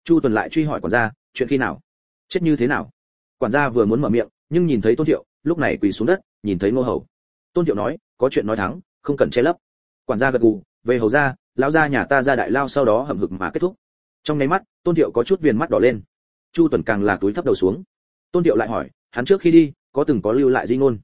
Chu Tuần lại truy hỏi quản gia, chuyện khi nào, chết như thế nào? Quản gia vừa muốn mở miệng, nhưng nhìn thấy Tôn Thiệu, lúc này quỳ xuống đất, nhìn thấy Ngô Hầu. Tôn Thiệu nói, có chuyện nói thẳng, không cần che lấp. Quản gia gật gù, về Hầu gia, lão gia nhà ta ra đại lao sau đó hậm hực mà kết thúc. Trong nháy mắt, Tôn Thiệu có chút viền mắt đỏ lên. Chu Tuần càng là túi thấp đầu xuống. Tôn Thiệu lại hỏi, hắn trước khi đi, có từng có lưu lại di ngôn?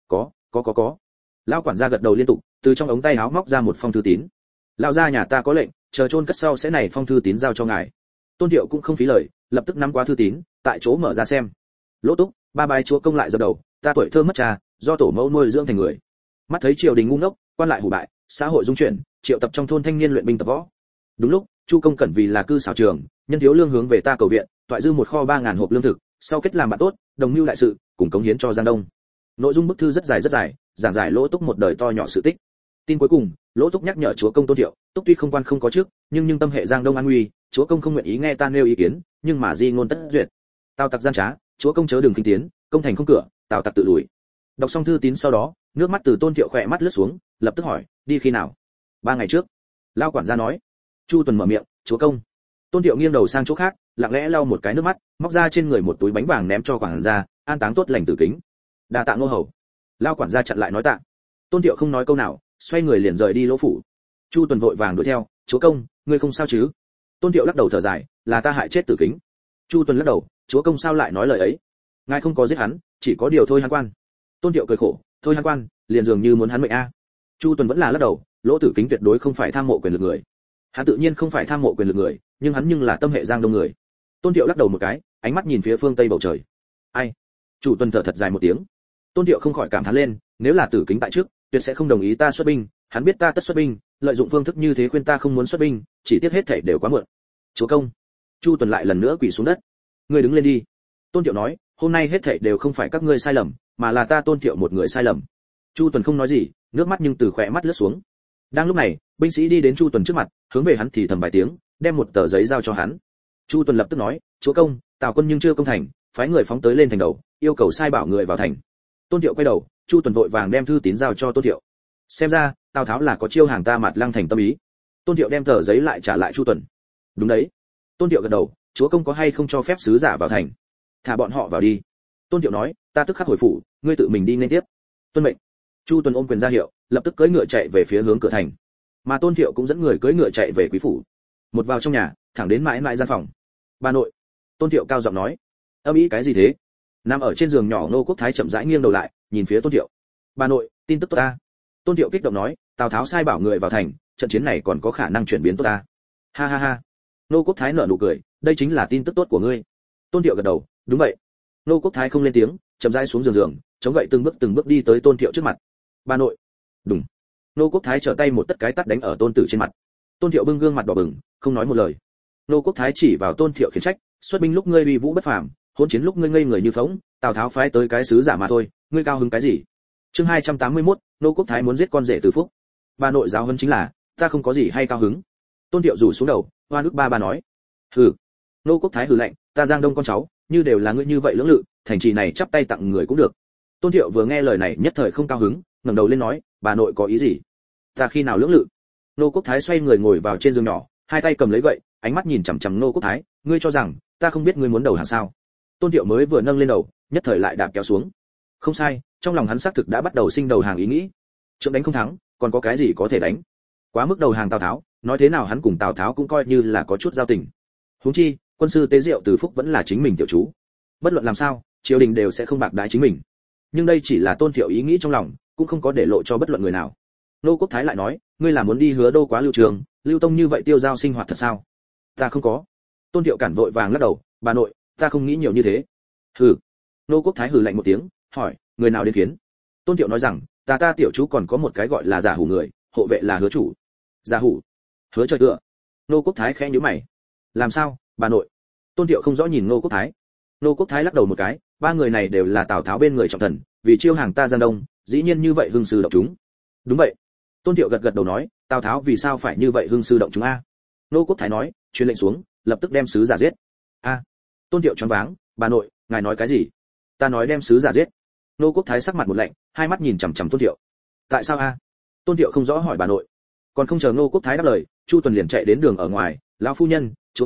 Có. Lão quản gia gật đầu liên tục, từ trong ống tay áo móc ra một phong thư tín. Lão gia nhà ta có lệnh, chờ chôn cất sau sẽ này phong thư tín giao cho ngài. Tôn Thiệu cũng không phí lời, lập tức nắm qua thư tín, tại chỗ mở ra xem. Lỗ Túc, ba bài chúa công lại dập đầu, ta tuổi thơ mất cha, do tổ mẫu nuôi dưỡng thành người. Mắt thấy triều đình ngu ngốc, quan lại hủ bại, xã hội dung chuyển, triệu tập trong thôn thanh niên luyện binh tập võ. Đúng lúc, Chu công cẩn vì là cư xảo trường, nhân thiếu lương hướng về ta cầu viện, toại dư một kho 3000 hộp lương thực, sau kết làm bạn tốt, đồng mưu đại sự, cùng cống hiến cho Giang Đông. Nội dung bức thư rất dài, giảng giải Lỗ Túc một đời to nhỏ sự tích. Tin cuối cùng, Lỗ Túc nhắc nhở chúa công Tôn Thiệu, Túc tuy không quan không có chức, nhưng tâm hệ Giang Đông an nguy, chúa công không nguyện ý nghe ta nêu ý kiến, nhưng mà di ngôn tất duyệt. Tào tặc gian trá, chúa công chớ đừng kinh tiến, công thành không cửa, Tào tặc tự lùi. Đọc xong thư tín sau đó, nước mắt từ Tôn Thiệu khỏe mắt lướt xuống, lập tức hỏi, đi khi nào? 3 ngày trước. Lao quản gia nói. Chu Tuần mở miệng, chúa công. Tôn Thiệu nghiêng đầu sang chỗ khác, lặng lẽ lau một cái nước mắt, móc ra trên người một túi bánh vàng ném cho quản gia, an táng tốt lành tử kính. Đa tạ Ngô hầu. Lao quản gia chặn lại nói tạ. Tôn Thiệu không nói câu nào, xoay người liền rời đi Lỗ phủ. Chu Tuần vội vàng đuổi theo, chúa công, ngươi không sao chứ? Tôn Thiệu lắc đầu thở dài, là ta hại chết tử kính. Chu Tuần lắc đầu, chúa công sao lại nói lời ấy? Ngài không có giết hắn, chỉ có điều thôi hắn quan. Tôn Thiệu cười khổ, thôi hắn quan, liền dường như muốn hắn mệnh a. Chu Tuần vẫn là lắc đầu, Lỗ Tử Kính tuyệt đối không phải tham mộ quyền lực người. Hắn tự nhiên không phải tham mộ quyền lực người, nhưng hắn là tâm hệ Giang Đông người. Tôn Thiệu lắc đầu một cái, ánh mắt nhìn phía phương tây bầu trời. Ai? Chu Tuần thở thật dài một tiếng. Tôn Thiệu không khỏi cảm thán lên, nếu là Tử Kính tại trước, tuyệt sẽ không đồng ý ta xuất binh, hắn biết ta tất xuất binh, lợi dụng phương thức như thế khuyên ta không muốn xuất binh, chỉ tiếc hết thảy đều quá muộn. Chúa công. Chu Tuần lại lần nữa quỳ xuống đất. Ngươi đứng lên đi. Tôn Thiệu nói, hôm nay hết thảy đều không phải các ngươi sai lầm, mà là ta Tôn Thiệu một người sai lầm. Chu Tuần không nói gì, nước mắt nhưng từ khóe mắt lướt xuống. Đang lúc này, binh sĩ đi đến Chu Tuần trước mặt, hướng về hắn thì thầm vài tiếng, đem một tờ giấy giao cho hắn. Chu Tuần lập tức nói, chúa công, Tào quân nhưng chưa công thành, phái người phóng tới lên thành đầu, yêu cầu sai bảo người vào thành. Tôn Thiệu quay đầu, Chu Tuần vội vàng đem thư tín giao cho Tôn Thiệu. Xem ra, Tào Tháo là có chiêu hàng ta Mạt Lăng thành tâm ý. Tôn Thiệu đem tờ giấy lại trả lại Chu Tuần. Đúng đấy. Tôn Thiệu gật đầu, chúa công có hay không cho phép sứ giả vào thành? Thả bọn họ vào đi. Tôn Thiệu nói, ta tức khắc hồi phủ, ngươi tự mình đi nên tiếp. Tuân mệnh. Chu Tuần ôm quyền ra hiệu, lập tức cưỡi ngựa chạy về phía hướng cửa thành. Mà Tôn Thiệu cũng dẫn người cưỡi ngựa chạy về quý phủ. Một vào trong nhà, thẳng đến mãi mãi gian phòng. Bà nội. Tôn Thiệu cao giọng nói. Âm ý cái gì thế? Nằm ở trên giường nhỏ Ngô Quốc Thái chậm rãi nghiêng đầu lại, nhìn phía Tôn Thiệu. Bà nội, tin tức tốt ta. Tôn Thiệu kích động nói, Tào Tháo sai bảo người vào thành, trận chiến này còn có khả năng chuyển biến tốt ta. Ha ha ha. Ngô Quốc Thái nở nụ cười, đây chính là tin tức tốt của ngươi. Tôn Thiệu gật đầu, đúng vậy. Ngô Quốc Thái không lên tiếng, chậm rãi xuống giường, chống gậy từng bước đi tới Tôn Thiệu trước mặt. Bà nội. Đúng. Ngô Quốc Thái trở tay một tất cái tát đánh ở Tôn Tử trên mặt. Tôn Thiệu bưng gương mặt đỏ bừng, không nói một lời. Ngô Quốc Thái chỉ vào Tôn Thiệu khiển trách, xuất binh lúc ngươi uy vũ bất phàm, hỗn chiến lúc ngươi ngây người như phỗng, Tào Tháo phái tới cái sứ giả mà thôi, ngươi cao hứng cái gì? Chương 281, Ngô Quốc Thái muốn giết con rể Từ Phúc. Bà nội giáo huấn chính là, ta không có gì hay cao hứng. Tôn Thiệu rủ xuống đầu, hoa nước ba nói. Hừ. Ngô Quốc Thái hừ lạnh, ta Giang Đông con cháu, như đều là ngươi như vậy lưỡng lự, thành trì này chắp tay tặng người cũng được. Tôn Thiệu vừa nghe lời này nhất thời không cao hứng, ngẩng đầu lên nói, bà nội có ý gì? Ta khi nào lưỡng lự? Ngô Quốc Thái xoay người ngồi vào trên giường nhỏ, hai tay cầm lấy gậy, ánh mắt nhìn chằm chằm Ngô Quốc Thái, ngươi cho rằng ta không biết ngươi muốn đầu hàng sao? Tôn Thiệu mới vừa nâng lên đầu, nhất thời lại đạp kéo xuống. Không sai, trong lòng hắn xác thực đã bắt đầu sinh đầu hàng ý nghĩ. Trượng đánh không thắng, còn có cái gì có thể đánh? Quá mức đầu hàng Tào Tháo, nói thế nào hắn cùng Tào Tháo cũng coi như là có chút giao tình. Huống chi, quân sư Tế Diệu Từ Phúc vẫn là chính mình tiểu chú. Bất luận làm sao, triều đình đều sẽ không bạc đãi chính mình. Nhưng đây chỉ là Tôn Thiệu ý nghĩ trong lòng, cũng không có để lộ cho bất luận người nào. Ngô Quốc Thái lại nói, ngươi là muốn đi Hứa Đô quá Lưu Trường, Lưu Tông như vậy tiêu giao sinh hoạt thật sao? Ta không có. Tôn Thiệu cản vội vàng lắc đầu, bà nội, ta không nghĩ nhiều như thế. Hừ. Ngô Quốc Thái hừ lạnh một tiếng, hỏi, người nào đến kiến? Tôn Thiệu nói rằng, ta tiểu chú còn có một cái gọi là giả hủ người, hộ vệ là Hứa chủ. Giả hủ? Hứa trời tựa. Ngô Quốc Thái khẽ nhíu mày. Làm sao, bà nội? Tôn Thiệu không rõ nhìn Ngô Quốc Thái. Ngô Quốc Thái lắc đầu một cái, ba người này đều là Tào Tháo bên người trọng thần, vì chiêu hàng ta Giang Đông, dĩ nhiên như vậy hưng sư động chúng. Đúng vậy. Tôn Thiệu gật đầu nói, Tào Tháo vì sao phải như vậy hưng sư động chúng a? Ngô Quốc Thái nói, truyền lệnh xuống, lập tức đem sứ giả giết. A. Tôn Thiệu choáng váng, bà nội, ngài nói cái gì? Ta nói đem sứ giả giết. Ngô Quốc Thái sắc mặt một lạnh, hai mắt nhìn chằm chằm Tôn Thiệu. Tại sao a? Tôn Thiệu không rõ hỏi bà nội. Còn không chờ Ngô Quốc Thái đáp lời, Chu Tuần liền chạy đến đường ở ngoài, lão phu nhân, chúa công,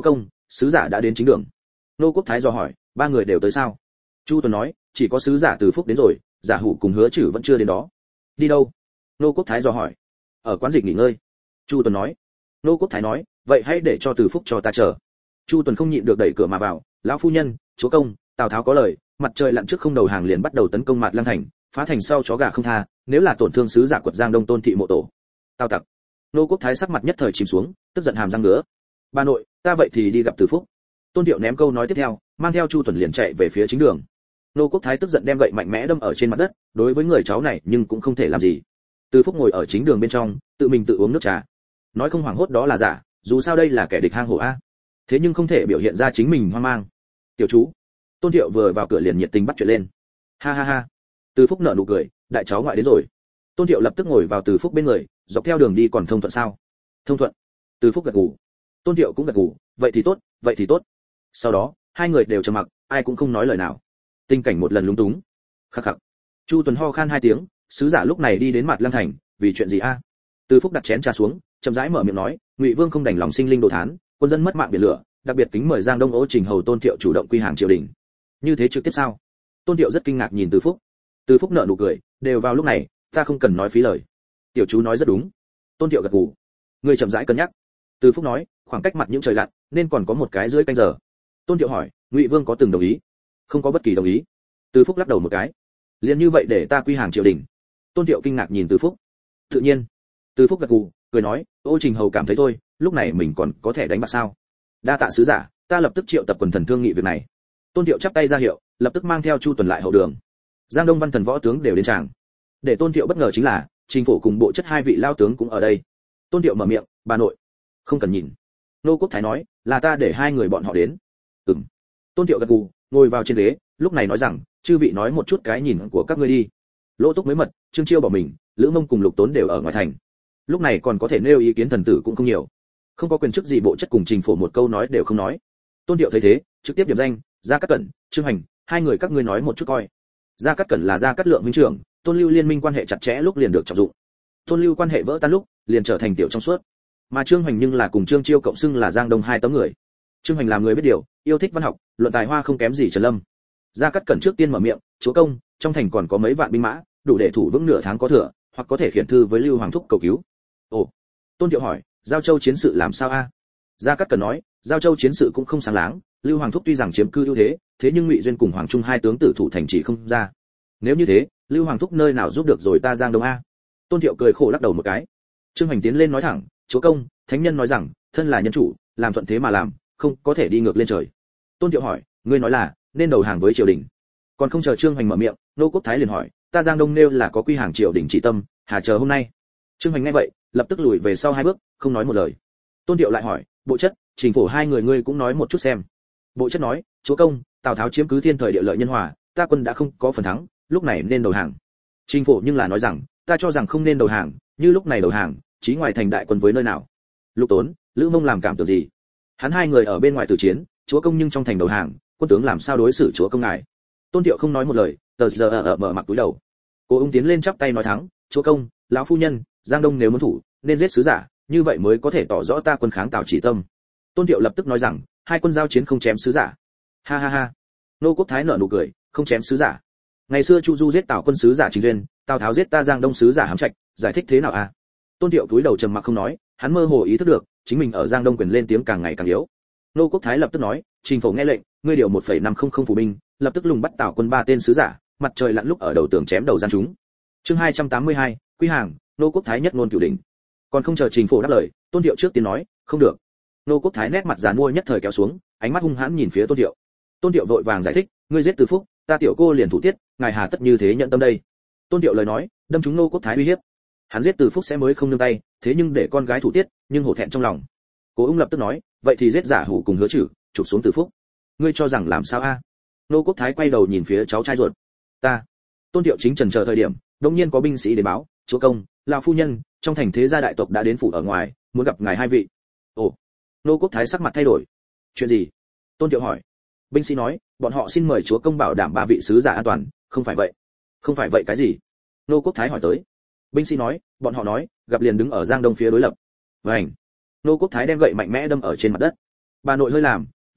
sứ giả đã đến chính đường. Nô Quốc Thái dò hỏi, ba người đều tới sao? Chu Tuần nói, chỉ có sứ giả Từ Phúc đến rồi, giả hủ cùng Hứa Chử vẫn chưa đến đó. Đi đâu? Nô Quốc Thái dò hỏi. Ở quán dịch nghỉ ngơi. Chu Tuần nói. Nô Quốc Thái nói, vậy hãy để cho Từ Phúc cho ta chờ. Chu Tuần không nhịn được đẩy cửa mà vào, lão phu nhân, chúa công, Tào Tháo có lời, mặt trời lặn trước không đầu hàng liền bắt đầu tấn công Mạt Lăng thành, phá thành sau chó gà không tha, nếu là tổn thương sứ giả quật Giang Đông Tôn thị mộ tổ. Tào tặc. Nô Quốc Thái sắc mặt nhất thời chìm xuống, tức giận hàm răng ngứa. Bà nội, ta vậy thì đi gặp Từ Phúc. Tôn Thiệu ném câu nói tiếp theo, mang theo Chu Tuần liền chạy về phía chính đường. Nô Quốc Thái tức giận đem gậy mạnh mẽ đâm ở trên mặt đất, đối với người cháu này nhưng cũng không thể làm gì. Từ Phúc ngồi ở chính đường bên trong, tự mình tự uống nước trà. Nói không hoảng hốt đó là giả, dù sao đây là kẻ địch hang hổ a. Thế nhưng không thể biểu hiện ra chính mình hoang mang. Tiểu chú. Tôn Thiệu vừa vào cửa liền nhiệt tình bắt chuyện lên. Ha ha ha. Từ Phúc nở nụ cười, đại cháu ngoại đến rồi. Tôn Thiệu lập tức ngồi vào Từ Phúc bên người, dọc theo đường đi còn thông thuận sao? Thông thuận. Từ Phúc gật gù. Tôn Thiệu cũng gật gù, vậy thì tốt, vậy thì tốt. Sau đó, hai người đều trầm mặc, ai cũng không nói lời nào. Tình cảnh một lần lúng túng. Khắc khắc. Chu Tuần ho khan hai tiếng, sứ giả lúc này đi đến Mạt Lăng thành, vì chuyện gì a? Từ Phúc đặt chén trà xuống, chậm rãi mở miệng nói, Ngụy Vương không đành lòng sinh linh đồ thán, quân dân mất mạng biển lửa, đặc biệt kính mời Giang Đông Ô Trình hầu Tôn Thiệu chủ động quy hàng triều đình. Như thế trực tiếp sao? Tôn Thiệu rất kinh ngạc nhìn Từ Phúc. Từ Phúc nở nụ cười, đều vào lúc này, ta không cần nói phí lời. Tiểu chú nói rất đúng. Tôn Thiệu gật gù. Người chậm rãi cân nhắc. Từ Phúc nói, khoảng cách mặt những trời lặn, nên còn có một cái dưới canh giờ. Tôn Thiệu hỏi, Ngụy Vương có từng đồng ý? Không có bất kỳ đồng ý. Từ Phúc lắc đầu một cái. Liền như vậy để ta quy hàng triều đình. Tôn Thiệu kinh ngạc nhìn Từ Phúc. Tự nhiên. Từ Phúc gật gù, cười nói, Ô Trình hầu cảm thấy thôi, lúc này mình còn có thể đánh bạc sao? Đa tạ sứ giả, ta lập tức triệu tập quần thần thương nghị việc này. Tôn Thiệu chắp tay ra hiệu, lập tức mang theo Chu Tuần lại hậu đường. Giang Đông văn thần võ tướng đều đến tràng. Để Tôn Thiệu bất ngờ chính là, Trình phủ cùng bộ chất hai vị lao tướng cũng ở đây. Tôn Thiệu mở miệng, bà nội, không cần nhìn. Nô Quốc Thái nói, là ta để hai người bọn họ đến. Ừm. Tôn Thiệu gật gù, ngồi vào trên ghế, lúc này nói rằng, chư vị nói một chút cái nhìn của các ngươi đi. Lỗ Túc mới mật, Trương Chiêu bỏ mình, Lữ Mông cùng Lục Tốn đều ở ngoài thành. Lúc này còn có thể nêu ý kiến thần tử cũng không nhiều. Không có quyền chức gì bộ chất cùng Trình phủ một câu nói đều không nói. Tôn Thiệu thấy thế, trực tiếp điểm danh, Gia Cát Cẩn, Trương Hành, hai người các ngươi nói một chút coi. Gia Cát Cẩn là Gia Cát Lượng huynh trưởng, Tôn Lưu liên minh quan hệ chặt chẽ lúc liền được trọng dụng. Tôn Lưu quan hệ vỡ tan lúc, liền trở thành tiểu trong suốt. Mà Trương Hành nhưng là cùng Trương Chiêu cộng xưng là Giang Đông hai tấm người. Trương Hành làm người biết điều, yêu thích văn học, luận tài hoa không kém gì Trần Lâm. Gia Cát Cẩn trước tiên mở miệng, chúa công, trong thành còn có mấy vạn binh mã, đủ để thủ vững nửa tháng có thừa, hoặc có thể khiển thư với Lưu Hoàng thúc cầu cứu. Ồ. Tôn Thiệu hỏi, Giao Châu chiến sự làm sao a? Gia Cát Cẩn nói, Giao Châu chiến sự cũng không sáng láng, Lưu Hoàng thúc tuy rằng chiếm cư ưu thế, thế nhưng Ngụy Duyên cùng Hoàng Trung hai tướng tử thủ thành chỉ không ra. Nếu như thế, Lưu Hoàng thúc nơi nào giúp được rồi ta Giang Đông a? Tôn Thiệu cười khổ lắc đầu một cái. Trương Hành tiến lên nói thẳng, chúa công, thánh nhân nói rằng, thân là nhân chủ, làm thuận thế mà làm, không có thể đi ngược lên trời. Tôn Thiệu hỏi, ngươi nói là nên đầu hàng với triều đình. Còn không chờ Trương Hành mở miệng, Nô Quốc Thái liền hỏi, ta Giang Đông nêu là có quy hàng triều đình chỉ tâm, hà chờ hôm nay. Trương Hành nghe vậy, lập tức lùi về sau hai bước, không nói một lời. Tôn Thiệu lại hỏi, bộ chất, Trình phủ hai người ngươi cũng nói một chút xem. Bộ chất nói, chúa công, Tào Tháo chiếm cứ thiên thời địa lợi nhân hòa, ta quân đã không có phần thắng, lúc này nên đầu hàng. Trình phủ nhưng là nói rằng, ta cho rằng không nên đầu hàng, như lúc này đầu hàng, chí ngoài thành đại quân với nơi nào? Lục Tốn, Lữ Mông làm cảm tưởng gì? Hắn hai người ở bên ngoài tử chiến, chúa công nhưng trong thành đầu hàng, quân tướng làm sao đối xử chúa công ngài? Tôn Thiệu không nói một lời, tờ giờ ở mở mặt túi đầu. Cố Ung tiến lên chắp tay nói thắng, chúa công, lão phu nhân, Giang Đông nếu muốn thủ, nên giết sứ giả, như vậy mới có thể tỏ rõ ta quân kháng Tào chỉ tâm. Tôn Thiệu lập tức nói rằng, hai quân giao chiến không chém sứ giả. Ha ha ha. Nô Quốc Thái nở nụ cười, không chém sứ giả. Ngày xưa Chu Du giết Tào quân sứ giả Trình Duyên, Tào Tháo giết ta Giang Đông sứ giả Hám Trạch, giải thích thế nào a? Tôn Thiệu cúi đầu trầm mặc không nói, hắn mơ hồ ý thức được, chính mình ở Giang Đông quyền lên tiếng càng ngày càng yếu. Nô Quốc Thái lập tức nói, Trình phủ nghe lệnh, ngươi điều 1,500 phủ binh, lập tức lùng bắt Tào quân ba tên sứ giả, mặt trời lặn lúc ở đầu tường chém đầu gian chúng. Chương 282, quy hàng, Nô Quốc Thái nhất ngôn cửu đỉnh. Còn không chờ Trình phủ đáp lời, Tôn Thiệu trước tiên nói, không được. Nô Quốc Thái nét mặt giàn mua nhất thời kéo xuống, ánh mắt hung hãn nhìn phía Tôn Thiệu. Tôn Thiệu vội vàng giải thích, ngươi giết Từ Phúc, ta tiểu cô liền thủ tiết, ngài hà tất như thế nhận tâm đây? Tôn Thiệu lời nói, đâm trúng Nô Quốc Thái uy hiếp. Hắn giết Từ Phúc sẽ mới không nương tay, thế nhưng để con gái thủ tiết, nhưng hổ thẹn trong lòng. Cố Ung lập tức nói, vậy thì giết giả hủ cùng Hứa Chử, chụp xuống Từ Phúc. Ngươi cho rằng làm sao a? Nô Quốc Thái quay đầu nhìn phía cháu trai ruột. Ta. Tôn Thiệu chính chần chờ thời điểm, đột nhiên có binh sĩ đến báo, chúa công, lão phu nhân, trong thành thế gia đại tộc đã đến phủ ở ngoài, muốn gặp ngài hai vị. Ồ. Nô Quốc Thái sắc mặt thay đổi. Chuyện gì? Tôn Thiệu hỏi. Binh sĩ nói, bọn họ xin mời chúa công bảo đảm ba vị sứ giả an toàn, không phải vậy. Không phải vậy cái gì? Nô Quốc Thái hỏi tới. Binh sĩ nói, bọn họ nói, gặp liền đứng ở Giang Đông phía đối lập. Vành. Nô Quốc Thái đem gậy mạnh mẽ đâm ở trên mặt đất. Bà nội hơi làm,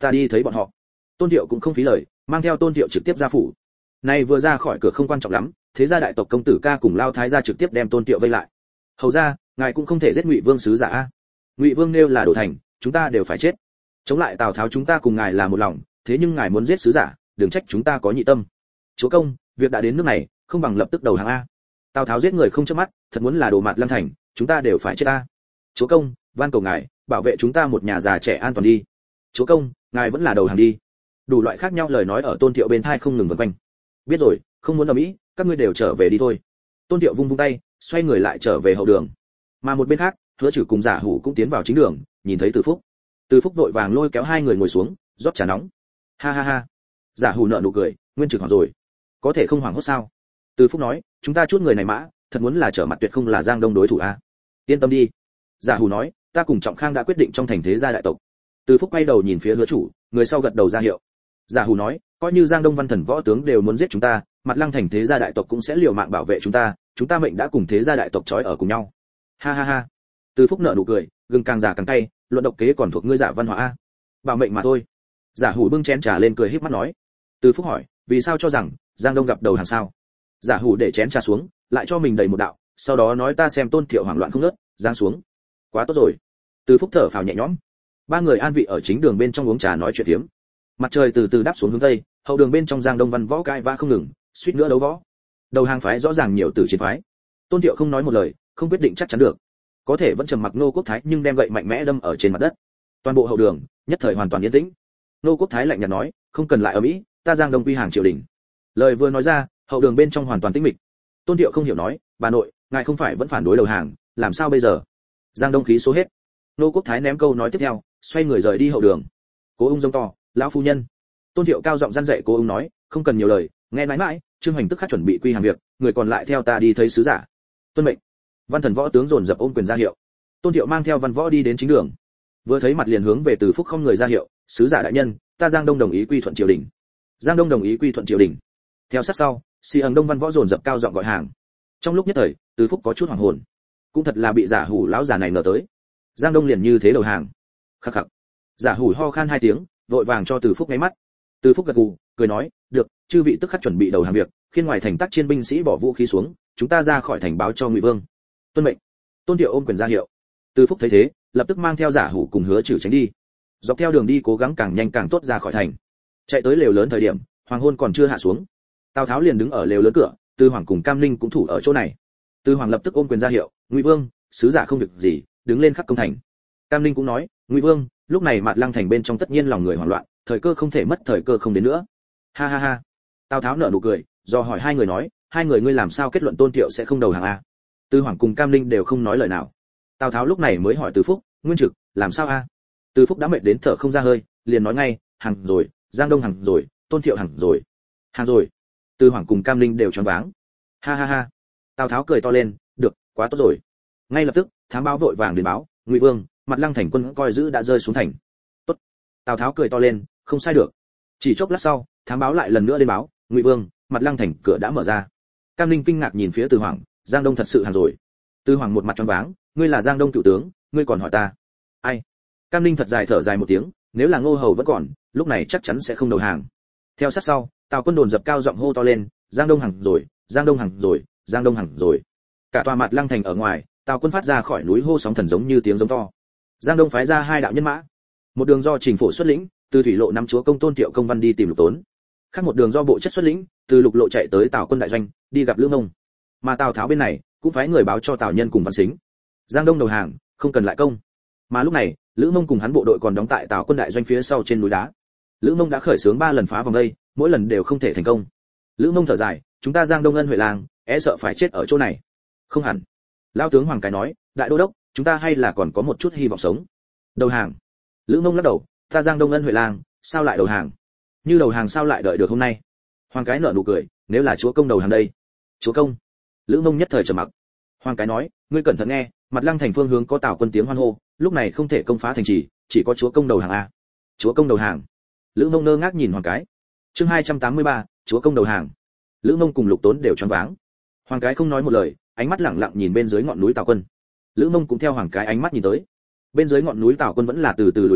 ta đi thấy bọn họ. Tôn Thiệu cũng không phí lời, mang theo Tôn Thiệu trực tiếp ra phủ. Này vừa ra khỏi cửa không quan trọng lắm, thế gia đại tộc công tử ca cùng Lao thái gia trực tiếp đem Tôn Thiệu vây lại. Hầu ra, ngài cũng không thể giết Ngụy Vương sứ giả a. Ngụy Vương nêu là đổ thành, chúng ta đều phải chết. Chống lại Tào Tháo chúng ta cùng ngài là một lòng, thế nhưng ngài muốn giết sứ giả, đừng trách chúng ta có nhị tâm. Chúa công, việc đã đến nước này, không bằng lập tức đầu hàng a. Tào Tháo giết người không chớp mắt, thật muốn là đồ mặt Lăng Thành, chúng ta đều phải chết a. Chúa công, van cầu ngài, bảo vệ chúng ta một nhà già trẻ an toàn đi. Chúa công, ngài vẫn là đầu hàng đi. Đủ loại khác nhau lời nói ở Tôn Thiệu bên tai không ngừng vần quanh. Biết rồi, không muốn ở mỹ, các ngươi đều trở về đi thôi. Tôn Thiệu vung vung tay, xoay người lại trở về hậu đường. Mà một bên khác, Hứa Trử cùng Giả Hủ cũng tiến vào chính đường, nhìn thấy Từ Phúc. Từ Phúc vội vàng lôi kéo hai người ngồi xuống, rót trà nóng. Ha ha ha. Giả Hủ nở nụ cười, Nguyên Trử hỏi rồi, có thể không hoảng hốt sao? Từ Phúc nói, chúng ta chút người này mã, thật muốn là trở mặt tuyệt không là Giang Đông đối thủ a. Yên tâm đi. Giả Hủ nói, ta cùng Trọng Khang đã quyết định trong thành thế gia đại tộc. Từ Phúc quay đầu nhìn phía Hứa Chủ, người sau gật đầu ra hiệu. Giả Hủ nói, coi như Giang Đông văn thần võ tướng đều muốn giết chúng ta, mặt Lăng thành thế gia đại tộc cũng sẽ liều mạng bảo vệ chúng ta mệnh đã cùng thế gia đại tộc trói ở cùng nhau. Ha ha ha. Từ Phúc nở nụ cười, gừng càng già càng cay, luận độc kế còn thuộc ngươi Giả Văn Hóa a. Bảo mệnh mà thôi. Giả Hủ bưng chén trà lên cười híp mắt nói. Từ Phúc hỏi, vì sao cho rằng Giang Đông gặp đầu hàng sao? Giả Hủ để chén trà xuống, lại cho mình đầy một đạo, sau đó nói ta xem Tôn Thiệu hoảng loạn không ngớt, giáng xuống. Quá tốt rồi. Từ Phúc thở phào nhẹ nhõm. Ba người an vị ở chính đường bên trong uống trà nói chuyện phiếm. Mặt trời từ từ đáp xuống hướng tây, hậu đường bên trong Giang Đông văn võ cãi vã không ngừng, suýt nữa đấu võ. Đầu hàng phái rõ ràng nhiều tử chiến phái. Tôn Thiệu không nói một lời, không quyết định chắc chắn được. Có thể vẫn trầm mặc Nô Quốc Thái nhưng đem gậy mạnh mẽ đâm ở trên mặt đất. Toàn bộ hậu đường nhất thời hoàn toàn yên tĩnh. Nô Quốc Thái lạnh nhạt nói, không cần lại ở mỹ, ta Giang Đông quy hàng triều đình. Lời vừa nói ra, hậu đường bên trong hoàn toàn tĩnh mịch. Tôn Thiệu không hiểu nói, bà nội, ngài không phải vẫn phản đối đầu hàng, làm sao bây giờ? Giang Đông khí số hết. Nô Quốc Thái ném câu nói tiếp theo, xoay người rời đi hậu đường. Cố Ung giống to, lão phu nhân. Tôn Thiệu cao giọng răn dạy Cố Ung nói, không cần nhiều lời, nghe mãi mãi, Trương Hoành tức khắc chuẩn bị quy hàng việc, người còn lại theo ta đi thấy sứ giả. Tuân mệnh. Văn thần võ tướng dồn dập ôm quyền ra hiệu. Tôn Thiệu mang theo văn võ đi đến chính đường. Vừa thấy mặt liền hướng về Từ Phúc không người ra hiệu, sứ giả đại nhân, ta Giang Đông đồng ý quy thuận triều đình. Giang Đông đồng ý quy thuận triều đình. Theo sát sau, xì ẩn Đông văn võ dồn dập cao giọng gọi hàng. Trong lúc nhất thời, Từ Phúc có chút hoảng hồn. Cũng thật là bị Giả Hủ lão già này ngờ tới. Giang Đông liền như thế đầu hàng. Khắc khắc. Giả Hủ ho khan hai tiếng, vội vàng cho Từ Phúc nháy mắt. Từ Phúc gật gù, cười nói, được, chư vị tức khắc chuẩn bị đầu hàng việc, khiên ngoài thành tác chiến binh sĩ bỏ vũ khí xuống, chúng ta ra khỏi thành báo cho Ngụy Vương. Tuân mệnh. Tôn Thiệu ôm quyền ra hiệu. Từ Phúc thấy thế, lập tức mang theo Giả Hủ cùng Hứa Trử tránh đi. Dọc theo đường đi cố gắng càng nhanh càng tốt ra khỏi thành. Chạy tới lều lớn thời điểm, hoàng hôn còn chưa hạ xuống. Tào Tháo liền đứng ở lều lớn cửa, Tư Hoàng cùng Cam Ninh cũng thủ ở chỗ này. Tư Hoàng lập tức ôm quyền ra hiệu, Ngụy Vương, sứ giả không việc gì, đứng lên khắp công thành. Cam Ninh cũng nói, Ngụy Vương, lúc này Mạt Lăng thành bên trong tất nhiên lòng người hoảng loạn, thời cơ không thể mất, thời cơ không đến nữa. Ha ha ha. Tào Tháo nở nụ cười, do hỏi hai người nói, hai người ngươi làm sao kết luận Tôn Thiệu sẽ không đầu hàng a? Tư Hoàng cùng Cam Ninh đều không nói lời nào. Tào Tháo lúc này mới hỏi Từ Phúc, Nguyên Trực, làm sao a? Từ Phúc đã mệt đến thở không ra hơi, liền nói ngay, hàng rồi, Giang Đông hàng rồi, Tôn Thiệu hàng rồi. Hàng rồi. Tư Hoàng cùng Cam Ninh đều choáng váng. Ha ha ha. Tào Tháo cười to lên, được, quá tốt rồi. Ngay lập tức, thám báo vội vàng đến báo, Ngụy Vương, Mặt Lăng thành quân coi giữ đã rơi xuống thành. Tốt. Tào Tháo cười to lên, không sai được. Chỉ chốc lát sau, thám báo lại lần nữa đến báo, Ngụy Vương, Mặt Lăng thành cửa đã mở ra. Cam Ninh kinh ngạc nhìn phía Từ Hoàng, Giang Đông thật sự hàng rồi. Từ Hoàng một mặt choáng váng, ngươi là Giang Đông cựu tướng, ngươi còn hỏi ta? Ai? Cam Ninh thật dài thở dài một tiếng, nếu là Ngô Hầu vẫn còn, lúc này chắc chắn sẽ không đầu hàng. Theo sát sau, Tào Quân đồn dập cao giọng hô to lên, Giang Đông hàng rồi, Giang Đông hàng rồi, Giang Đông hàng rồi. Cả tòa Mặt Lăng thành ở ngoài, Tào Quân phát ra khỏi núi hô sóng thần giống như tiếng giống to. Giang Đông phái ra hai đạo nhân mã, một đường do Trình Phổ xuất lĩnh, từ thủy lộ năm chúa công Tôn Thiệu công văn đi tìm Lục Tốn. Khác một đường do bộ chất xuất lĩnh, từ Lục lộ chạy tới Tào Quân đại doanh, đi gặp Lữ Mông. Mà Tào Tháo bên này cũng phái người báo cho Tào Nhân cùng Văn Sính, Giang Đông đầu hàng, không cần lại công. Mà lúc này, Lữ Mông cùng hắn bộ đội còn đóng tại Tào Quân đại doanh phía sau trên núi đá. Lữ Mông đã khởi xướng 3 lần phá vòng đây, mỗi lần đều không thể thành công. Lữ Mông thở dài, chúng ta Giang Đông ân huệ làng, e sợ phải chết ở chỗ này. Không hẳn. Lão tướng Hoàng Cái nói, đại đô đốc, chúng ta hay là còn có một chút hy vọng sống. Đầu hàng. Lữ Mông lắc đầu, ta Giang Đông ân huệ làng, sao lại đầu hàng? Như đầu hàng sao lại đợi được hôm nay? Hoàng Cái nở nụ cười, nếu là chúa công đầu hàng đây. Chúa công. Lữ Mông nhất thời trầm mặc. Hoàng Cái nói, ngươi cẩn thận nghe, Mặt Lăng thành phương hướng có Tào Quân tiếng hoan hô, lúc này không thể công phá thành trì, chỉ có chúa công đầu hàng a. Chúa công đầu hàng. Lữ Mông ngơ ngác nhìn Hoàng Cái. Chương 283, chúa công đầu hàng. Lữ Mông cùng Lục Tốn đều choáng váng. Hoàng Cái không nói một lời, ánh mắt lẳng lặng nhìn bên dưới ngọn núi Tào Quân. Lữ Mông cũng theo Hoàng Cái ánh mắt nhìn tới. Bên dưới ngọn núi Tào Quân vẫn là từ từ lùi lại,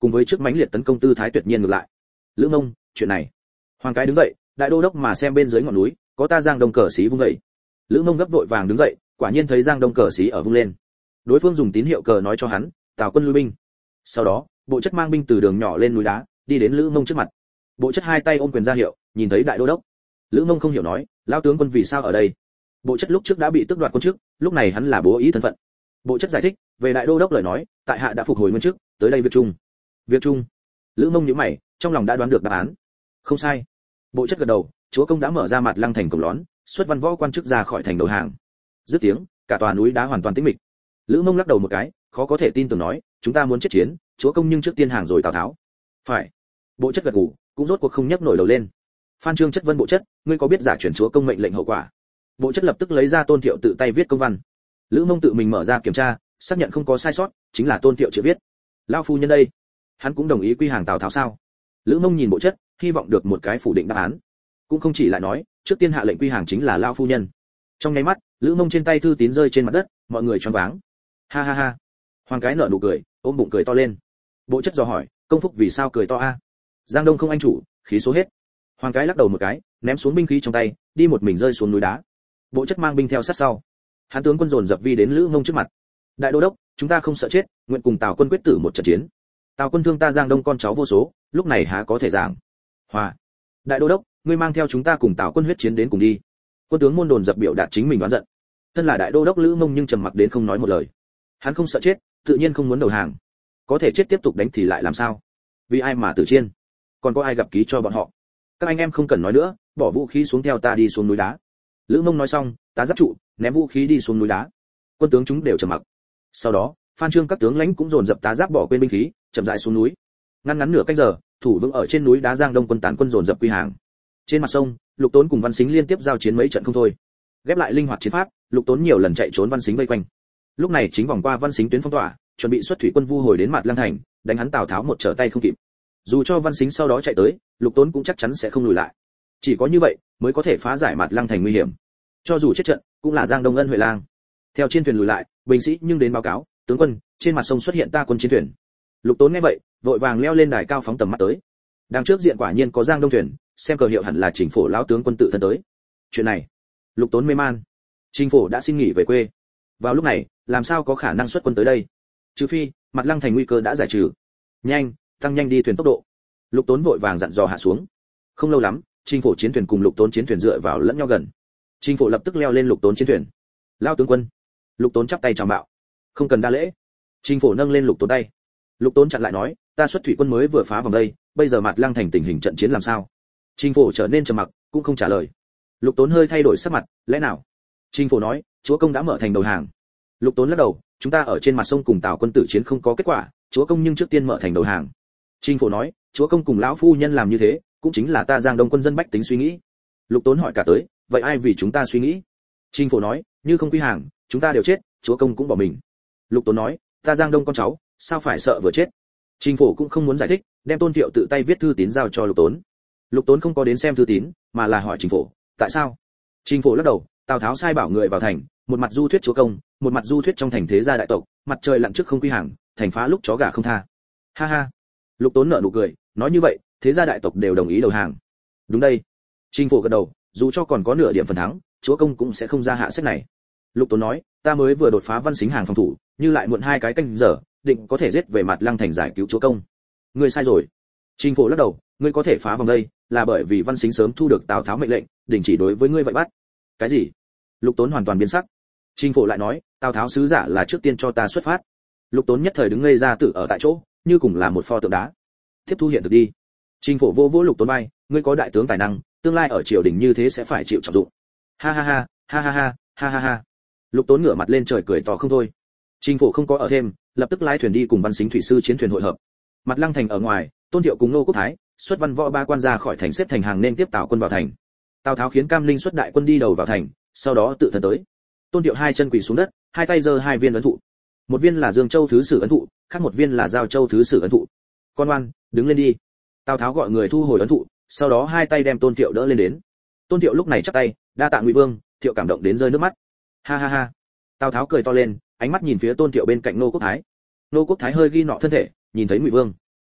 cùng với trước mãnh liệt tấn công tư thái tuyệt nhiên ngược lại. Lữ Mông, chuyện này. Hoàng cái đứng dậy, đại đô đốc mà xem bên dưới ngọn núi, có ta Giang Đông cờ xí vung dậy. Lữ Mông gấp vội vàng đứng dậy, quả nhiên thấy Giang Đông cờ xí ở vung lên. Đối phương dùng tín hiệu cờ nói cho hắn, Tào quân lui binh. Sau đó, Bộ Chất mang binh từ đường nhỏ lên núi đá, đi đến Lữ Mông trước mặt. Bộ Chất hai tay ôm quyền ra hiệu, nhìn thấy đại đô đốc. Lữ Mông không hiểu nói, lão tướng quân vì sao ở đây? Bộ Chất lúc trước đã bị tước đoạt quân chức, lúc này hắn là bố ý thân phận. Bộ Chất giải thích, về đại đô đốc lời nói, tại hạ đã phục hồi nguyên chức, tới đây việc chung. Việc chung? Lữ Mông nhíu mày, trong lòng đã đoán được đáp án. Không sai. Bộ Chất gật đầu, chúa công đã mở ra mặt lăng thành cổng lón, xuất văn võ quan chức ra khỏi thành đầu hàng. Dứt tiếng, cả tòa núi đá hoàn toàn tĩnh mịch. Lữ Mông lắc đầu một cái, khó có thể tin tưởng nói, chúng ta muốn chết chiến, chúa công nhưng trước tiên hàng rồi Tào Tháo. Phải. Bộ Chất gật gù, cũng rốt cuộc không nhấc nổi đầu lên. Phan Trương chất vấn Bộ Chất, ngươi có biết giả chuyển chúa công mệnh lệnh hậu quả? Bộ Chất lập tức lấy ra Tôn Thiệu tự tay viết công văn. Lữ Mông tự mình mở ra kiểm tra, xác nhận không có sai sót, chính là Tôn Thiệu chữ viết. Lão phu nhân đây, hắn cũng đồng ý quy hàng Tào Tháo sao? Lữ Mông nhìn Bộ Chất, hy vọng được một cái phủ định đáp án. Cũng không chỉ lại nói, trước tiên hạ lệnh quy hàng chính là lão phu nhân. Trong nháy mắt, Lữ Mông trên tay thư tín rơi trên mặt đất, mọi người choáng váng. Ha ha ha. Hoàng cái nở nụ cười, ôm bụng cười to lên. Bộ Chất dò hỏi, công phúc vì sao cười to a? Giang Đông không anh chủ, khí số hết. Hoàng cái lắc đầu một cái, ném xuống binh khí trong tay, đi một mình rơi xuống núi đá. Bộ Chất mang binh theo sát sau. Hán tướng quân dồn dập vi đến Lữ Mông trước mặt. Đại đô đốc, chúng ta không sợ chết, nguyện cùng Tào quân quyết tử một trận chiến. Tào quân thương ta Giang Đông con cháu vô số, lúc này há có thể giảng hòa. Đại đô đốc, ngươi mang theo chúng ta cùng Tào quân huyết chiến đến cùng đi. Quân tướng môn đồn dập biểu đạt chính mình đoán giận. Thân là đại đô đốc Lữ Mông nhưng trầm mặc đến không nói một lời. Hắn không sợ chết, tự nhiên không muốn đầu hàng. Có thể chết tiếp tục đánh thì lại làm sao? Vì ai mà tử chiên? Còn có ai gặp ký cho bọn họ? Các anh em không cần nói nữa, bỏ vũ khí xuống theo ta đi xuống núi đá. Lữ Mông nói xong, tá giáp trụ, ném vũ khí đi xuống núi đá. Quân tướng chúng đều trầm mặc. Sau đó, Phan Trương các tướng lãnh cũng dồn dập tá giáp bỏ quên binh khí, chậm rãi xuống núi. Ngắn ngắn nửa canh giờ, thủ vững ở trên núi đá Giang Đông quân tán quân dồn dập quy hàng. Trên mặt sông, Lục Tốn cùng Văn Sính liên tiếp giao chiến mấy trận không thôi. Ghép lại linh hoạt chiến pháp, Lục Tốn nhiều lần chạy trốn Văn Sính vây quanh. Lúc này chính vòng qua Văn Sính tuyến phong tỏa, chuẩn bị xuất thủy quân vu hồi đến Mạt Lăng thành, đánh hắn Tào Tháo một trở tay không kịp. Dù cho Văn Sính sau đó chạy tới, Lục Tốn cũng chắc chắn sẽ không lùi lại. Chỉ có như vậy mới có thể phá giải Mạt Lăng thành nguy hiểm. Cho dù chết trận, cũng là Giang Đông ân huệ lang. Theo chiến thuyền lùi lại, binh sĩ nhưng đến báo cáo, tướng quân, trên mặt sông xuất hiện ta quân chiến thuyền. Lục Tốn nghe vậy, vội vàng leo lên đài cao phóng tầm mắt tới. Đằng trước diện quả nhiên có Giang Đông thuyền, xem cờ hiệu hẳn là Trình Phổ lão tướng quân tự thân tới. Chuyện này, Lục Tốn mê man. Trình Phổ đã xin nghỉ về quê. Vào lúc này, làm sao có khả năng xuất quân tới đây? Trừ phi, Mạt Lăng thành nguy cơ đã giải trừ. Nhanh, tăng nhanh đi thuyền tốc độ. Lục Tốn vội vàng dặn dò hạ xuống. Không lâu lắm, Trình Phổ chiến thuyền cùng Lục Tốn chiến thuyền dựa vào lẫn nhau gần. Trình Phổ lập tức leo lên Lục Tốn chiến thuyền. Lão tướng quân. Lục Tốn chắp tay chào bạo. Không cần đa lễ. Trình Phổ nâng lên Lục Tốn tay. Lục Tốn chặn lại nói, ta xuất thủy quân mới vừa phá vòng đây, bây giờ Mạt Lăng thành tình hình trận chiến làm sao? Trình Phổ trở nên trầm mặc, cũng không trả lời. Lục Tốn hơi thay đổi sắc mặt, lẽ nào? Trình Phổ nói, chúa công đã mở thành đầu hàng. Lục Tốn lắc đầu, chúng ta ở trên mặt sông cùng Tào quân tử chiến không có kết quả, chúa công nhưng trước tiên mở thành đầu hàng. Trình Phổ nói, chúa công cùng lão phu nhân làm như thế, cũng chính là ta Giang Đông quân dân bách tính suy nghĩ. Lục Tốn hỏi cả tới, vậy ai vì chúng ta suy nghĩ? Trình Phổ nói, như không quy hàng, chúng ta đều chết, chúa công cũng bỏ mình. Lục Tốn nói, ta Giang Đông con cháu, sao phải sợ vừa chết? Trình Phổ cũng không muốn giải thích, đem Tôn Thiệu tự tay viết thư tín giao cho Lục Tốn. Lục Tốn không có đến xem thư tín, mà là hỏi Trình Phổ, tại sao? Trình Phổ lắc đầu, Tào Tháo sai bảo người vào thành, một mặt du thuyết chúa công, một mặt du thuyết trong thành thế gia đại tộc, mặt trời lặn trước không quy hàng, thành phá lúc chó gà không tha. Ha ha. Lục Tốn nở nụ cười, nói như vậy, thế gia đại tộc đều đồng ý đầu hàng. Đúng đây. Trình Phổ gật đầu, dù cho còn có nửa điểm phần thắng, chúa công cũng sẽ không ra hạ sách này. Lục Tốn nói, ta mới vừa đột phá Văn Sính hàng phòng thủ, như lại muộn 2 cái canh giờ, định có thể giết về Mạt Lăng thành giải cứu chúa công. Ngươi sai rồi. Trình Phổ lắc đầu, ngươi có thể phá vòng đây, là bởi vì Văn Sính sớm thu được Tào Tháo mệnh lệnh, đình chỉ đối với ngươi vậy bắt. Cái gì? Lục Tốn hoàn toàn biến sắc. Trình Phổ lại nói, Tào Tháo sứ giả là trước tiên cho ta xuất phát. Lục Tốn nhất thời đứng ngây ra tự ở tại chỗ, như cùng là một pho tượng đá. Tiếp thu hiện thực đi. Trình Phổ vô vỗ Lục Tốn vai, ngươi có đại tướng tài năng, tương lai ở triều đình như thế sẽ phải chịu trọng dụng. Ha ha ha, ha ha ha, ha ha ha. Lục Tốn ngửa mặt lên trời cười to không thôi. Trình Phổ không có ở thêm, lập tức lái thuyền đi cùng Văn Sính thủy sư chiến thuyền hội hợp. Mặt Lăng thành ở ngoài, Tôn Thiệu cùng Nô Quốc Thái, xuất văn võ ba quan ra khỏi thành xếp thành hàng nên tiếp Tào quân vào thành. Tào Tháo khiến Cam Linh xuất đại quân đi đầu vào thành, sau đó tự thân tới. Tôn Thiệu hai chân quỳ xuống đất, hai tay giơ 2 viên ấn thụ. Một viên là Dương Châu thứ sử ấn thụ, khác một viên là Giao Châu thứ sử ấn thụ. Con ngoan, đứng lên đi. Tào Tháo gọi người thu hồi ấn thụ, sau đó hai tay đem Tôn Thiệu đỡ lên đến. Tôn Thiệu lúc này chắp tay, đa tạ Ngụy Vương. Thiệu cảm động đến rơi nước mắt. Ha ha ha. Tào Tháo cười to lên, ánh mắt nhìn phía Tôn Thiệu bên cạnh Nô Quốc Thái. Nô Quốc Thái hơi ghi nọ thân thể, nhìn thấy Ngụy Vương.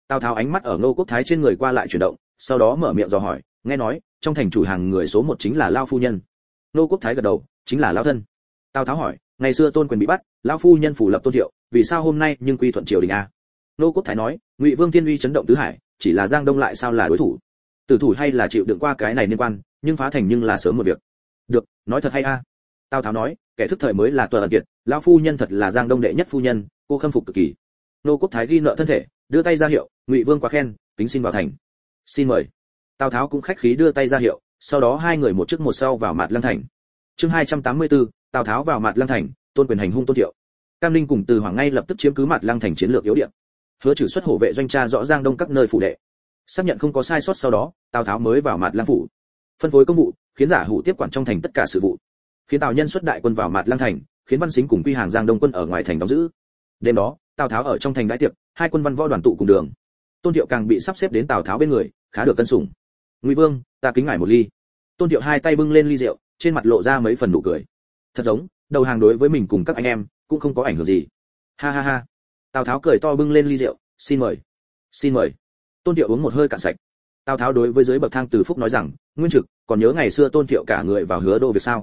Tào Tháo ánh mắt ở Ngô Quốc Thái trên người qua lại chuyển động, sau đó mở miệng dò hỏi, nghe nói trong thành chủ hàng người số 1 chính là Lao phu nhân. Ngô Quốc Thái gật đầu, chính là Lão thân. Tào Tháo hỏi, ngày xưa Tôn Quyền bị bắt, Lão phu nhân phủ lập Tôn Thiệu, vì sao hôm nay nhưng quy thuận triều đình a? Ngô Quốc Thái nói, Ngụy Vương thiên uy chấn động tứ hải, chỉ là Giang Đông lại sao là đối thủ? Tử thủ hay là chịu đựng qua cái này liên quan, nhưng phá thành nhưng là sớm một việc. Được, nói thật hay a. Tào Tháo nói, kẻ thức thời mới là tuần ẩn kiệt, Lão phu nhân thật là Giang Đông đệ nhất phu nhân, cô khâm phục cực kỳ. Ngô Quốc Thái ghi nợ thân thể, đưa tay ra hiệu, Ngụy Vương quá khen, kính xin vào thành. Xin mời. Tào Tháo cũng khách khí đưa tay ra hiệu, sau đó hai người một trước một sau vào Mạt Lăng thành. Chương 284, Tào Tháo vào Mạt Lăng thành, Tôn Quyền hành hung Tôn Thiệu. Cam Ninh cùng Từ Hoàng ngay lập tức chiếm cứ Mạt Lăng thành chiến lược yếu điểm. Hứa Trừ xuất hổ vệ doanh tra rõ Giang Đông các nơi phủ đệ. Xác nhận không có sai sót sau đó, Tào Tháo mới vào Mạt Lăng phủ. Phân phối công vụ, khiến Giả Hủ tiếp quản trong thành tất cả sự vụ. Khiến Tào Nhân xuất đại quân vào Mạt Lăng thành, khiến Văn Sính cùng Quy Hàng Giang Đông quân ở ngoài thành đóng giữ. Đêm đó, Tào Tháo ở trong thành đãi tiệc, hai quân văn võ đoàn tụ cùng đường. Tôn Thiệu càng bị sắp xếp đến Tào Tháo bên người, khá được cân sủng. Ngụy Vương, ta kính ngài một ly. Tôn Thiệu hai tay bưng lên ly rượu, trên mặt lộ ra mấy phần nụ cười. Thật giống, đầu hàng đối với mình cùng các anh em cũng không có ảnh hưởng gì. Ha ha ha. Tào Tháo cười to bưng lên ly rượu, xin mời. Xin mời. Tôn Thiệu uống một hơi cạn sạch. Tào Tháo đối với dưới bậc thang Từ Phúc nói rằng, Nguyên Trực, còn nhớ ngày xưa Tôn Thiệu cả người vào Hứa Đô việc sao?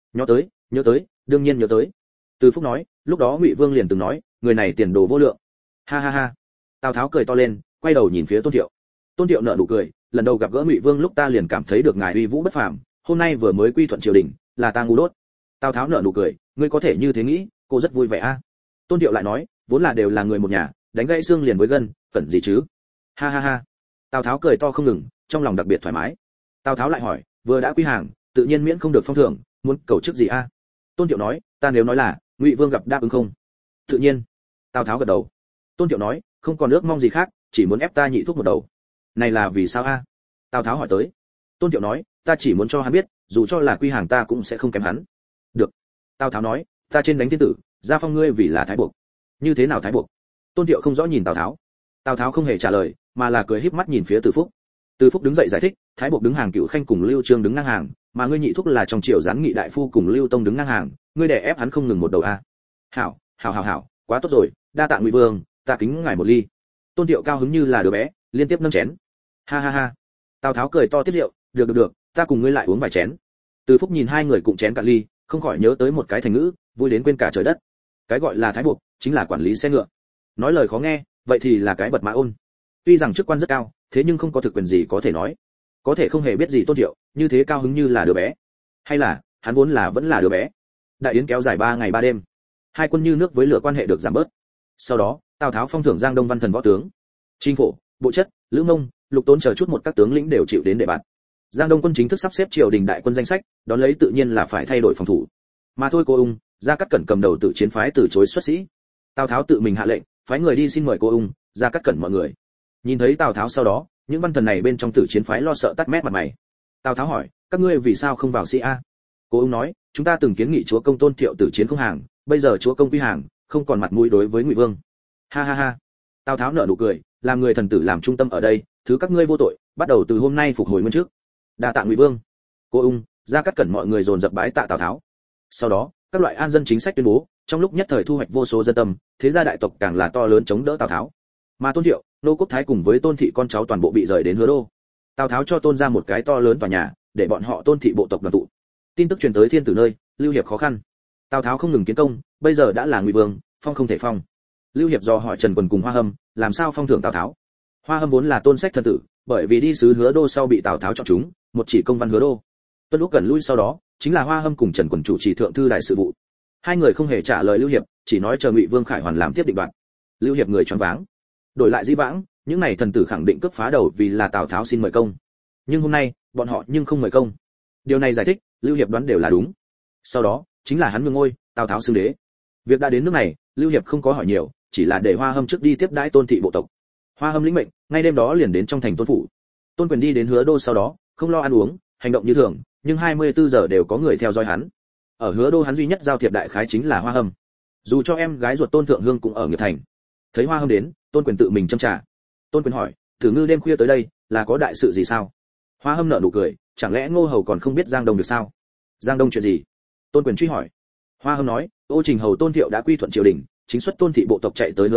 Nhớ tới, đương nhiên nhớ tới. Từ Phúc nói, lúc đó Ngụy Vương liền từng nói, người này tiền đồ vô lượng. Ha ha ha. Tào Tháo cười to lên, quay đầu nhìn phía Tôn Thiệu. Tôn Thiệu nở nụ cười, lần đầu gặp gỡ Ngụy Vương lúc ta liền cảm thấy được ngài uy vũ bất phàm, hôm nay vừa mới quy thuận triều đình, là ta ngu đốt. Tào Tháo nở nụ cười, ngươi có thể như thế nghĩ, cô rất vui vẻ a. Tôn Thiệu lại nói, vốn là đều là người một nhà, đánh gãy xương liền với gân, cần gì chứ? Ha ha ha. Tào Tháo cười to không ngừng, trong lòng đặc biệt thoải mái. Tào Tháo lại hỏi, vừa đã quy hàng, tự nhiên miễn không được phong thưởng, muốn cầu chức gì a? Tôn Thiệu nói, ta nếu nói là Ngụy Vương gặp đáp ứng không? Tự nhiên. Tào Tháo gật đầu. Tôn Thiệu nói, không còn ước mong gì khác, chỉ muốn ép ta nhị thuốc một đầu. Này là vì sao a? Tào Tháo hỏi tới. Tôn Thiệu nói, ta chỉ muốn cho hắn biết, dù cho là quy hàng ta cũng sẽ không kém hắn. Được. Tào Tháo nói, ta trên đánh thiên tử, gia phong ngươi vì là thái buộc. Như thế nào thái buộc? Tôn Thiệu không rõ nhìn Tào Tháo. Tào Tháo không hề trả lời, mà là cười híp mắt nhìn phía Từ Phúc. Từ Phúc đứng dậy giải thích, thái buộc đứng hàng Cựu Khanh cùng Lưu Trương đứng ngang hàng, mà ngươi nhị thúc là trong triều gián nghị đại phu cùng Lưu Tông đứng ngang hàng, ngươi đè ép hắn không ngừng một đầu a. Hảo, quá tốt rồi, đa tạ Ngụy Vương, ta kính ngài một ly. Tôn Thiệu cao hứng như là đứa bé, liên tiếp nâng chén. Ha ha ha. Tào Tháo cười to tiếp rượu, được, ta cùng ngươi lại uống vài chén. Từ Phúc nhìn hai người cùng chén cạn ly, không khỏi nhớ tới một cái thành ngữ, vui đến quên cả trời đất. Cái gọi là thái buộc, chính là quản lý xe ngựa. Nói lời khó nghe, vậy thì là cái bật mã ôn. Tuy rằng chức quan rất cao, thế nhưng không có thực quyền gì có thể nói. Có thể không hề biết gì Tôn Thiệu, như thế cao hứng như là đứa bé. Hay là, hắn vốn là vẫn là đứa bé. Đại yến kéo dài 3 ngày 3 đêm. Hai quân như nước với lửa quan hệ được giảm bớt. Sau đó, Tào Tháo phong thưởng Giang Đông văn thần võ tướng. Trinh Phổ, Bộ Chất, Lữ Mông, Lục Tốn chờ chút một các tướng lĩnh đều chịu đến đề bạt. Giang Đông quân chính thức sắp xếp triều đình đại quân danh sách, đón lấy tự nhiên là phải thay đổi phòng thủ. Mà thôi cô ung, Gia Cát Cẩn cầm đầu tự chiến phái từ chối xuất sĩ. Tào Tháo tự mình hạ lệnh, phái người đi xin mời cô ung, Gia Cát Cẩn mọi người. Nhìn thấy Tào Tháo sau đó, những văn thần này bên trong tử chiến phái lo sợ tắt mét mặt mày. Tào Tháo hỏi, các ngươi vì sao không vào sĩ a? Cô ung nói, chúng ta từng kiến nghị chúa công Tôn Thiệu tử chiến không hàng, bây giờ chúa công quy hàng, không còn mặt mũi đối với Ngụy Vương. Ha ha ha. Tào Tháo nở nụ cười, làm người thần tử làm trung tâm ở đây, thứ các ngươi vô tội, bắt đầu từ hôm nay phục hồi nguyên trước. Đa tạ Ngụy Vương. Cô ung, Gia Cát Cẩn mọi người dồn dập bái tạ Tào Tháo. Sau đó, các loại an dân chính sách tuyên bố, trong lúc nhất thời thu hoạch vô số dân tâm, thế gia đại tộc càng là to lớn chống đỡ Tào Tháo. Mà Tôn Thiệu, Nô Quốc Thái cùng với Tôn thị con cháu toàn bộ bị rời đến Hứa Đô. Tào Tháo cho Tôn ra một cái to lớn tòa nhà, để bọn họ Tôn thị bộ tộc đoàn tụ. Tin tức truyền tới thiên tử nơi, Lưu Hiệp khó khăn. Tào Tháo không ngừng kiến công, bây giờ đã là Ngụy Vương, phong không thể phong. Lưu Hiệp dò hỏi Trần Quần cùng Hoa Hâm, làm sao phong thưởng Tào Tháo. Hoa Hâm vốn là tôn sách thần tử, bởi vì đi sứ Hứa Đô sau bị Tào Tháo chọn chúng, một chỉ công văn Hứa Đô. Tuân lúc cần lui sau đó, chính là Hoa Hâm cùng Trần Quần chủ trì thượng thư đại sự vụ. Hai người không hề trả lời Lưu Hiệp, chỉ nói chờ Ngụy Vương Khải Hoàn làm tiếp định đoạt. Lưu Hiệp người choáng váng. Đổi lại dĩ vãng, những này thần tử khẳng định cướp phá đầu vì là Tào Tháo xin mời công. Nhưng hôm nay, bọn họ nhưng không mời công. Điều này giải thích, Lưu Hiệp đoán đều là đúng. Sau đó, chính là hắn nhường ngôi, Tào Tháo xưng đế. Việc đã đến nước này, Lưu Hiệp không có hỏi nhiều, chỉ là để Hoa Hâm trước đi tiếp đãi Tôn thị bộ tộc. Hoa Hâm lĩnh mệnh, ngay đêm đó liền đến trong thành Tôn phủ. Tôn Quyền đi đến Hứa Đô sau đó, không lo ăn uống, hành động như thường, nhưng 24 giờ đều có người theo dõi hắn. Ở Hứa Đô hắn duy nhất giao thiệp đại khái chính là Hoa Hâm. Dù cho em gái ruột Tôn Thượng Hương cũng ở Nghiệp Thành. Thấy Hoa Hâm đến, Tôn Quyền tự mình châm trà. Tôn Quyền hỏi, Thử Ngư đêm khuya tới đây, là có đại sự gì sao? Hoa Hâm nở nụ cười, chẳng lẽ Ngô Hầu còn không biết Giang Đông được sao? Giang Đông chuyện gì? Tôn Quyền truy hỏi. Hoa Hâm nói, Ô Trình Hầu Tôn Thiệu đã quy thuận triều đình, chính xuất Tôn thị bộ tộc chạy tới Hứa Đô,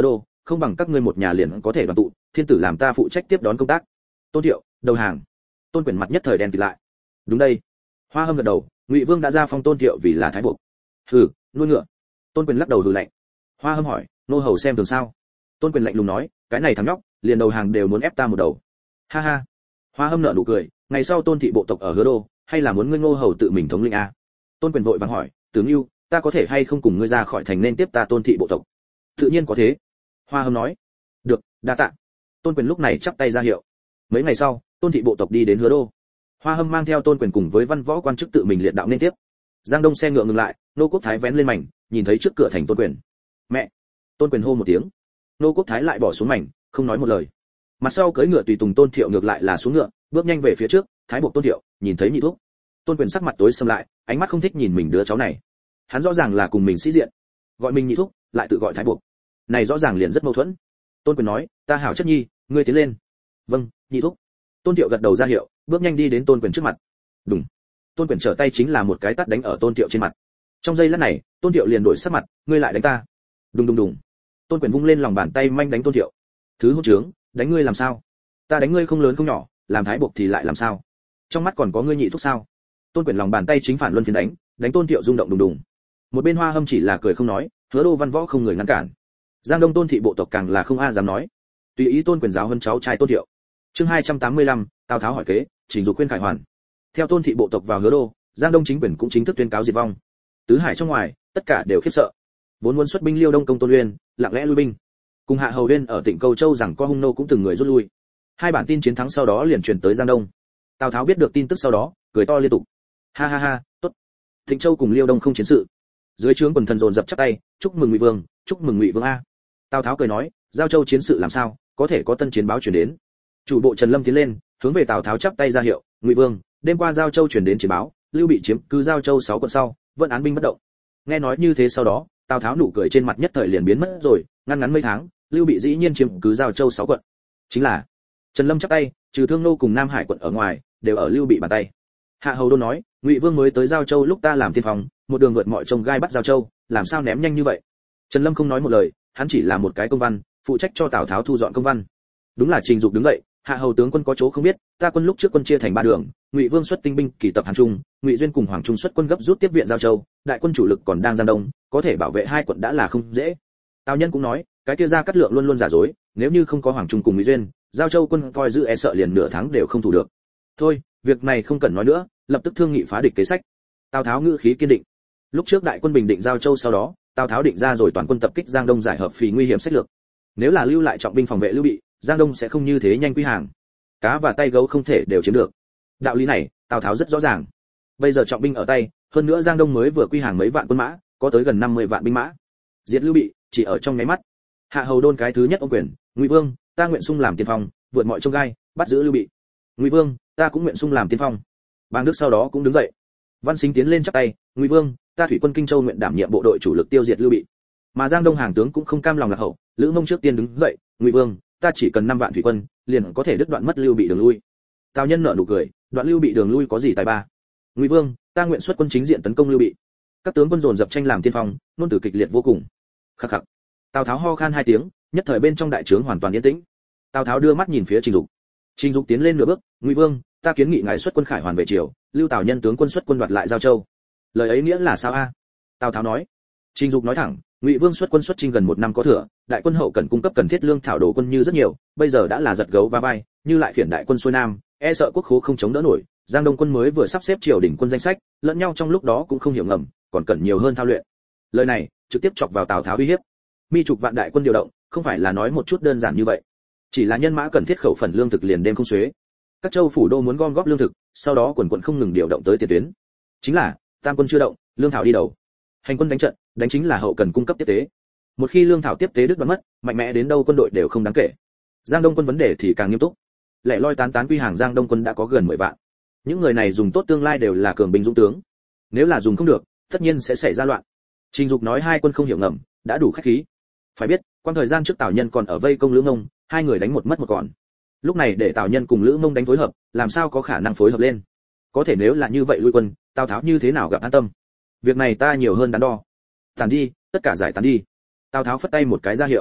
không bằng các ngươi một nhà liền có thể đoàn tụ, thiên tử làm ta phụ trách tiếp đón công tác. Tôn Thiệu, đầu hàng. Tôn Quyền mặt nhất thời đen kịt lại. Đúng đây. Hoa Hâm gật đầu, Ngụy Vương đã ra phong Tôn Thiệu vì là thái buộc. Hừ, nuôi ngựa. Tôn Quyền lắc đầu hừ lạnh. Hoa Hâm hỏi, nô hầu xem thường sao? Tôn Quyền lạnh lùng nói, cái này thằng nhóc, liền đầu hàng đều muốn ép ta một đầu. Ha ha. Hoa Hâm nở nụ cười, ngày sau Tôn thị bộ tộc ở Hứa Đô, hay là muốn ngươi Ngô hầu tự mình thống lĩnh a? Tôn Quyền vội vàng hỏi, tướng yêu, ta có thể hay không cùng ngươi ra khỏi thành nên tiếp ta Tôn thị bộ tộc? Tự nhiên có thế. Hoa Hâm nói. Được, đa tạ. Tôn Quyền lúc này chắp tay ra hiệu. Mấy ngày sau, Tôn thị bộ tộc đi đến Hứa Đô. Hoa Hâm mang theo Tôn Quyền cùng với văn võ quan chức tự mình liệt đạo nên tiếp. Giang Đông xe ngựa ngừng lại, nô quốc thái vén lên mảnh, nhìn thấy trước cửa thành Tôn Quyền. Mẹ! Tôn Quyền hô một tiếng. Nô quốc thái lại bỏ xuống mảnh, không nói một lời. Mặt sau cưỡi ngựa tùy tùng Tôn Thiệu ngược lại là xuống ngựa, bước nhanh về phía trước, thái buộc Tôn Thiệu, nhìn thấy nhị thúc. Tôn Quyền sắc mặt tối sầm lại, ánh mắt không thích nhìn mình đứa cháu này. Hắn rõ ràng là cùng mình sĩ diện, gọi mình nhị thúc, lại tự gọi thái buộc. Này rõ ràng liền rất mâu thuẫn. Tôn Quyền nói, ta hảo chất nhi, ngươi tiến lên. Vâng, nhị thúc. Tôn Thiệu gật đầu ra hiệu, bước nhanh đi đến Tôn Quyền trước mặt. Đùng. Tôn Quyền trở tay chính là một cái tát đánh ở Tôn Thiệu trên mặt. Trong giây lát này, Tôn Thiệu liền đổi sắc mặt, ngươi lại đánh ta. Đùng đùng đùng. Tôn Quyền vung lên lòng bàn tay manh đánh Tôn Thiệu. Thứ hỗn trướng, đánh ngươi làm sao? Ta đánh ngươi không lớn không nhỏ, làm thái buộc thì lại làm sao? Trong mắt còn có ngươi nhị thúc sao? Tôn Quyền lòng bàn tay chính phản luân phiên đánh Tôn Thiệu rung động đùng đùng. Một bên Hoa Hâm chỉ là cười không nói, Hứa Đô văn võ không người ngăn cản. Giang Đông Tôn thị bộ tộc càng là không a dám nói. Tùy ý Tôn Quyền giáo hơn cháu trai Tôn Thiệu. Chương 285, Tào Tháo hỏi kế, chỉnh dục khuyên khải hoàn. Theo Tôn thị bộ tộc vào Hứa Đô, Giang Đông chính quyền cũng chính thức tuyên cáo diệt vong. Tứ hải trong ngoài, tất cả đều khiếp sợ. Vốn muốn xuất binh Liêu Đông công Tôn Uyên, lặng lẽ lui binh. Cùng Hạ Hầu Uyên ở Tịnh Câu Châu rằng có hung nô cũng từng người rút lui. Hai bản tin chiến thắng sau đó liền truyền tới Giang Đông. Tào Tháo biết được tin tức sau đó, cười to liên tục. Ha ha ha, tốt. Tịnh Châu cùng Liêu Đông không chiến sự. Dưới trướng quần thần dồn dập chắp tay, chúc mừng Ngụy Vương, chúc mừng Ngụy Vương a. Tào Tháo cười nói, Giao Châu chiến sự làm sao, có thể có tân chiến báo truyền đến. Chủ bộ Trần Lâm tiến lên, hướng về Tào Tháo chắp tay ra hiệu, Ngụy Vương, đêm qua Giao Châu truyền đến chiến báo, Lưu Bị chiếm cứ Giao Châu 6 quận sau, vẫn án binh bất động. Nghe nói như thế sau đó, Tào Tháo nụ cười trên mặt nhất thời liền biến mất rồi, ngăn ngắn mấy tháng, Lưu Bị dĩ nhiên chiếm cứ Giao Châu 6 quận. Chính là Trần Lâm chắp tay, trừ Thương Nô cùng Nam Hải quận ở ngoài, đều ở Lưu Bị bàn tay. Hạ Hầu Đôn nói, Ngụy Vương mới tới Giao Châu lúc ta làm tiên phong, một đường vượt mọi trông gai bắt Giao Châu, làm sao ném nhanh như vậy? Trần Lâm không nói một lời, hắn chỉ là một cái công văn, phụ trách cho Tào Tháo thu dọn công văn. Đúng là Trình Dục đứng dậy, Hạ Hầu tướng quân có chỗ không biết, ta quân lúc trước quân chia thành 3 đường, Ngụy Vương xuất tinh binh kỳ tập Hàn Trung, Ngụy Duyên cùng Hoàng Trung xuất quân gấp rút tiếp viện Giao Châu, đại quân chủ lực còn đang Giang Đông, có thể bảo vệ 2 quận đã là không dễ. Tào Nhân cũng nói, cái kia ra cắt lượng luôn luôn giả dối, nếu như không có Hoàng Trung cùng Ngụy Duyên, Giao Châu quân coi giữ e sợ liền nửa tháng đều không thủ được. Thôi, việc này không cần nói nữa, lập tức thương nghị phá địch kế sách. Tào Tháo ngữ khí kiên định. Lúc trước đại quân bình định Giao Châu sau đó, Tào Tháo định ra rồi toàn quân tập kích Giang Đông giải hợp phì nguy hiểm sách lược. Nếu là lưu lại trọng binh phòng vệ Lưu Bị, Giang Đông sẽ không như thế nhanh quy hàng. Cá và tay gấu không thể đều chiếm được. Đạo lý này, Tào Tháo rất rõ ràng. Bây giờ trọng binh ở tay, hơn nữa Giang Đông mới vừa quy hàng mấy vạn quân mã, có tới gần 50 vạn binh mã. Diệt Lưu Bị, chỉ ở trong nháy mắt. Hạ Hầu Đôn cái thứ nhất ôm quyền, Ngụy Vương, ta nguyện sung làm tiên phong, vượt mọi chông gai, bắt giữ Lưu Bị. Ngụy Vương, ta cũng nguyện sung làm tiên phong. Bang Đức sau đó cũng đứng dậy. Văn Sinh tiến lên chắp tay, Ngụy Vương, ta thủy quân Kinh Châu nguyện đảm nhiệm bộ đội chủ lực tiêu diệt Lưu Bị. Mà Giang Đông hàng tướng cũng không cam lòng lạc hậu, Lữ Mông trước tiên đứng dậy, Ngụy Vương, ta chỉ cần 5 vạn thủy quân, liền có thể đứt đoạn mất Lưu Bị đường lui. Tào Nhân nở nụ cười, đoạn Lưu Bị đường lui có gì tài ba? Ngụy Vương, ta nguyện xuất quân chính diện tấn công Lưu Bị. Các tướng quân dồn dập tranh làm tiên phong, nôn tử kịch liệt vô cùng. Khắc khắc. Tào Tháo ho khan 2 tiếng, nhất thời bên trong đại trướng hoàn toàn yên tĩnh. Tào Tháo đưa mắt nhìn phía Trình Dục. Trình Dục tiến lên nửa bước, Ngụy Vương, ta kiến nghị ngài xuất quân khải hoàn về triều, lưu Tào Nhân tướng quân xuất quân đoạt lại Giao Châu. Lời ấy nghĩa là sao a? Tào Tháo nói. Trình Dục nói thẳng, Ngụy Vương xuất quân xuất chinh gần 1 năm có thừa, đại quân hậu cần cung cấp cần thiết lương thảo đồ quân như rất nhiều, bây giờ đã là giật gấu va vai, như lại khiển đại quân xuôi nam, e sợ quốc khố không chống đỡ nổi. Giang Đông quân mới vừa sắp xếp triều đình quân danh sách, lẫn nhau trong lúc đó cũng không hiểu ngầm, còn cần nhiều hơn thao luyện. Lời này trực tiếp chọc vào Tào Tháo uy hiếp. Mi chục vạn đại quân điều động, không phải là nói một chút đơn giản như vậy. Chỉ là nhân mã cần thiết khẩu phần lương thực liền đêm không xuế. Các châu phủ đô muốn gom góp lương thực, sau đó quần quận không ngừng điều động tới tiền tuyến. Chính là, tam quân chưa động, lương thảo đi đầu. Hành quân đánh trận, đánh chính là hậu cần cung cấp tiếp tế. Một khi lương thảo tiếp tế đứt đoạn mất, mạnh mẽ đến đâu quân đội đều không đáng kể. Giang Đông quân vấn đề thì càng nghiêm túc. Lẻ loi tán tán quy hàng Giang Đông quân đã có gần 10 vạn. Những người này dùng tốt tương lai đều là cường binh dũng tướng. Nếu là dùng không được, tất nhiên sẽ xảy ra loạn. Trình Dục nói 2 quân không hiểu ngầm, đã đủ khách khí. Phải biết, quan thời gian trước Tào Nhân còn ở vây công Lữ Mông, 2 người đánh một mất một còn. Lúc này để Tào Nhân cùng Lữ Mông đánh phối hợp, làm sao có khả năng phối hợp lên? Có thể nếu là như vậy lui quân, Tào Tháo như thế nào gặp an tâm? Việc này ta nhiều hơn đắn đo. Tàn đi, tất cả giải tán đi. Tào Tháo phất tay một cái ra hiệu.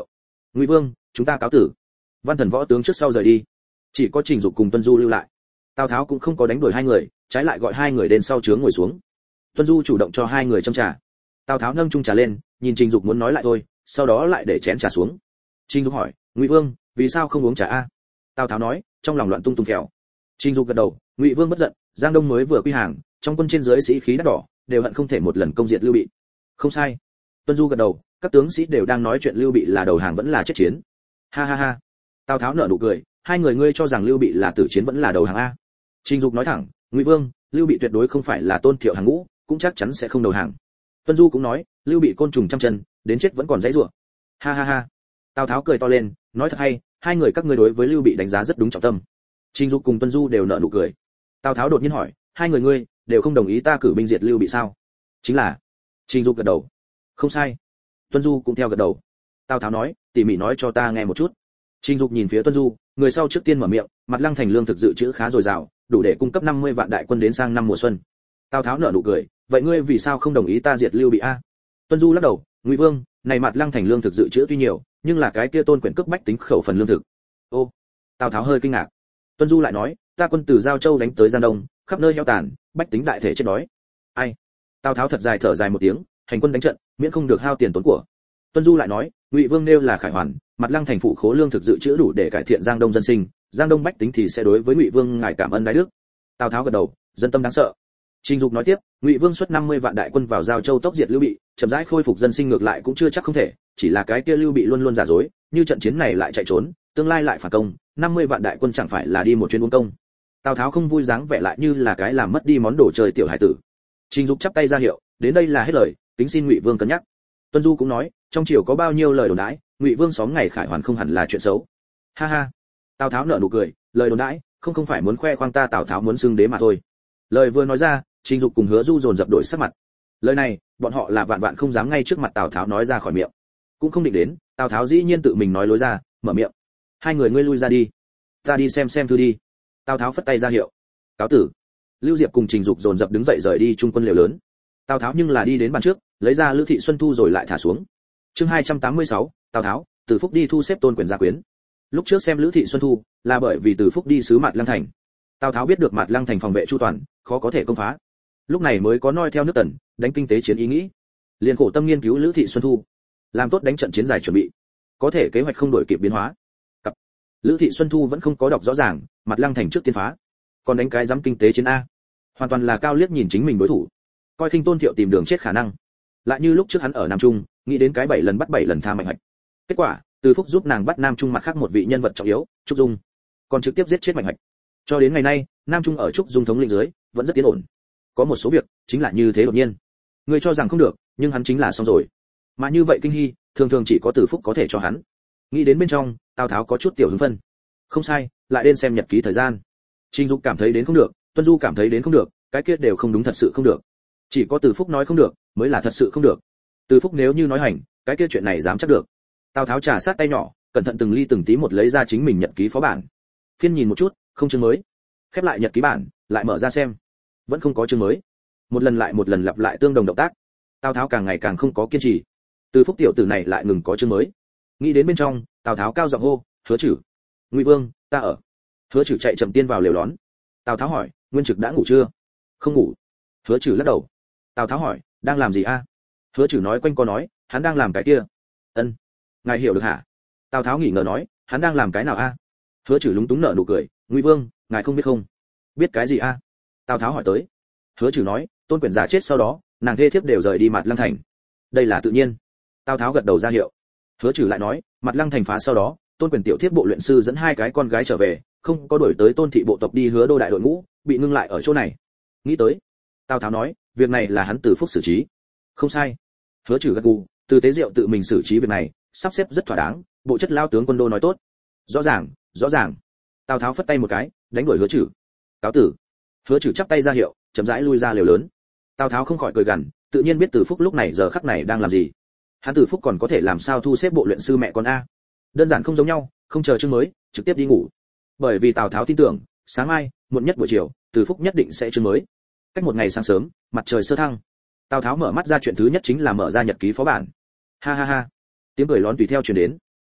Ngụy Vương, chúng ta cáo tử. Văn Thần võ tướng trước sau rời đi, chỉ có Trình Dục cùng Tuân Du lưu lại. Tào Tháo cũng không có đánh đuổi hai người, trái lại gọi hai người đến sau trướng ngồi xuống. Tuân Du chủ động cho hai người châm trà. Tào Tháo nâng chung trà lên, nhìn Trình Dục muốn nói lại thôi, sau đó lại để chén trà xuống. Trình Dục hỏi, Ngụy Vương, vì sao không uống trà a? Tào Tháo nói, trong lòng loạn tung tung phèo. Trình Dục gật đầu, Ngụy Vương bất giận, Giang Đông mới vừa quy hàng, trong quân trên dưới sĩ khí đắt đỏ, đều hận không thể một lần công diệt Lưu Bị. Không sai. Tuân Du gật đầu, các tướng sĩ đều đang nói chuyện Lưu Bị là đầu hàng vẫn là chết chiến. Ha ha ha. Tào Tháo nở nụ cười, hai người ngươi cho rằng Lưu Bị là tử chiến vẫn là đầu hàng a? Trình Dục nói thẳng, Ngụy Vương, Lưu Bị tuyệt đối không phải là Tôn Thiệu hàng ngũ, cũng chắc chắn sẽ không đầu hàng. Tuân Du cũng nói, Lưu Bị côn trùng trăm chân, đến chết vẫn còn dãy rủa. Ha ha ha. Tào Tháo cười to lên, nói thật hay, hai người các ngươi đối với Lưu Bị đánh giá rất đúng trọng tâm. Trình Dục cùng Tuân Du đều nở nụ cười. Tào Tháo đột nhiên hỏi, hai người ngươi đều không đồng ý ta cử binh diệt Lưu Bị sao? Chính là. Trình Dục gật đầu. Không sai. Tuân Du cũng theo gật đầu. Tào Tháo nói, tỉ mỉ nói cho ta nghe một chút. Trình Dục nhìn phía Tuân Du, người sau trước tiên mở miệng, Mặt Lăng thành lương thực dự trữ khá dồi dào, đủ để cung cấp 50 vạn đại quân đến sang năm mùa xuân. Tào Tháo nở nụ cười, vậy ngươi vì sao không đồng ý ta diệt Lưu Bị a? Tuân Du lắc đầu, Ngụy Vương, này Mặt Lăng thành lương thực dự trữ tuy nhiều, nhưng là cái kia Tôn quyển cướp bách tính khẩu phần lương thực. Ô. Tào Tháo hơi kinh ngạc. Tuân Du lại nói, ta quân từ Giao Châu đánh tới Giang Đông, khắp nơi heo tàn, bách tính đại thể chết đói. Ai? Tào Tháo thật dài thở dài một tiếng, hành quân đánh trận, miễn không được hao tiền tốn của. Tuân Du lại nói, Ngụy Vương nêu là khải hoàn, Mặt Lăng thành phụ khố lương thực dự trữ đủ để cải thiện Giang Đông dân sinh, Giang Đông bách tính thì sẽ đối với Ngụy Vương ngài cảm ơn đái đức. Tào Tháo gật đầu, dân tâm đáng sợ. Trình Dục nói tiếp, Ngụy Vương xuất 50 vạn đại quân vào Giao Châu tốc diệt Lưu Bị, chậm rãi khôi phục dân sinh ngược lại cũng chưa chắc không thể, chỉ là cái kia Lưu Bị luôn luôn giả dối, như trận chiến này lại chạy trốn, tương lai lại phản công, 50 vạn đại quân chẳng phải là đi một chuyến uống công. Tào Tháo không vui dáng vẻ lại như là cái làm mất đi món đồ chơi tiểu hải tử. Trình Dục chắp tay ra hiệu, đến đây là hết lời, kính xin Ngụy Vương cân nhắc. Tuân Du cũng nói, trong triều có bao nhiêu lời đồn đãi, Ngụy Vương xóm ngày khải hoàn không hẳn là chuyện xấu. Ha ha. Tào Tháo nở nụ cười, lời đồn đãi, không phải muốn khoe khoang ta Tào Tháo muốn xưng đế mà thôi. Lời vừa nói ra, Trình Dục cùng Hứa Du dồn dập đổi sắc mặt. Lời này, bọn họ là vạn vạn không dám ngay trước mặt Tào Tháo nói ra khỏi miệng. Cũng không định đến, Tào Tháo dĩ nhiên tự mình nói lối ra, mở miệng. Hai người ngươi lui ra đi, ta đi xem thư đi. Tào Tháo phất tay ra hiệu. Cáo tử. Lưu Diệp cùng Trình Dục dồn dập đứng dậy rời đi trung quân liều lớn. Tào Tháo nhưng là đi đến bàn trước, lấy ra Lữ Thị Xuân Thu rồi lại thả xuống. Chương 286, Tào Tháo, Từ Phúc đi thu xếp Tôn quyển gia quyến. Lúc trước xem Lữ Thị Xuân Thu, là bởi vì Từ Phúc đi sứ Mạt Lăng thành. Tào Tháo biết được Mạt Lăng thành phòng vệ chu toàn, khó có thể công phá. Lúc này mới có noi theo nước Tần, đánh kinh tế chiến ý nghĩ. Liên khổ tâm nghiên cứu Lữ Thị Xuân Thu, làm tốt đánh trận chiến dài chuẩn bị. Có thể kế hoạch không đổi kịp biến hóa. Cặp. Lữ Thị Xuân Thu vẫn không có đọc rõ ràng, Mạt Lăng thành trước tiên phá. Còn đánh cái dám kinh tế chiến a. Hoàn toàn là cao liếc nhìn chính mình đối thủ. Coi khinh Tôn Thiệu tìm đường chết khả năng. Lại như lúc trước hắn ở Nam Trung, nghĩ đến cái 7 lần bắt 7 lần tha Mạnh Hoạch. Kết quả, Từ Phúc giúp nàng bắt Nam Trung mặt khác một vị nhân vật trọng yếu, Trúc Dung, còn trực tiếp giết chết Mạnh Hoạch. Cho đến ngày nay, Nam Trung ở Trúc Dung thống lĩnh dưới, vẫn rất tiến ổn. Có một số việc, chính là như thế đột nhiên. Người cho rằng không được, nhưng hắn chính là xong rồi. Mà như vậy kinh hy, thường thường chỉ có Từ Phúc có thể cho hắn. Nghĩ đến bên trong, Tào Tháo có chút tiểu hứng phân. Không sai, lại đến xem nhật ký thời gian. Trình Dục cảm thấy đến không được, Tuân Du cảm thấy đến không được, cái kia đều không đúng thật sự không được. Chỉ có Từ Phúc nói không được, mới là thật sự không được. Từ Phúc nếu như nói hành, cái kia chuyện này dám chắc được. Tào Tháo trà sát tay nhỏ, cẩn thận từng ly từng tí một lấy ra chính mình nhật ký phó bản. Phiên nhìn một chút, không chương mới. Khép lại nhật ký bản, lại mở ra xem. Vẫn không có chương mới. Một lần lại một lần lặp lại tương đồng động tác. Tào Tháo càng ngày càng không có kiên trì. Từ Phúc tiểu tử này lại ngừng có chương mới. Nghĩ đến bên trong, Tào Tháo cao giọng hô, Hứa Trử. Ngụy Vương, ta ở. Hứa Trử chạy chậm tiên vào lều đón. Tào Tháo hỏi, Nguyên Trực đã ngủ chưa? Không ngủ. Hứa Trử lắc đầu. Tào Tháo hỏi, đang làm gì a? Hứa Trử nói quanh co nói, hắn đang làm cái kia. Ân, ngài hiểu được hả? Tào Tháo nghỉ ngờ nói, hắn đang làm cái nào a? Hứa Trử lúng túng nở nụ cười, Ngụy Vương, ngài không biết không? Biết cái gì a? Tào Tháo hỏi tới. Hứa Trử nói, Tôn quyển giả chết sau đó, nàng thê thiếp đều rời đi Mạt Lăng thành. Đây là tự nhiên. Tào Tháo gật đầu ra hiệu. Hứa Trử lại nói, Mạt Lăng thành phá sau đó, Tôn quyển tiểu thiếp bộ luyện sư dẫn hai cái con gái trở về, không có đuổi tới Tôn thị bộ tộc đi Hứa Đô đại đội ngũ, bị ngưng lại ở chỗ này. Nghĩ tới. Tào Tháo nói, việc này là hắn Từ Phúc xử trí. Không sai. Hứa Trử gật gù, Từ Tế Diệu tự mình xử trí việc này, sắp xếp rất thỏa đáng, bộ chất lao tướng quân đô nói tốt. Rõ ràng, rõ ràng. Tào Tháo phất tay một cái, đánh đuổi Hứa Trử. Cáo tử. Hứa Trử chắp tay ra hiệu, chậm rãi lui ra lều lớn. Tào Tháo không khỏi cười gằn, tự nhiên biết Từ Phúc lúc này giờ khắc này đang làm gì. Hắn Từ Phúc còn có thể làm sao thu xếp bộ luyện sư mẹ con a? Đơn giản không giống nhau, không chờ chương mới, trực tiếp đi ngủ. Bởi vì Tào Tháo tin tưởng, sáng mai, muộn nhất buổi chiều, Từ Phúc nhất định sẽ chương mới. Cách một ngày sáng sớm, mặt trời sơ thăng. Tào Tháo mở mắt ra chuyện thứ nhất chính là mở ra nhật ký phó bản. Ha ha ha. Tiếng cười lón tùy theo truyền đến.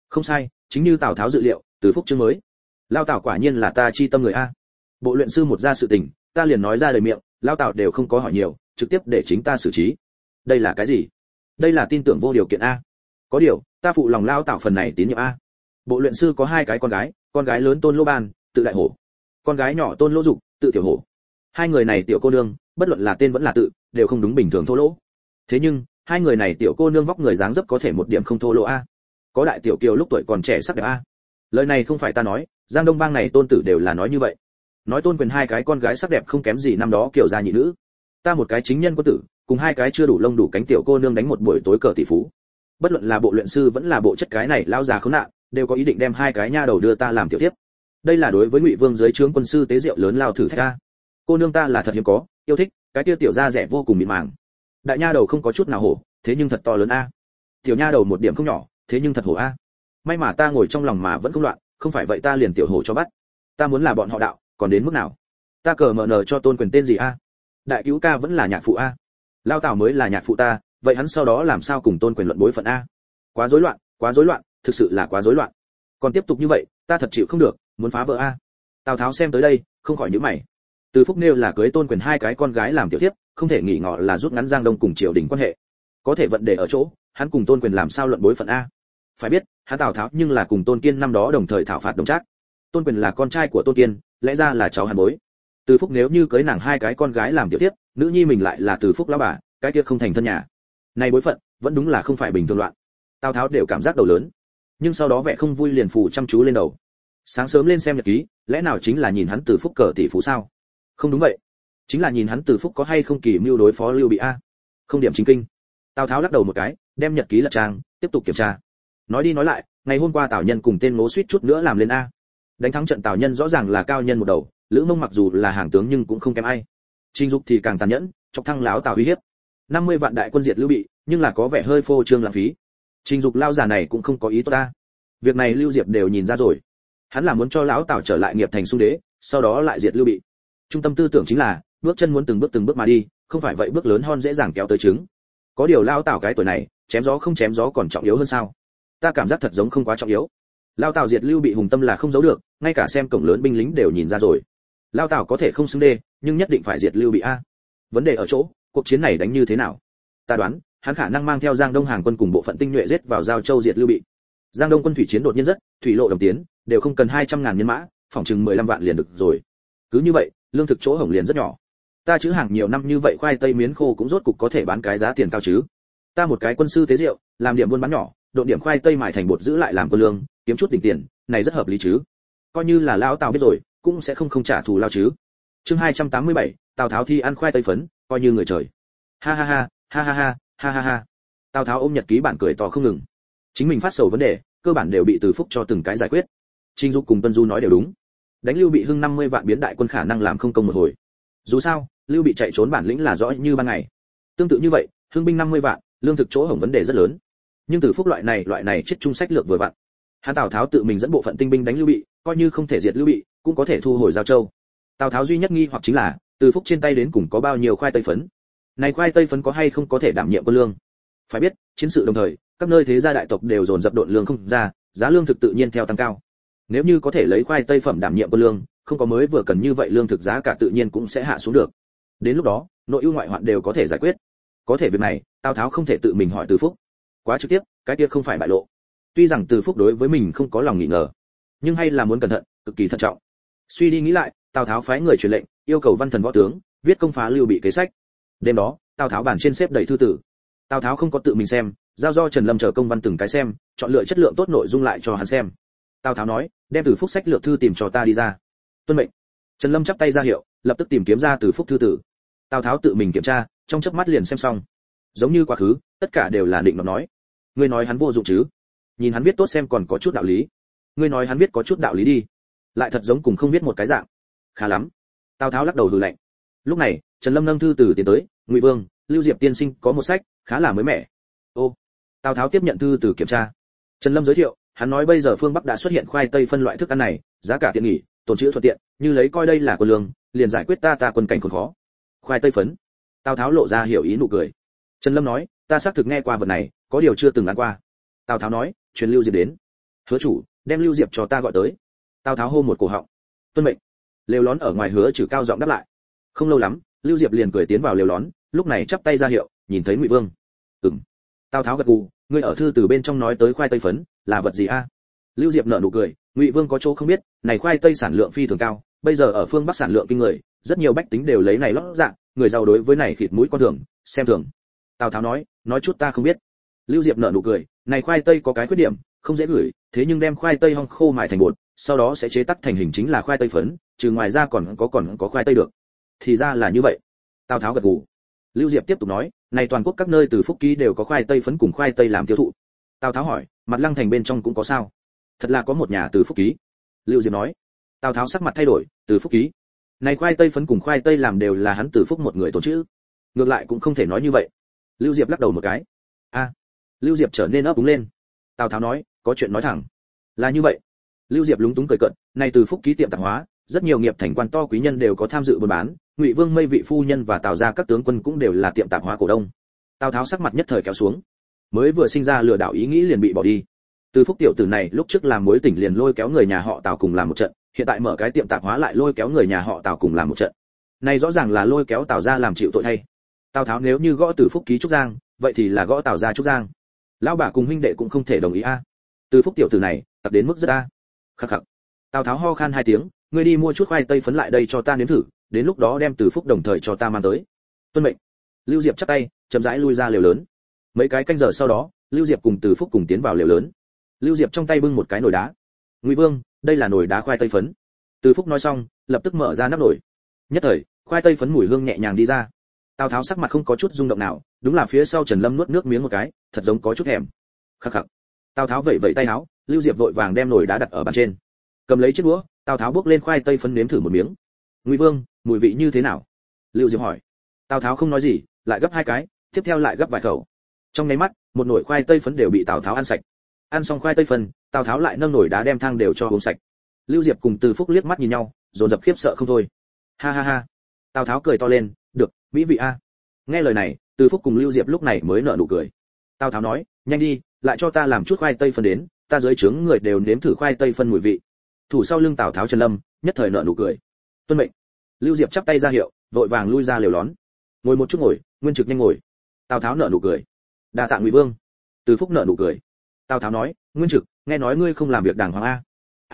Không sai, chính như Tào Tháo dự liệu, Từ Phúc chương mới. Lao Tào quả nhiên là ta chi tâm người a. Bộ luyện sư một ra sự tình, ta liền nói ra lời miệng, Lao Tào đều không có hỏi nhiều, trực tiếp để chính ta xử trí. Đây là cái gì? Đây là tin tưởng vô điều kiện a. Có điều, ta phụ lòng Lao Tào phần này tín nhiệm a. Bộ luyện sư có hai cái con gái lớn Tôn Lô Ban, tự Đại Hổ. Con gái nhỏ Tôn Lô Dục, tự Tiểu Hổ. Hai người này tiểu cô nương, bất luận là tên vẫn là tự, đều không đúng bình thường thô lỗ. Thế nhưng, hai người này tiểu cô nương vóc người dáng dấp có thể một điểm không thô lỗ a. Có đại tiểu kiều lúc tuổi còn trẻ sắc đẹp a. Lời này không phải ta nói, Giang Đông Bang này tôn tử đều là nói như vậy. Nói Tôn Quyền hai cái con gái sắc đẹp không kém gì năm đó kiểu gia nhị nữ. Ta một cái chính nhân quân tử, cùng hai cái chưa đủ lông đủ cánh tiểu cô nương đánh một buổi tối cờ tỷ phú. Bất luận là bộ luyện sư vẫn là bộ chất cái này lao già khốn nạn, đều có ý định đem hai cái nha đầu đưa ta làm tiểu tiếp. Đây là đối với Ngụy Vương dưới trướng quân sư tế diệu lớn lao thử thách ta. Cô nương ta là thật hiếm có, yêu thích, cái kia tiểu gia rẻ vô cùng mịn màng. Đại nha đầu không có chút nào hổ, thế nhưng thật to lớn a. Tiểu nha đầu một điểm không nhỏ, thế nhưng thật hổ a. May mà ta ngồi trong lòng mà vẫn không loạn, không phải vậy ta liền tiểu hổ cho bắt. Ta muốn là bọn họ đạo, còn đến mức nào? Ta cờ mở nở cho Tôn Quyền tên gì a? Đại cứu ca vẫn là nhạc phụ a. Lao Tào mới là nhạc phụ ta, vậy hắn sau đó làm sao cùng Tôn Quyền luận bối phận a? Quá rối loạn, thực sự là quá rối loạn. Còn tiếp tục như vậy, ta thật chịu không được, muốn phá vỡ a. Tào Tháo xem tới đây, không khỏi nhíu mày. Từ Phúc nêu là cưới Tôn Quyền hai cái con gái làm tiểu thiếp, không thể nghĩ ngọ là rút ngắn Giang Đông cùng triều đình quan hệ. Có thể vận đề ở chỗ, hắn cùng Tôn Quyền làm sao luận bối phận a? Phải biết, hắn Tào Tháo nhưng là cùng Tôn Kiên năm đó đồng thời thảo phạt đồng trác. Tôn Quyền là con trai của Tôn Kiên, lẽ ra là cháu hắn bối. Từ Phúc nếu như cưới nàng hai cái con gái làm tiểu thiếp, nữ nhi mình lại là Từ Phúc lão bà, cái kia không thành thân nhà. Này bối phận, vẫn đúng là không phải bình thường loạn. Tào Tháo đều cảm giác đầu lớn, nhưng sau đó vẻ không vui liền phủ chăm chú lên đầu. Sáng sớm lên xem nhật ký, lẽ nào chính là nhìn hắn Từ Phúc cờ tỷ phú sao? Không đúng vậy, chính là nhìn hắn Từ Phúc có hay không kỳ mưu đối phó Lưu Bị a. Không điểm chính kinh. Tào Tháo lắc đầu một cái, đem nhật ký lật trang, tiếp tục kiểm tra. Nói đi nói lại, ngày hôm qua Tào Nhân cùng tên Ngố suýt chút nữa làm lên a. Đánh thắng trận Tào Nhân rõ ràng là cao nhân một đầu, Lữ Mông mặc dù là hàng tướng nhưng cũng không kém ai. Trình Dục thì càng tàn nhẫn, chọc thăng láo Tào uy hiếp. 50 vạn đại quân diệt Lưu Bị, nhưng là có vẻ hơi phô trương lãng phí. Trình Dục lao già này cũng không có ý tốt ta. Việc này Lưu Diệp đều nhìn ra rồi. Hắn là muốn cho lão Tào trở lại nghiệp thành xung đế, sau đó lại diệt Lưu Bị. Trung tâm tư tưởng chính là, bước chân muốn từng bước mà đi, không phải vậy bước lớn hơn dễ dàng kéo tới trứng. Có điều lão Tào cái tuổi này, chém gió không chém gió còn trọng yếu hơn sao? Ta cảm giác thật giống không quá trọng yếu. Lão Tào diệt Lưu Bị hùng tâm là không giấu được, ngay cả xem cổng lớn binh lính đều nhìn ra rồi. Lão Tào có thể không xứng đê, nhưng nhất định phải diệt Lưu Bị a. Vấn đề ở chỗ, cuộc chiến này đánh như thế nào? Ta đoán, hắn khả năng mang theo Giang Đông hàng quân cùng bộ phận tinh nhuệ giết vào Giao Châu diệt Lưu Bị. Giang Đông quân thủy chiến đột nhiên rất, thủy lộ đồng tiến, đều không cần 200.000 nhân mã, phòng chừng 15 vạn liền được rồi. Cứ như vậy, lương thực chỗ hổng liền rất nhỏ. Ta chữ hàng nhiều năm như vậy khoai tây miến khô cũng rốt cục có thể bán cái giá tiền cao chứ. Ta một cái quân sư tế diệu, làm điểm buôn bán nhỏ, độ điểm khoai tây mài thành bột giữ lại làm quân lương, kiếm chút đỉnh tiền, này rất hợp lý chứ. Coi như là lão Tào biết rồi, cũng sẽ không trả thù lao chứ. Chương 287, Tào Tháo thi ăn khoai tây phấn, coi như người trời. Ha ha ha, ha ha ha, ha ha ha. Tào Tháo ôm nhật ký bản cười to không ngừng. Chính mình phát sầu vấn đề, cơ bản đều bị Từ Phúc cho từng cái giải quyết. Trình Dục cùng Tuân Du nói đều đúng. Đánh Lưu Bị hưng 50 vạn biến đại quân khả năng làm không công một hồi. Dù sao, Lưu Bị chạy trốn bản lĩnh là rõ như ban ngày. Tương tự như vậy, hưng binh 50 vạn, lương thực chỗ hổng vấn đề rất lớn. Nhưng Từ Phúc loại này chết trung sách lược vừa vặn. Hắn Tào Tháo tự mình dẫn bộ phận tinh binh đánh Lưu Bị, coi như không thể diệt Lưu Bị, cũng có thể thu hồi Giao Châu. Tào Tháo duy nhất nghi hoặc chính là, Từ Phúc trên tay đến cùng có bao nhiêu khoai tây phấn. Này khoai tây phấn có hay không có thể đảm nhiệm quân lương? Phải biết, chiến sự đồng thời, các nơi thế gia đại tộc đều dồn dập độn lương không ra, giá lương thực tự nhiên theo tăng cao. Nếu như có thể lấy khoai tây phẩm đảm nhiệm quân lương, không có mới vừa cần như vậy lương thực giá cả tự nhiên cũng sẽ hạ xuống được. Đến lúc đó, nội ưu ngoại hoạn đều có thể giải quyết. Có thể việc này, Tào Tháo không thể tự mình hỏi Từ Phúc. Quá trực tiếp, cái kia không phải bại lộ. Tuy rằng Từ Phúc đối với mình không có lòng nghi ngờ, nhưng hay là muốn cẩn thận, cực kỳ thận trọng. Suy đi nghĩ lại, Tào Tháo phái người truyền lệnh, yêu cầu văn thần võ tướng viết công phá Lưu Bị kế sách. Đêm đó, Tào Tháo bàn trên xếp đầy thư tử. Tào Tháo không có tự mình xem, giao do Trần Lâm chờ công văn từng cái xem, chọn lựa chất lượng tốt nội dung lại cho hắn xem. Tào Tháo nói, đem Từ Phúc sách lược thư tìm cho ta đi ra. Tuân mệnh. Trần Lâm chắp tay ra hiệu, lập tức tìm kiếm ra Từ Phúc thư tử. Tào Tháo tự mình kiểm tra, trong chớp mắt liền xem xong. Giống như quá khứ, tất cả đều là định nó nói. Ngươi nói hắn vô dụng chứ? Nhìn hắn viết tốt xem còn có chút đạo lý. Ngươi nói hắn viết có chút đạo lý đi, lại thật giống cùng không viết một cái dạng. Khá lắm. Tào Tháo lắc đầu hừ lạnh. Lúc này, Trần Lâm nâng thư từ tiến tới, Ngụy Vương, Lưu Diệp tiên sinh có một sách, khá là mới mẻ. Ô. Tào Tháo tiếp nhận thư từ kiểm tra. Trần Lâm giới thiệu, hắn nói bây giờ phương Bắc đã xuất hiện khoai tây phân loại thức ăn này, giá cả tiện nghỉ, tồn trữ thuận tiện, như lấy coi đây là quân lương, liền giải quyết ta quân cảnh còn khó. Khoai tây phấn. Tào Tháo lộ ra hiểu ý nụ cười. Trần Lâm nói, ta xác thực nghe qua vật này, có điều chưa từng ăn qua. Tào Tháo nói, truyền Lưu Diệp đến. Hứa chủ, đem Lưu Diệp cho ta gọi tới. Tào Tháo hô một cổ họng. Tuân mệnh. Lều lón ở ngoài Hứa Trừ cao giọng đáp lại. Không lâu lắm, Lưu Diệp liền cười tiến vào lều lón, lúc này chắp tay ra hiệu, nhìn thấy Ngụy Vương. Tào Tháo gật gù, ngươi ở thư từ bên trong nói tới khoai tây phấn, là vật gì a? Lưu Diệp nở nụ cười, Ngụy Vương có chỗ không biết, này khoai tây sản lượng phi thường cao, bây giờ ở phương Bắc sản lượng kinh người, rất nhiều bách tính đều lấy này lót dạ, người giàu đối với này khịt mũi con thường, xem thường. Tào Tháo nói chút ta không biết. Lưu Diệp nở nụ cười, này khoai tây có cái khuyết điểm, không dễ gửi, thế nhưng đem khoai tây hong khô mài thành bột, sau đó sẽ chế tác thành hình chính là khoai tây phấn, trừ ngoài ra còn có khoai tây được. Thì ra là như vậy. Tào Tháo gật gù. Lưu Diệp tiếp tục nói, này toàn quốc các nơi từ Phúc Ký đều có khoai tây phấn cùng khoai tây làm tiêu thụ. Tào Tháo hỏi, Mặt Lăng thành bên trong cũng có sao? Thật là có một nhà từ Phúc Ký. Lưu Diệp nói. Tào Tháo sắc mặt thay đổi, từ Phúc Ký. Này khoai tây phấn cùng khoai tây làm đều là hắn từ Phúc một người tồn chữ. Ngược lại cũng không thể nói như vậy. Lưu Diệp lắc đầu một cái. Lưu Diệp trở nên ấp úng lên. Tào Tháo nói, có chuyện nói thẳng. Là như vậy. Lưu Diệp lúng túng cười cợt, này từ Phúc Ký tiệm tạp hóa, rất nhiều nghiệp thành quan to quý nhân đều có tham dự buôn bán, Ngụy Vương mây vị phu nhân và Tào gia các tướng quân cũng đều là tiệm tạp hóa cổ đông. Tào Tháo sắc mặt nhất thời kéo xuống. Mới vừa sinh ra lừa đảo ý nghĩ liền bị bỏ đi. Từ Phúc tiểu tử này lúc trước làm mối tỉnh liền lôi kéo người nhà họ Tào cùng làm một trận, hiện tại mở cái tiệm tạp hóa lại lôi kéo người nhà họ Tào cùng làm một trận. Này rõ ràng là lôi kéo Tào gia làm chịu tội thay. Tào Tháo nếu như gõ Từ Phúc ký Trúc Giang, vậy thì là gõ Tào gia Trúc Giang. Lão bà cùng huynh đệ cũng không thể đồng ý a. Từ Phúc tiểu tử này, tặc đến mức rất a. Khắc khắc. Tào Tháo ho khan hai tiếng, ngươi đi mua chút khoai tây phấn lại đây cho ta nếm thử, đến lúc đó đem Từ Phúc đồng thời cho ta mang tới. Tuân mệnh. Lưu Diệp chắp tay, chậm rãi lui ra lều lớn. Mấy cái canh giờ sau đó, Lưu Diệp cùng Từ Phúc cùng tiến vào lều lớn. Lưu Diệp trong tay bưng một cái nồi đá. Ngụy Vương, đây là nồi đá khoai tây phấn. Từ Phúc nói xong, lập tức mở ra nắp nồi. Nhất thời, khoai tây phấn mùi hương nhẹ nhàng đi ra. Tào Tháo sắc mặt không có chút rung động nào, đúng là phía sau Trần Lâm nuốt nước miếng một cái, thật giống có chút thèm. Khắc khắc. Tào Tháo vẫy vẫy tay áo, Lưu Diệp vội vàng đem nồi đá đặt ở bàn trên. Cầm lấy chiếc đũa, Tào Tháo bước lên khoai tây phấn nếm thử một miếng. Ngụy Vương, mùi vị như thế nào? Lưu Diệp hỏi. Tào Tháo không nói gì, lại gấp hai cái, tiếp theo lại gấp vài khẩu. Trong nháy mắt, một nồi khoai tây phấn đều bị Tào Tháo ăn sạch. Ăn xong khoai tây phấn, Tào Tháo lại nâng nồi đá đem thang đều cho uống sạch. Lưu Diệp cùng Từ Phúc liếc mắt nhìn nhau, dồn dập khiếp sợ không thôi. Ha ha ha. Tào Tháo cười to lên, được, mỹ vị a. Nghe lời này, Từ Phúc cùng Lưu Diệp lúc này mới nở nụ cười. Tào Tháo nói, nhanh đi, lại cho ta làm chút khoai tây phân đến, ta dưới trướng người đều nếm thử khoai tây phân mùi vị. Thủ sau lưng Tào Tháo Trần Lâm, nhất thời nở nụ cười. Tuân mệnh. Lưu Diệp chắp tay ra hiệu, vội vàng lui ra lều lón. Ngồi một chút ngồi, Nguyên Trực nhanh ngồi. Tào Tháo nở nụ cười. Đa tạ Ngụy Vương. Từ Phúc nở nụ cười. Tào Tháo nói, Nguyên Trực, nghe nói ngươi không làm việc đàng hoàng a.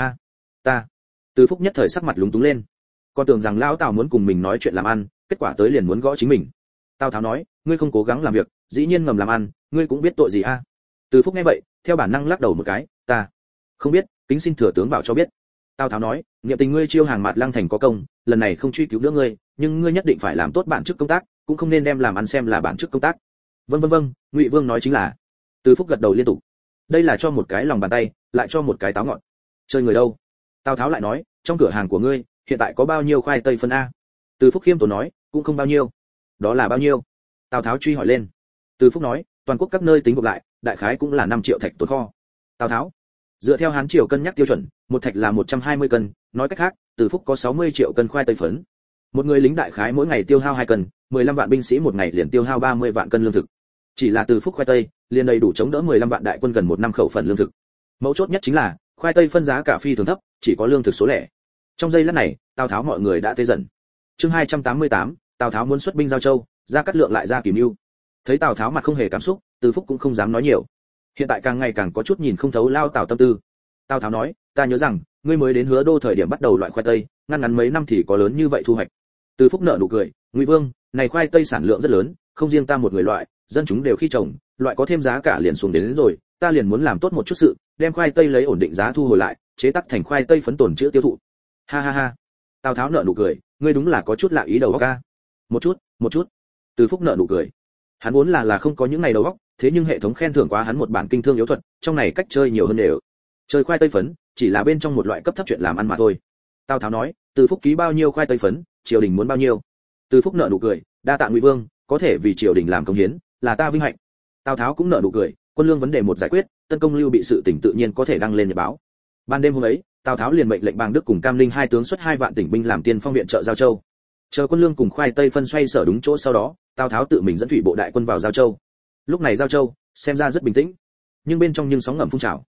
Ta. Từ Phúc nhất thời sắc mặt lúng túng lên. Con tưởng rằng lão Tào muốn cùng mình nói chuyện làm ăn, kết quả tới liền muốn gõ chính mình. Tào Tháo nói, ngươi không cố gắng làm việc, dĩ nhiên ngầm làm ăn, ngươi cũng biết tội gì a? Từ Phúc nghe vậy, theo bản năng lắc đầu một cái, ta không biết, kính xin thừa tướng bảo cho biết. Tào Tháo nói, niệm tình ngươi chiêu hàng Mạt Lăng thành có công, lần này không truy cứu nữa ngươi, nhưng ngươi nhất định phải làm tốt bản chức công tác, cũng không nên đem làm ăn xem là bản chức công tác. Vâng, Ngụy Vương nói chính là. Từ Phúc gật đầu liên tục. Đây là cho một cái lòng bàn tay, lại cho một cái táo ngọt. Chơi người đâu? Tào Tháo lại nói, trong cửa hàng của ngươi, hiện tại có bao nhiêu khoai tây phân a? Từ Phúc khiêm tốn nói, cũng không bao nhiêu. Đó là bao nhiêu? Tào Tháo truy hỏi lên. Từ Phúc nói, toàn quốc các nơi tính gộp lại, đại khái cũng là 5 triệu thạch tồn kho. Tào Tháo, dựa theo Hán triều cân nhắc tiêu chuẩn, một thạch là 120 cân, nói cách khác, Từ Phúc có 60 triệu cân khoai tây phấn. Một người lính đại khái mỗi ngày tiêu hao 2 cân, 15 vạn binh sĩ một ngày liền tiêu hao 30 vạn cân lương thực. Chỉ là Từ Phúc khoai tây, liền đầy đủ chống đỡ 15 vạn đại quân gần 1 năm khẩu phần lương thực. Mấu chốt nhất chính là, khoai tây phân giá cả phi thường thấp, chỉ có lương thực số lẻ. Trong giây lát này, Tào Tháo mọi người đã tê dần. Chương 288, Tào Tháo muốn xuất binh giao châu, Gia Cát Lượng lại ra Kỳ Mưu. Thấy Tào Tháo mặt không hề cảm xúc, Từ Phúc cũng không dám nói nhiều. Hiện tại càng ngày càng có chút nhìn không thấu lao Tào tâm tư. Tào Tháo nói, ta nhớ rằng, ngươi mới đến Hứa Đô thời điểm bắt đầu loại khoai tây, ngắn mấy năm thì có lớn như vậy thu hoạch. Từ Phúc nở nụ cười, Ngụy Vương, này khoai tây sản lượng rất lớn, không riêng ta một người loại, dân chúng đều khi trồng, loại có thêm giá cả liền xuống đến rồi, ta liền muốn làm tốt một chút sự, đem khoai tây lấy ổn định giá thu hồi lại, chế tác thành khoai tây phấn tồn trữ tiêu thụ. Ha ha ha. Tào Tháo nở nụ cười, ngươi đúng là có chút lạ ý đầu óc a. Một chút. Từ Phúc nở nụ cười. Hắn vốn là không có những ngày đầu óc, thế nhưng hệ thống khen thưởng quá hắn một bản kinh thương yếu thuật, trong này cách chơi nhiều hơn đều. Chơi khoai tây phấn, chỉ là bên trong một loại cấp thấp chuyện làm ăn mà thôi. Tào Tháo nói, Từ Phúc ký bao nhiêu khoai tây phấn, triều đình muốn bao nhiêu. Từ Phúc nở nụ cười, đa tạ Ngụy Vương, có thể vì triều đình làm công hiến, là ta vinh hạnh. Tào Tháo cũng nở nụ cười, quân lương vấn đề một giải quyết, tân công lưu bị sự tỉnh tự nhiên có thể đăng lên nhật báo. Ban đêm hôm ấy, Tào Tháo liền mệnh lệnh Bàng Đức cùng Cam Ninh hai tướng xuất 2 vạn tỉnh binh làm tiên phong viện trợ Giao Châu. Chờ quân lương cùng khoai tây phân xoay sở đúng chỗ sau đó, Tào Tháo tự mình dẫn thủy bộ đại quân vào Giao Châu. Lúc này Giao Châu xem ra rất bình tĩnh, nhưng bên trong nhưng sóng ngầm phun trào.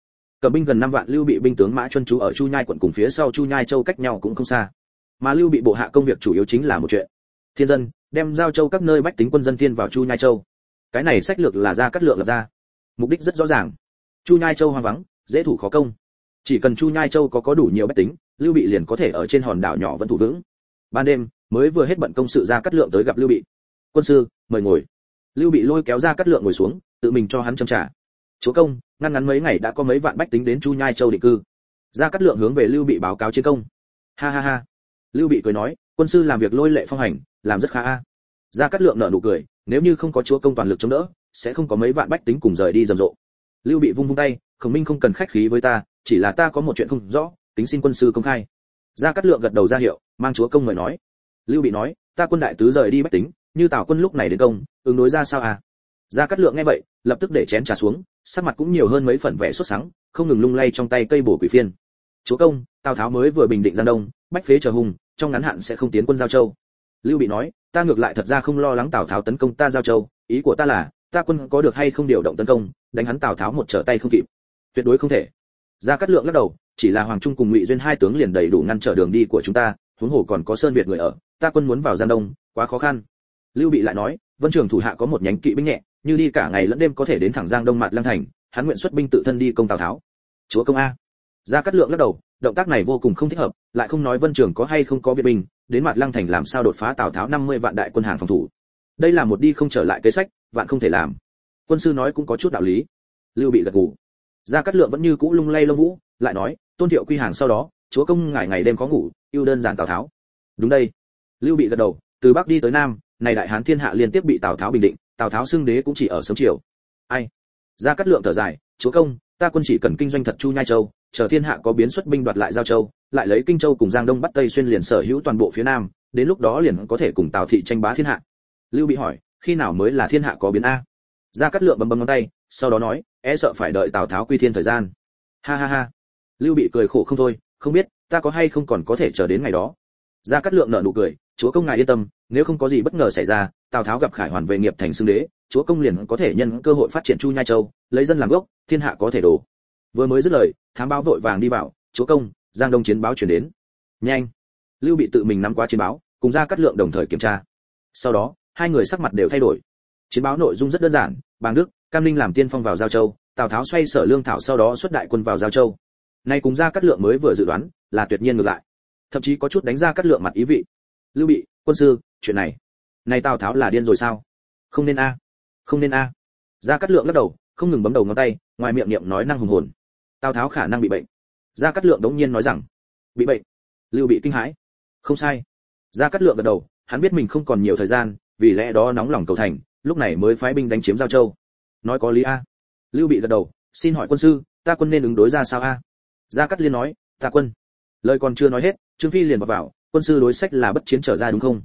Cầm binh gần 5 vạn Lưu Bị binh tướng mã chuân trú ở Chu Nhai quận cùng phía sau Chu Nhai Châu cách nhau cũng không xa. Mà Lưu Bị bộ hạ công việc chủ yếu chính là một chuyện thiên dân, đem Giao Châu các nơi bách tính quân dân thiên vào Chu Nhai Châu. Cái này sách lược là Gia Cát Lượng lập ra, mục đích rất rõ ràng. Chu Nhai Châu hoang vắng, dễ thủ khó công. Chỉ cần Chu Nhai Châu có đủ nhiều bách tính, Lưu Bị liền có thể ở trên hòn đảo nhỏ vẫn thủ vững. Ban đêm, mới vừa hết bận công sự Gia Cát Lượng tới gặp Lưu Bị. Quân sư, mời ngồi. Lưu Bị lôi kéo Gia Cát Lượng ngồi xuống, tự mình cho hắn châm trà. Chúa công, ngăn ngắn mấy ngày đã có mấy vạn bách tính đến Chu Nhai Châu định cư. Gia Cát Lượng hướng về Lưu Bị báo cáo chiến công. Ha ha ha. Lưu Bị cười nói, quân sư làm việc lôi lệ phong hành, làm rất khá a. Gia Cát Lượng nở nụ cười, nếu như không có chúa công toàn lực chống đỡ, sẽ không có mấy vạn bách tính cùng rời đi rầm rộ. Lưu Bị vung vung tay, Khổng Minh không cần khách khí với ta, chỉ là ta có một chuyện không rõ, kính xin quân sư công khai. Gia Cát Lượng gật đầu ra hiệu, mang chúa công mời nói. Lưu Bị nói, ta quân đại tứ rời đi bách tính, như Tào quân lúc này đến công, ứng đối ra sao à? Gia Cát Lượng nghe vậy, lập tức để chén trà xuống, sắc mặt cũng nhiều hơn mấy phần vẻ sốt sắng, không ngừng lung lay trong tay cây bổ quỷ phiên. Chúa công, Tào Tháo mới vừa bình định Giang Đông, bách phế chờ hùng, trong ngắn hạn sẽ không tiến quân Giao Châu. Lưu Bị nói, ta ngược lại thật ra không lo lắng Tào Tháo tấn công ta Giao Châu, ý của ta là, ta quân có được hay không điều động tấn công, đánh hắn Tào Tháo một trở tay không kịp. Tuyệt đối không thể. Gia Cát Lượng lắc đầu, chỉ là Hoàng Trung cùng Ngụy Duyên hai tướng liền đầy đủ ngăn trở đường đi của chúng ta, huống hồ còn có Sơn Việt người ở, ta quân muốn vào Giang Đông, quá khó khăn. Lưu Bị lại nói, Vân Trường thủ hạ có một nhánh kỵ binh nhẹ, như đi cả ngày lẫn đêm có thể đến thẳng Giang Đông Mạt Lăng thành, hắn nguyện xuất binh tự thân đi công Tào Tháo. Chúa công a. Gia Cát Lượng lắc đầu, động tác này vô cùng không thích hợp, lại không nói Vân Trường có hay không có viện binh, đến Mạt Lăng thành làm sao đột phá Tào Tháo 50 vạn đại quân hàng phòng thủ. Đây là một đi không trở lại kế sách, vạn không thể làm. Quân sư nói cũng có chút đạo lý. Lưu Bị gật gù. Gia Cát Lượng vẫn như cũ lung lay lông vũ, lại nói, Tôn Thiệu quy hàng sau đó, chúa công ngài ngày đêm có ngủ, ưu đơn giản Tào Tháo. Đúng đây. Lưu Bị gật đầu, từ bắc đi tới nam, này đại hán thiên hạ liên tiếp bị Tào Tháo bình định, Tào Tháo xưng đế cũng chỉ ở sớm chiều. Ai? Gia Cát Lượng thở dài, chúa công, ta quân chỉ cần kinh doanh thật Chu Nhai Châu, chờ thiên hạ có biến xuất binh đoạt lại Giao Châu, lại lấy Kinh Châu cùng Giang Đông bắt Tây xuyên liền sở hữu toàn bộ phía nam, đến lúc đó liền có thể cùng Tào thị tranh bá thiên hạ. Lưu Bị hỏi, khi nào mới là thiên hạ có biến a? Gia Cát Lượng bấm bấm ngón tay, sau đó nói, e sợ phải đợi Tào Tháo quy thiên thời gian. Ha ha ha. Lưu Bị cười khổ không thôi, không biết ta có hay không còn có thể chờ đến ngày đó. Gia Cát Lượng nở nụ cười, chúa công ngài yên tâm, nếu không có gì bất ngờ xảy ra, Tào Tháo gặp Khải Hoàn về nghiệp thành xưng đế, chúa công liền có thể nhân cơ hội phát triển Chu Nhai Châu, lấy dân làm gốc, thiên hạ có thể đổ. Vừa mới dứt lời, thám báo vội vàng đi vào, chúa công, Giang Đông chiến báo truyền đến. Nhanh. Lưu Bị tự mình nắm qua chiến báo, cùng Gia Cát Lượng đồng thời kiểm tra. Sau đó, hai người sắc mặt đều thay đổi. Chiến báo nội dung rất đơn giản, Bàng Đức, Cam Ninh làm tiên phong vào Giao Châu, Tào Tháo xoay sở lương thảo sau đó xuất đại quân vào Giao Châu. Nay cùng Gia Cát Lượng mới vừa dự đoán, là tuyệt nhiên ngược lại. Thậm chí có chút đánh Gia Cát Lượng mặt ý vị. Lưu Bị, quân sư, chuyện này Tào Tháo là điên rồi sao? Không nên a, không nên a. Gia Cát Lượng lắc đầu, không ngừng bấm đầu ngón tay, ngoài miệng niệm nói năng hùng hồn. Tào Tháo khả năng bị bệnh. Gia Cát Lượng đống nhiên nói rằng, bị bệnh. Lưu Bị kinh hãi. Không sai. Gia Cát Lượng gật đầu, hắn biết mình không còn nhiều thời gian, vì lẽ đó nóng lòng cầu thành, lúc này mới phái binh đánh chiếm Giao Châu. Nói có lý a. Lưu Bị gật đầu, xin hỏi quân sư, ta quân nên ứng đối ra sao a? Gia Cát Liên nói, ta quân. Lời còn chưa nói hết, Trương Phi liền vào, quân sư đối sách là bất chiến trở ra đúng không?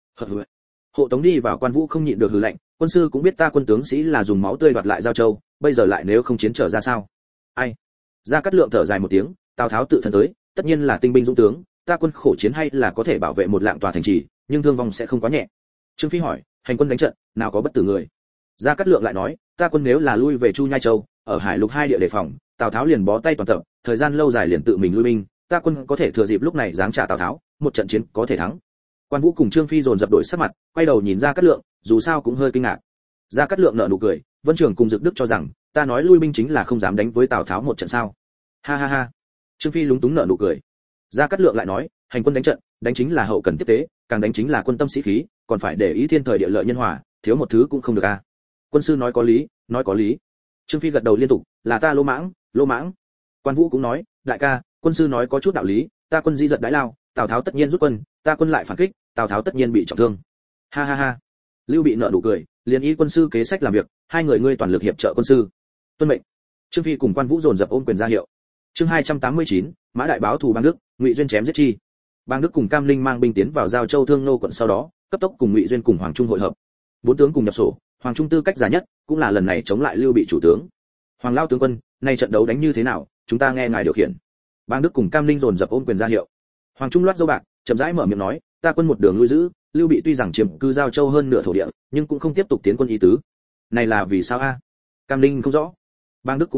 Hộ Tống đi vào Quan Vũ không nhịn được hừ lạnh, quân sư cũng biết ta quân tướng sĩ là dùng máu tươi đoạt lại Giao Châu, bây giờ lại nếu không chiến trở ra sao? Ai? Gia Cát Lượng thở dài một tiếng, Tào Tháo tự thân tới, tất nhiên là tinh binh dũng tướng, ta quân khổ chiến hay là có thể bảo vệ một lạng tòa thành trì, nhưng thương vong sẽ không quá nhẹ. Trương Phi hỏi, hành quân đánh trận, nào có bất tử người? Gia Cát Lượng lại nói, ta quân nếu là lui về Chu Nhai Châu, ở Hải Lục hai địa đề phòng, Tào Tháo liền bó tay toàn tập, thời gian lâu dài liền tự mình lui binh, ta quân có thể thừa dịp lúc này giáng trả Tào Tháo, một trận chiến có thể thắng. Quan Vũ cùng Trương Phi dồn dập đổi sắc mặt, quay đầu nhìn Gia Cát Lượng, dù sao cũng hơi kinh ngạc. Gia Cát Lượng nở nụ cười, Vân Trường cùng Dực Đức cho rằng, ta nói lui binh chính là không dám đánh với Tào Tháo một trận sao? Ha ha ha. Trương Phi lúng túng nở nụ cười. Gia Cát Lượng lại nói, hành quân đánh trận, đánh chính là hậu cần tiếp tế, càng đánh chính là quân tâm sĩ khí, còn phải để ý thiên thời địa lợi nhân hòa, thiếu một thứ cũng không được a. Quân sư nói có lý, nói có lý. Trương Phi gật đầu liên tục, là ta lô mãng, lô mãng. Quan Vũ cũng nói, đại ca, quân sư nói có chút đạo lý, ta quân di giật đái lao, Tào Tháo tất nhiên rút quân, ta quân lại phản kích, Tào Tháo tất nhiên bị trọng thương. Ha ha ha. Lưu Bị nở nụ cười, liền ý quân sư kế sách làm việc, hai người ngươi toàn lực hiệp trợ quân sư. Tuân mệnh. Trương Phi cùng Quan Vũ dồn dập ôm quyền ra hiệu. Chương 289, Mã Đại báo thù Bàng Đức, Ngụy Duyên chém giết chi. Bàng Đức cùng Cam Linh mang binh tiến vào Giao Châu Thương Nô quận sau đó, cấp tốc cùng Ngụy Duyên cùng Hoàng Trung hội hợp. Bốn tướng cùng nhập sổ, Hoàng Trung tư cách giả nhất, cũng là lần này chống lại Lưu Bị chủ tướng. Hoàng lao tướng quân, nay trận đấu đánh như thế nào, chúng ta nghe ngài điều khiển. Bàng Đức cùng Cam Linh dồn dập ôm quyền ra hiệu. Hoàng Trung loát dâu bạc, chậm rãi mở miệng nói, ta quân một đường lui giữ, Lưu Bị tuy rằng chiếm cư Giao Châu hơn nửa thổ địa, nhưng cũng không tiếp tục tiến quân ý tứ. Này là vì sao a? Cam Linh không rõ. Bàng Đức cũng nói,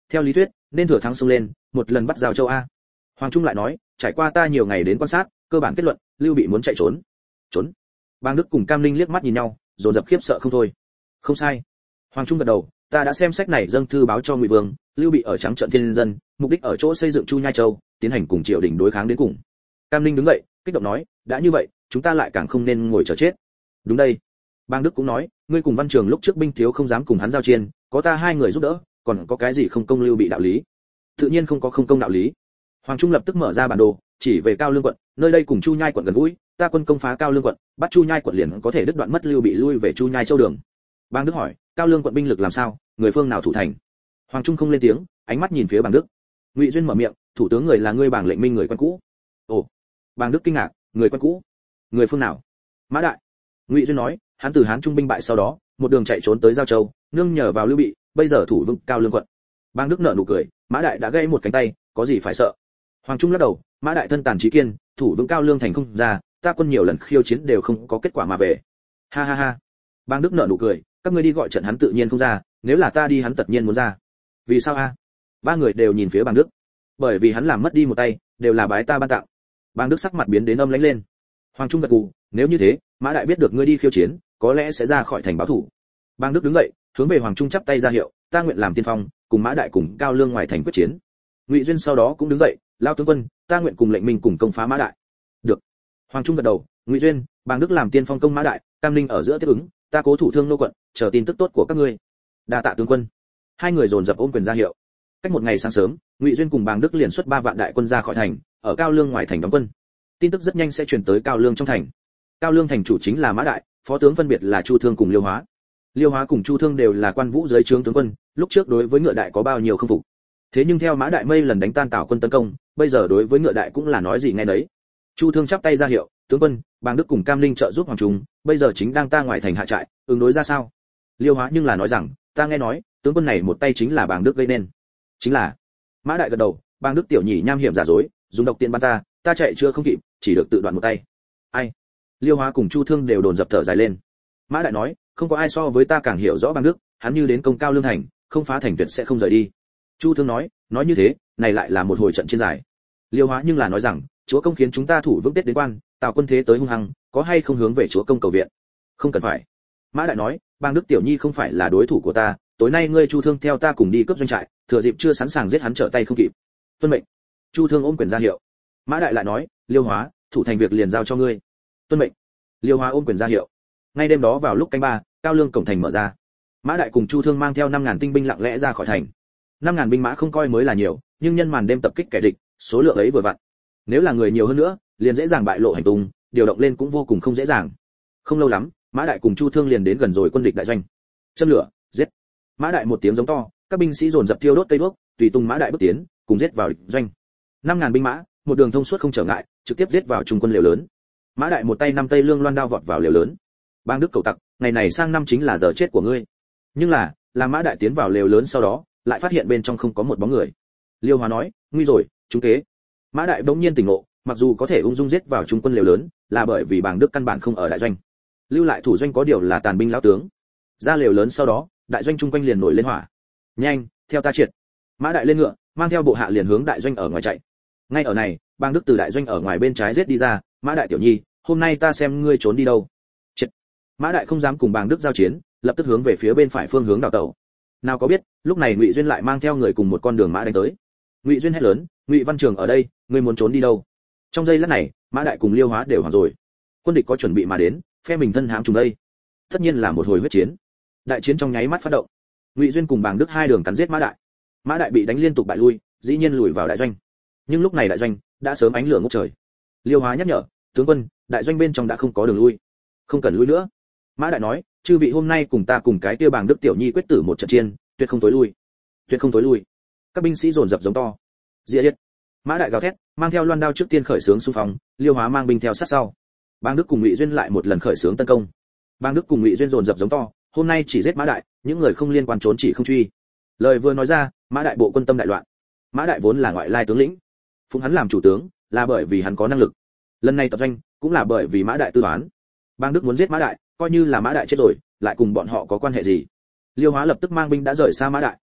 theo lý thuyết nên thừa thắng xông lên, một lần bắt giao châu a. Hoàng Trung lại nói, trải qua ta nhiều ngày đến quan sát, cơ bản kết luận, Lưu Bị muốn chạy trốn. Trốn? Bang Đức cùng Cam Linh liếc mắt nhìn nhau, dồn dập khiếp sợ không thôi. Không sai. Hoàng Trung gật đầu, ta đã xem sách này dâng thư báo cho Ngụy Vương, Lưu Bị ở trắng trợn thiên dân, mục đích ở chỗ xây dựng Chu Nhai Châu, tiến hành cùng triều đình đối kháng đến cùng. Cam Linh đứng dậy, kích động nói, đã như vậy, chúng ta lại càng không nên ngồi chờ chết. Đúng đây. Bang Đức cũng nói, ngươi cùng Văn Trường lúc trước binh thiếu không dám cùng hắn giao chiến, có ta hai người giúp đỡ, còn có cái gì không công Lưu Bị đạo lý? Tự nhiên không có không công đạo lý. Hoàng Trung lập tức mở ra bản đồ, chỉ về Cao Lương quận, nơi đây cùng Chu Nhai quận gần gũi, ta quân công phá Cao Lương quận, bắt Chu Nhai quận liền có thể đứt đoạn mất Lưu Bị lui về Chu Nhai Châu đường. Bang Đức hỏi, Cao Lương quận binh lực làm sao, người phương nào thủ thành? Hoàng Trung không lên tiếng, ánh mắt nhìn phía Bang Đức. Ngụy Duyên mở miệng, thủ tướng người là ngươi Bảng Lệnh Minh người quen cũ. Ồ. Bang Đức kinh ngạc, người quen cũ? Người phương nào? Mã Đại. Ngụy Duyên nói, hắn từ Hán Trung binh bại sau đó, một đường chạy trốn tới Giao Châu, nương nhờ vào Lưu Bị, bây giờ thủ vững Cao Lương quận. Bang Đức nở nụ cười, Mã Đại đã gãy một cánh tay, có gì phải sợ? Hoàng Trung lắc đầu, Mã Đại thân tàn trí kiên, thủ vững Cao Lương thành không ra, ta quân nhiều lần khiêu chiến đều không có kết quả mà về. Ha ha ha. Bang Đức nở nụ cười, các ngươi đi gọi trận hắn tự nhiên không ra, nếu là ta đi hắn tất nhiên muốn ra. Vì sao a? Ba người đều nhìn phía Bang Đức. Bởi vì hắn làm mất đi một tay, đều là bái ta ban tặng. Bang Đức sắc mặt biến đến âm lãnh lên. Hoàng Trung gật gù, nếu như thế, Mã Đại biết được ngươi đi khiêu chiến, có lẽ sẽ ra khỏi thành báo thủ. Bang Đức đứng dậy, hướng về Hoàng Trung chắp tay ra hiệu, ta nguyện làm tiên phong, cùng Mã Đại cùng Cao Lương ngoài thành quyết chiến. Ngụy Duyên sau đó cũng đứng dậy, lao tướng quân, ta nguyện cùng Lệnh Minh cùng công phá Mã Đại. Được. Hoàng Trung gật đầu, Ngụy Duyên, Bang Đức làm tiên phong công Mã Đại, Cam Linh ở giữa tiếp ứng, ta cố thủ Thương Nô quận, chờ tin tức tốt của các ngươi. Đa tạ tướng quân. Hai người dồn dập ôm quyền ra hiệu. Cách một ngày sáng sớm, Ngụy Duyên cùng Bang Đức liền xuất 3 vạn đại quân ra khỏi thành, ở Cao Lương ngoài thành đóng quân. Tin tức rất nhanh sẽ truyền tới Cao Lương trong thành. Cao Lương thành chủ chính là Mã Đại, phó tướng phân biệt là Chu Thương cùng Liêu Hóa. Liêu Hóa cùng Chu Thương đều là quan vũ dưới trướng tướng quân, lúc trước đối với Ngựa Đại có bao nhiêu không phục. Thế nhưng theo Mã Đại mây lần đánh tan Tào quân tấn công, bây giờ đối với Ngựa Đại cũng là nói gì nghe đấy. Chu Thương chắp tay ra hiệu, tướng quân, Bang Đức cùng Cam Linh trợ giúp Hoàng Trung, bây giờ chính đang ta ngoài thành hạ trại, ứng đối ra sao? Liêu Hóa nhưng là nói rằng, ta nghe nói, tướng quân này một tay chính là Bang Đức gây nên. Chính là. Mã Đại gật đầu, Bang Đức tiểu nhị nham hiểm giả dối, dùng độc tiện bắn ta chạy chưa không kịp, chỉ được tự đoạn một tay. Ai? Liêu Hóa cùng Chu Thương đều đồn dập thở dài lên. Mã Đại nói, không có ai so với ta càng hiểu rõ Bang Đức, hắn như đến công Cao Lương thành, không phá thành tuyệt sẽ không rời đi. Chu Thương nói như thế, này lại là một hồi trận chiến dài. Liêu Hóa nhưng là nói rằng, chúa công khiến chúng ta thủ vững Tết đến quan, Tào quân thế tới hung hăng, có hay không hướng về chúa công cầu viện? Không cần phải. Mã Đại nói, Bang Đức tiểu nhi không phải là đối thủ của ta, tối nay ngươi Chu Thương theo ta cùng đi cướp doanh trại, thừa dịp chưa sẵn sàng giết hắn trở tay không kịp. Tuân mệnh. Chu Thương ôm quyền ra hiệu. Mã Đại lại nói, Liêu Hóa, thủ thành việc liền giao cho ngươi. Tuân mệnh. Liêu Hóa ôm quyền ra hiệu. Ngay đêm đó vào lúc canh 3, Cao Lương cổng thành mở ra. Mã Đại cùng Chu Thương mang theo 5000 tinh binh lặng lẽ ra khỏi thành. 5000 binh mã không coi mới là nhiều, nhưng nhân màn đêm tập kích kẻ địch, số lượng ấy vừa vặn. Nếu là người nhiều hơn nữa, liền dễ dàng bại lộ hành tung, điều động lên cũng vô cùng không dễ dàng. Không lâu lắm, Mã Đại cùng Chu Thương liền đến gần rồi quân địch đại doanh. Châm lửa, giết. Mã Đại một tiếng giống to, các binh sĩ dồn dập thiêu đốt cây đuốc, tùy tung Mã Đại bước tiến, cùng giết vào địch doanh. 5000 binh mã, một đường thông suốt không trở ngại, trực tiếp giết vào trung quân liều lớn. Mã Đại một tay 5 tây lương loan đao vọt vào liều lớn. Bang Đức cầu tặc, ngày này sang năm chính là giờ chết của ngươi. Nhưng là Mã Đại tiến vào lều lớn sau đó, lại phát hiện bên trong không có một bóng người. Liêu Hóa nói, nguy rồi, trúng kế. Mã Đại bỗng nhiên tỉnh ngộ, mặc dù có thể ung dung giết vào trung quân liều lớn, là bởi vì Bang Đức căn bản không ở đại doanh. Lưu lại thủ doanh có điều là tàn binh lão tướng. Ra lều lớn sau đó, đại doanh trung quanh liền nổi lên hỏa. Nhanh, theo ta triệt. Mã Đại lên ngựa, mang theo bộ hạ liền hướng đại doanh ở ngoài chạy. Ngay ở này, Bang Đức từ đại doanh ở ngoài bên trái giết đi ra, Mã Đại tiểu nhi, hôm nay ta xem ngươi trốn đi đâu. Triệt. Mã Đại không dám cùng Bang Đức giao chiến, lập tức hướng về phía bên phải phương hướng đào tẩu. Nào có biết, lúc này Ngụy Duyên lại mang theo người cùng một con đường mã đánh tới. Ngụy Duyên hét lớn, Ngụy Văn Trường ở đây, ngươi muốn trốn đi đâu? Trong giây lát này, Mã Đại cùng Liêu Hóa đều hoảng rồi. Quân địch có chuẩn bị mà đến, phe mình thân hãm trùng đây. Tất nhiên là một hồi huyết chiến. Đại chiến trong nháy mắt phát động. Ngụy Duyên cùng Bàng Đức hai đường cắn giết Mã Đại. Mã Đại bị đánh liên tục bại lui, dĩ nhiên lùi vào đại doanh. Nhưng lúc này đại doanh đã sớm ánh lửa ngút trời. Liêu Hóa nhắc nhở, tướng quân, đại doanh bên trong đã không có đường lui, không cần lui nữa. Mã Đại nói, chư vị hôm nay cùng ta cùng cái kia Bàng Đức tiểu nhi quyết tử một trận chiến, tuyệt không tối lui, tuyệt không tối lui. Các binh sĩ dồn dập giống to. Dĩa điếc. Mã Đại gào thét, mang theo loan đao trước tiên khởi xướng xung phong, Liêu Hóa mang binh theo sát sau. Bàng Đức cùng Ngụy Duyên lại một lần khởi xướng tấn công. Bàng Đức cùng Ngụy Duyên dồn dập giống to, hôm nay chỉ giết Mã Đại, những người không liên quan trốn chỉ không truy. Lời vừa nói ra, Mã Đại bộ quân tâm đại loạn. Mã Đại vốn là ngoại lai tướng lĩnh, phụng hắn làm chủ tướng, là bởi vì hắn có năng lực. Lần này tập doanh, cũng là bởi vì Mã Đại tư toán. Bàng Đức muốn giết Mã Đại, coi như là Mã Đại chết rồi, lại cùng bọn họ có quan hệ gì? Liêu Hóa lập tức mang binh đã rời xa Mã Đại.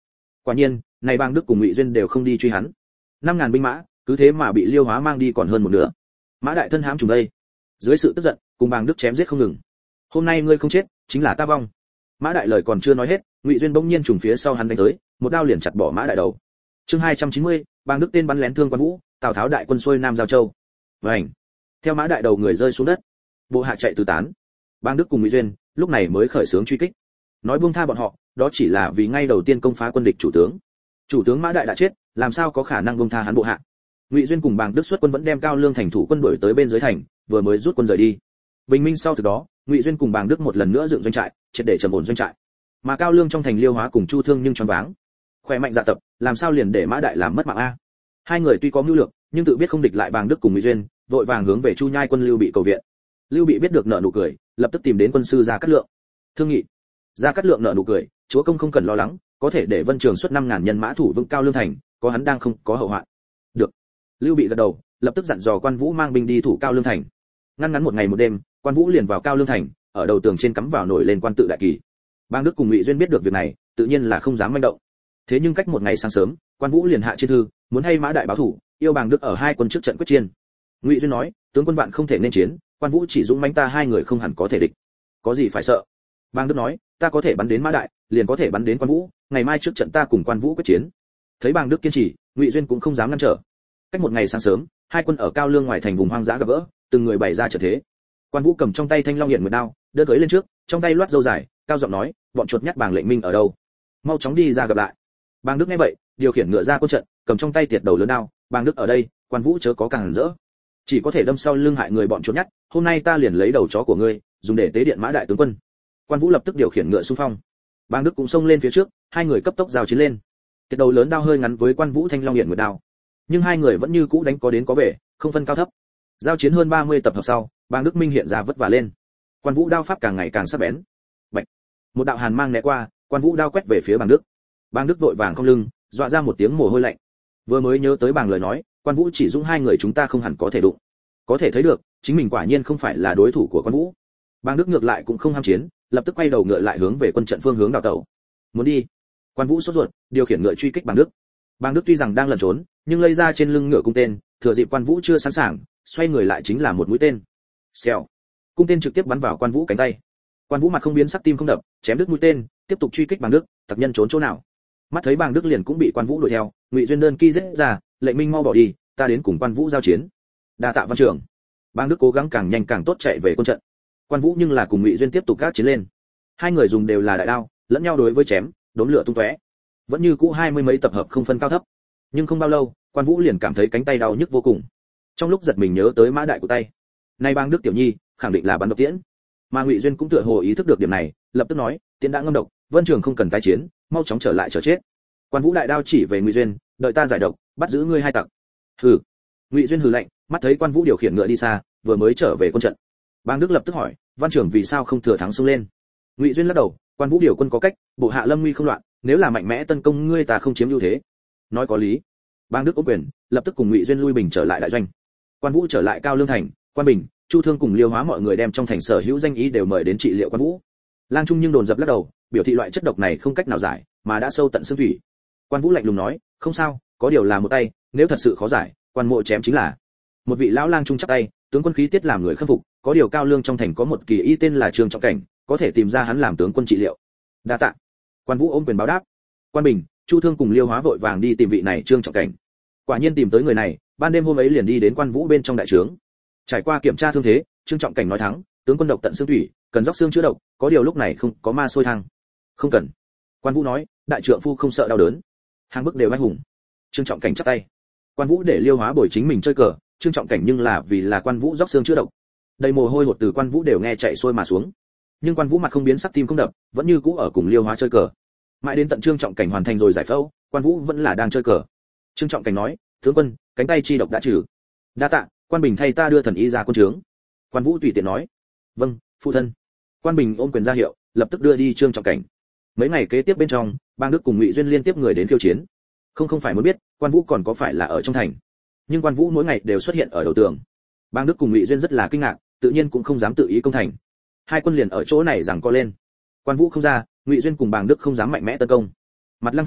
Quả nhiên, này Bang Đức cùng Ngụy Duyên đều không đi truy hắn. 5000 binh mã, cứ thế mà bị Liêu Hóa mang đi còn hơn một nửa. Mã Đại thân hãm trùng đây. Dưới sự tức giận, cùng Bang Đức chém giết không ngừng. Hôm nay ngươi không chết, chính là ta vong. Mã Đại lời còn chưa nói hết, Ngụy Duyên bỗng nhiên trùng phía sau hắn đánh tới, một đao liền chặt bỏ Mã Đại đầu. Chương 290, Bang Đức tên bắn lén thương Quan Vũ, Tào Tháo đại quân xuôi Nam Giao Châu. Vành. Theo Mã Đại đầu người rơi xuống đất, bộ hạ chạy tứ tán. Bang Đức cùng Ngụy Duyên lúc này mới khởi xướng truy kích. Nói buông tha bọn họ, đó chỉ là vì ngay đầu tiên công phá quân địch chủ tướng. Chủ tướng Mã Đại đã chết, làm sao có khả năng buông tha hắn bộ hạ. Ngụy Duyên cùng Bang Đức xuất quân vẫn đem Cao Lương thành thủ quân đuổi tới bên dưới thành, vừa mới rút quân rời đi. Bình minh sau từ đó, Ngụy Duyên cùng Bang Đức một lần nữa dựng doanh trại, triệt để trầm ổn doanh trại. Mà Cao Lương trong thành Liêu Hóa cùng Chu Thương nhưng choáng váng. Khỏe mạnh dạ tập, làm sao liền để Mã Đại làm mất mạng a? Hai người tuy có mưu lược, nhưng tự biết không địch lại Bang Đức cùng Ngụy Duyên, vội vàng hướng về Chu Nhai quân Lưu Bị cầu viện. Lưu Bị biết được nợ nụ cười, lập tức tìm đến quân sư Gia Cát Lượng. Thương nghị. Gia Cát Lượng nợ nụ cười, chúa công không cần lo lắng, có thể để Vân Trường xuất 5000 nhân mã thủ vững Cao Lương thành, có hắn đang không có hậu hoạn. Được. Lưu Bị gật đầu, lập tức dặn dò Quan Vũ mang binh đi thủ Cao Lương thành. Ngăn ngắn một ngày một đêm, Quan Vũ liền vào Cao Lương thành, ở đầu tường trên cắm vào nổi lên quan tự đại kỳ. Bang Đức cùng Ngụy Duyên biết được việc này, tự nhiên là không dám manh động. Thế nhưng cách một ngày sáng sớm, Quan Vũ liền hạ trên thư, muốn hay Mã Đại báo thủ, yêu Bang Đức ở hai quân trước trận quyết chiến. Ngụy Duyên nói, tướng quân vạn không thể nên chiến, Quan Vũ chỉ dũng mãnh ta hai người không hẳn có thể địch. Có gì phải sợ? Bang Đức nói, ta có thể bắn đến Mã Đại, liền có thể bắn đến Quan Vũ, ngày mai trước trận ta cùng Quan Vũ quyết chiến. Thấy Bang Đức kiên trì, Ngụy Duyên cũng không dám ngăn trở. Cách một ngày sáng sớm, hai quân ở Cao Lương ngoài thành vùng hoang dã gặp gỡ, từng người bày ra trận thế. Quan Vũ cầm trong tay thanh long hiển nguyệt đao, đưa tới lên trước, trong tay loát dâu dài, cao giọng nói, bọn chuột nhắt Bàng Lệnh Minh ở đâu? Mau chóng đi ra gặp lại. Bang Đức nghe vậy, điều khiển ngựa ra quân trận, cầm trong tay tiệt đầu lớn đao, Bang Đức ở đây, Quan Vũ chớ có càng hẳn rỡ. Chỉ có thể đâm sau lưng hại người bọn chuột nhắt, hôm nay ta liền lấy đầu chó của ngươi, dùng để tế điện Mã Đại tướng quân. Quan Vũ lập tức điều khiển ngựa xung phong. Bang Đức cũng xông lên phía trước, hai người cấp tốc giao chiến lên. Tiệt đầu lớn đao hơi ngắn với Quan Vũ thanh long hiển nguyệt đao, nhưng hai người vẫn như cũ đánh có đến có về, không phân cao thấp. Giao chiến hơn 30 tập hợp sau, Bang Đức minh hiện ra vất vả lên. Quan Vũ đao pháp càng ngày càng sắc bén. Bạch. Một đạo hàn mang né qua, Quan Vũ đao quét về phía Bang Đức. Bang Đức vội vàng không lưng, dọa ra một tiếng mồ hôi lạnh. Vừa mới nhớ tới Bàng lời nói, Quan Vũ chỉ dũng hai người chúng ta không hẳn có thể đụng. Có thể thấy được, chính mình quả nhiên không phải là đối thủ của Quan Vũ. Bang Đức ngược lại cũng không ham chiến, lập tức quay đầu ngựa lại hướng về quân trận phương hướng đào tẩu. Muốn đi. Quan Vũ sốt ruột, điều khiển ngựa truy kích Bang Đức. Bang Đức tuy rằng đang lẩn trốn, nhưng lây ra trên lưng ngựa cung tên, thừa dịp Quan Vũ chưa sẵn sàng, xoay người lại chính là một mũi tên. Xèo. Cung tên trực tiếp bắn vào Quan Vũ cánh tay. Quan Vũ mặt không biến sắc tim không đập, chém đứt mũi tên, tiếp tục truy kích Bang Đức, tặc nhân trốn chỗ nào? Mắt thấy Bang Đức liền cũng bị Quan Vũ đuổi theo, Ngụy Duyên đơn ki giết ra, Lệnh Minh mau bỏ đi, ta đến cùng Quan Vũ giao chiến. Đa tạ Văn trưởng. Bang Đức cố gắng càng nhanh càng tốt chạy về quân trận. Quan Vũ nhưng là cùng Ngụy Duyên tiếp tục gác chiến lên. Hai người dùng đều là đại đao, lẫn nhau đối với chém, đốn lửa tung tóe. Vẫn như cũ 20 mấy tập hợp không phân cao thấp. Nhưng không bao lâu, Quan Vũ liền cảm thấy cánh tay đau nhức vô cùng. Trong lúc giật mình nhớ tới Mã Đại của tay. Nay Bang Đức tiểu nhi, khẳng định là bắn độc tiễn. Mà Ngụy Duyên cũng tựa hồ ý thức được điểm này, lập tức nói, tiễn đã ngâm độc, Vân Trường không cần tái chiến, mau chóng trở lại chờ chết. Quan Vũ đại đao chỉ về Ngụy Duyên, đợi ta giải độc, bắt giữ ngươi hai tặc. Hừ. Ngụy Duyên hừ lạnh, mắt thấy Quan Vũ điều khiển ngựa đi xa, vừa mới trở về quân trận. Bang Đức lập tức hỏi, Văn trưởng vì sao không thừa thắng xông lên? Ngụy Duyên lắc đầu, Quan Vũ điều quân có cách, bộ hạ lâm nguy không loạn, nếu là mạnh mẽ tấn công ngươi ta không chiếm ưu thế. Nói có lý. Bang Đức ôm quyền, lập tức cùng Ngụy Duyên lui bình trở lại đại doanh. Quan Vũ trở lại Cao Lương thành, Quan Bình, Chu Thương cùng Liêu Hóa mọi người đem trong thành sở hữu danh ý đều mời đến trị liệu Quan Vũ. Lang Trung nhưng đồn dập lắc đầu, biểu thị loại chất độc này không cách nào giải, mà đã sâu tận xương thủy. Quan Vũ lạnh lùng nói, không sao, có điều là một tay, nếu thật sự khó giải, quan mộ chém chính là. Một vị lão lang trung chắp tay, tướng quân khí tiết làm người khâm phục, có điều Cao Lương trong thành có một kỳ y tên là Trương Trọng Cảnh, có thể tìm ra hắn làm tướng quân trị liệu. Đa tạ. Quan Vũ ôm quyền báo đáp. Quan Bình, Chu Thương cùng Liêu Hóa vội vàng đi tìm vị này Trương Trọng Cảnh. Quả nhiên tìm tới người này, ban đêm hôm ấy liền đi đến Quan Vũ bên trong đại trướng. Trải qua kiểm tra thương thế, Trương Trọng Cảnh nói thắng, tướng quân độc tận xương thủy, cần rót xương chữa độc, có điều lúc này không có ma sôi thang. Không cần. Quan Vũ nói, đại trượng phu không sợ đau đớn. Hàng bức đều anh hùng. Trương Trọng Cảnh chắp tay. Quan Vũ để Liêu Hóa bồi chính mình chơi cờ, Trương Trọng Cảnh nhưng là vì là Quan Vũ rót xương chữa độc. Đầy mồ hôi hột từ Quan Vũ đều nghe chạy xuôi mà xuống. Nhưng Quan Vũ mặt không biến sắc tim không đập, vẫn như cũ ở cùng Liêu Hóa chơi cờ. Mãi đến tận Trương Trọng Cảnh hoàn thành rồi giải phẫu, Quan Vũ vẫn là đang chơi cờ. Trương Trọng Cảnh nói, tướng quân, cánh tay chi độc đã trừ. Đa tạ, Quan Bình thay ta đưa thần y ra quân trướng. Quan Vũ tùy tiện nói, vâng, phụ thân. Quan Bình ôm quyền ra hiệu, lập tức đưa đi Trương Trọng Cảnh. Mấy ngày kế tiếp bên trong, Bang Đức cùng Ngụy Duyên liên tiếp người đến khiêu chiến. Không phải muốn biết, Quan Vũ còn có phải là ở trong thành. Nhưng Quan Vũ mỗi ngày đều xuất hiện ở đầu tường. Bang Đức cùng Ngụy Duyên rất là kinh ngạc, tự nhiên cũng không dám tự ý công thành. Hai quân liền ở chỗ này giằng co lên. Quan Vũ không ra, Ngụy Duyên cùng Bang Đức không dám mạnh mẽ tấn công. Mặt Lăng thành,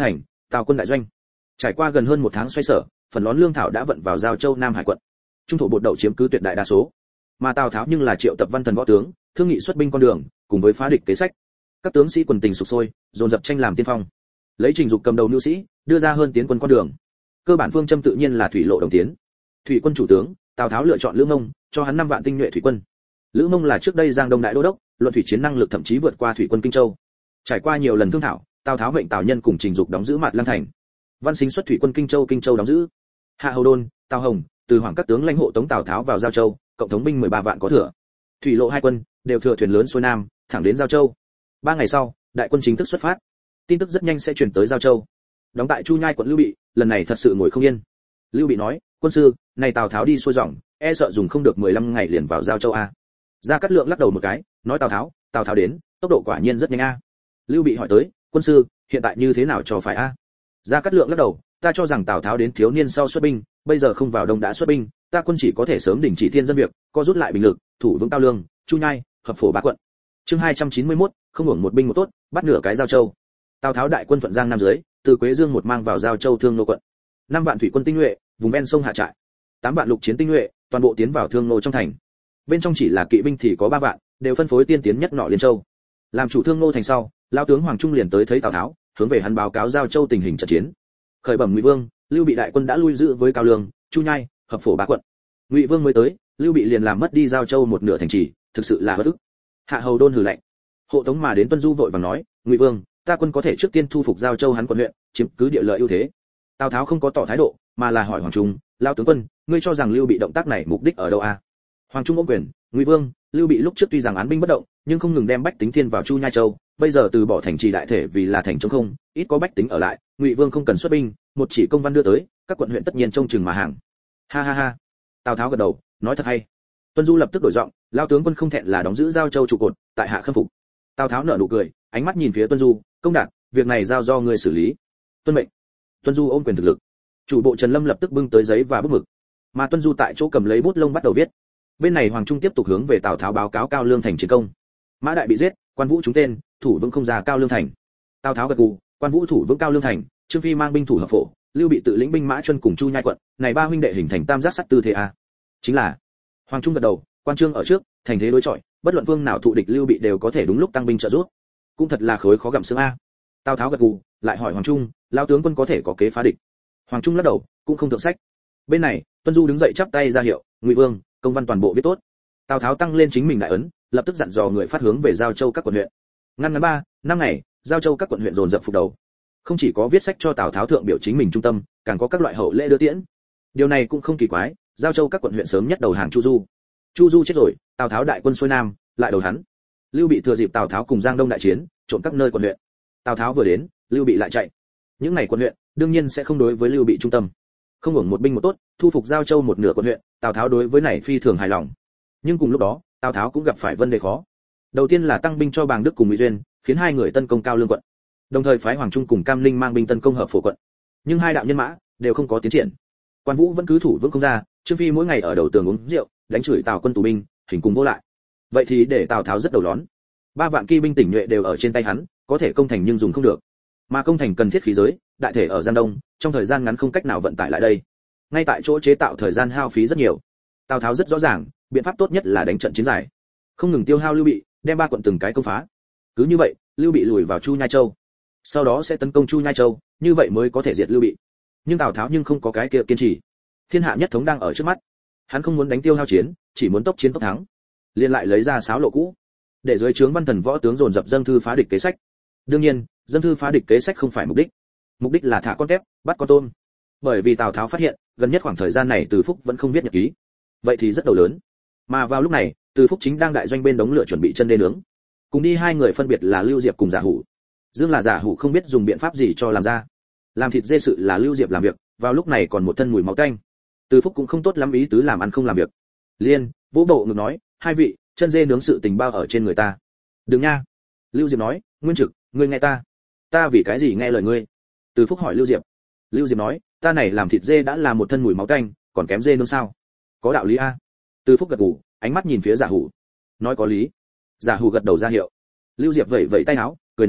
Tào quân đại doanh. Trải qua gần hơn 1 tháng xoay sở, phần lớn lương thảo đã vận vào Giao Châu Nam Hải quận. Trung thổ bột đậu chiếm cứ tuyệt đại đa số. Mà Tào Tháo nhưng là triệu tập văn thần võ tướng, thương nghị xuất binh con đường, cùng với phá địch kế sách. Các tướng sĩ quần tình sục sôi, dồn dập tranh làm tiên phong. Lấy Trình Dục cầm đầu nữ sĩ, đưa ra hơn tiến quân con đường. Cơ bản phương châm tự nhiên là thủy lộ đồng tiến. Thủy quân chủ tướng, Tào Tháo lựa chọn Lữ Mông, cho hắn 5 vạn tinh nhuệ thủy quân. Lữ Mông là trước đây Giang Đông đại đô đốc, luận thủy chiến năng lực thậm chí vượt qua thủy quân Kinh Châu. Trải qua nhiều lần thương thảo, Tào Tháo mệnh Tào Nhân cùng Trình Dục đóng giữ Mạt Lăng thành. Văn Xính xuất thủy quân Kinh Châu đóng giữ. Hạ Hầu Đôn, Tào Hồng, từ Hoàng các tướng lãnh hộ tống Tào Tháo vào Giao Châu, cộng thống binh 13 vạn có thừa. Thủy lộ 2 quân đều thừa thuyền lớn xuôi nam, thẳng đến Giao Châu. 3 ngày sau, đại quân chính thức xuất phát. Tin tức rất nhanh sẽ truyền tới Giao Châu. Đóng tại Chu Nhai quận Lưu Bị, lần này thật sự ngồi không yên. Lưu Bị nói, quân sư, này Tào Tháo đi xuôi dòng, e sợ dùng không được 15 ngày liền vào Giao Châu a. Gia Cát Lượng lắc đầu một cái, nói Tào Tháo đến, tốc độ quả nhiên rất nhanh a. Lưu Bị hỏi tới, quân sư, hiện tại như thế nào cho phải a? Gia Cát Lượng lắc đầu, ta cho rằng Tào Tháo đến thiếu niên sau xuất binh, bây giờ không vào đông đã xuất binh, ta quân chỉ có thể sớm đình chỉ thiên dân việc, co rút lại bình lực, thủ vững Cao Lương, Chu Nhai, hợp phổ 3 quận. Chương 291, không hưởng một binh một tốt, bắt nửa cái Giao Châu. Tào Tháo đại quân thuận Giang Nam dưới, từ Quế Dương một mang vào Giao Châu Thương Nô quận. 5 vạn thủy quân tinh nhuệ, vùng ven sông hạ trại. 8 vạn lục chiến tinh nhuệ, toàn bộ tiến vào Thương Nô trong thành. Bên trong chỉ là kỵ binh thì có 3 vạn, đều phân phối tiên tiến nhất nọ Liên Châu. Làm chủ Thương Nô thành sau, lão tướng Hoàng Trung liền tới thấy Tào Tháo, hướng về hắn báo cáo Giao Châu tình hình trận chiến. Khởi bẩm Ngụy Vương, Lưu Bị đại quân đã lui giữ với Cao Lương, Chu Nhai, hợp phổ 3 quận. Ngụy Vương mới tới, Lưu Bị liền làm mất đi Giao Châu một nửa thành trì, thực sự là bất ức. Hạ Hầu Đôn hừ lạnh. Hộ tống mà đến Tuân Du vội vàng nói, Ngụy Vương, ta quân có thể trước tiên thu phục Giao Châu hắn quận huyện, chiếm cứ địa lợi ưu thế. Tào Tháo không có tỏ thái độ, mà là hỏi Hoàng Trung, lão tướng quân, ngươi cho rằng Lưu Bị động tác này mục đích ở đâu a? Hoàng Trung ôm quyền, Ngụy Vương, Lưu Bị lúc trước tuy rằng án binh bất động, nhưng không ngừng đem bách tính thiên vào Chu Nhai Châu, bây giờ từ bỏ thành trì đại thể vì là thành trống không, ít có bách tính ở lại, Ngụy Vương không cần xuất binh, một chỉ công văn đưa tới, các quận huyện tất nhiên trông chừng mà hàng. Ha ha ha. Tào Tháo gật đầu, nói thật hay. Tuân Du lập tức đổi giọng, lão tướng quân không thẹn là đóng giữ Giao Châu trụ cột, tại hạ khâm phục. Tào Tháo nở nụ cười, ánh mắt nhìn phía Tuân Du, công đạt, việc này giao do ngươi xử lý. Tuân mệnh. Tuân Du ôm quyền thực lực. Chủ bộ Trần Lâm lập tức bưng tới giấy và bút mực, mà Tuân Du tại chỗ cầm lấy bút lông bắt đầu viết. Bên này Hoàng Trung tiếp tục hướng về Tào Tháo báo cáo Cao Lương thành chiến công. Mã Đại bị giết, Quan Vũ trúng tên, thủ vững không ra Cao Lương thành. Tào Tháo gật gù, Quan Vũ thủ vững Cao Lương thành, Trương Phi mang binh thủ hợp phổ, Lưu Bị tự lĩnh binh mã chân cùng Chu Nhai quận, này 3 huynh đệ hình thành tam giác sắt tư thế a. Chính là. Hoàng Trung gật đầu, Quan Trương ở trước, thành thế đối chọi, bất luận vương nào thụ địch Lưu Bị đều có thể đúng lúc tăng binh trợ giúp. Cũng thật là khối khó gặm xương a. Tào Tháo gật gù, lại hỏi Hoàng Trung, lão tướng quân có thể có kế phá địch? Hoàng Trung lắc đầu, cũng không thượng sách. Bên này, Tuân Du đứng dậy chắp tay ra hiệu, Ngụy Vương, công văn toàn bộ viết tốt. Tào Tháo tăng lên chính mình đại ấn, lập tức dặn dò người phát hướng về Giao Châu các quận huyện. Ngăn ngắn 3-5 ngày, Giao Châu các quận huyện dồn dập phục đầu. Không chỉ có viết sách cho Tào Tháo thượng biểu chính mình trung tâm, càng có các loại hậu lễ đưa tiễn. Điều này cũng không kỳ quái, Giao Châu các quận huyện sớm nhất đầu hàng Chu Du. Chu Du chết rồi, Tào Tháo đại quân xuôi nam, lại đầu hắn. Lưu Bị thừa dịp Tào Tháo cùng Giang Đông đại chiến, trộn các nơi quận huyện. Tào Tháo vừa đến, Lưu Bị lại chạy. Những ngày quận huyện, đương nhiên sẽ không đối với Lưu Bị trung tâm. Không hưởng một binh một tốt, thu phục Giao Châu một nửa quận huyện, Tào Tháo đối với này phi thường hài lòng. Nhưng cùng lúc đó, Tào Tháo cũng gặp phải vấn đề khó. Đầu tiên là tăng binh cho Bàng Đức cùng Ngụy Duyên, khiến 2 người tấn công Cao Lương quận. Đồng thời phái Hoàng Trung cùng Cam Linh mang binh tấn công hợp phổ quận. Nhưng 2 đạo nhân mã đều không có tiến triển. Quan Vũ vẫn cứ thủ vững không ra, Trương Phi mỗi ngày ở đầu tường uống rượu, đánh chửi Tào quân tù binh, hình cùng vô lại. Vậy thì để Tào Tháo rất đầu lón. 3 vạn kỵ binh tỉnh nhuệ đều ở trên tay hắn, có thể công thành nhưng dùng không được. Mà công thành cần thiết khí giới, đại thể ở Giang Đông, trong thời gian ngắn không cách nào vận tải lại đây. Ngay tại chỗ chế tạo thời gian hao phí rất nhiều. Tào Tháo rất rõ ràng, biện pháp tốt nhất là đánh trận chiến dài, không ngừng tiêu hao Lưu Bị, đem 3 quận từng cái công phá. Cứ như vậy, Lưu Bị lùi vào Chu Nhai Châu, sau đó sẽ tấn công Chu Nhai Châu, như vậy mới có thể diệt Lưu Bị. Nhưng Tào Tháo nhưng không có cái kia kiên trì. Thiên hạ nhất thống đang ở trước mắt, hắn không muốn đánh tiêu hao chiến, chỉ muốn tốc chiến tốc thắng. Liên lại lấy ra sáo lộ cũ, để dưới trướng văn thần võ tướng dồn dập dâng thư phá địch kế sách. Đương nhiên, dâng thư phá địch kế sách không phải mục đích là thả con tép, bắt con tôm. Bởi vì Tào Tháo phát hiện, gần nhất khoảng thời gian này Từ Phúc vẫn không viết nhật ký, vậy thì rất đầu lớn. Mà vào lúc này, Từ Phúc chính đang đại doanh bên đống lửa chuẩn bị chân đê nướng. Cùng đi 2 người phân biệt là Lưu Diệp cùng Giả Hủ. Dương là Giả Hủ không biết dùng biện pháp gì cho làm ra. Làm thịt dê sự là Lưu Diệp làm việc, vào lúc này còn một thân mùi máu tanh. Từ Phúc cũng không tốt lắm ý tứ làm ăn không làm việc. Liên, vỗ bộ ngực nói, 2 vị, chân dê nướng sự tình bao ở trên người ta. Đừng nha. Lưu Diệp nói, Nguyên Trực, ngươi nghe ta. Ta vì cái gì nghe lời ngươi? Từ Phúc hỏi Lưu Diệp. Lưu Diệp nói, ta này làm thịt dê đã là một thân mùi máu tanh, còn kém dê nướng sao? Có đạo lý a. Từ Phúc gật gù, ánh mắt nhìn phía Giả Hủ. Nói có lý. Giả Hủ gật đầu ra hiệu. Lưu Diệp vẫy vẫy tay áo, cười nói,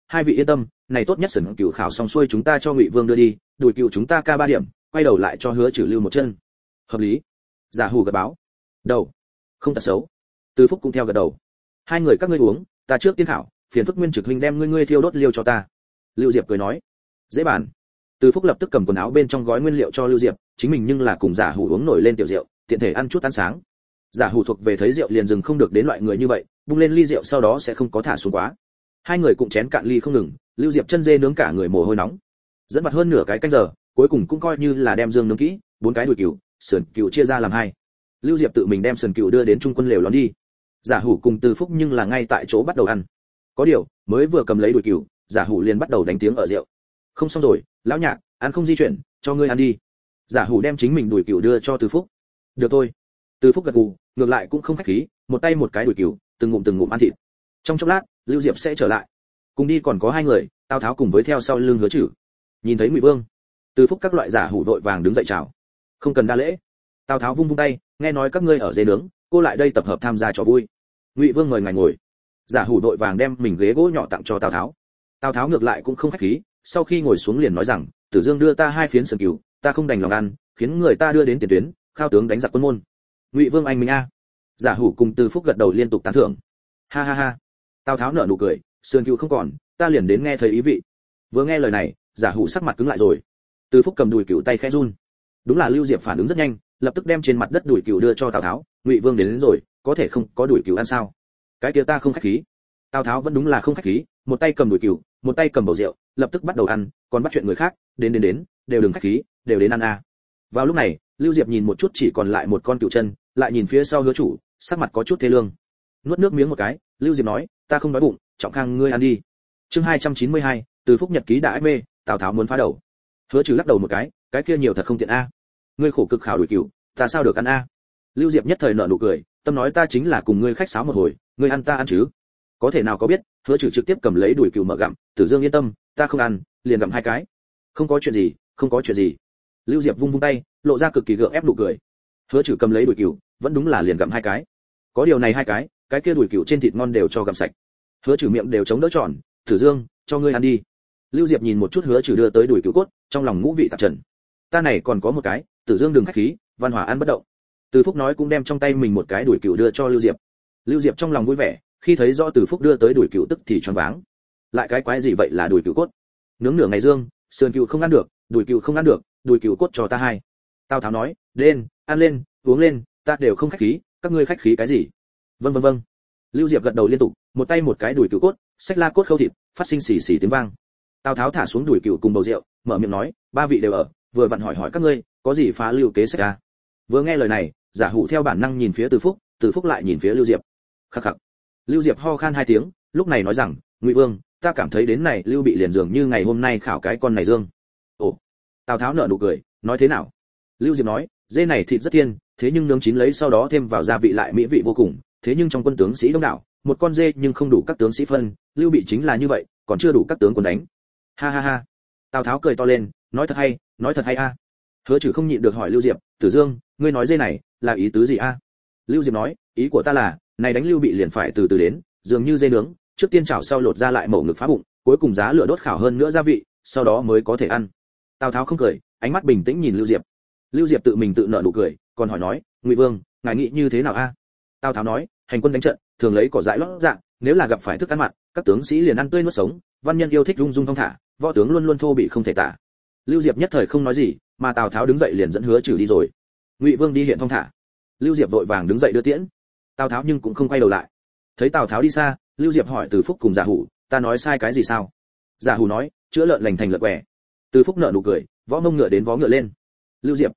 hai vị yên tâm, này tốt nhất sườn cừu khảo xong xuôi chúng ta cho Ngụy Vương đưa đi, đuổi cừu chúng ta ca 3 điểm, quay đầu lại cho Hứa Trừ lưu một chân. Hợp lý. Giả Hủ gật báo. Đầu. Không tật xấu. Từ Phúc cũng theo gật đầu. Hai người các ngươi uống, ta trước tiên khảo, phiền phức Nguyên Trực huynh đem ngươi thiêu đốt liêu cho ta. Lưu Diệp cười nói. Dễ bàn. Từ Phúc lập tức cầm quần áo bên trong gói nguyên liệu cho Lưu Diệp, chính mình nhưng là cùng Giả Hủ uống nổi lên tiểu rượu, tiện thể ăn chút ăn sáng. Giả Hủ thuộc về thấy rượu liền dừng không được đến loại người như vậy, bung lên ly rượu sau đó sẽ không có thả xuống quá. Hai người cũng chén cạn ly không ngừng, Lưu Diệp chân dê nướng cả người mồ hôi nóng. Dẫn vặt hơn nửa cái canh giờ, cuối cùng cũng coi như là đem dương nướng kỹ, 4 cái đùi cừu, sườn cừu chia ra làm 2. Lưu Diệp tự mình đem sườn cừu đưa đến trung quân lều lón đi. Giả Hủ cùng Từ Phúc nhưng là ngay tại chỗ bắt đầu ăn. Có điều, mới vừa cầm lấy đùi cừu, Giả Hủ liền bắt đầu đánh tiếng ở rượu. Không xong rồi, lão nhạc, ăn không di chuyển, cho ngươi ăn đi. Giả Hủ đem chính mình đùi cừu đưa cho Từ Phúc. Được thôi. Từ Phúc gật gù, ngược lại cũng không khách khí, một tay một cái đùi cừu, từng ngụm ăn thịt. Trong chốc lát, Lưu Diệp sẽ trở lại. Cùng đi còn có 2 người, Tào Tháo cùng với theo sau lưng Hứa Trừ. Nhìn thấy Ngụy Vương, Từ Phúc các loại Giả Hủ vội vàng đứng dậy chào. Không cần đa lễ. Tào Tháo vung vung tay, nghe nói các ngươi ở dê nướng, cô lại đây tập hợp tham gia trò vui. Ngụy Vương mời ngài ngồi. Giả Hủ vội vàng đem mình ghế gỗ nhỏ tặng cho Tào Tháo. Tào Tháo ngược lại cũng không khách khí, sau khi ngồi xuống liền nói rằng, Tử Dương đưa ta 2 phiến sườn cừu, ta không đành lòng ăn, khiến người ta đưa đến tiền tuyến, khao tướng đánh giặc quân môn. Ngụy Vương anh minh a. Giả Hủ cùng Từ Phúc gật đầu liên tục tán thưởng. Ha ha ha. Tào Tháo nở nụ cười, sườn cừu không còn, ta liền đến nghe thấy ý vị. Vừa nghe lời này, Giả Hủ sắc mặt cứng lại rồi. Từ Phúc cầm đùi cừu tay khẽ run. Đúng là Lưu Diệp phản ứng rất nhanh, lập tức đem trên mặt đất đùi cừu đưa cho Tào Tháo. Ngụy Vương đến rồi, có thể không có đùi cừu ăn sao? Cái kia ta không khách khí. Tào Tháo vẫn đúng là không khách khí, một tay cầm đùi cừu, một tay cầm bầu rượu, lập tức bắt đầu ăn, còn bắt chuyện người khác, đến, đều đừng khách khí, đều đến ăn a. Vào lúc này, Lưu Diệp nhìn một chút chỉ còn lại một con cừu chân, lại nhìn phía sau Hứa Chủ, sắc mặt có chút thê lương. Nuốt nước miếng một cái, Lưu Diệp nói, ta không đói bụng, Trọng Khang ngươi ăn đi. Chương 292, Từ Phúc nhật ký đã ái mê, Tào Tháo muốn phá đầu. Hứa Trừ lắc đầu một cái kia nhiều thật không tiện a. Ngươi khổ cực khảo đuổi cừu, ta sao được ăn a? Lưu Diệp nhất thời nở nụ cười, tâm nói ta chính là cùng ngươi khách sáo một hồi, ngươi ăn ta ăn chứ? Có thể nào có biết, Hứa Trừ trực tiếp cầm lấy đuổi cừu mở gặm, Tử Dương yên tâm, ta không ăn, liền gặm 2 cái. Không có chuyện gì. Lưu Diệp vung tay, lộ ra cực kỳ gượng ép nụ cười. Hứa Trừ cầm lấy đuổi cừu, vẫn đúng là liền gặm 2 cái. Có điều này 2 cái kia đuổi cừu trên thịt ngon đều cho gặm sạch. Hứa Trừ miệng đều chống đỡ tròn, Tử Dương, cho ngươi ăn đi. Lưu Diệp nhìn một chút Hứa Trừ đưa tới đuổi cừu cốt, trong lòng ngũ vị tạp trần. Ta này còn có một cái, Tử Dương đừng khách khí, Văn Hòa ăn bất động. Từ Phúc nói cũng đem trong tay mình một cái đuổi cừu đưa cho Lưu Diệp. Lưu Diệp trong lòng vui vẻ, khi thấy rõ Từ Phúc đưa tới đuổi cừu tức thì choáng váng. Lại cái quái gì vậy là đuổi cừu cốt? Nướng nửa ngày dương, sườn cừu không ăn được, đuổi cừu không ăn được, đuổi cừu cốt cho ta 2. Tào Tháo nói, lên, ăn lên, uống lên, ta đều không khách khí, các ngươi khách khí cái gì? Vâng. Lưu Diệp gật đầu liên tục, một tay một cái đuổi cừu cốt, xách la cốt khâu thịt, phát sinh xì xì tiếng vang. Tào Tháo thả xuống đuổi cừu cùng bầu rượu, mở miệng nói, 3 vị đều ở, vừa vặn hỏi các ngươi, có gì phá lưu kế sách à? Vừa nghe lời này, Giả Hủ theo bản năng nhìn phía Từ Phúc lại nhìn phía Lưu Diệp. Khắc khắc. Lưu Diệp ho khan 2 tiếng, lúc này nói rằng, Ngụy Vương, ta cảm thấy đến này Lưu Bị liền dường như ngày hôm nay khảo cái con này dương. Ồ. Tào Tháo nở nụ cười, nói thế nào? Lưu Diệp nói, dê này thịt rất thiên, thế nhưng nướng chín lấy sau đó thêm vào gia vị lại mỹ vị vô cùng, thế nhưng trong quân tướng sĩ đông đảo, một con dê nhưng không đủ các tướng sĩ phân, Lưu Bị chính là như vậy, còn chưa đủ các tướng quân đánh. Ha ha ha. Tào Tháo cười to lên, nói thật hay a. Hứa Trừ không nhịn được hỏi Lưu Diệp, Tử Dương, ngươi nói dê này là ý tứ gì a? Lưu Diệp nói, ý của ta là, này đánh Lưu Bị liền phải từ từ đến, dường như dê nướng, trước tiên chảo sau lột ra lại mổ ngực phá bụng, cuối cùng giá lửa đốt khảo hơn nữa gia vị, sau đó mới có thể ăn. Tào Tháo không cười, ánh mắt bình tĩnh nhìn Lưu Diệp. Lưu Diệp tự mình tự nở nụ cười, còn hỏi nói, Ngụy Vương, ngài nghĩ như thế nào a? Tào Tháo nói, hành quân đánh trận, thường lấy cỏ dại lót dạng, nếu là gặp phải thức ăn mặn, các tướng sĩ liền ăn tươi nuốt sống, văn nhân yêu thích rung rung thong thả, võ tướng luôn luôn thô bị không thể tả. Lưu Diệp nhất thời không nói gì, mà Tào Tháo đứng dậy liền dẫn Hứa Trừ đi rồi. Ngụy Vương đi hiện thong thả. Lưu Diệp vội vàng đứng dậy đưa tiễn. Tào Tháo nhưng cũng không quay đầu lại. Thấy Tào Tháo đi xa, Lưu Diệp hỏi Từ Phúc cùng Giả Hủ, ta nói sai cái gì sao? Giả Hủ nói, chữa lợn lành thành lợn quẻ. Từ Phúc nở nụ cười, võ mông ngựa đến vó ngựa lên. Lưu Diệp,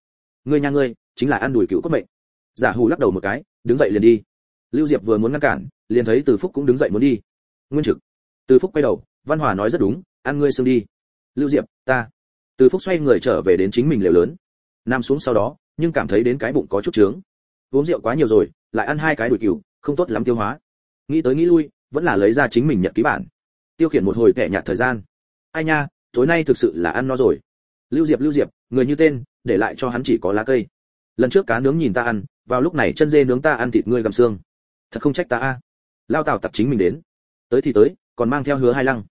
ngươi chính là ăn đuổi cừu cốt mệnh. Giả Hủ lắc đầu một cái, đứng dậy liền đi. Lưu Diệp vừa muốn ngăn cản, liền thấy Từ Phúc cũng đứng dậy muốn đi. Nguyên Trực. Từ Phúc quay đầu, Văn Hòa nói rất đúng, ăn ngươi xương đi. Lưu Diệp, Từ Phúc xoay người trở về đến chính mình lều lớn. Nằm xuống sau đó, nhưng cảm thấy đến cái bụng có chút trướng. Uống rượu quá nhiều rồi, lại ăn 2 cái đuổi cừu, không tốt lắm tiêu hóa. Nghĩ tới nghĩ lui, vẫn là lấy ra chính mình nhật ký bản. Tiêu khiển một hồi kẻ nhạt thời gian. Ai nha, tối nay thực sự là ăn no rồi. Lưu Diệp, người như tên, để lại cho hắn chỉ có lá cây. Lần trước cá nướng nhìn ta ăn, vào lúc này chân dê nướng ta ăn thịt ngươi gặm xương. Thật không trách ta a. Lao Tào tập chính mình đến. Tới thì tới, còn mang theo Hứa Hai Lăng.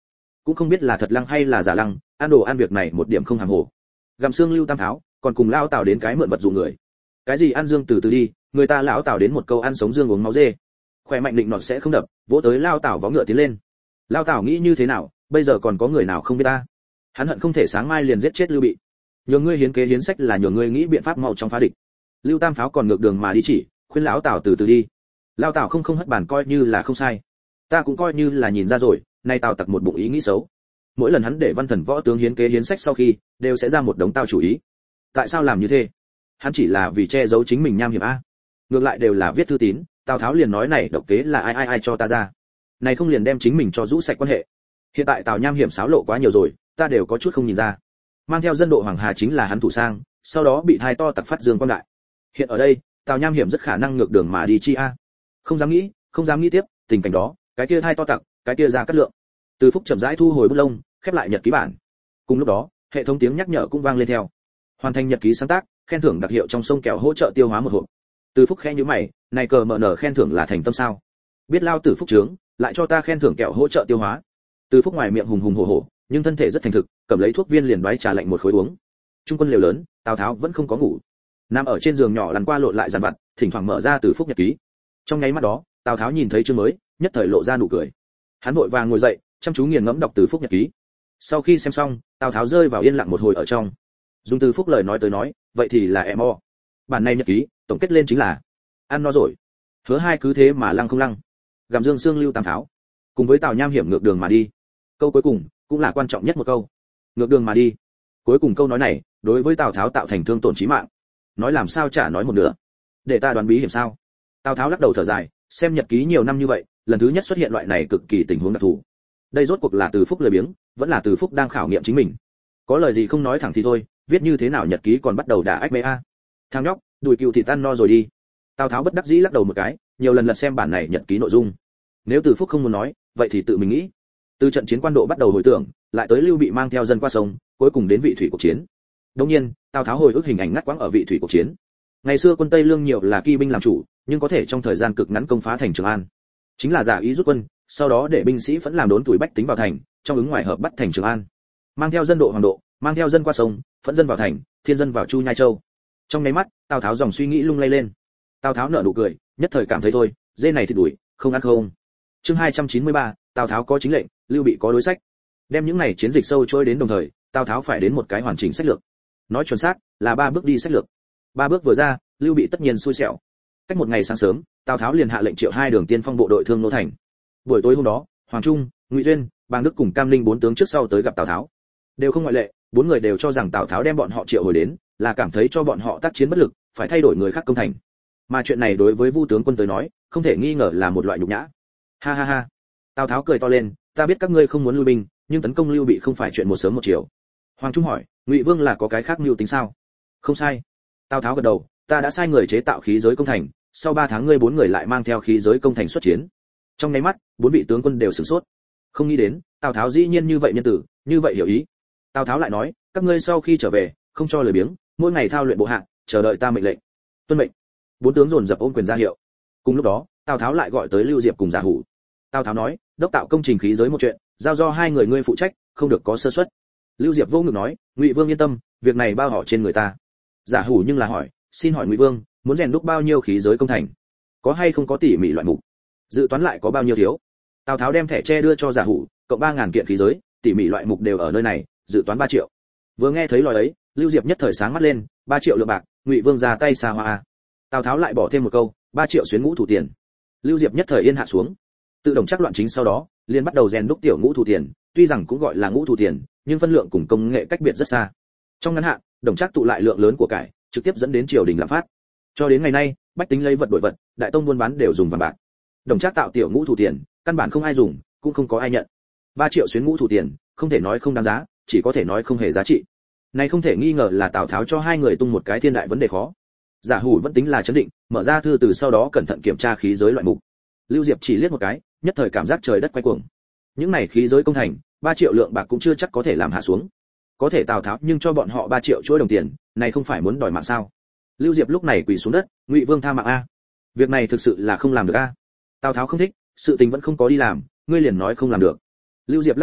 cũng không biết là thật lăng hay là giả lăng, ăn đồ ăn việc này một điểm không hàm hồ. Gặm xương Lưu Tam Tháo, còn cùng lão Tào đến cái mượn vật dụ người. Cái gì ăn dương từ từ đi, người ta lão Tào đến một câu ăn sống dương uống máu dê. Khỏe mạnh định nọt sẽ không đập, vỗ tới lão Tào vó ngựa tiến lên. Lão Tào nghĩ như thế nào, bây giờ còn có người nào không biết ta. Hắn hận không thể sáng mai liền giết chết Lưu Bị. Nhường ngươi hiến kế hiến sách là nhường ngươi nghĩ biện pháp mau trong phá địch. Lưu Tam Pháo còn ngược đường mà đi chỉ, khuyên lão Tào từ từ đi. Lão Tào không hất bản coi như là không sai. Ta cũng coi như là nhìn ra rồi, nay Tào Tặc một bụng ý nghĩ xấu. Mỗi lần hắn để văn thần võ tướng hiến kế hiến sách sau khi, đều sẽ ra một đống tao chủ ý. Tại sao làm như thế? Hắn chỉ là vì che giấu chính mình nham hiểm a. Ngược lại đều là viết thư tín, Tào Tháo liền nói này độc kế là ai cho ta ra. Này không liền đem chính mình cho rũ sạch quan hệ. Hiện tại Tào nham hiểm xáo lộ quá nhiều rồi, ta đều có chút không nhìn ra. Mang theo dân độ Hoàng Hà chính là hắn thủ sang, sau đó bị thai to tặc phát dương quan đại. Hiện ở đây, Tào nham hiểm rất khả năng ngược đường mà đi chi a. Không dám nghĩ tiếp, tình cảnh đó, cái kia thai to tặc, cái kia ra cắt lượng. Từ Phúc chậm rãi thu hồi bút lông, khép lại nhật ký bản. Cùng lúc đó, hệ thống tiếng nhắc nhở cũng vang lên theo. Hoàn thành nhật ký sáng tác, khen thưởng đặc hiệu trong sông kẹo hỗ trợ tiêu hóa một hộp. Từ Phúc khẽ nhíu mày, này cờ mở nở khen thưởng là thành tâm sao? Biết lao Tử Phúc trướng, lại cho ta khen thưởng kẹo hỗ trợ tiêu hóa. Từ Phúc ngoài miệng hùng hùng hổ hổ, nhưng thân thể rất thành thực, cầm lấy thuốc viên liền đoái trà lạnh một khối uống. Trung quân liều lớn, Tào Tháo vẫn không có ngủ. Nằm ở trên giường nhỏ lăn qua lộn lại dằn vặt, thỉnh thoảng mở ra Từ Phúc nhật ký. Trong nháy mắt đó, Tào Tháo nhìn thấy chương mới, nhất thời lộ ra nụ cười. Hắn vội vàng ngồi dậy, chăm chú nghiền ngẫm đọc Từ Phúc nhật ký. Sau khi xem xong, Tào Tháo rơi vào yên lặng một hồi ở trong. Dùng Từ Phúc lời nói tới nói, vậy thì là em o. Bản này nhật ký, tổng kết lên chính là ăn no rồi. Hứa hai cứ thế mà lăng không lăng. Gặm dương xương Lưu Tam Tháo. Cùng với Tào nham hiểm ngược đường mà đi. Câu cuối cùng cũng là quan trọng nhất một câu. Ngược đường mà đi. Cuối cùng câu nói này, đối với Tào Tháo tạo thành thương tổn chí mạng. Nói làm sao chả nói một nửa. Để ta đoán bí hiểm sao? Tào Tháo lắc đầu thở dài, xem nhật ký nhiều năm như vậy, lần thứ nhất xuất hiện loại này cực kỳ tình huống đặc thù. Đây rốt cuộc là Từ Phúc lười biếng, vẫn là Từ Phúc đang khảo nghiệm chính mình. Có lời gì không nói thẳng thì thôi, viết như thế nào nhật ký còn bắt đầu đả ách mê a. Thằng nhóc, đùi cừu thịt ăn no rồi đi. Tào Tháo bất đắc dĩ lắc đầu một cái, nhiều lần lật xem bản này nhật ký nội dung. Nếu Từ Phúc không muốn nói, vậy thì tự mình nghĩ. Từ trận chiến quan độ bắt đầu hồi tưởng, lại tới Lưu Bị mang theo dân qua sông, cuối cùng đến vị thủy cuộc chiến. Đương nhiên, Tào Tháo hồi ức hình ảnh ngắt quãng ở vị thủy cuộc chiến. Ngày xưa quân Tây Lương nhiều là kỵ binh làm chủ, nhưng có thể trong thời gian cực ngắn công phá thành Trường An. Chính là giả ý rút quân, sau đó để binh sĩ vẫn làm đốn tuổi bách tính vào thành, trong ứng ngoài hợp bắt thành Trường An. Mang theo dân độ Hoàng độ, mang theo dân qua sông, phẫn dân vào thành, thiên dân vào Chu Nhai Châu. Trong nháy mắt, Tào Tháo dòng suy nghĩ lung lay lên. Tào Tháo nở nụ cười, nhất thời cảm thấy thôi, dê này thì đuổi, không ăn không. Chương 293, Tào Tháo có chính lệnh, Lưu Bị có đối sách. Đem những này chiến dịch sâu trôi đến đồng thời, Tào Tháo phải đến một cái hoàn chỉnh sách lược. Nói chuẩn xác, là 3 bước đi sách lược. 3 bước vừa ra, Lưu Bị tất nhiên xui xẻo. Cách một ngày sáng sớm, Tào Tháo liền hạ lệnh triệu 2 đường tiên phong bộ đội thương nô thành. Buổi tối hôm đó, Hoàng Trung, Ngụy Duyên, Bàng Đức cùng Cam Linh 4 tướng trước sau tới gặp Tào Tháo. Đều không ngoại lệ, 4 người đều cho rằng Tào Tháo đem bọn họ triệu hồi đến, là cảm thấy cho bọn họ tác chiến bất lực, phải thay đổi người khác công thành. Mà chuyện này đối với Vu tướng quân tới nói, không thể nghi ngờ là một loại nhục nhã. Ha ha ha. Tào Tháo cười to lên, ta biết các ngươi không muốn lui binh, nhưng tấn công Lưu Bị không phải chuyện một sớm một chiều. Hoàng Trung hỏi, Ngụy Vương là có cái khác mưu tính sao? Không sai. Tào Tháo gật đầu, ta đã sai người chế tạo khí giới công thành, sau 3 tháng ngươi 4 người lại mang theo khí giới công thành xuất chiến. Trong nháy mắt, 4 vị tướng quân đều sửng sốt. Không nghĩ đến, Tào Tháo dĩ nhiên như vậy nhân tử, như vậy hiểu ý. Tào Tháo lại nói, các ngươi sau khi trở về, không cho lời biếng, mỗi ngày thao luyện bộ hạ, chờ đợi ta mệnh lệnh. Tuân mệnh. 4 tướng dồn dập ôm quyền ra hiệu. Cùng lúc đó, Tào Tháo lại gọi tới Lưu Diệp cùng Giả Hủ. Tào Tháo nói, đốc tạo công trình khí giới một chuyện, giao do 2 người ngươi phụ trách, không được có sơ suất. Lưu Diệp vô ngực nói, Ngụy Vương yên tâm, việc này bao họ trên người ta. Giả Hủ nhưng là hỏi, xin hỏi Ngụy Vương, muốn rèn đúc bao nhiêu khí giới công thành? Có hay không có tỉ mỉ loại mục? Dự toán lại có bao nhiêu thiếu? Tào Tháo đem thẻ tre đưa cho Giả Hủ, cộng 3000 kiện khí giới, tỉ mỉ loại mục đều ở nơi này, dự toán 3 triệu. Vừa nghe thấy lời ấy, Lưu Diệp nhất thời sáng mắt lên, 3 triệu lượng bạc, Ngụy Vương ra tay xa hoa. Tào Tháo lại bỏ thêm một câu, 3 triệu xuyến ngũ thủ tiền. Lưu Diệp nhất thời yên hạ xuống. Tự động chắc loạn chính sau đó, liền bắt đầu rèn đúc tiểu ngũ thủ tiền, tuy rằng cũng gọi là ngũ thủ tiền, nhưng phân lượng cùng công nghệ cách biệt rất xa. Trong ngắn hạn, đồng trác tụ lại lượng lớn của cải, trực tiếp dẫn đến triều đình lạm phát. Cho đến ngày nay, bách tính lấy vật đổi vật, đại tông buôn bán đều dùng vàng bạc. Đồng trác tạo tiểu ngũ thủ tiền, căn bản không ai dùng, cũng không có ai nhận. 3 triệu xuyến ngũ thủ tiền, không thể nói không đáng giá, chỉ có thể nói không hề giá trị. Này không thể nghi ngờ là Tào Tháo cho 2 người tung một cái thiên đại vấn đề khó. Giả Hủ vẫn tính là chấn định, mở ra thư từ sau đó cẩn thận kiểm tra khí giới loại mục. Lưu Diệp chỉ liếc một cái, nhất thời cảm giác trời đất quay cuồng. Những này khí giới công thành, 3 triệu lượng bạc cũng chưa chắc có thể làm hạ xuống. Có thể Tào Tháo nhưng cho bọn họ 3 triệu chuỗi đồng tiền, này không phải muốn đòi mạng sao? Lưu Diệp lúc này quỳ xuống đất, Ngụy Vương tha mạng a. Việc này thực sự là không làm được a. Tào Tháo không thích, sự tình vẫn không có đi làm, ngươi liền nói không làm được. Lưu Diệp lắc đầu,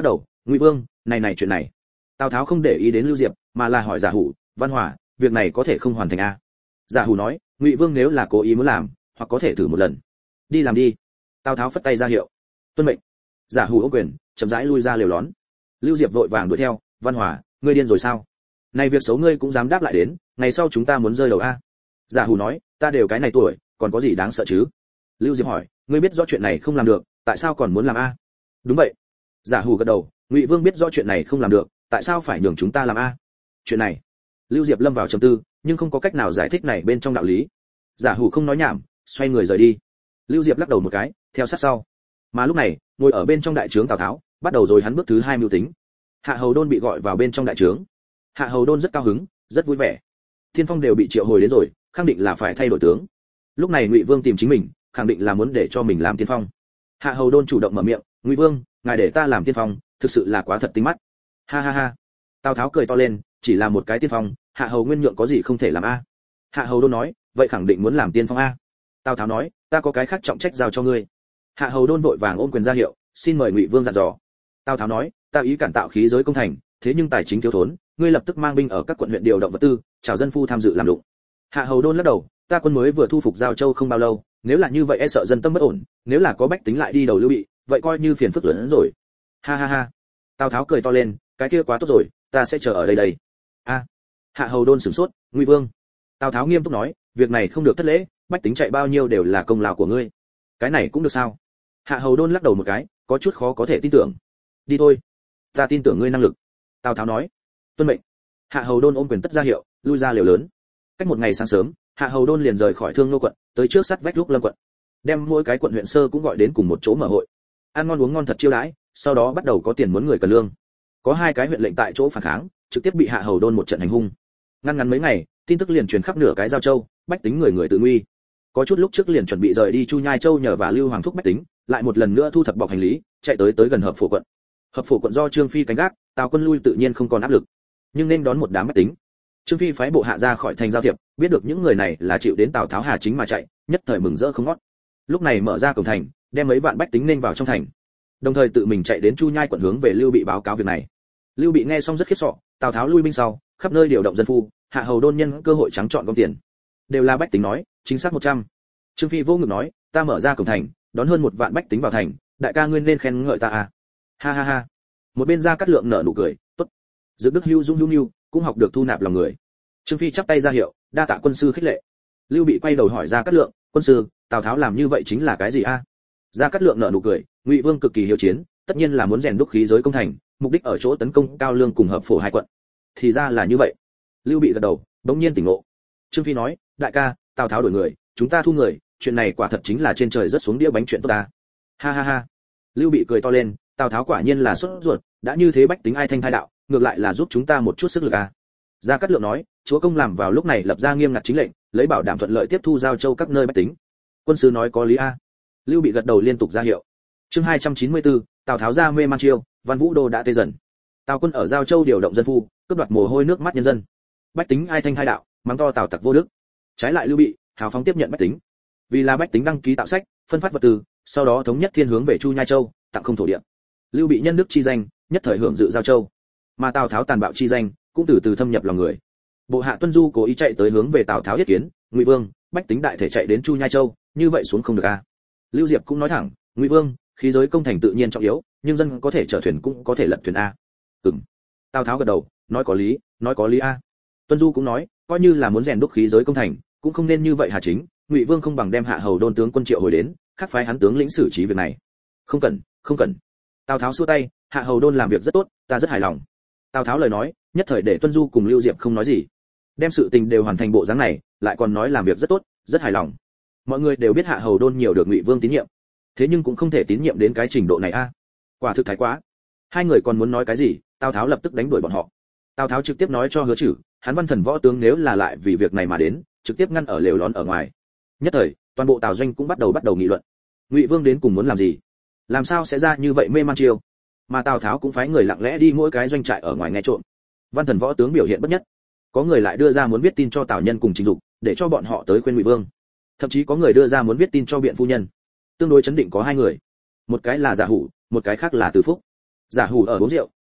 Ngụy Vương, này chuyện này. Tào Tháo không để ý đến Lưu Diệp, mà là hỏi Giả Hủ, Văn Hòa, việc này có thể không hoàn thành a? Giả Hủ nói, Ngụy Vương nếu là cố ý muốn làm, hoặc có thể thử một lần. Đi làm đi. Tào Tháo phất tay ra hiệu. Tuân mệnh. Giả Hủ ôm quyền, chậm rãi lui ra lều lón. Lưu Diệp vội vàng đuổi theo, Văn Hòa, ngươi điên rồi sao? Này việc xấu ngươi cũng dám đáp lại đến, ngày sau chúng ta muốn rơi đầu a. Giả Hủ nói, ta đều cái này tuổi, còn có gì đáng sợ chứ? Lưu Diệp hỏi, ngươi biết rõ chuyện này không làm được, tại sao còn muốn làm a? Đúng vậy. Giả Hủ gật đầu, Ngụy Vương biết rõ chuyện này không làm được, tại sao phải nhường chúng ta làm a? Chuyện này. Lưu Diệp lâm vào trầm tư, nhưng không có cách nào giải thích này bên trong đạo lý. Giả Hủ không nói nhảm, xoay người rời đi. Lưu Diệp lắc đầu một cái, theo sát sau. Mà lúc này, ngồi ở bên trong đại trướng Tào Tháo, bắt đầu rồi hắn bước thứ 2 mưu tính. Hạ Hầu Đôn bị gọi vào bên trong đại trướng. Hạ Hầu Đôn rất cao hứng, rất vui vẻ. Thiên Phong đều bị triệu hồi đến rồi, khẳng định là phải thay đổi tướng. Lúc này Ngụy Vương tìm chính mình, khẳng định là muốn để cho mình làm tiên phong. Hạ Hầu Đôn chủ động mở miệng, Ngụy Vương, ngài để ta làm tiên phong, thực sự là quá thật tinh mắt. Ha ha ha. Tào Tháo cười to lên, chỉ là một cái tiên phong, Hạ Hầu Nguyên nhượng có gì không thể làm a? Hạ Hầu Đôn nói, vậy khẳng định muốn làm tiên phong a. Tào Tháo nói, ta có cái khác trọng trách giao cho ngươi. Hạ Hầu Đôn vội vàng ôm quyền ra hiệu, xin mời Ngụy Vương dặn dò. Tào Tháo nói, ta ý cản tạo khí giới công thành, thế nhưng tài chính thiếu thốn, ngươi lập tức mang binh ở các quận huyện điều động vật tư, chào dân phu tham dự làm lụng. Hạ Hầu Đôn lắc đầu, ta quân mới vừa thu phục Giao Châu không bao lâu, nếu là như vậy e sợ dân tâm bất ổn, nếu là có bách tính lại đi đầu Lưu Bị, vậy coi như phiền phức lớn hơn rồi. Ha ha ha. Tào Tháo cười to lên, cái kia quá tốt rồi, ta sẽ chờ ở đây đây. A. Hạ Hầu Đôn sửng sốt, Ngụy Vương. Tào Tháo nghiêm túc nói, việc này không được thất lễ, bách tính chạy bao nhiêu đều là công lao của ngươi. Cái này cũng được sao? Hạ Hầu Đôn lắc đầu một cái, có chút khó có thể tin tưởng. Đi thôi, ta tin tưởng ngươi năng lực. Tào Tháo nói. Tuân mệnh. Hạ Hầu Đôn ôm quyền tất ra hiệu, lui ra lều lớn. Cách một ngày sáng sớm, Hạ Hầu Đôn liền rời khỏi Thương Nô quận, tới trước sát vách Lúc Lâm quận. Đem mỗi cái quận huyện sơ cũng gọi đến cùng một chỗ mở hội. Ăn ngon uống ngon thật chiêu đãi, sau đó bắt đầu có tiền muốn người cần lương. Có 2 cái huyện lệnh tại chỗ phản kháng, trực tiếp bị Hạ Hầu Đôn một trận hành hung. Ngắn mấy ngày, tin tức liền truyền khắp nửa cái Giao Châu, bách tính người người tự nguy. Có chút lúc trước liền chuẩn bị rời đi Chu Nhai Châu nhờ và Lưu Hoàng thúc bách tính, lại một lần nữa thu thập bọc hành lý, chạy tới gần Hợp Phổ quận. Hợp Phổ quận do Trương Phi canh gác, Tào quân lui tự nhiên không còn áp lực, nhưng nên đón một đám bách tính. Trương Phi phái bộ hạ ra khỏi thành giao thiệp, biết được những người này là chịu đến Tào Tháo Hà chính mà chạy, nhất thời mừng rỡ không ngớt. Lúc này mở ra cổng thành, đem mấy vạn bách tính nên vào trong thành. Đồng thời tự mình chạy đến Chu Nhai quận hướng về Lưu Bị báo cáo việc này. Lưu Bị nghe xong rất khiếp sợ, Tào Tháo lui binh sau, khắp nơi điều động dân phu, Hạ Hầu Đôn nhân cơ hội trắng trọn gom tiền. Đều là bách tính nói, chính xác 100. Trương Phi vô ngực nói, ta mở ra cổng thành, đón hơn 1 vạn bách tính vào thành, đại ca ngươi nên khen ngợi ta à. Ha ha ha. Một bên Gia Cát Lượng nở nụ cười, tốt. Dự Đức Hưu Dung Hưu cũng học được thu nạp lòng người. Trương Phi chắp tay ra hiệu, đa tạ quân sư khích lệ. Lưu Bị quay đầu hỏi Gia Cát Lượng, quân sư, Tào Tháo làm như vậy chính là cái gì a? Gia Cát Lượng nở nụ cười, Ngụy Vương cực kỳ hiếu chiến, tất nhiên là muốn rèn đúc khí giới công thành, mục đích ở chỗ tấn công Cao Lương cùng Hợp Phổ 2 quận. Thì ra là như vậy. Lưu Bị gật đầu, bỗng nhiên tỉnh ngộ. Trương Phi nói, đại ca, Tào Tháo đổi người, chúng ta thu người, chuyện này quả thật chính là trên trời rớt xuống đĩa bánh chuyện tốt ta. Ha ha ha. Lưu Bị cười to lên, Tào Tháo quả nhiên là sốt ruột, đã như thế bách tính ai thanh thai đạo, ngược lại là giúp chúng ta một chút sức lực à. Gia Cát Lượng nói, chúa công làm vào lúc này lập ra nghiêm ngặt chính lệnh, lấy bảo đảm thuận lợi tiếp thu Giao Châu các nơi bách tính. Quân sứ nói có lý a. Lưu Bị gật đầu liên tục ra hiệu. Chương 294, Tào Tháo ra mê man chiêu, Văn Vũ Đô đã tê dần. Tào quân ở Giao Châu điều động dân phu, cướp đoạt mồ hôi nước mắt nhân dân. Bách tính ai thanh hai đạo, mắng to Tào tặc vô đức. Trái lại Lưu Bị, hào phóng tiếp nhận bách tính. Vì là bách tính đăng ký tạo sách, phân phát vật tư, sau đó thống nhất thiên hướng về Chu Nhai Châu, tặng không thổ địa. Lưu Bị nhân đức chi danh, nhất thời hưởng dự Giao Châu. Mà Tào Tháo tàn bạo chi danh, cũng từ từ thâm nhập lòng người. Bộ hạ Tuân Du cố ý chạy tới hướng về Tào Tháo yết kiến, Ngụy Vương, bách tính đại thể chạy đến Chu Nhai Châu, như vậy xuống không được a. Lưu Diệp cũng nói thẳng, Ngụy Vương, khí giới công thành tự nhiên trọng yếu, nhưng dân có thể chở thuyền cũng có thể lật thuyền a. Ừm. Tào Tháo gật đầu, nói có lý a. Tuân Du cũng nói, coi như là muốn rèn đúc khí giới công thành, cũng không nên như vậy Hà Chính, Ngụy Vương không bằng đem Hạ Hầu Đôn tướng quân triệu hồi đến, khắc phái hắn tướng lĩnh xử trí việc này. Không cần. Tào Tháo xua tay, Hạ Hầu Đôn làm việc rất tốt, ta rất hài lòng. Tào Tháo lời nói, nhất thời để Tuân Du cùng Lưu Diệp không nói gì. Đem sự tình đều hoàn thành bộ dáng này, lại còn nói làm việc rất tốt, rất hài lòng. Mọi người đều biết Hạ Hầu Đôn nhiều được Ngụy Vương tín nhiệm, thế nhưng cũng không thể tín nhiệm đến cái trình độ này a. Quả thực thái quá. Hai người còn muốn nói cái gì, Tào Tháo lập tức đánh đuổi bọn họ. Tào Tháo trực tiếp nói cho Hứa Trử, hắn Văn Thần võ tướng nếu là lại vì việc này mà đến, trực tiếp ngăn ở lều lón ở ngoài. Nhất thời, toàn bộ Tào doanh cũng bắt đầu nghị luận. Ngụy Vương đến cùng muốn làm gì? Làm sao sẽ ra như vậy mê man chiêu? Mà Tào Tháo cũng phái người lặng lẽ đi mỗi cái doanh trại ở ngoài nghe trộm. Văn Thần võ tướng biểu hiện bất nhất. Có người lại đưa ra muốn viết tin cho Tào Nhân cùng Trình Dục, để cho bọn họ tới khuyên Ngụy Vương. Thậm chí có người đưa ra muốn viết tin cho Biện phu nhân. Tương đối chấn định có 2 người. Một cái là Giả Hủ, một cái khác là Từ Phúc. Giả Hủ ở uống rượu,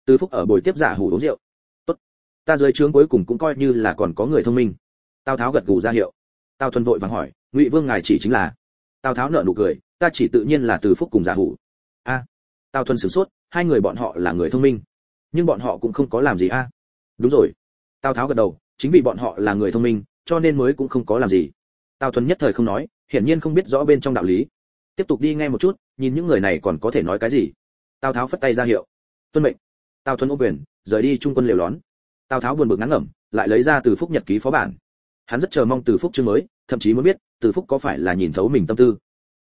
Từ Phúc ở buổi tiếp giả hủ uống rượu. Tốt, ta dưới trướng cuối cùng cũng coi như là còn có người thông minh. Tào Tháo gật gù ra hiệu. Tào Thuần vội vàng hỏi, Ngụy Vương ngài chỉ chính là? Tào Tháo nở nụ cười, ta chỉ tự nhiên là Từ Phúc cùng giả hủ. A, Tào Thuần sửng sốt, hai người bọn họ là người thông minh, nhưng bọn họ cũng không có làm gì a. Đúng rồi. Tào Tháo gật đầu, chính vì bọn họ là người thông minh, cho nên mới cũng không có làm gì. Tào Thuần nhất thời không nói, hiển nhiên không biết rõ bên trong đạo lý. Tiếp tục đi nghe một chút, nhìn những người này còn có thể nói cái gì. Tào Tháo phất tay ra hiệu. Tuân mệnh. Tào Thuần ôm quyền, rời đi trung quân liều lón. Tào Tháo buồn bực ngán ngẩm, lại lấy ra Từ Phúc nhật ký phó bản. Hắn rất chờ mong Từ Phúc chương mới, thậm chí muốn biết Từ Phúc có phải là nhìn thấu mình tâm tư.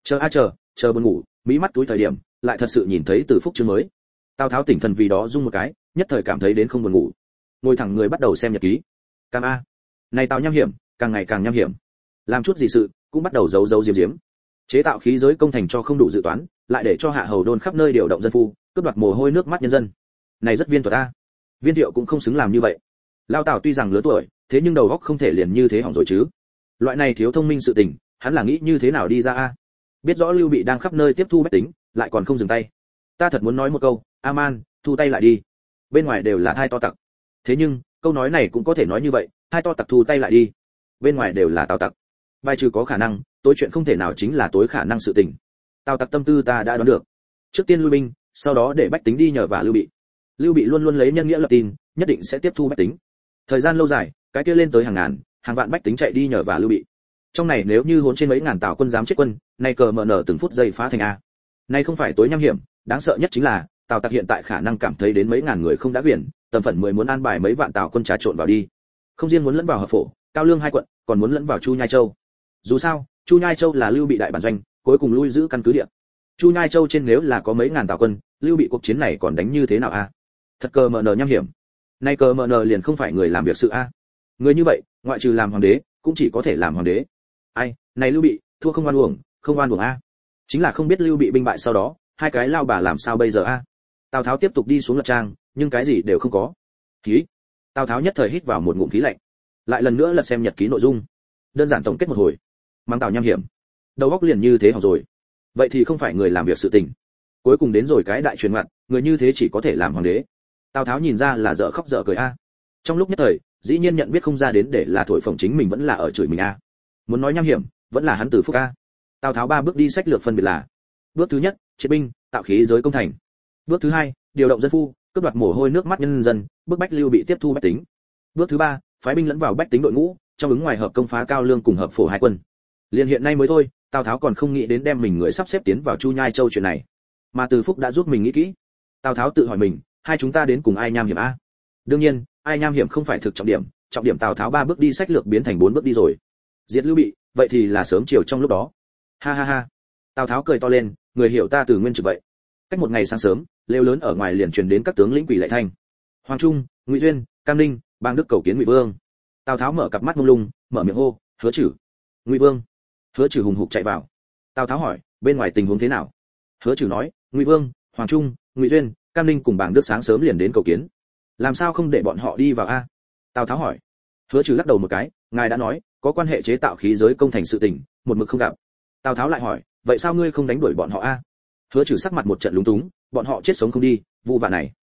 Chờ buồn ngủ, mí mắt túi thời điểm, lại thật sự nhìn thấy Từ Phúc chương mới. Tào Tháo tỉnh thần vì đó rung một cái, nhất thời cảm thấy đến không buồn ngủ. Ngồi thẳng người bắt đầu xem nhật ký. Cam a, này Tào nham hiểm, càng ngày càng nham hiểm. Làm chút gì sự, cũng bắt đầu giấu giếm. Chế tạo khí giới công thành cho không đủ dự toán, lại để cho hạ hầu đôn khắp nơi điều động dân phu, cướp đoạt mồ hôi nước mắt nhân dân. Này rất viên thuật a. Viên Thiệu cũng không xứng làm như vậy. Lao Tào tuy rằng lớn tuổi, thế nhưng đầu óc không thể liền như thế hỏng rồi chứ. Loại này thiếu thông minh sự tình, hắn là nghĩ như thế nào đi ra a? Biết rõ Lưu Bị đang khắp nơi tiếp thu bách tính, lại còn không dừng tay. Ta thật muốn nói một câu, Aman, thu tay lại đi. Bên ngoài đều là thai to tặc. Thế nhưng, câu nói này cũng có thể nói như vậy, thai to tặc thu tay lại đi. Bên ngoài đều là Tào tặc. Bài trừ có khả năng, tối chuyện không thể nào chính là tối khả năng sự tình. Tào tặc tâm tư ta đã đoán được. Trước tiên lui binh, sau đó để bách tính đi nhờ vả Lưu Bị. Lưu Bị luôn luôn lấy nhân nghĩa lập tin, nhất định sẽ tiếp thu bách tính. Thời gian lâu dài, cái kia lên tới hàng ngàn, hàng vạn bách tính chạy đi nhờ vả Lưu Bị. Trong này nếu như hỗn trên mấy ngàn Tào quân dám chết quân, nay cờ mở nở từng phút giây phá thành a. Nay không phải tối nham hiểm, đáng sợ nhất chính là Tào tặc hiện tại khả năng cảm thấy đến mấy ngàn người không đã quyển, tầm phận 10 muốn an bài mấy vạn Tào quân trà trộn vào đi. Không riêng muốn lẫn vào Hợp Phổ, Cao Lương hai quận, còn muốn lẫn vào Chu Nhai Châu. Dù sao, Chu Nhai Châu là Lưu Bị đại bản doanh, cuối cùng lui giữ căn cứ địa. Chu Nhai Châu trên nếu là có mấy ngàn Tào quân, Lưu Bị cuộc chiến này còn đánh như thế nào a? Thật cờ mở nở nham hiểm. Nay cờ mở nở liền không phải người làm việc sự a. Người như vậy, ngoại trừ làm hoàng đế, cũng chỉ có thể làm hoàng đế. Ai, này Lưu Bị, thua không oan uổng a. Chính là không biết Lưu Bị binh bại sau đó, hai cái lao bà làm sao bây giờ a? Tào Tháo tiếp tục đi xuống lật trang, nhưng cái gì đều không có. Khí. Tào Tháo nhất thời hít vào một ngụm khí lạnh. Lại lần nữa lật xem nhật ký nội dung. Đơn giản tổng kết một hồi. Mang Tào nham hiểm. Đầu óc liền như thế hỏng rồi. Vậy thì không phải người làm việc sự tình. Cuối cùng đến rồi cái đại truyền ngoạn, người như thế chỉ có thể làm hoàng đế. Tào Tháo nhìn ra là dở khóc dở cười a. Trong lúc nhất thời, dĩ nhiên nhận biết không ra đến để là thổi phồng chính mình vẫn là ở chửi mình a. Muốn nói nham hiểm, vẫn là hắn Từ Phúc a. Tào Tháo 3 bước đi sách lược phân biệt là: bước thứ nhất, triệt binh, tạo khí giới công thành; bước thứ hai, điều động dân phu, cướp đoạt mồ hôi nước mắt nhân dân, bức bách Lưu Bị tiếp thu bách tính; bước thứ ba, phái binh lẫn vào bách tính đội ngũ, trong ứng ngoài hợp công phá Cao Lương cùng Hợp Phổ hai quân. Liên hiện nay mới thôi, Tào Tháo còn không nghĩ đến đem mình người sắp xếp tiến vào Chu Nhai Châu chuyện này, mà Từ Phúc đã giúp mình nghĩ kỹ. Tào Tháo tự hỏi mình, hai chúng ta đến cùng ai nham hiểm a? Đương nhiên, ai nham hiểm không phải thực trọng điểm Tào Tháo 3 bước đi sách lược biến thành 4 bước đi rồi. Diệt Lưu Bị, vậy thì là sớm chiều trong lúc đó. Ha ha ha. Tào Tháo cười to lên, người hiểu ta từ nguyên trực vậy. Cách một ngày sáng sớm, lều lớn ở ngoài liền truyền đến các tướng lĩnh quỷ lệ thanh. Hoàng Trung, Ngụy Duyên, Cam Ninh, Bang Đức cầu kiến Ngụy Vương. Tào Tháo mở cặp mắt mông lung, mở miệng hô, Hứa Chử. Ngụy Vương. Hứa Chử hùng hục chạy vào. Tào Tháo hỏi, bên ngoài tình huống thế nào? Hứa Chử nói, Ngụy Vương, Hoàng Trung, Ngụy Duyên, Cam Ninh cùng Bang Đức sáng sớm liền đến cầu kiến. Làm sao không để bọn họ đi vào a? Tào Tháo hỏi. Hứa Chử lắc đầu một cái, ngài đã nói, có quan hệ chế tạo khí giới công thành sự tình, một mực không gặp. Tào Tháo lại hỏi, vậy sao ngươi không đánh đuổi bọn họ a? Hứa Chử sắc mặt một trận lúng túng, bọn họ chết sống không đi, vu vạ này.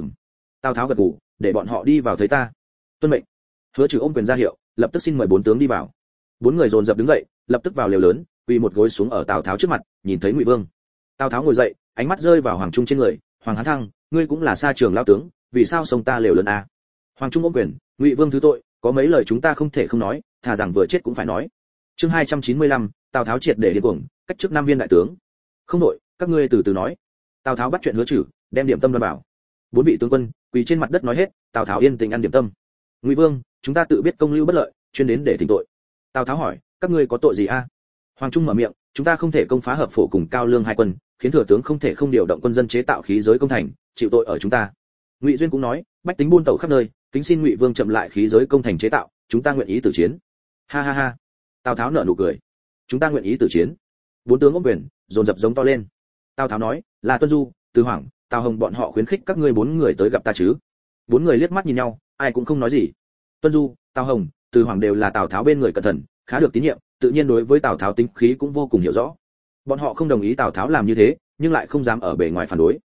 Tào Tháo gật gù, để bọn họ đi vào thấy ta. Tuân mệnh. Hứa Chử ôm quyền ra hiệu, lập tức xin mời 4 tướng đi vào. 4 người dồn dập đứng dậy, lập tức vào lều lớn, quỳ một gối xuống ở Tào Tháo trước mặt, nhìn thấy Ngụy Vương. Tào Tháo ngồi dậy, ánh mắt rơi vào Hoàng Trung trên người, Hoàng Hán Thăng, ngươi cũng là sa trường lão tướng, vì sao xông ta lều lớn a? Hoàng Trung ôm quyền, Ngụy Vương thứ tội, có mấy lời chúng ta không thể không nói, thà rằng vừa chết cũng phải nói. Chương 295, Tào Tháo triệt để điên cuồng, cách chức 5 viên đại tướng. Không nội, các ngươi từ từ nói. Tào Tháo bắt chuyện Hứa Chử, đem điểm tâm đoan bảo. 4 vị tướng quân quỳ trên mặt đất nói hết, Tào Tháo yên tình ăn điểm tâm. Ngụy Vương, chúng ta tự biết công lưu bất lợi, chuyên đến để thỉnh tội. Tào Tháo hỏi, các ngươi có tội gì a? Hoàng Trung mở miệng, chúng ta không thể công phá Hợp Phổ cùng Cao Lương hai quân, khiến thừa tướng không thể không điều động quân dân chế tạo khí giới công thành, chịu tội ở chúng ta. Ngụy Duyên cũng nói, bách tính buôn tẩu khắp nơi, kính xin Ngụy Vương chậm lại khí giới công thành chế tạo, chúng ta nguyện ý tử chiến. Ha ha ha. Tào Tháo nở nụ cười. Chúng ta nguyện ý tử chiến. 4 tướng ôm quyền, dồn dập giống to lên. Tào Tháo nói, là Tuân Du, Từ Hoàng, Tào Hồng bọn họ khuyến khích các ngươi 4 người tới gặp ta chứ? 4 người liếc mắt nhìn nhau, ai cũng không nói gì. Tuân Du, Tào Hồng, Từ Hoàng đều là Tào Tháo bên người cẩn thận, khá được tín nhiệm, tự nhiên đối với Tào Tháo tính khí cũng vô cùng hiểu rõ. Bọn họ không đồng ý Tào Tháo làm như thế, nhưng lại không dám ở bề ngoài phản đối.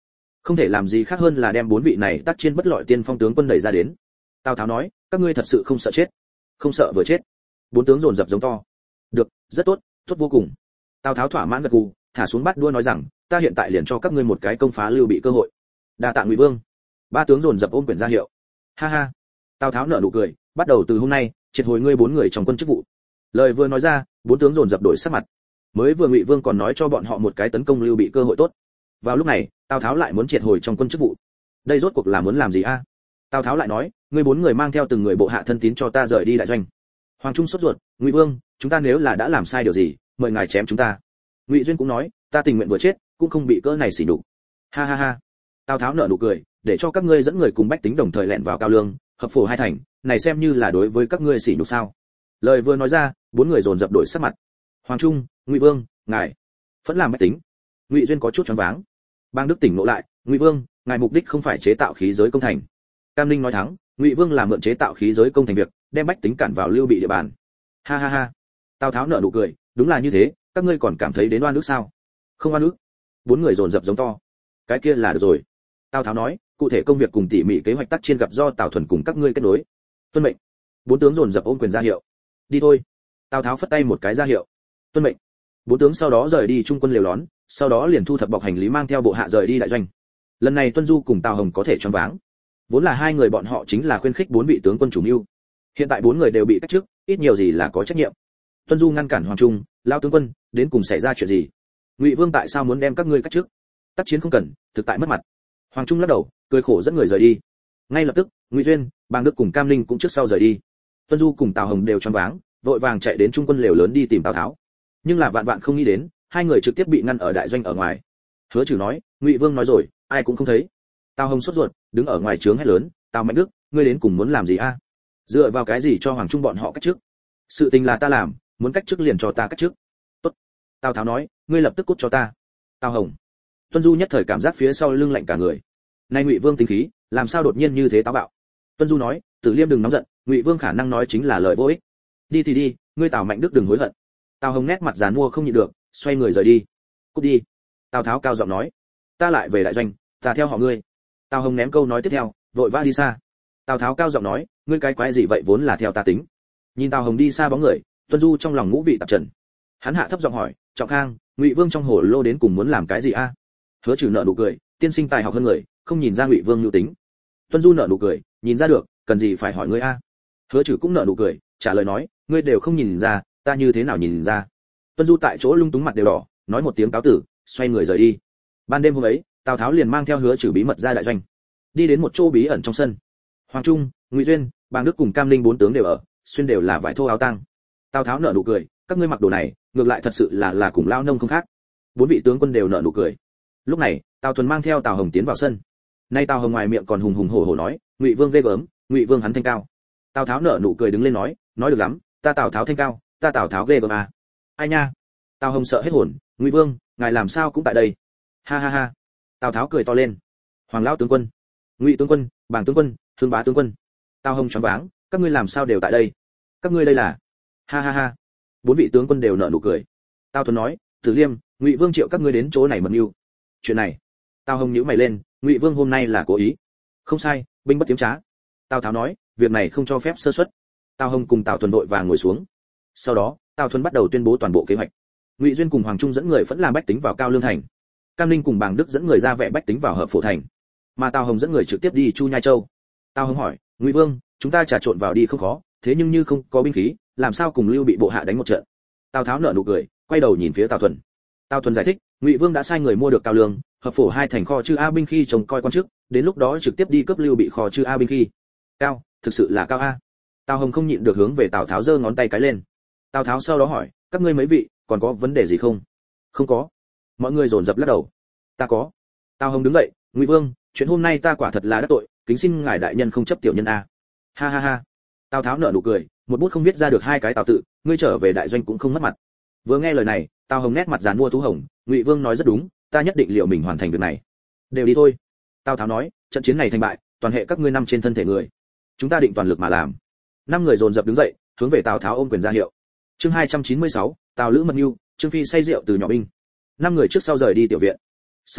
không thể làm gì khác hơn là đem 4 vị này tác chiến bất lợi tiên phong tướng quân đẩy ra đến. Tào Tháo nói, các ngươi thật sự không sợ chết? Không sợ vừa chết. 4 tướng dồn dập giống to. Được, rất tốt, tốt vô cùng. Tào Tháo thỏa mãn gật gù, thả xuống bát đua nói rằng, ta hiện tại liền cho các ngươi một cái công phá Lưu Bị cơ hội. Đa tạ Ngụy Vương. 3 tướng dồn dập ôm quyền ra hiệu. Ha ha. Tào Tháo nở nụ cười, bắt đầu từ hôm nay, triệt hồi ngươi 4 người trong quân chức vụ. Lời vừa nói ra, 4 tướng dồn dập đổi sắc mặt. Mới vừa Ngụy Vương còn nói cho bọn họ một cái tấn công Lưu Bị cơ hội tốt. Vào lúc này, Tào Tháo lại muốn triệt hồi trong quân chức vụ. Đây rốt cuộc là muốn làm gì a? Tào Tháo lại nói, ngươi 4 người mang theo từng người bộ hạ thân tín cho ta rời đi đại doanh. Hoàng Trung sốt ruột, Ngụy Vương, chúng ta nếu là đã làm sai điều gì, mời ngài chém chúng ta. Ngụy Duyên cũng nói, ta tình nguyện vừa chết, cũng không bị cỡ này sỉ nhục. Ha ha ha. Tào Tháo nở nụ cười, để cho các ngươi dẫn người cùng bách tính đồng thời lẻn vào Cao Lương, hợp phổ hai thành, này xem như là đối với các ngươi sỉ nhục sao? Lời vừa nói ra, 4 người dồn dập đổi sắc mặt. Hoàng Trung, Ngụy Vương, ngài vẫn làm bách tính. Ngụy Duyên có chút choáng váng. Bang Đức tỉnh nộ lại, Ngụy Vương, ngài mục đích không phải chế tạo khí giới công thành. Cam Ninh nói thắng, Ngụy Vương làm mượn chế tạo khí giới công thành việc, đem bách tính cản vào Lưu Bị địa bàn. Ha ha ha. Tào Tháo nở nụ cười, đúng là như thế, các ngươi còn cảm thấy đến oan ức sao? Không oan ức. 4 người dồn dập giống to. Cái kia là được rồi. Tào Tháo nói, cụ thể công việc cùng tỉ mỉ kế hoạch tác chiến gặp do Tào Thuần cùng các ngươi kết nối. Tuân mệnh. 4 tướng dồn dập ôm quyền ra hiệu. Đi thôi. Tào Tháo phất tay một cái ra hiệu. Tuân mệnh. 4 tướng sau đó rời đi trung quân lều lón, sau đó liền thu thập bọc hành lý mang theo bộ hạ rời đi đại doanh. Lần này Tuân Du cùng Tào Hồng có thể choáng váng. Vốn là 2 người bọn họ chính là khuyến khích 4 vị tướng quân chủ mưu. Hiện tại 4 người đều bị cách chức, ít nhiều gì là có trách nhiệm. Tuân Du ngăn cản Hoàng Trung, lão tướng quân, đến cùng xảy ra chuyện gì? Ngụy Vương tại sao muốn đem các ngươi cách chức? Tác chiến không cần, thực tại mất mặt. Hoàng Trung lắc đầu, cười khổ dẫn người rời đi. Ngay lập tức, Ngụy Duyên, Bàng Đức cùng Cam Linh cũng trước sau rời đi. Tuân Du cùng Tào Hồng đều choáng váng, vội vàng chạy đến trung quân lều lớn đi tìm Tào Tháo. Nhưng là vạn vạn không nghĩ đến, 2 người trực tiếp bị ngăn ở đại doanh ở ngoài. Hứa Trừ nói, Ngụy Vương nói rồi, ai cũng không thấy. Tào Hồng sốt ruột, đứng ở ngoài trướng hét lớn, Tào Mạnh Đức, ngươi đến cùng muốn làm gì a? Dựa vào cái gì cho Hoàng Trung bọn họ cách chức? Sự tình là ta làm, muốn cách chức liền cho ta cách chức. Tốt. Tào Tháo nói, ngươi lập tức cút cho ta. Tào Hồng. Tuân Du nhất thời cảm giác phía sau lưng lạnh cả người. Nay Ngụy Vương tính khí, làm sao đột nhiên như thế táo bạo? Tuân Du nói, Tử Liêm đừng nóng giận, Ngụy Vương khả năng nói chính là lời vô ích. Đi thì đi, ngươi Tào Mạnh Đức đừng hối hận. Tào Hồng nét mặt giàn mua không nhịn được, xoay người rời đi. Cút đi. Tào Tháo cao giọng nói, ta lại về đại doanh, ta theo họ ngươi. Tào Hồng ném câu nói tiếp theo, vội vã đi xa. Tào Tháo cao giọng nói, ngươi cái quái gì vậy vốn là theo ta tính. Nhìn Tào Hồng đi xa bóng người, Tuân Du trong lòng ngũ vị tạp trần. Hắn hạ thấp giọng hỏi, Trọng Khang, Ngụy Vương trong hồ lô đến cùng muốn làm cái gì a? Hứa Trừ nở nụ cười, tiên sinh tài học hơn người, không nhìn ra Ngụy Vương nhu tính. Tuân Du nở nụ cười, nhìn ra được, cần gì phải hỏi ngươi a? Hứa Trừ cũng nở nụ cười, trả lời nói, ngươi đều không nhìn ra, ta như thế nào nhìn ra? Tuân Du tại chỗ lung túng mặt đều đỏ, nói một tiếng cáo tử, xoay người rời đi. Ban đêm hôm ấy, Tào Tháo liền mang theo Hứa Trừ bí mật ra đại doanh, đi đến một chỗ bí ẩn trong sân. Hoàng Trung, Ngụy Duyên, Bàng Đức cùng Cam Linh 4 tướng đều ở, xuyên đều là vải thô áo tang. Tào Tháo nở nụ cười, các ngươi mặc đồ này, ngược lại thật sự là cùng lao nông không khác. 4 vị tướng quân đều nở nụ cười. Lúc này, Tào Thuần mang theo Tào Hồng tiến vào sân. Nay Tào Hồng ngoài miệng còn hùng hùng hổ hổ nói, Ngụy Vương ghê gớm, Ngụy Vương hắn thanh cao. Tào Tháo nở nụ cười đứng lên nói được lắm, ta Tào Tháo thanh cao, ta Tào Tháo ghê gớm à. Ai nha? Tào Hồng sợ hết hồn, Ngụy Vương, ngài làm sao cũng tại đây? Ha ha ha. Tào Tháo cười to lên. Hoàng lão tướng quân, Ngụy tướng quân, Bàng tướng quân, Thương Bá tướng quân. Tào Hồng choáng váng, các ngươi làm sao đều tại đây? Các ngươi đây là? Ha ha ha. 4 vị tướng quân đều nở nụ cười. Tào Thuần nói, Tử Liêm, Ngụy Vương triệu các ngươi đến chỗ này mật mưu. Chuyện này. Tào Hồng nhíu mày lên, Ngụy Vương hôm nay là cố ý. Không sai, binh bất tiếm trá. Tào Tháo nói, việc này không cho phép sơ suất. Tào Hồng cùng Tào Thuần vội vàng ngồi xuống. Sau đó, Tào Thuần bắt đầu tuyên bố toàn bộ kế hoạch. Ngụy Duyên cùng Hoàng Trung dẫn người vẫn làm bách tính vào Cao Lương thành. Cam Linh cùng Bàng Đức dẫn người ra vẻ bách tính vào Hợp Phổ thành. Mà Tào Hồng dẫn người trực tiếp đi Chu Nhai Châu. Tào Hồng hỏi, Ngụy Vương, chúng ta trà trộn vào đi không khó, thế nhưng như không có binh khí, làm sao cùng Lưu Bị bộ hạ đánh một trận? Tào Tháo nở nụ cười, quay đầu nhìn phía Tào Thuần. Tào Thuần giải thích, Ngụy Vương đã sai người mua được Cao Lương, Hợp Phổ hai thành kho chư a binh khí trông coi quan chức, đến lúc đó trực tiếp đi cướp Lưu Bị kho chư a binh khí. Cao, thực sự là cao a. Tào Hồng không nhịn được hướng về Tào Tháo giơ ngón tay cái lên. Tào Tháo sau đó hỏi, các ngươi mấy vị, còn có vấn đề gì không? Không có. Mọi người dồn dập lắc đầu. Ta có. Tào Hồng đứng dậy, Ngụy Vương, chuyện hôm nay ta quả thật là đắc tội, kính xin ngài đại nhân không chấp tiểu nhân a. Ha ha ha. Tào Tháo nở nụ cười, một bút không viết ra được 2 cái Tào tự, ngươi trở về đại doanh cũng không mất mặt. Vừa nghe lời này, Tào Hồng nét mặt giàn mua tú hồng, Ngụy Vương nói rất đúng, ta nhất định liệu mình hoàn thành việc này. Đều đi thôi. Tào Tháo nói, trận chiến này thành bại, toàn hệ các ngươi nằm trên thân thể người. Chúng ta định toàn lực mà làm. 5 người dồn dập đứng dậy, hướng về Tào Tháo ôm quyền ra hiệu. Chương 296, Tào Lữ mật mưu, Trương Phi say rượu từ nhỏ binh. 5 người trước sau rời đi tiểu viện. Sau đó,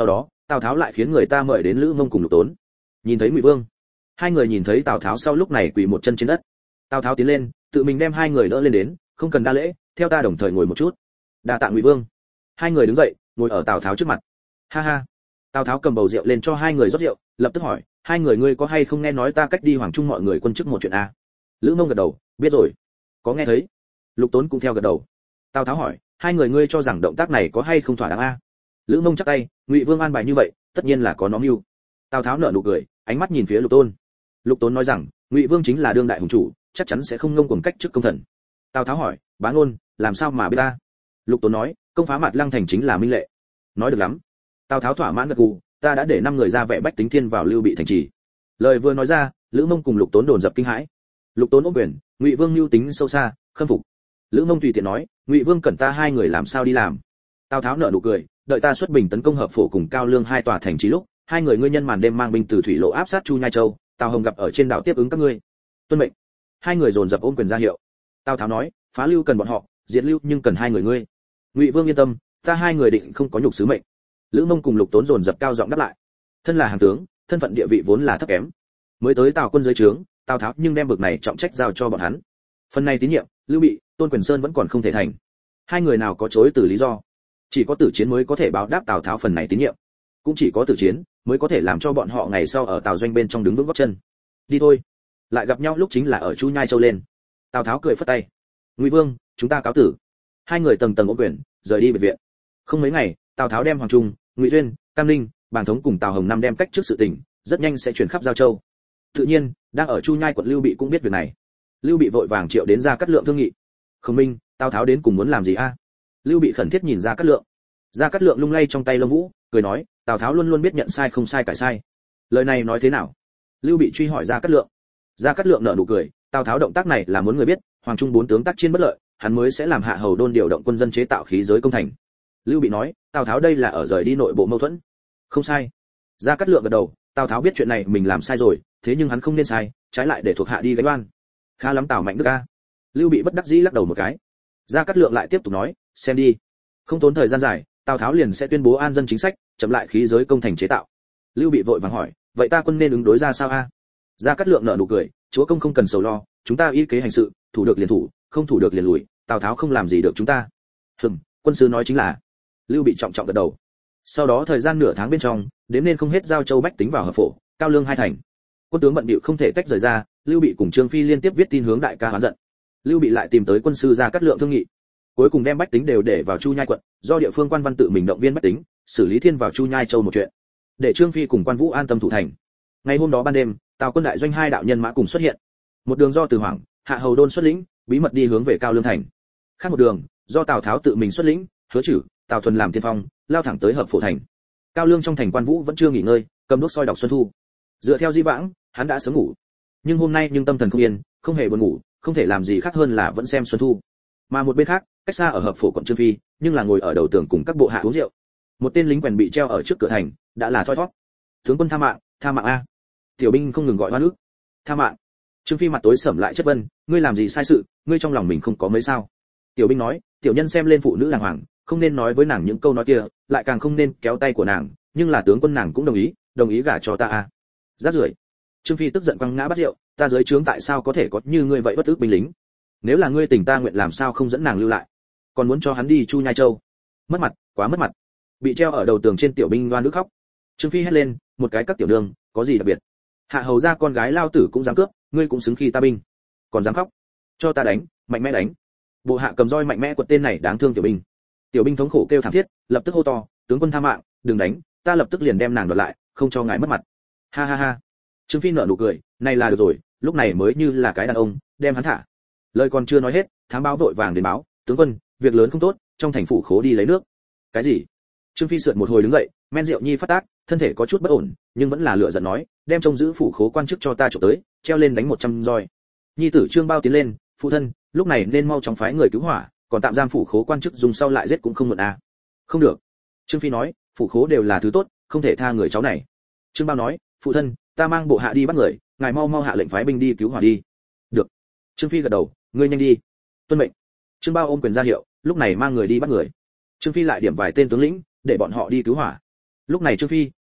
Tào Tháo lại khiến người ta mời đến Lữ Mông cùng Lục Tốn. Nhìn thấy Ngụy Vương, hai người nhìn thấy Tào Tháo sau lúc này quỳ một chân trên đất. Tào Tháo tiến lên, tự mình đem hai người đỡ lên đến, không cần đa lễ, theo ta đồng thời ngồi một chút. Đa tạ Ngụy Vương. Hai người đứng dậy, ngồi ở Tào Tháo trước mặt. Ha ha. Tào Tháo cầm bầu rượu lên cho hai người rót rượu, lập tức hỏi, hai người ngươi có hay không nghe nói ta cách đi Hoàng Trung mọi người quân chức một chuyện a? Lữ Mông gật đầu, biết rồi. Có nghe thấy. Lục Tốn cũng theo gật đầu. Tào Tháo hỏi, hai người ngươi cho rằng động tác này có hay không thỏa đáng a? Lữ Mông chắc tay, Ngụy Vương an bài như vậy, tất nhiên là có nó mưu. Tào Tháo nở nụ cười, ánh mắt nhìn phía Lục Tôn. Lục Tốn nói rằng, Ngụy Vương chính là đương đại hùng chủ, chắc chắn sẽ không ngông cuồng cách trước công thần. Tào Tháo hỏi, Bá Ngôn, làm sao mà biết ta? Lục Tốn nói, công phá Mạt Lăng thành chính là minh lệ. Nói được lắm. Tào Tháo thỏa mãn gật gù, ta đã để 5 người ra vẻ bách tính thiên vào Lưu Bị thành trì. Lời vừa nói ra, Lữ Mông cùng Lục Tốn đồn dập kinh hãi. Lục Tốn ôm quyền, Ngụy Vương mưu tính sâu xa, khâm phục. Lữ Mông tùy tiện nói, Ngụy Vương cần ta hai người làm sao đi làm? Tào Tháo nở nụ cười, đợi ta xuất binh tấn công Hợp Phổ cùng Cao Lương hai tòa thành trì lúc, hai người ngươi nhân màn đêm mang binh từ thủy lộ áp sát Chu Nhai Châu, Tào Hồng gặp ở trên đảo tiếp ứng các ngươi. Tuân mệnh. Hai người dồn dập ôm quyền ra hiệu. Tào Tháo nói, phá Lưu cần bọn họ, diệt Lưu nhưng cần hai người ngươi. Ngụy Vương yên tâm, ta hai người định không có nhục sứ mệnh. Lữ Mông cùng Lục Tốn dồn dập cao giọng đáp lại. Thân là hàng tướng, thân phận địa vị vốn là thấp kém. Mới tới Tào quân dưới trướng, Tào Tháo nhưng đem vực này trọng trách giao cho bọn hắn. Phần này tín nhiệm, Lưu Bị, Tôn Quyền Sơn vẫn còn không thể thành. Hai người nào có chối từ lý do. Chỉ có tử chiến mới có thể báo đáp Tào Tháo phần này tín nhiệm. Cũng chỉ có tử chiến mới có thể làm cho bọn họ ngày sau ở Tào doanh bên trong đứng vững gót chân. Đi thôi. Lại gặp nhau lúc chính là ở Chu Nhai Châu lên. Tào Tháo cười phất tay. Ngụy Vương, chúng ta cáo tử. Hai người tầng tầng ôm quyền, rời đi biệt viện. Không mấy ngày, Tào Tháo đem Hoàng Trung, Ngụy Duyên, Cam Ninh, Bàng Thống cùng Tào Hồng năm đem cách trước sự tình, rất nhanh sẽ truyền khắp Giao Châu. Tự nhiên, đang ở Chu Nhai quận Lưu Bị cũng biết việc này. Lưu Bị vội vàng triệu đến Gia Cát Lượng thương nghị. Khổng Minh, Tào Tháo đến cùng muốn làm gì a? Lưu Bị khẩn thiết nhìn Gia Cát Lượng. Gia Cát Lượng lung lay trong tay lông vũ, cười nói, Tào Tháo luôn luôn biết nhận sai không sai cải sai. Lời này nói thế nào? Lưu Bị truy hỏi Gia Cát Lượng. Gia Cát Lượng nở nụ cười, Tào Tháo động tác này là muốn người biết, Hoàng Trung 4 tướng tác chiến bất lợi, hắn mới sẽ làm Hạ Hầu Đôn điều động quân dân chế tạo khí giới công thành. Lưu Bị nói, Tào Tháo đây là ở rời đi nội bộ mâu thuẫn. Không sai. Gia Cát Lượng gật đầu, Tào Tháo biết chuyện này mình làm sai rồi, thế nhưng hắn không nên sai, trái lại để thuộc hạ đi gánh oan. Khá lắm Tào Mạnh Đức a. Lưu Bị bất đắc dĩ lắc đầu một cái. Gia Cát Lượng lại tiếp tục nói, xem đi. Không tốn thời gian dài, Tào Tháo liền sẽ tuyên bố an dân chính sách, chậm lại khí giới công thành chế tạo. Lưu Bị vội vàng hỏi, vậy ta quân nên ứng đối ra sao a? Gia Cát Lượng nở nụ cười, chúa công không cần sầu lo, chúng ta y kế hành sự, thủ được liền thủ, không thủ được liền lùi, Tào Tháo không làm gì được chúng ta. Quân sứ nói chính là. Lưu Bị trọng trọng gật đầu. Sau đó thời gian nửa tháng bên trong, đến nên không hết Giao Châu bách tính vào Hợp Phổ, Cao Lương hai thành. Quân tướng bận bịu không thể tách rời ra, Lưu Bị cùng Trương Phi liên tiếp viết tin hướng đại ca hoán giận. Lưu Bị lại tìm tới quân sư Gia Cát Lượng thương nghị. Cuối cùng đem bách tính đều để vào Chu Nhai quận, do địa phương quan văn tự mình động viên bách tính, xử lý thiên vào Chu Nhai Châu một chuyện, để Trương Phi cùng Quan Vũ an tâm thủ thành. Ngày hôm đó ban đêm, Tào quân đại doanh hai đạo nhân mã cùng xuất hiện. Một đường do Từ Hoàng, Hạ Hầu Đôn xuất lĩnh, bí mật đi hướng về Cao Lương thành. Khác một đường, do Tào Tháo tự mình xuất lĩnh, Hứa Chử, Tào Thuần làm tiên phong, lao thẳng tới Hợp Phổ thành. Cao Lương trong thành Quan Vũ vẫn chưa nghỉ ngơi, cầm đuốc soi đọc Xuân Thu. Dựa theo di vãng, hắn đã sớm ngủ, nhưng hôm nay nhưng tâm thần không yên, không hề buồn ngủ, không thể làm gì khác hơn là vẫn xem Xuân Thu. Mà một bên khác, cách xa ở Hợp Phổ quận Trương Phi, nhưng là ngồi ở đầu tường cùng các bộ hạ uống rượu. Một tên lính quèn bị treo ở trước cửa thành, đã là thoi thoát. Tướng quân tha mạng a! Tiểu binh không ngừng gọi oan ức. Tha mạng! Trương Phi mặt tối sầm lại chất vấn, ngươi làm gì sai sự, ngươi trong lòng mình không có mấy sao? Tiểu binh nói, tiểu nhân xem lên phụ nữ đàng hoàng, không nên nói với nàng những câu nói kia, lại càng không nên kéo tay của nàng, nhưng là tướng quân nàng cũng đồng ý gả cho ta a. Rát rưởi! Trương Phi tức giận quăng ngã bát rượu, ta dưới trướng tại sao có thể có như ngươi vậy bất ức binh lính? Nếu là ngươi tình ta nguyện làm sao không dẫn nàng lưu lại, còn muốn cho hắn đi Chu Nhai Châu? Mất mặt, quá mất mặt. Bị treo ở đầu tường trên tiểu binh loan nước khóc. Trương Phi hét lên, một cái các tiểu nương, có gì đặc biệt? Hạ hầu ra con gái lao tử cũng dám cướp, ngươi cũng xứng khi ta binh, còn dám khóc? Cho ta đánh, mạnh mẽ đánh. Bộ hạ cầm roi mạnh mẽ quật tên này đáng thương tiểu binh. Tiểu binh thống khổ kêu thảm thiết, lập tức hô to, tướng quân tha mạng, đừng đánh, ta lập tức liền đem nàng đoạt lại, không cho ngài mất mặt. Ha ha ha. Trương Phi nở nụ cười, này là được rồi, lúc này mới như là cái đàn ông, đem hắn thả. Lời còn chưa nói hết, thám báo vội vàng đến báo, tướng quân, việc lớn không tốt, trong thành phủ khố đi lấy nước. Cái gì? Trương Phi sượt một hồi đứng dậy, men rượu nhi phát tác, thân thể có chút bất ổn, nhưng vẫn là lựa giận nói, đem trông giữ phủ khố quan chức cho ta chụp tới, treo lên đánh 100 roi. Nhi tử Trương Bao tiến lên, phụ thân, lúc này nên mau chóng phái người cứu hỏa, còn tạm giam phủ khố quan chức dùng sau lại giết cũng không muộn à. Không được. Trương Phi nói, phủ khố đều là thứ tốt, không thể tha người cháu này. Trương Bao nói, phụ thân, ta mang bộ hạ đi bắt người, ngài mau hạ lệnh phái binh đi cứu hỏa đi. Được. Trương Phi gật đầu, ngươi nhanh đi. Tuân mệnh. Trương Bao ôm quyền ra hiệu, lúc này mang người đi bắt người. Trương Phi lại điểm vài tên tướng lĩnh, để bọn họ đi cứu hỏa. Lúc này Trương Phi,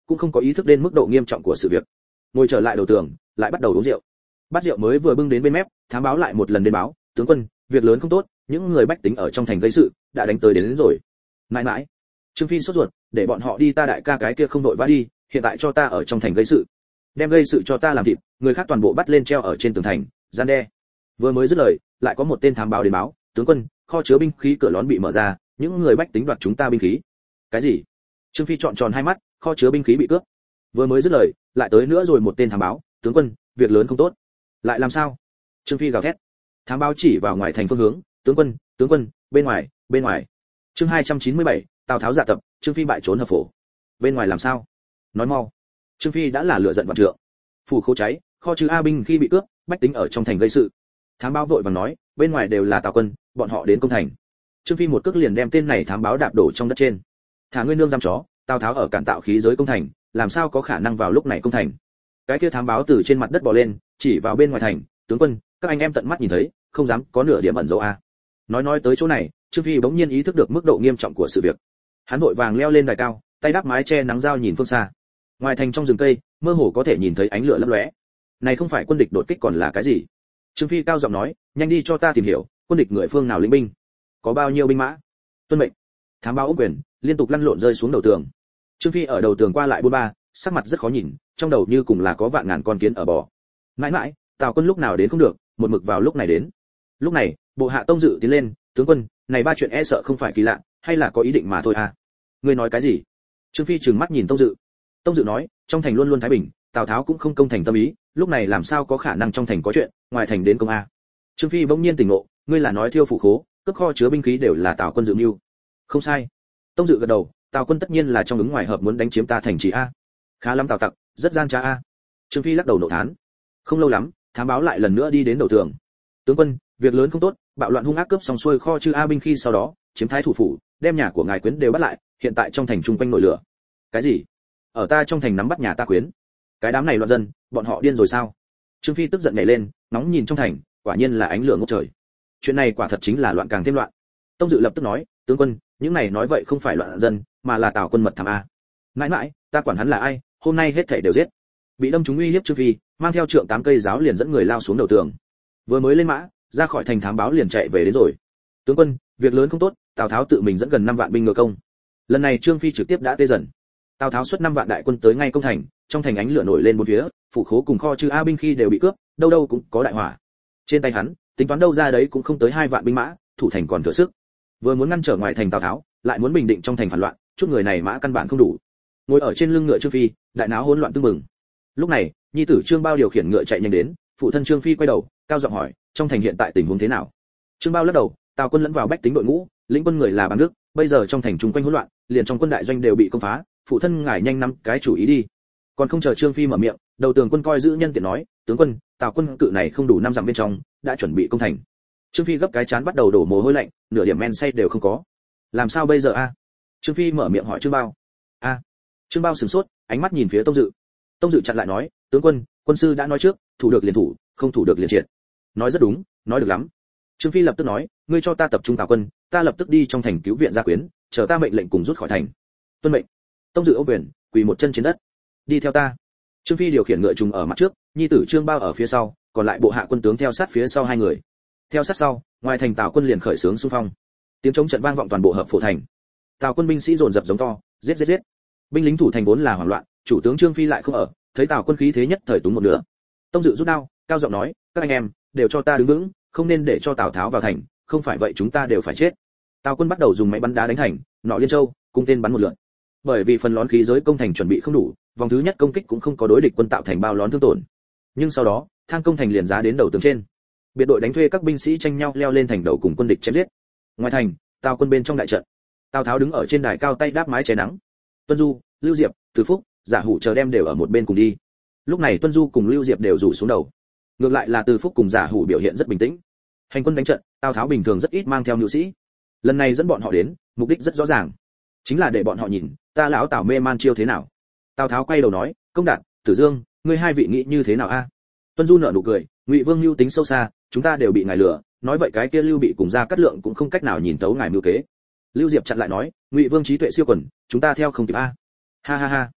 cũng không có ý thức đến mức độ nghiêm trọng của sự việc. Ngồi trở lại đầu tường, lại bắt đầu uống rượu. Bát rượu mới vừa bưng đến bên mép, thám báo lại một lần đến báo, tướng quân, việc lớn không tốt, những người bách tính ở trong thành gây sự, đã đánh tới đến rồi. Mãi mãi, Trương Phi sốt ruột, để bọn họ đi, ta đại ca cái kia không vội vã đi, hiện tại cho ta ở trong thành gây sự. Đem gây sự cho ta làm thịt, người khác toàn bộ bắt lên treo ở trên tường thành, gian đe. Vừa mới dứt lời, lại có một tên thám báo đến báo, tướng quân, kho chứa binh khí cửa lón bị mở ra, những người bách tính đoạt chúng ta binh khí. Cái gì? Trương Phi trọn tròn hai mắt, kho chứa binh khí bị cướp. Vừa mới dứt lời, lại tới nữa rồi một tên thám báo, tướng quân, việc lớn không tốt. Lại làm sao? Trương Phi gào thét. Thám báo chỉ vào ngoài thành phương hướng, tướng quân, bên ngoài. Chương 297, Tào Tháo dạ tập, Trương Phi bại trốn hợp phổ. Bên ngoài làm sao? Nói mau. Trương Phi đã là lửa giận vạn trượng. Phủ khố cháy, kho chứa A binh khi bị cướp, bách tính ở trong thành gây sự. Thám báo vội vàng nói, bên ngoài đều là Tào quân, bọn họ đến công thành. Trương Phi một cước liền đem tên này thám báo đạp đổ trong đất trên. Thả ngươi nương giam chó, Tào Tháo ở cản tạo khí giới công thành, làm sao có khả năng vào lúc này công thành? Cái kia thám báo từ trên mặt đất bò lên, chỉ vào bên ngoài thành, tướng quân, các anh em tận mắt nhìn thấy, không dám có nửa điểm ẩn dấu a. Nói tới chỗ này, Trương Phi bỗng nhiên ý thức được mức độ nghiêm trọng của sự việc. Hắn vội vàng leo lên đài cao, tay đắp mái che nắng dao nhìn phương xa. Ngoài thành trong rừng cây, mơ hồ có thể nhìn thấy ánh lửa lấp lóe. Này không phải quân địch đột kích còn là cái gì? Trương Phi cao giọng nói, nhanh đi cho ta tìm hiểu, quân địch người phương nào lĩnh binh, có bao nhiêu binh mã. Tuân mệnh. Thám báo ôm quyền, liên tục lăn lộn rơi xuống đầu tường. Trương Phi ở đầu tường qua lại buôn ba, sắc mặt rất khó nhìn, trong đầu như cùng là có vạn ngàn con kiến ở bò. Mãi, Tào quân lúc nào đến không được, một mực vào lúc này đến. Lúc này, bộ hạ Tông Dự tiến lên, tướng quân, này ba chuyện e sợ không phải kỳ lạ, hay là có ý định mà thôi à? Ngươi nói cái gì? Trương Phi trừng mắt nhìn Tông Dự. Tông Dự nói, trong thành luôn luôn thái bình, Tào Tháo cũng không công thành tâm ý, lúc này làm sao có khả năng trong thành có chuyện, ngoài thành đến công a? Trương Phi bỗng nhiên tỉnh ngộ, ngươi là nói thiêu phủ khố, cướp kho chứa binh khí đều là Tào quân dự mưu. Không sai. Tông Dự gật đầu, Tào quân tất nhiên là trong ứng ngoài hợp muốn đánh chiếm ta thành trì a. Khá lắm Tào tặc, rất gian trá a. Trương Phi lắc đầu nộ thán. Không lâu lắm, thám báo lại lần nữa đi đến đầu tường. Tướng quân, việc lớn không tốt, bạo loạn hung ác cướp xong xuôi kho chứa A binh khi sau đó, chiếm thái thủ phủ, đem nhà của ngài quyến đều bắt lại, hiện tại trong thành trung quanh nổi lửa. Cái gì? Ở ta trong thành nắm bắt nhà ta quyến? Cái đám này loạn dân, bọn họ điên rồi sao? Trương Phi tức giận nhảy lên, nóng nhìn trong thành, quả nhiên là ánh lửa ngút trời. Chuyện này quả thật chính là loạn càng thêm loạn. Tông Dự lập tức nói, tướng quân, những này nói vậy không phải loạn dân, mà là Tào quân mật thám a. Mãi, ta quản hắn là ai, hôm nay hết thảy đều giết. Bị đâm trúng uy hiếp Trương Phi, mang theo trượng 8 cây giáo liền dẫn người lao xuống đầu tường. Vừa mới lên mã, ra khỏi thành thám báo liền chạy về đến rồi. Tướng quân, việc lớn không tốt, Tào Tháo tự mình dẫn gần 5 vạn binh ngựa công. Lần này Trương Phi trực tiếp đã tê dần. Tào Tháo xuất 5 vạn đại quân tới ngay công thành, trong thành ánh lửa nổi lên bốn phía, phủ khố cùng kho chứa A binh khi đều bị cướp, đâu đâu cũng có đại hỏa. Trên tay hắn, tính toán đâu ra đấy cũng không tới 2 vạn binh mã, thủ thành còn thừa sức. Vừa muốn ngăn trở ngoài thành Tào Tháo, lại muốn bình định trong thành phản loạn, chút người này mã căn bản không đủ. Ngồi ở trên lưng ngựa Trương Phi, đại náo hỗn loạn tương mừng. Lúc này, nhi tử Trương Bao điều khiển ngựa chạy nhanh đến, phụ thân Trương Phi quay đầu, cao giọng hỏi, trong thành hiện tại tình huống thế nào? Trương Bao lắc đầu, Tào quân lẫn vào bách tính đội ngũ, lĩnh quân người là Bằng Đức, bây giờ trong thành trung quanh hỗn loạn, liền trong quân đại doanh đều bị công phá, phụ thân ngài nhanh nắm cái chủ ý đi. Còn không chờ Trương Phi mở miệng, đầu tường quân coi giữ nhân tiện nói, tướng quân, Tào quân cự này không đủ 5 dặm bên trong, đã chuẩn bị công thành. Trương Phi gấp cái chán bắt đầu đổ mồ hôi lạnh, nửa điểm men say đều không có. Làm sao bây giờ a? Trương Phi mở miệng hỏi Trương Bao. A. Trương Bao sửng sốt, ánh mắt nhìn phía Tông Dự. Tông Dự chặn lại nói, tướng quân, quân sư đã nói trước, thủ được liền thủ, không thủ được liền triệt. Nói rất đúng, nói được lắm. Trương Phi lập tức nói, ngươi cho ta tập trung Tào quân, ta lập tức đi trong thành cứu viện gia quyến, chờ ta mệnh lệnh cùng rút khỏi thành. Tuân mệnh. Tông Dự ôm quyền, quỳ một chân trên đất. Đi theo ta. Trương Phi điều khiển ngựa trùng ở mặt trước, nhi tử Trương Bao ở phía sau, còn lại bộ hạ quân tướng theo sát phía sau hai người. Theo sát sau, ngoài thành Tào quân liền khởi xướng xung phong. Tiếng chống trận vang vọng toàn bộ hợp phổ thành. Tào quân binh sĩ dồn dập giống to, giết. Binh lính thủ thành vốn là hoảng loạn, chủ tướng Trương Phi lại không ở, thấy Tào quân khí thế nhất thời túng một nửa. Tông Dự rút đao, cao giọng nói, các anh em, đều cho ta đứng vững, không nên để cho Tào Tháo vào thành, không phải vậy chúng ta đều phải chết. Tào quân bắt đầu dùng máy bắn đá đánh thành, nọ liên châu, cung tên bắn một lượt. Bởi vì phần lón khí giới công thành chuẩn bị không đủ, vòng thứ nhất công kích cũng không có đối địch quân tạo thành bao lón thương tổn. Nhưng sau đó, thang công thành liền giá đến đầu tường trên. Biệt đội đánh thuê các binh sĩ tranh nhau leo lên thành đầu cùng quân địch chém giết. Ngoài thành, Tào quân bên trong đại trận. Tào Tháo đứng ở trên đài cao tay đáp mái che nắng. Tuân Du, Lưu Diệp, Từ Phúc, Giả Hủ chờ đem đều ở một bên cùng đi. Lúc này Tuân Du cùng Lưu Diệp đều rủ xuống đầu. Ngược lại là Từ Phúc cùng Giả Hủ biểu hiện rất bình tĩnh. Hành quân đánh trận, Tào Tháo bình thường rất ít mang theo nữ sĩ. Lần này dẫn bọn họ đến, mục đích rất rõ ràng, chính là để bọn họ nhìn, ta lão Tào mê man chiêu thế nào. Tào Tháo quay đầu nói, Công Đạt, Tử Dương, ngươi hai vị nghĩ như thế nào a? Tuân Du nở nụ cười, Ngụy Vương lưu tính sâu xa, chúng ta đều bị ngài lừa, nói vậy cái kia Lưu Bị cùng Gia Cát Lượng cũng không cách nào nhìn tấu ngài mưu kế. Lưu Diệp chặn lại nói, Ngụy Vương trí tuệ siêu quần, chúng ta theo không kịp a. Ha.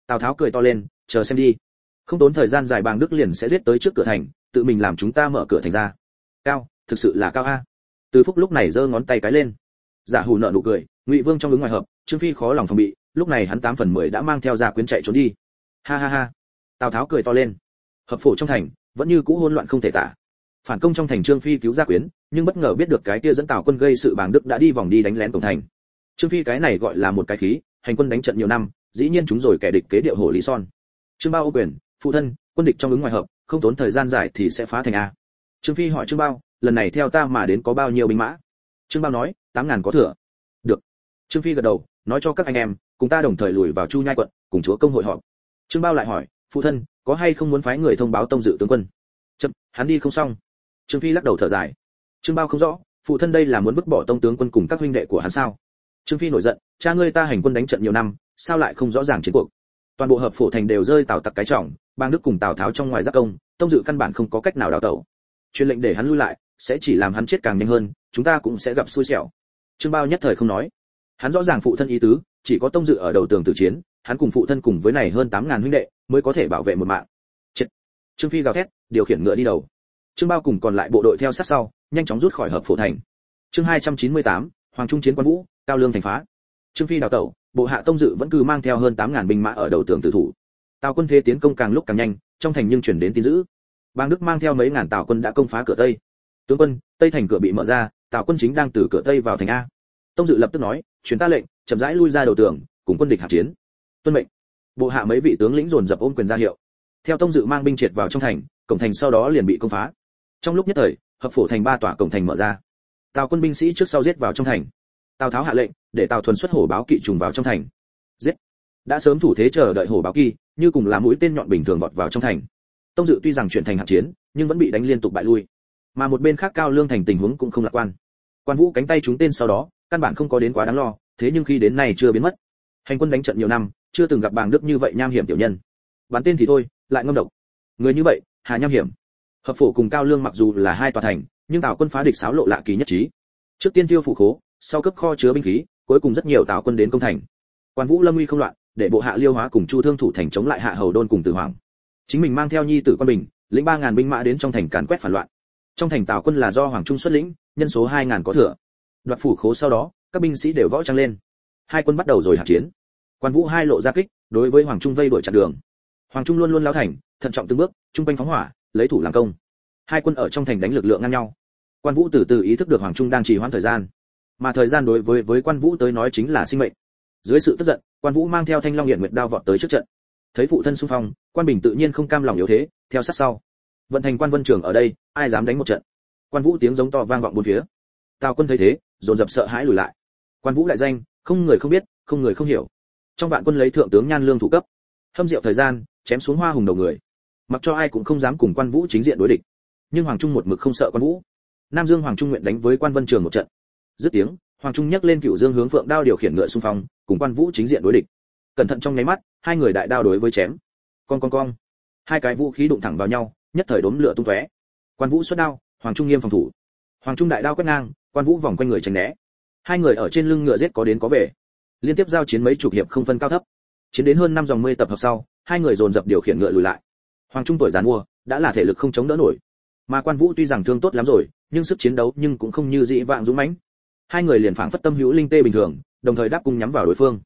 Tào Tháo cười to lên, chờ xem đi. Không tốn thời gian dài Bàng Đức liền sẽ giết tới trước cửa thành, tự mình làm chúng ta mở cửa thành ra. Cao, thực sự là cao a. Từ Phúc lúc này giơ ngón tay cái lên. Giả Hủ nợ nụ cười, Ngụy Vương trong ứng ngoài hợp, Trương Phi khó lòng phòng bị, lúc này hắn 8/10 đã mang theo gia quyến chạy trốn đi. Ha ha ha. Tào Tháo cười to lên. Hợp phủ trong thành vẫn như cũ hỗn loạn không thể tả. Phản công trong thành Trương Phi cứu gia quyến, nhưng bất ngờ biết được cái kia dẫn Tào quân gây sự Bàng Đức đã đi vòng đi đánh lén cổng thành. Trương Phi cái này gọi là một cái khí, hành quân đánh trận nhiều năm, dĩ nhiên chúng rồi kẻ địch kế điệu hổ lý son. Trương Bao ô quyền, phụ thân, quân địch trong ứng ngoài hợp, không tốn thời gian dài thì sẽ phá thành a. Trương Phi hỏi Trương Bao, lần này theo ta mà đến có bao nhiêu binh mã? Trương Bao nói, 8.000 có thừa. Được. Trương Phi gật đầu, nói cho các anh em, cùng ta đồng thời lùi vào Chu Nhai quận, cùng chúa công hội họp. Trương Bao lại hỏi, phụ thân, có hay không muốn phái người thông báo Tông Dự tướng quân? Chậm, hắn đi không xong. Trương Phi lắc đầu thở dài. Trương Bao không rõ, phụ thân đây là muốn vứt bỏ Tông tướng quân cùng các huynh đệ của hắn sao? Trương Phi nổi giận, cha ngươi ta hành quân đánh trận nhiều năm, sao lại không rõ ràng chiến cuộc? Toàn bộ hợp phổ thành đều rơi Tào tặc cái trọng, Bàng Đức cùng Tào Tháo trong ngoài giáp công, Tông Dự căn bản không có cách nào đào tẩu. Truyền lệnh để hắn lui lại, sẽ chỉ làm hắn chết càng nhanh hơn, chúng ta cũng sẽ gặp xui xẻo. Trương Bao nhất thời không nói. Hắn rõ ràng phụ thân ý tứ, chỉ có Tông Dự ở đầu tường tử chiến, hắn cùng phụ thân cùng với này hơn 8.000 huynh đệ mới có thể bảo vệ một mạng. Chết. Trương Phi gào thét, điều khiển ngựa đi đầu. Trương Bao cùng còn lại bộ đội theo sát sau, nhanh chóng rút khỏi hợp phổ thành. Chương 298, Hoàng Trung chiến Quan Vũ, Cao Lương thành phá. Trương Phi đào tẩu, bộ hạ Tông Dự vẫn cứ mang theo hơn 8.000 binh mã ở đầu tường tử thủ. Tào quân thế tiến công càng lúc càng nhanh, trong thành nhưng truyền đến tin dữ. Bàng Đức mang theo mấy ngàn Tào quân đã công phá cửa Tây. Tướng quân, Tây thành cửa bị mở ra, Tào quân chính đang từ cửa Tây vào thành a. Tông Dự lập tức nói, truyền ta lệnh, chậm rãi lui ra đầu tường, cùng quân địch hạt chiến. Tuân mệnh. Bộ hạ mấy vị tướng lĩnh dồn dập ôm quyền ra hiệu. Theo Tông Dự mang binh triệt vào trong thành, cổng thành sau đó liền bị công phá. Trong lúc nhất thời, hợp phổ thành 3 tòa cổng thành mở ra. Tào quân binh sĩ trước sau giết vào trong thành. Tào Tháo hạ lệnh, để Tào Thuần xuất hổ báo kỵ trùng vào trong thành. Giết. Đã sớm thủ thế chờ đợi hổ báo kỵ, như cùng là mũi tên nhọn bình thường vọt vào trong thành. Tông Dự tuy rằng chuyển thành hạt chiến, nhưng vẫn bị đánh liên tục bại lui. Mà một bên khác Cao Lương thành tình huống cũng không lạc quan. Quan Vũ cánh tay trúng tên sau đó, căn bản không có đến quá đáng lo, thế nhưng khi đến nay chưa biến mất. Hành quân đánh trận nhiều năm, chưa từng gặp Bàng Đức như vậy nham hiểm tiểu nhân. Bắn tên thì thôi, lại ngâm độc. Người như vậy, hà nham hiểm. Hợp phổ cùng Cao Lương mặc dù là hai tòa thành, nhưng Tào quân phá địch xáo lộ lạ kỳ nhất trí. Trước tiên tiêu phủ khố, sau cấp kho chứa binh khí, cuối cùng rất nhiều Tào quân đến công thành. Quan Vũ lâm uy không loạn, để bộ hạ Liêu Hóa cùng Chu Thương thủ thành chống lại Hạ Hầu Đôn cùng Từ Hoàng. Chính mình mang theo nhi tử Quan Bình, lĩnh 3.000 binh mã đến trong thành càn quét phản loạn. Trong thành Tào quân là do Hoàng Trung xuất lĩnh, nhân số 2.000 có thừa. Đoạt phủ khố sau đó, các binh sĩ đều võ trang lên. Hai quân bắt đầu rồi hạt chiến. Quan Vũ hai lộ ra kích, đối với Hoàng Trung vây đuổi chặn đường. Hoàng Trung luôn luôn lao thành, thận trọng từng bước, trung quanh phóng hỏa, lấy thủ làm công. Hai quân ở trong thành đánh lực lượng ngang nhau. Quan Vũ từ từ ý thức được Hoàng Trung đang trì hoãn thời gian, mà thời gian đối với Quan Vũ tới nói chính là sinh mệnh. Dưới sự tức giận, Quan Vũ mang theo Thanh Long Hiển Nguyệt đao vọt tới trước trận. Thấy phụ thân xung phong, Quan Bình tự nhiên không cam lòng yếu thế, theo sát sau. Vận thành Quan Vân Trường ở đây, ai dám đánh một trận? Quan Vũ tiếng giống to vang vọng bốn phía. Tào quân thấy thế, dồn dập sợ hãi lùi lại. Quan Vũ lại danh, không người không biết, không người không hiểu. Trong vạn quân lấy thượng tướng Nhan Lương thủ cấp, hâm rượu thời gian, chém xuống hoa hùng đầu người. Mặc cho ai cũng không dám cùng Quan Vũ chính diện đối địch. Nhưng Hoàng Trung một mực không sợ Quan Vũ. Nam Dương Hoàng Trung nguyện đánh với Quan Vân Trường một trận. Dứt tiếng, Hoàng Trung nhấc lên Cửu Dương hướng Phượng đao điều khiển ngựa xung phong, cùng Quan Vũ chính diện đối địch. Cẩn thận trong nháy mắt, hai người đại đao đối với chém. Con. Hai cái vũ khí đụng thẳng vào nhau, nhất thời đốm lửa tung tóe. Quan Vũ xuất đao, Hoàng Trung nghiêm phòng thủ. Hoàng Trung đại đao quét ngang, Quan Vũ vòng quanh người tránh né. Hai người ở trên lưng ngựa giết có đến có về. Liên tiếp giao chiến mấy chục hiệp không phân cao thấp. Chiến đến hơn 5 dòng mây tập hợp sau, hai người dồn dập điều khiển ngựa lùi lại. Hoàng Trung tuổi già mua, đã là thể lực không chống đỡ nổi. Mà Quan Vũ tuy rằng thương tốt lắm rồi, nhưng sức chiến đấu nhưng cũng không như dĩ vãng dũng mãnh. Hai người liền phảng phất tâm hữu linh tê bình thường, đồng thời đáp cung nhắm vào đối phương.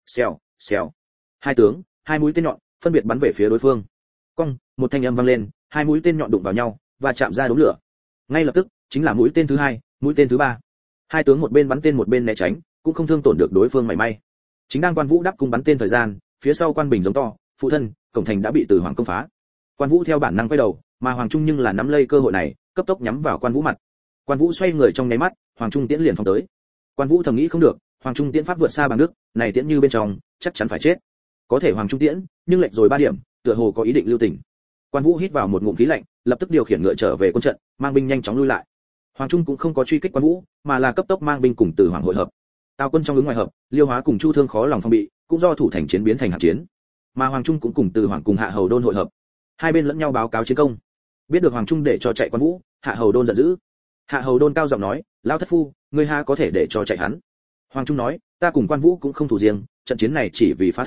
Xèo. Hai tướng, hai mũi tên nhọn, phân biệt bắn về phía đối phương. Cong, một thanh âm vang lên, hai mũi tên nhọn đụng vào nhau và chạm ra đốm lửa. Ngay lập tức, chính là mũi tên thứ hai, mũi tên thứ ba. Hai tướng một bên bắn tên một bên né tránh, cũng không thương tổn được đối phương mảy may. Chính đang Quan Vũ đáp cung bắn tên thời gian, phía sau Quan Bình giống to, phụ thân, cổng thành đã bị Từ Hoàng công phá. Quan Vũ theo bản năng quay đầu, mà Hoàng Trung nhưng là nắm lấy cơ hội này, cấp tốc nhắm vào Quan Vũ mặt. Quan Vũ xoay người trong nháy mắt, Hoàng Trung tiễn liền phóng tới. Quan Vũ thầm nghĩ không được, Hoàng Trung tiễn pháp vượt xa Bàng Đức, này tiễn như bên trong, chắc chắn phải chết. Có thể Hoàng Trung tiễn, nhưng lệch rồi 3 điểm, tựa hồ có ý định lưu tình. Quan Vũ hít vào một ngụm khí lạnh, lập tức điều khiển ngựa trở về quân trận, mang binh nhanh chóng lui lại. Hoàng Trung cũng không có truy kích Quan Vũ, mà là cấp tốc mang binh cùng Từ Hoàng hội hợp. Tào quân trong ứng ngoài hợp, Liêu Hóa cùng Chu Thương khó lòng phòng bị, cũng do thủ thành chiến biến thành hạt chiến. Mà Hoàng Trung cũng cùng Từ Hoàng cùng Hạ Hầu Đôn hội hợp. Hai bên lẫn nhau báo cáo chiến công. Biết được Hoàng Trung để cho chạy Quan Vũ, Hạ Hầu Đôn giận dữ. Hạ Hầu Đôn cao giọng nói, lão thất phu, ngươi ha có thể để cho chạy hắn? Hoàng Trung nói, ta cùng Quan Vũ cũng không thủ riêng, trận chiến này chỉ vì phá thành,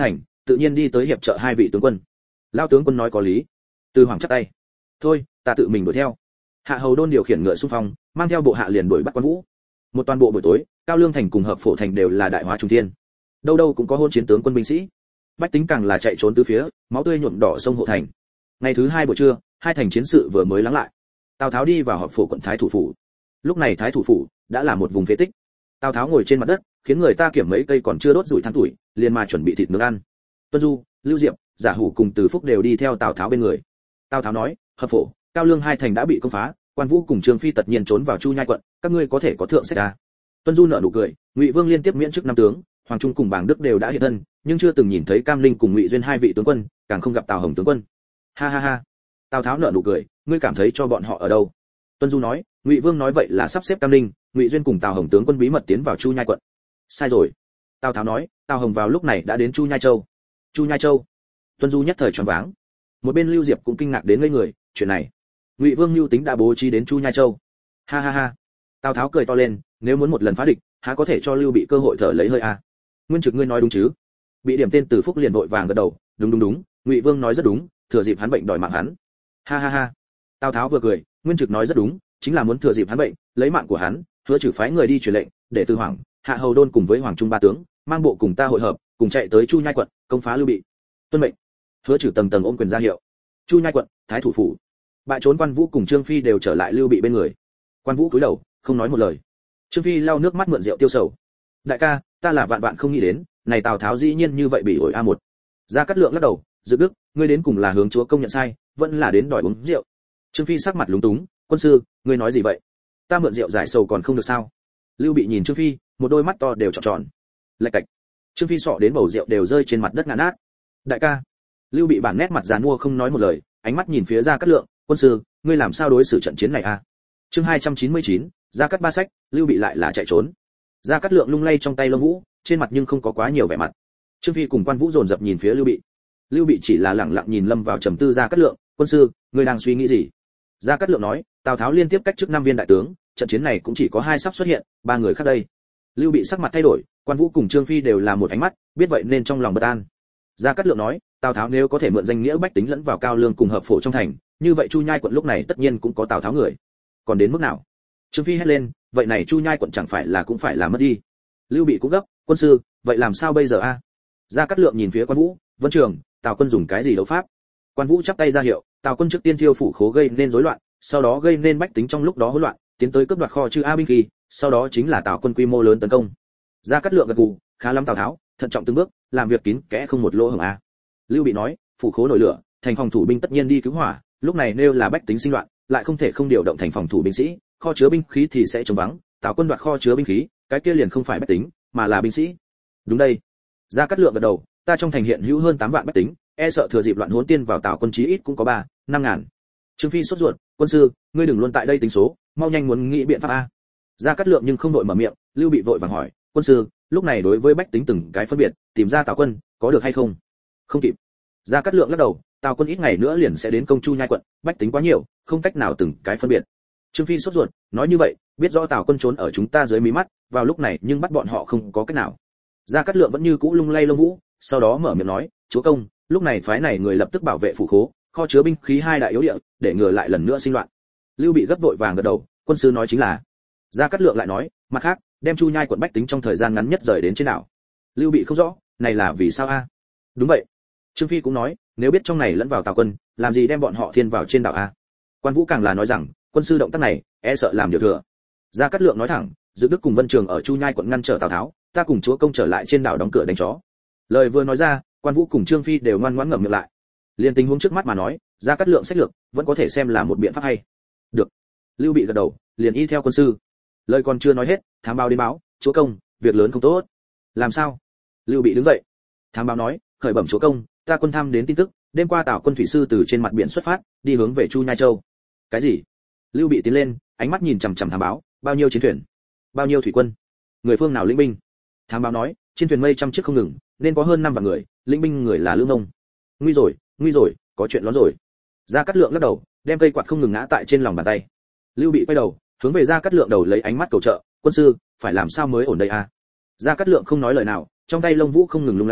tự nhiên đi tới hiệp trợ hai vị tướng quân. Lão tướng quân nói có lý. Từ Hoàng chắp tay. Thôi, ta tự mình đuổi theo. Hạ hầu đôn điều khiển ngựa xung phong, mang theo bộ hạ liền đuổi bắt Quan Vũ. Một toàn bộ buổi tối, Cao Lương thành cùng Hợp Phổ thành đều là đại hóa trung thiên. Đâu đâu cũng có hôn chiến tướng quân binh sĩ. Bách tính càng là chạy trốn tứ phía, máu tươi nhuộm đỏ sông hộ thành. Ngày thứ hai buổi trưa, hai thành chiến sự vừa mới lắng lại. Tào Tháo đi vào Hợp Phổ quận Thái thủ phủ. Lúc này Thái thủ phủ đã là một vùng phế tích. Tào Tháo ngồi trên mặt đất, khiến người ta kiểm mấy cây còn chưa đốt rủi than tuổi, liền mà chuẩn bị thịt nướng ăn. Tuân Du, Lưu Diệp, Giả Hủ cùng Từ Phúc đều đi theo Tào Tháo bên người. Tào Tháo nói, Hợp Phổ, Cao Lương hai thành đã bị công phá, Quan Vũ cùng Trương Phi tất nhiên trốn vào Chu Nhai quận, các ngươi có thể có thượng sách à? Tuân Du nở nụ cười, Ngụy Vương liên tiếp miễn chức năm tướng, Hoàng Trung cùng Bàng Đức đều đã hiện thân, nhưng chưa từng nhìn thấy Cam Linh cùng Ngụy Duyên hai vị tướng quân, càng không gặp Tào Hồng tướng quân. Ha ha ha. Tào Tháo nở nụ cười, ngươi cảm thấy cho bọn họ ở đâu? Tuân Du nói, Ngụy Vương nói vậy là sắp xếp Cam Linh, Ngụy Duyên cùng Tào Hồng tướng quân bí mật tiến vào Chu Nhai quận. Sai rồi. Tào Tháo nói, Tào Hồng vào lúc này đã đến Chu Nhai Châu. Chu Nhai Châu? Tuân Du nhất thời choáng váng. Một bên Lưu Diệp cũng kinh ngạc đến ngây người, chuyện này, Ngụy Vương lưu tính đã bố trí đến Chu Nhai Châu. Ha ha ha. Tào Tháo cười to lên, nếu muốn một lần phá địch, há có thể cho Lưu Bị cơ hội thở lấy hơi a. Nguyên Trực ngươi nói đúng chứ? Bị điểm tên Từ Phúc liền vội vàng gật đầu, đúng, Ngụy Vương nói rất đúng, thừa dịp hắn bệnh đòi mạng hắn. Ha ha ha. Tào Tháo vừa cười, Nguyên Trực nói rất đúng, chính là muốn thừa dịp hắn bệnh, lấy mạng của hắn, Hứa Trừ phái người đi truyền lệnh, để Từ Hoàng, Hạ Hầu Đôn cùng với Hoàng Trung ba tướng, mang bộ cùng ta hội hợp, cùng chạy tới Chu Nhai quận, công phá Lưu Bị. Tuân mệnh. Hứa Trừ tầng tầng ôm quyền ra hiệu. Chu Nhai quận, Thái thủ phủ. Bại trốn Quan Vũ cùng Trương Phi đều trở lại Lưu Bị bên người. Quan Vũ cúi đầu, không nói một lời. Trương Phi lau nước mắt mượn rượu tiêu sầu. Đại ca, ta là vạn vạn không nghĩ đến, này Tào Tháo dĩ nhiên như vậy bị ổi A1. Gia Cát Lượng lắc đầu, Dự Đức, ngươi đến cùng là hướng chúa công nhận sai, vẫn là đến đòi uống rượu. Trương Phi sắc mặt lúng túng, quân sư, ngươi nói gì vậy? Ta mượn rượu giải sầu còn không được sao? Lưu Bị nhìn Trương Phi, một đôi mắt to đều tròn tròn. Lạch cạch. Trương Phi sọ đến bầu rượu đều rơi trên mặt đất ngã nát. Đại ca. Lưu Bị bản nét mặt giàn mua không nói một lời, ánh mắt nhìn phía Gia Cát Lượng, quân sư, ngươi làm sao đối xử trận chiến này a? Chương 299, Gia Cát ba sách, Lưu Bị lại là chạy trốn. Gia Cát Lượng lung lay trong tay lông vũ, trên mặt nhưng không có quá nhiều vẻ mặt. Trương Phi cùng Quan Vũ dồn dập nhìn phía Lưu Bị. Lưu Bị chỉ là lẳng lặng nhìn lâm vào trầm tư. Gia Cát Lượng, quân sư, ngươi đang suy nghĩ gì? Gia Cát Lượng nói, Tào Tháo liên tiếp cách chức 5 viên đại tướng, trận chiến này cũng chỉ có 2 sắp xuất hiện, 3 người khác đây. Lưu Bị sắc mặt thay đổi, Quan Vũ cùng Trương Phi đều là một ánh mắt, biết vậy nên trong lòng bất an. Gia Cát Lượng nói, Tào Tháo nếu có thể mượn danh nghĩa bách tính lẫn vào Cao Lương cùng Hợp Phổ trong thành, như vậy Chu Nhai quận lúc này tất nhiên cũng có Tào Tháo người. Còn đến mức nào? Trương Phi hét lên, vậy này Chu Nhai quận chẳng phải là cũng phải là mất đi. Lưu Bị cũng gấp, quân sư, vậy làm sao bây giờ a? Gia Cát Lượng nhìn phía Quan Vũ, Vân Trường, Tào quân dùng cái gì đấu pháp? Quan Vũ chắp tay ra hiệu, Tào quân trước tiên thiêu phủ khố gây nên rối loạn, sau đó gây nên bách tính trong lúc đó hỗn loạn, tiến tới cướp đoạt kho chư a binh khí, sau đó chính là Tào quân quy mô lớn tấn công. Gia Cát Lượng gật gù, khá lắm Tào Tháo, thận trọng từng bước, làm việc kín kẽ không một lỗ hổng a. Lưu Bị nói, phủ khố nổi lửa, thành phòng thủ binh tất nhiên đi cứu hỏa, lúc này nếu là bách tính sinh loạn, lại không thể không điều động thành phòng thủ binh sĩ, kho chứa binh khí thì sẽ trống vắng, Tào quân đoạt kho chứa binh khí, cái kia liền không phải bách tính, mà là binh sĩ. Đúng đây. Gia Cát Lượng gật đầu, ta trong thành hiện hữu hơn 8 vạn bách tính, e sợ thừa dịp loạn hỗn tiên vào Tào quân chí ít cũng có 3-5 ngàn. Trương Phi sốt ruột, quân sư, ngươi đừng luôn tại đây tính số, mau nhanh muốn nghĩ biện pháp a. Gia Cát Lượng nhưng không đội mở miệng, Lưu Bị vội vàng hỏi, quân sư, lúc này đối với bách tính từng cái phân biệt, tìm ra Tào quân, có được hay không? Không kịp. Gia Cát Lượng lắc đầu, Tào quân ít ngày nữa liền sẽ đến công Chu Nhai quận, bách tính quá nhiều, không cách nào từng cái phân biệt. Trương Phi sốt ruột, nói như vậy, biết rõ Tào quân trốn ở chúng ta dưới mí mắt, vào lúc này nhưng bắt bọn họ không có cách nào. Gia Cát Lượng vẫn như cũ lung lay lông vũ, sau đó mở miệng nói, chúa công, lúc này phái này người lập tức bảo vệ phủ khố, kho chứa binh khí 2 đại yếu địa, để ngừa lại lần nữa sinh loạn. Lưu Bị gấp vội vàng gật đầu, quân sư nói chính là. Gia Cát Lượng lại nói, mặt khác, đem Chu Nhai quận bách tính trong thời gian ngắn nhất rời đến trên đảo. Lưu Bị không rõ, này là vì sao a? Đúng vậy. Trương Phi cũng nói, nếu biết trong này lẫn vào Tào quân, làm gì đem bọn họ thiên vào trên đảo a? Quan Vũ càng là nói rằng, quân sư động tác này, e sợ làm điều thừa. Gia Cát Lượng nói thẳng, Dự Đức cùng Vân Trường ở Chu Nhai quận ngăn trở Tào Tháo, ta cùng chúa công trở lại trên đảo đóng cửa đánh chó. Lời vừa nói ra, Quan Vũ cùng Trương Phi đều ngoan ngoãn ngậm miệng lại. Liên tình huống trước mắt mà nói, Gia Cát Lượng sách lược vẫn có thể xem là một biện pháp hay. Được. Lưu Bị gật đầu, liền y theo quân sư. Lời còn chưa nói hết, thám báo đến báo, chúa công, việc lớn không tốt. Làm sao? Lưu Bị đứng dậy. Thám báo nói, khởi bẩm chúa công, ta quân tham đến tin tức, đêm qua Tào quân thủy sư từ trên mặt biển xuất phát, đi hướng về Chu Nhai Châu. Cái gì? Lưu Bị tiến lên, ánh mắt nhìn chằm chằm thám báo, bao nhiêu chiến thuyền, bao nhiêu thủy quân, người phương nào lĩnh binh? Thám báo nói, trên thuyền mây trăm chiếc không ngừng, nên có hơn 5 vạn người, lĩnh binh người là Lương Ngông. Nguy rồi, có chuyện lớn rồi. Gia Cát Lượng lắc đầu, đem cây quạt không ngừng ngã tại trên lòng bàn tay. Lưu Bị quay đầu, hướng về Gia Cát Lượng đầu lấy ánh mắt cầu trợ, quân sư, phải làm sao mới ổn đây a? Gia Cát Lượng không nói lời nào, trong tay lông vũ không ngừng lung lay,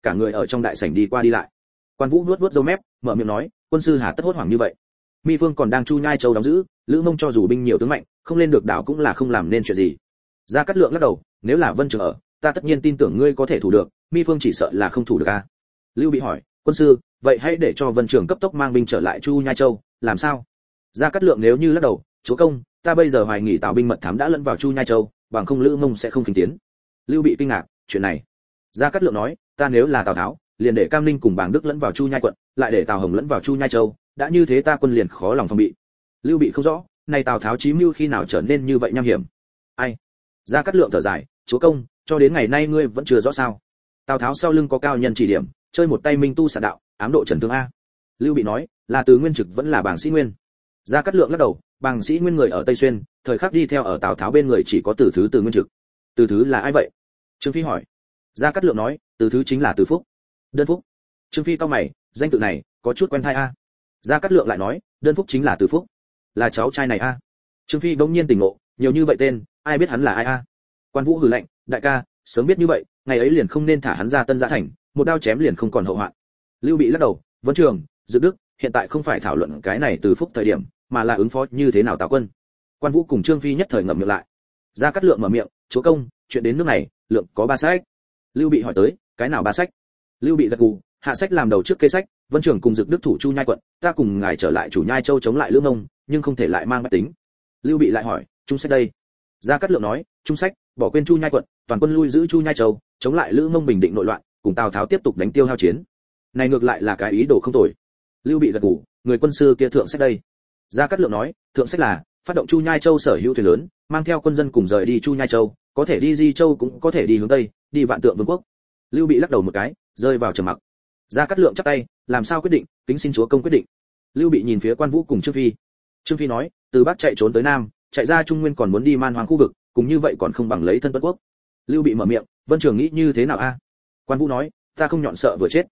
cả người ở trong đại sảnh đi qua đi lại. Quan Vũ vuốt vuốt râu mép, mở miệng nói, quân sư hà tất hốt hoảng như vậy? Mi Phương còn đang Chu Nhai Châu đóng giữ, Lữ Mông cho dù binh nhiều tướng mạnh, không lên được đảo cũng là không làm nên chuyện gì. Gia Cát Lượng lắc đầu, nếu là Vân Trường ở, ta tất nhiên tin tưởng ngươi có thể thủ được, Mi Phương chỉ sợ là không thủ được a. Lưu Bị hỏi, quân sư, vậy hãy để cho Vân Trường cấp tốc mang binh trở lại Chu Nhai Châu, làm sao? Gia Cát Lượng nếu như lắc đầu, chúa công, ta bây giờ hoài nghi Tào binh mật thám đã lẫn vào Chu Nhai Châu, bằng không Lữ Mông sẽ không khinh tiến. Lưu Bị kinh ngạc, chuyện này. Gia Cát Lượng nói, ta nếu là Tào Tháo, liền để Cam Ninh cùng Bàng Đức lẫn vào Chu Nhai quận, lại để Tào Hồng lẫn vào Chu Nhai Châu, đã như thế ta quân liền khó lòng phòng bị. Lưu Bị không rõ, này Tào Tháo chí mưu khi nào trở nên như vậy nham hiểm. Ai? Gia Cát Lượng thở dài, chúa công, cho đến ngày nay ngươi vẫn chưa rõ sao? Tào Tháo sau lưng có cao nhân chỉ điểm, chơi một tay minh tu xạ đạo, ám độ Trần Thương a. Lưu Bị nói, là Từ Nguyên Trực vẫn là Bàng Sĩ Nguyên. Gia Cát Lượng lắc đầu, Bàng Sĩ Nguyên người ở Tây Xuyên, thời khắc đi theo ở Tào Tháo bên người chỉ có Từ Thứ Từ Nguyên Trực. Từ Thứ là ai vậy? Trương Phi hỏi. Gia Cát Lượng nói, Từ Thứ chính là Từ Phúc. Đơn Phúc. Trương Phi cau mày, danh tự này có chút quen tai a. Gia Cát Lượng lại nói, Đơn Phúc chính là Từ Phúc, là cháu trai này a. Trương Phi bỗng nhiên tỉnh ngộ, nhiều như vậy tên, ai biết hắn là ai a? Quan Vũ hừ lạnh, đại ca, sớm biết như vậy, ngày ấy liền không nên thả hắn ra Tân Giã thành, một đao chém liền không còn hậu hoạn. Lưu Bị lắc đầu, Vân Trường, Dự Đức, hiện tại không phải thảo luận cái này Từ Phúc thời điểm, mà là ứng phó như thế nào Tào quân. Quan Vũ cùng Trương Phi nhất thời ngậm miệng lại. Gia Cát Lượng mở miệng, chúa công, chuyện đến nước này, Lượng có 3 sách. Lưu Bị hỏi tới, cái nào 3 sách? Lưu Bị gật gù, hạ sách làm đầu trước kế sách, Vân Trường cùng Dực Đức thủ Chu Nhai quận, ta cùng ngài trở lại chủ Nhai Châu chống lại Lữ Mông, nhưng không thể lại mang bách tính. Lưu Bị lại hỏi, trung sách đây? Gia Cát Lượng nói, trung sách, bỏ quên Chu Nhai quận, toàn quân lui giữ Chu Nhai Châu, chống lại Lữ Mông bình định nội loạn, cùng Tào Tháo tiếp tục đánh tiêu hao chiến. Này ngược lại là cái ý đồ không tồi. Lưu Bị gật gù, người quân sư kia thượng sách đây? Gia Cát Lượng nói, thượng sách là phát động Chu Nhai Châu sở hữu thuyền lớn, mang theo quân dân cùng rời đi Chu Nhai Châu, có thể đi Di Châu cũng có thể đi hướng tây, đi Vạn Tượng Vương quốc. Lưu Bị lắc đầu một cái, rơi vào trầm mặc. Gia Cát Lượng chắp tay, làm sao quyết định, kính xin chúa công quyết định. Lưu Bị nhìn phía Quan Vũ cùng Trương Phi. Trương Phi nói, từ Bắc chạy trốn tới Nam, chạy ra Trung Nguyên còn muốn đi Man Hoang khu vực, cùng như vậy còn không bằng lấy thân Tuấn quốc. Lưu Bị mở miệng, Vân Trường nghĩ như thế nào a? Quan Vũ nói, ta không nhọn sợ vừa chết.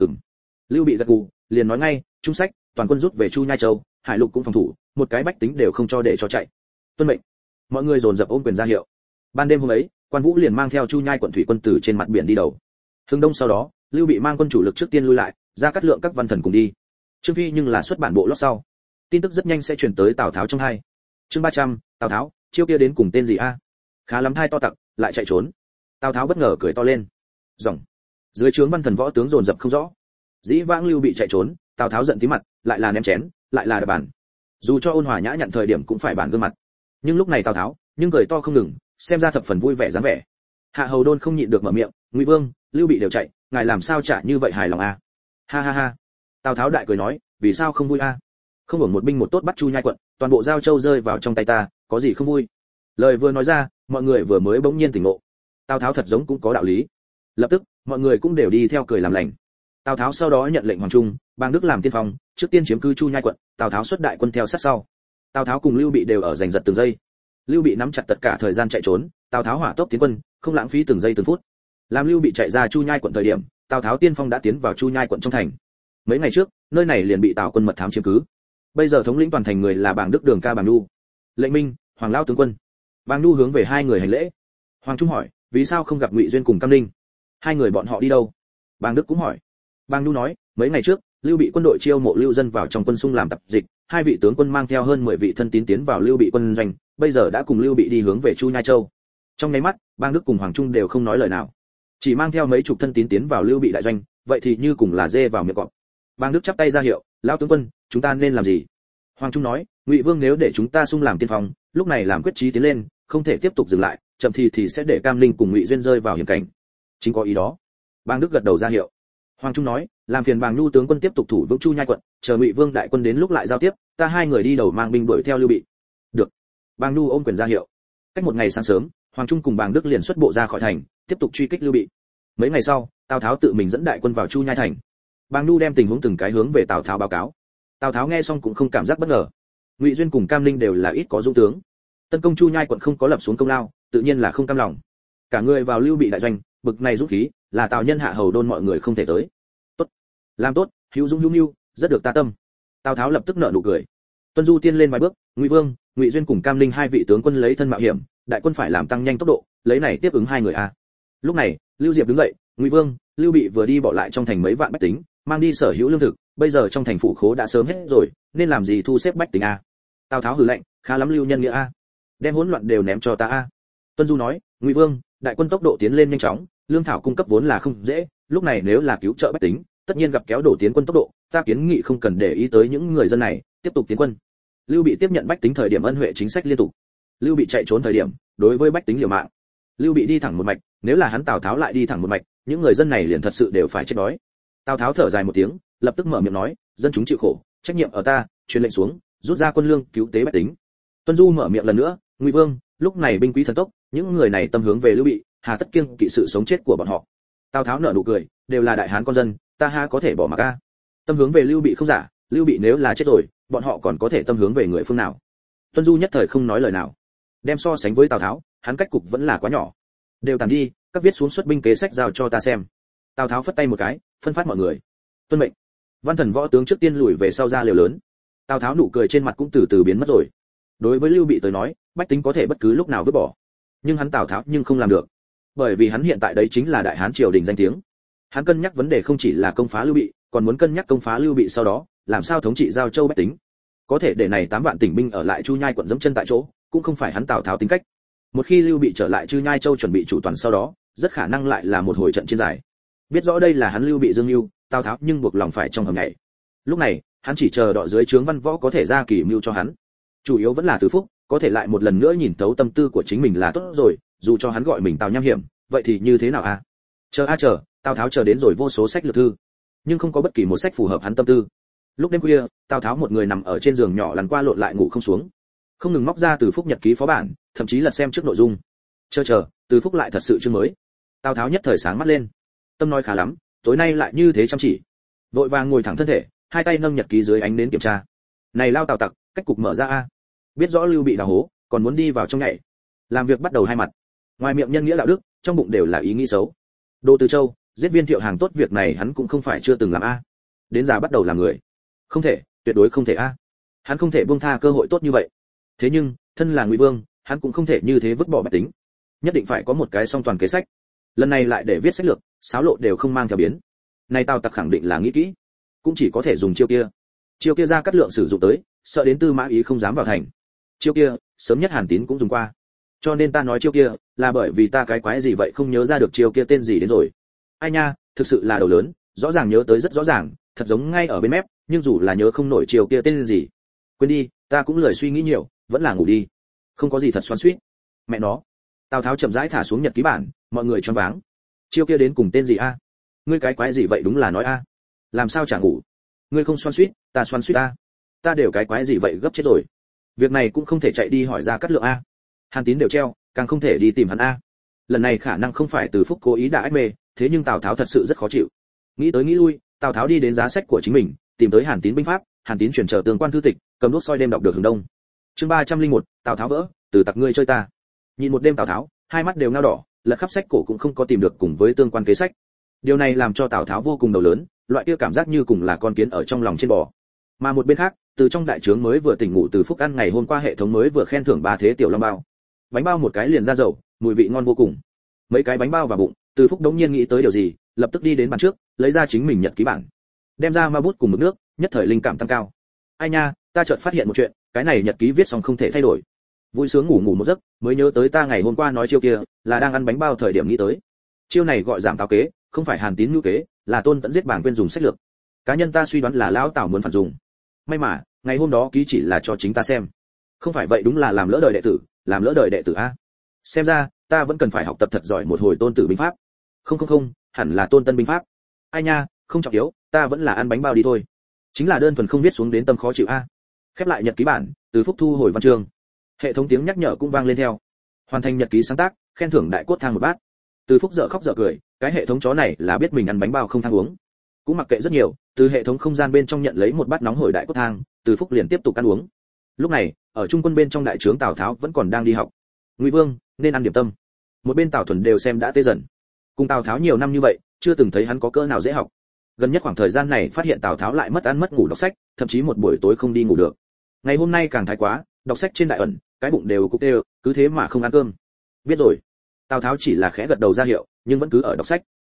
Lưu Bị gật gù, liền nói ngay, trung sách, toàn quân rút về Chu Nhai Châu, Hải Lục cũng phòng thủ, một cái bách tính đều không cho để cho chạy. Tuân mệnh. Mọi người dồn dập ôm quyền ra hiệu. Ban đêm hôm ấy, Quan Vũ liền mang theo Chu Nhai quận thủy quân từ trên mặt biển đi đầu. Hướng đông sau đó, Lưu Bị mang quân chủ lực trước tiên lui lại, Gia Cát Lượng các văn thần cùng đi. Trương Phi nhưng là xuất bản bộ lót sau. Tin tức rất nhanh sẽ truyền tới Tào Tháo trong hai. Chương 300, Tào Tháo, chiêu kia đến cùng tên gì a? Khá lắm thai to tặc, lại chạy trốn. Tào Tháo bất ngờ cười to lên. Ròng. Dưới trướng văn thần võ tướng dồn dập không rõ. Dĩ vãng Lưu Bị chạy trốn, Tào Tháo giận tí mặt, lại là ném chén, lại là đập bàn. Dù cho ôn hòa nhã nhặn thời điểm cũng phải bản gương mặt. Nhưng lúc này Tào Tháo, nhưng cười to không ngừng, xem ra thập phần vui vẻ dáng vẻ. Hạ Hầu Đôn không nhịn được mở miệng, Ngụy Vương, Lưu Bị đều chạy, ngài làm sao trả như vậy hài lòng a? Ha ha ha. Tào Tháo đại cười nói, vì sao không vui a? Không hưởng một binh một tốt bắt Chu Nhai quận, toàn bộ giao châu rơi vào trong tay ta, có gì không vui? Lời vừa nói ra, mọi người vừa mới bỗng nhiên tỉnh ngộ. Tào Tháo thật giống cũng có đạo lý. Lập tức, mọi người cũng đều đi theo cười làm lành. Tào Tháo sau đó nhận lệnh Hoàng Trung, Bàng Đức làm tiên phong, trước tiên chiếm cứ Chu Nhai quận, Tào Tháo xuất đại quân theo sát sau. Tào Tháo cùng Lưu Bị đều ở giành giật từng giây. Lưu Bị nắm chặt tất cả thời gian chạy trốn, Tào Tháo hỏa tốc tiến quân, không lãng phí từng giây từng phút. Làm Lưu Bị chạy ra Chu Nhai quận thời điểm, Tào Tháo tiên phong đã tiến vào Chu Nhai quận trong thành. Mấy ngày trước, nơi này liền bị Tào quân mật thám chiếm cứ. Bây giờ thống lĩnh toàn thành người là Bàng Đức Đường Ca Bàng Nhu. Lệnh Minh, Hoàng lão tướng quân. Bàng Nhu hướng về hai người hành lễ. Hoàng Trung hỏi, vì sao không gặp Ngụy Duyên cùng Cam Ninh? Hai người bọn họ đi đâu? Bàng Đức cũng hỏi. Bàng Nhu nói, mấy ngày trước, Lưu Bị quân đội chiêu mộ lưu dân vào trong quân xung làm tập dịch, hai vị tướng quân mang theo hơn 10 vị thân tín tiến vào Lưu Bị quân doanh, bây giờ đã cùng Lưu Bị đi hướng về Chu Nhai Châu. Trong nháy mắt, Bàng Đức cùng Hoàng Trung đều không nói lời nào, chỉ mang theo mấy chục thân tín tiến vào Lưu Bị đại doanh, vậy thì như cùng là dê vào miệng cọp. Bàng Đức chắp tay ra hiệu, lão tướng quân, chúng ta nên làm gì? Hoàng Trung nói, Ngụy Vương nếu để chúng ta xung làm tiên phong, lúc này làm quyết chí tiến lên, không thể tiếp tục dừng lại, chậm thì sẽ để Cam Linh cùng Ngụy Duyên rơi vào hiểm cảnh. Chính có ý đó. Bàng Đức gật đầu ra hiệu. Hoàng Trung nói, làm phiền Bàng Nhu tướng quân tiếp tục thủ vững Chu Nhai quận, chờ Ngụy Vương đại quân đến lúc lại giao tiếp, ta hai người đi đầu mang binh đuổi theo Lưu Bị. Được. Bàng Nhu ôm quyền ra hiệu. Cách một ngày sáng sớm, Hoàng Trung cùng Bàng Đức liền xuất bộ ra khỏi thành, tiếp tục truy kích Lưu Bị. Mấy ngày sau, Tào Tháo tự mình dẫn đại quân vào Chu Nhai thành. Bàng Nhu đem tình huống từng cái hướng về Tào Tháo báo cáo. Tào Tháo nghe xong cũng không cảm giác bất ngờ. Ngụy Duyên cùng Cam Linh đều là ít có dũng tướng, tấn công Chu Nhai quận không có lập xuống công lao, tự nhiên là không cam lòng. Cả người vào Lưu Bị đại doanh, bực này dũng khí, là Tào Nhân Hạ Hầu Đôn mọi người không thể tới. Tốt, làm tốt, hữu dũng hữu mưu, rất được ta tâm. Tào Tháo lập tức nở nụ cười. Tuân Du tiên lên vài bước, Ngụy Vương, Ngụy Duyên cùng Cam Linh hai vị tướng quân lấy thân mạo hiểm, đại quân phải làm tăng nhanh tốc độ, lấy này tiếp ứng hai người a. Lúc này, Lưu Diệp đứng dậy, Ngụy Vương, Lưu Bị vừa đi bỏ lại trong thành mấy vạn bách tính, mang đi sở hữu lương thực, bây giờ trong thành phủ khố đã sớm hết rồi, nên làm gì thu xếp bách tính a? Tào Tháo hừ lạnh, khá lắm Lưu Nhân Nghĩa a, đem hỗn loạn đều ném cho ta a. Tuân Du nói, Ngụy Vương, đại quân tốc độ tiến lên nhanh chóng, lương thảo cung cấp vốn là không dễ, lúc này nếu là cứu trợ bách tính, tất nhiên gặp kéo đổ tiến quân tốc độ, ta kiến nghị không cần để ý tới những người dân này, tiếp tục tiến quân. Lưu Bị tiếp nhận bách tính thời điểm ân huệ chính sách liên tục. Lưu Bị chạy trốn thời điểm, đối với bách tính liều mạng. Lưu Bị đi thẳng một mạch, nếu là hắn Tào Tháo lại đi thẳng một mạch, những người dân này liền thật sự đều phải chết đói. Tào Tháo thở dài một tiếng, lập tức mở miệng nói, dân chúng chịu khổ, trách nhiệm ở ta, truyền lệnh xuống, rút ra quân lương, cứu tế bách tính. Tuân Du mở miệng lần nữa, Ngụy Vương, lúc này binh quý thần tốc, những người này tâm hướng về Lưu Bị, hà tất kiêng kỵ sự sống chết của bọn họ. Tào Tháo nở nụ cười, đều là đại hán con dân, ta ha có thể bỏ mặc a? Tâm hướng về Lưu Bị không giả, Lưu Bị nếu là chết rồi, bọn họ còn có thể tâm hướng về người phương nào? Tuân Du nhất thời không nói lời nào. Đem so sánh với Tào Tháo, hắn cách cục vẫn là quá nhỏ. Đều tàn đi, các viết xuống xuất binh kế sách giao cho ta xem. Tào Tháo phất tay một cái, phân phát mọi người. Tuân mệnh. Văn thần võ tướng trước tiên lùi về sau ra liều lớn. Tào Tháo nụ cười trên mặt cũng từ từ biến mất rồi. Đối với Lưu Bị tới nói, bách tính có thể bất cứ lúc nào vứt bỏ, nhưng hắn Tào Tháo nhưng không làm được, bởi vì hắn hiện tại đấy chính là đại hán triều đình danh tiếng. Hắn cân nhắc vấn đề không chỉ là công phá Lưu Bị, còn muốn cân nhắc công phá Lưu Bị sau đó, làm sao thống trị giao châu bách tính. Có thể để này 8 vạn tỉnh binh ở lại Chu Nhai quận dẫm chân tại chỗ, cũng không phải hắn Tào Tháo tính cách. Một khi Lưu Bị trở lại Chu Nhai châu chuẩn bị chủ toàn sau đó, rất khả năng lại là một hồi trận chiến dài. Biết rõ đây là hắn Lưu Bị dương mưu, Tào Tháo nhưng buộc lòng phải trong hầm này. Lúc này, hắn chỉ chờ đợi dưới trướng văn võ có thể ra kỳ mưu cho hắn. Chủ yếu vẫn là Từ Phúc, có thể lại một lần nữa nhìn thấu tâm tư của chính mình là tốt rồi, dù cho hắn gọi mình Tào Nham Hiểm, vậy thì như thế nào a? Chờ, Tào Tháo chờ đến rồi vô số sách lược thư, nhưng không có bất kỳ một sách phù hợp hắn tâm tư. Lúc đêm khuya, Tào Tháo một người nằm ở trên giường nhỏ lăn qua lộn lại ngủ không xuống, không ngừng móc ra Từ Phúc nhật ký phó bản, thậm chí lật xem trước nội dung. Chờ, Từ Phúc lại thật sự chương mới. Tào Tháo nhất thời sáng mắt lên, tâm nói khá lắm, tối nay lại như thế chăm chỉ. Vội vàng ngồi thẳng thân thể, hai tay nâng nhật ký dưới ánh nến kiểm tra. Này lao Tào tặc, cách cục mở ra a. Biết rõ Lưu Bị đào hố, còn muốn đi vào trong nhảy. Làm việc bắt đầu hai mặt. Ngoài miệng nhân nghĩa đạo đức, trong bụng đều là ý nghĩ xấu. Đỗ Từ Châu, giết viên Thiệu Hàng tốt việc này hắn cũng không phải chưa từng làm a. Đến già bắt đầu làm người. Không thể, tuyệt đối không thể a. Hắn không thể buông tha cơ hội tốt như vậy. Thế nhưng, thân là Ngụy Vương, hắn cũng không thể như thế vứt bỏ bách tính. Nhất định phải có một cái song toàn kế sách. Lần này lại để viết sách lược, xáo lộ đều không mang theo biến. Này Tào tặc khẳng định là nghĩ kỹ, cũng chỉ có thể dùng chiêu kia. Chiêu kia ra cắt lượng sử dụng tới, sợ đến Tư Mã Ý không dám vào thành. Chiêu kia, sớm nhất Hàn Tín cũng dùng qua. Cho nên ta nói chiêu kia, là bởi vì ta cái quái gì vậy không nhớ ra được chiêu kia tên gì đến rồi. Ai nha, thực sự là đầu lớn, rõ ràng nhớ tới rất rõ ràng, thật giống ngay ở bên mép, nhưng dù là nhớ không nổi chiêu kia tên gì. Quên đi, ta cũng lười suy nghĩ nhiều, vẫn là ngủ đi. Không có gì thật xoắn xuýt. Mẹ nó. Tào Tháo chậm rãi thả xuống nhật ký bản, mọi người choáng váng. Chiêu kia đến cùng tên gì a? Ngươi cái quái gì vậy đúng là nói a. Làm sao chả ngủ? Ngươi không xoắn xuýt, ta xoắn xuýt ta. Ta đều cái quái gì vậy gấp chết rồi. Việc này cũng không thể chạy đi hỏi ra cắt lượng a. Hàn Tín đều treo, càng không thể đi tìm hắn a. Lần này khả năng không phải Từ Phúc cố ý đã ách mê, thế nhưng Tào Tháo thật sự rất khó chịu. Nghĩ tới nghĩ lui, Tào Tháo đi đến giá sách của chính mình, tìm tới Hàn Tín binh pháp, Hàn Tín chuyển trở tường quan thư tịch, cầm đuốc soi đêm đọc được hướng đông. Chương 301, Tào Tháo vỡ, từ tặc ngươi chơi ta. Nhìn một đêm Tào Tháo, hai mắt đều ngao đỏ, lật khắp sách cổ cũng không có tìm được cùng với tương quan kế sách. Điều này làm cho Tào Tháo vô cùng đầu lớn, loại kia cảm giác như cùng là con kiến ở trong lòng trên bò. Mà một bên khác, từ trong đại trướng mới vừa tỉnh ngủ Từ Phúc ăn ngày hôm qua hệ thống mới vừa khen thưởng 3 thế tiểu long bao. Bánh bao một cái liền ra dầu, mùi vị ngon vô cùng. Mấy cái bánh bao vào bụng, Từ Phúc đống nhiên nghĩ tới điều gì, lập tức đi đến bàn trước, lấy ra chính mình nhật ký bản, đem ra ma bút cùng mực nước, nhất thời linh cảm tăng cao. Ai nha, ta chợt phát hiện một chuyện, cái này nhật ký viết xong không thể thay đổi. Vui sướng ngủ một giấc, mới nhớ tới ta ngày hôm qua nói chiêu kia, là đang ăn bánh bao thời điểm nghĩ tới. Chiêu này gọi giảm táo kế, không phải Hàn Tín nhu kế, là Tôn Tẫn giết Bàng Quyên dùng sách lược. Cá nhân ta suy đoán là lão Tào muốn phản dùng. May mà, ngày hôm đó ký chỉ là cho chính ta xem. Không phải vậy đúng là làm lỡ đời đệ tử, làm lỡ đời đệ tử a. Xem ra, ta vẫn cần phải học tập thật giỏi một hồi Tôn Tử binh pháp. Không, hẳn là Tôn Tân binh pháp. Ai nha, không trọng yếu, ta vẫn là ăn bánh bao đi thôi. Chính là đơn thuần không viết xuống đến tâm khó chịu a. Khép lại nhật ký bản, Từ Phúc thu hồi văn chương. Hệ thống tiếng nhắc nhở cũng vang lên theo. Hoàn thành nhật ký sáng tác, khen thưởng đại cốt thang một bát. Từ Phúc dở khóc dở cười, cái hệ thống chó này là biết mình ăn bánh bao không thang uống. Cũng mặc kệ rất nhiều, từ hệ thống không gian bên trong nhận lấy một bát nóng hổi đại cốt thang, Từ Phúc liền tiếp tục ăn uống. Lúc này, ở trung quân bên trong đại trướng Tào Tháo vẫn còn đang đi học. Ngụy Vương nên ăn điểm tâm. Một bên Tào Thuần đều xem đã tê dần. Cùng Tào Tháo nhiều năm như vậy, chưa từng thấy hắn có cỡ nào dễ học. Gần nhất khoảng thời gian này phát hiện Tào Tháo lại mất ăn mất ngủ đọc sách, thậm chí một buổi tối không đi ngủ được. Ngày hôm nay càng thái quá, đọc sách trên đại ẩn, cái bụng đều cục đều, cứ thế mà không ăn cơm. Biết rồi. Tào Tháo chỉ là khẽ gật đầu ra hiệu, nhưng vẫn cứ ở đọc sách.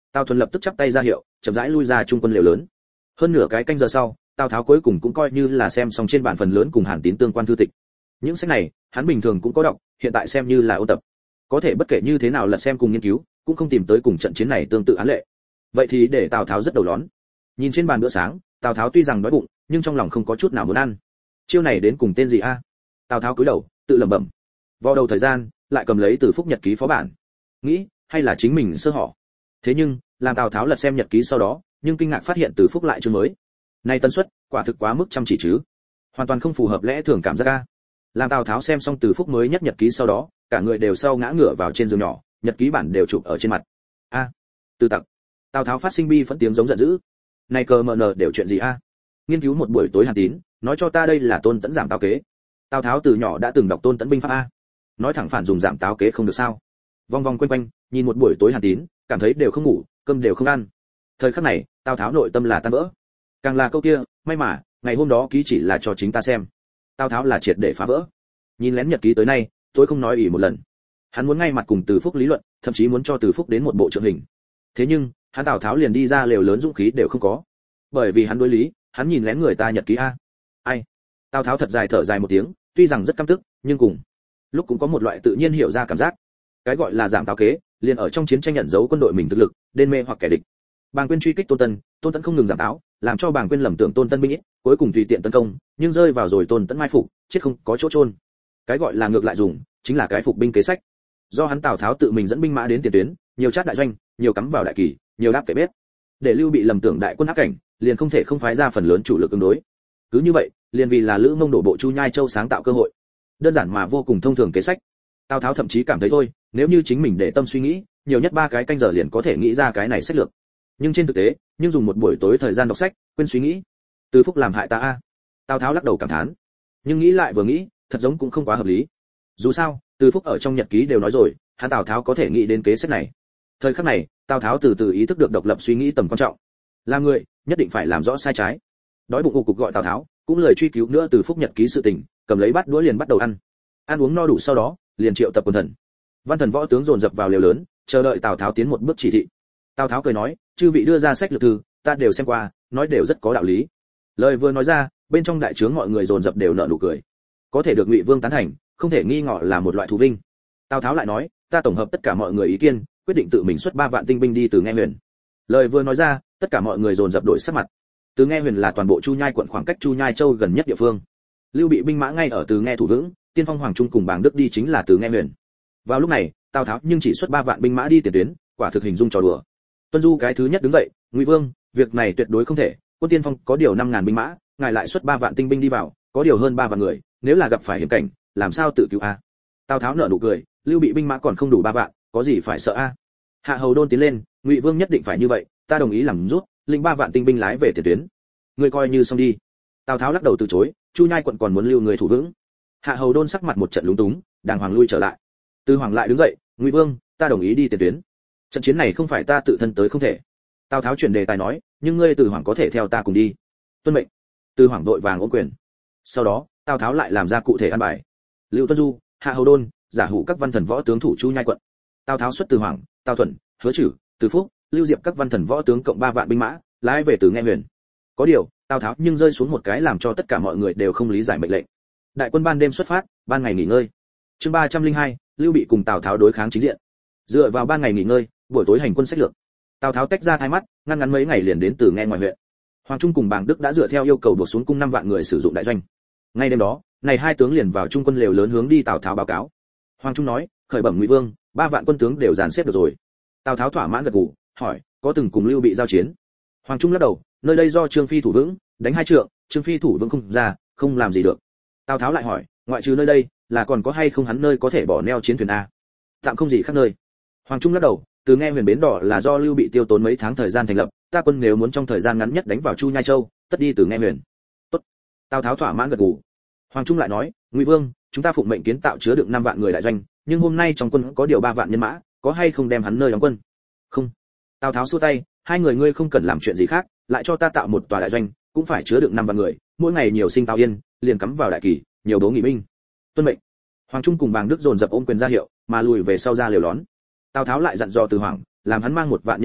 Tào Thuần lập tức chắp tay ra hiệu, chậm rãi lui ra trung quân lều lớn. Hơn nửa cái canh giờ sau, Tào Tháo cuối cùng cũng coi như là xem xong trên bản phần lớn cùng Hàn Tín tương quan thư tịch. Những sách này, hắn bình thường cũng có đọc, hiện tại xem như là ôn tập. Có thể bất kể như thế nào lật xem cùng nghiên cứu, cũng không tìm tới cùng trận chiến này tương tự án lệ. Vậy thì để Tào Tháo rất đầu đón. Nhìn trên bàn bữa sáng, Tào Tháo tuy rằng đói bụng, nhưng trong lòng không có chút nào muốn ăn. Chiêu này đến cùng tên gì a? Tào Tháo cúi đầu, tự lẩm bẩm. Vào đầu thời gian, lại cầm lấy Từ Phúc nhật ký phó bản. Nghĩ, hay là chính mình sơ hở. Thế nhưng, làm Tào Tháo lật xem nhật ký sau đó, nhưng kinh ngạc phát hiện Từ Phúc lại chương mới. Này tần suất, quả thực quá mức chăm chỉ chứ. Hoàn toàn không phù hợp lẽ thường cảm giác a. Làm Tào Tháo xem xong Từ Phúc mới nhất nhật ký sau đó, cả người đều sau ngã ngửa vào trên giường nhỏ, nhật ký bản đều chụp ở trên mặt. A, Từ Tặc. Tào Tháo phát sinh bi phẫn tiếng giống giận dữ. Này cờ mờ nờ đều chuyện gì a? Nghiên cứu một buổi tối Hàn Tín, nói cho ta đây là Tôn Tẫn giảm táo kế. Tào Tháo từ nhỏ đã từng đọc Tôn Tẫn binh pháp a. Nói thẳng phản dùng giảm táo kế không được sao? Vòng vòng quanh quanh, nhìn một buổi tối Hàn Tín, cảm thấy đều không ngủ, cơm đều không ăn. Thời khắc này, Tào Tháo nội tâm là tan vỡ. Càng là câu kia, may mà, ngày hôm đó ký chỉ là cho chính ta xem. Tào Tháo là triệt để phá vỡ. Nhìn lén nhật ký tới nay, tôi không nói ỉ một lần. Hắn muốn ngay mặt cùng Từ Phúc lý luận, thậm chí muốn cho Từ Phúc đến một bộ trượng hình. Thế nhưng, hắn Tào Tháo liền đi ra lều lớn dũng khí đều không có. Bởi vì hắn đối lý, hắn nhìn lén người ta nhật ký a. Ai? Tào Tháo thật dài thở dài một tiếng, tuy rằng rất căm tức, nhưng cùng lúc cũng có một loại tự nhiên hiểu ra cảm giác. Cái gọi là giảm táo kế, liền ở trong chiến tranh nhận dấu quân đội mình thực lực, đên mê hoặc kẻ địch. Bàng Quyên truy kích Tôn Tân, Tôn Tẫn không ngừng giảm táo, làm cho Bàng Quyên lầm tưởng Tôn Tân binh ít, cuối cùng tùy tiện tấn công, nhưng rơi vào rồi Tôn Tẫn mai phục, chết không có chỗ chôn. Cái gọi là ngược lại dùng, chính là cái phục binh kế sách. Do hắn Tào Tháo tự mình dẫn binh mã đến tiền tuyến, nhiều chát đại doanh, nhiều cắm vào đại kỳ, nhiều đáp kẻ bếp. Để Lưu Bị lầm tưởng đại quân áp cảnh, liền không thể không phái ra phần lớn chủ lực ứng đối. Cứ như vậy, liền vì là Lữ Mông đổ bộ Chu Nhai Châu sáng tạo cơ hội. Đơn giản mà vô cùng thông thường kế sách. Tào Tháo thậm chí cảm thấy thôi, nếu như chính mình để tâm suy nghĩ, nhiều nhất 3 cái canh giờ liền có thể nghĩ ra cái này sách lược. Nhưng trên thực tế, nhưng dùng một buổi tối thời gian đọc sách, quên suy nghĩ. Từ Phúc làm hại ta a. Tào Tháo lắc đầu cảm thán. Nhưng nghĩ lại vừa nghĩ, thật giống cũng không quá hợp lý. Dù sao, Từ Phúc ở trong nhật ký đều nói rồi, hắn Tào Tháo có thể nghĩ đến kế sách này. Thời khắc này, Tào Tháo từ từ ý thức được độc lập suy nghĩ tầm quan trọng. Làm người, nhất định phải làm rõ sai trái. Đói bụng cục gọi Tào Tháo, cũng lời truy cứu nữa Từ Phúc nhật ký sự tình, cầm lấy bát đũa liền bắt đầu ăn. Ăn uống no đủ sau đó, liền triệu tập quân thần. Văn thần võ tướng dồn dập vào lều lớn, chờ đợi Tào Tháo tiến một bước chỉ thị. Tào Tháo cười nói, chư vị đưa ra sách lược thư, ta đều xem qua, nói đều rất có đạo lý. Lời vừa nói ra, bên trong đại trướng mọi người dồn dập đều nở nụ cười. Có thể được Ngụy Vương tán thành, không thể nghi ngờ là một loại thú vinh. Tào Tháo lại nói, ta tổng hợp tất cả mọi người ý kiến, quyết định tự mình xuất 3 vạn tinh binh đi từ Nghe Huyền. Lời vừa nói ra, tất cả mọi người dồn dập đổi sắc mặt. Từ Nghe Huyền là toàn bộ Chu Nhai quận khoảng cách Chu Nhai Châu gần nhất địa phương. Lưu Bị binh mã ngay ở từ Nghe thủ vững, Tiên Phong Hoàng Trung cùng Bàng Đức đi chính là từ Nghe Huyền. Vào lúc này, Tào Tháo nhưng chỉ xuất 3 vạn binh mã đi tiền tuyến, quả thực hình dung trò đùa. Tuân Du cái thứ nhất đứng dậy, Ngụy Vương, việc này tuyệt đối không thể, quân Tiên Phong có điều 5000 binh mã, ngài lại xuất 3 vạn tinh binh đi vào, có điều hơn 3 vạn người, nếu là gặp phải hiểm cảnh, làm sao tự cứu a? Tào Tháo nở nụ cười, Lưu Bị binh mã còn không đủ 3 vạn, có gì phải sợ a? Hạ Hầu Đôn tiến lên, Ngụy Vương nhất định phải như vậy, ta đồng ý làm rút, linh 3 vạn tinh binh lái về tiền tuyến. Ngươi coi như xong đi. Tào Tháo lắc đầu từ chối, Chu Nhai quận còn muốn lưu người thủ vững. Hạ Hầu Đôn sắc mặt một trận lúng túng, đàng hoàng lui trở lại. Từ Hoàng lại đứng dậy, Ngụy Vương, ta đồng ý đi tiền tuyến. Trận chiến này không phải ta tự thân tới không thể. Tào Tháo chuyển đề tài nói, nhưng ngươi Từ Hoàng có thể theo ta cùng đi. Tuân mệnh. Từ Hoàng vội vàng ôm quyền. Sau đó, Tào Tháo lại làm ra cụ thể an bài. Lưu Tuân Du, Hạ Hầu Đôn, giả hủ các văn thần võ tướng thủ Chu Nhai quận. Tào Tháo xuất Từ Hoàng, Tào Thuần, Hứa Trử, Từ Phúc, Lưu Diệp các văn thần võ tướng cộng 3 vạn binh mã, lái về từ Nghe Huyền. Có điều, Tào Tháo nhưng rơi xuống một cái làm cho tất cả mọi người đều không lý giải mệnh lệnh. Đại quân ban đêm xuất phát, ban ngày nghỉ ngơi. Chương 302, Lưu Bị cùng Tào Tháo đối kháng chính diện. Dựa vào ban ngày nghỉ ngơi, buổi tối hành quân sách lược. Tào Tháo tách ra thái mắt, ngăn ngắn mấy ngày liền đến từ Nghe ngoài huyện. Hoàng Trung cùng Bàng Đức đã dựa theo yêu cầu đổ xuống cung 5 vạn người sử dụng đại doanh. Ngay đêm đó, này hai tướng liền vào trung quân lều lớn hướng đi Tào Tháo báo cáo. Hoàng Trung nói, khởi bẩm Ngụy Vương, 3 vạn quân tướng đều dàn xếp được rồi. Tào Tháo thỏa mãn gật gù, hỏi, có từng cùng Lưu Bị giao chiến? Hoàng Trung lắc đầu, nơi đây do Trương Phi thủ vững, đánh 2 trượng, Trương Phi thủ vững không ra, không làm gì được. Tào Tháo lại hỏi, ngoại trừ nơi đây, là còn có hay không hắn nơi có thể bỏ neo chiến thuyền a? Tạm không gì khác nơi. Hoàng Trung lắc đầu, từ Nghe Huyền bến đỏ là do Lưu Bị tiêu tốn mấy tháng thời gian thành lập, ta quân nếu muốn trong thời gian ngắn nhất đánh vào Chu Nhai Châu, tất đi từ Nghe Huyền. Tốt. Tào Tháo thỏa mãn gật gù. Hoàng Trung lại nói, Ngụy Vương, chúng ta phụng mệnh kiến tạo chứa đựng 5 vạn người đại doanh, nhưng hôm nay trong quân có điều 3 vạn nhân mã, có hay không đem hắn nơi đóng quân? Không. Tào Tháo xua tay, hai người ngươi không cần làm chuyện gì khác, lại cho ta tạo một tòa đại doanh, cũng phải chứa đựng 5 vạn người, mỗi ngày nhiều sinh tào yên, liền cắm vào đại kỳ, nhiều bố nghị binh. Tuân mệnh. Hoàng Trung cùng Bàng Đức dồn dập ôm quyền ra hiệu, mà lùi về sau ra lều lón. Tào Tháo lại dặn dò Từ Hoàng, làm hắn mang 1 vạn nhân mã,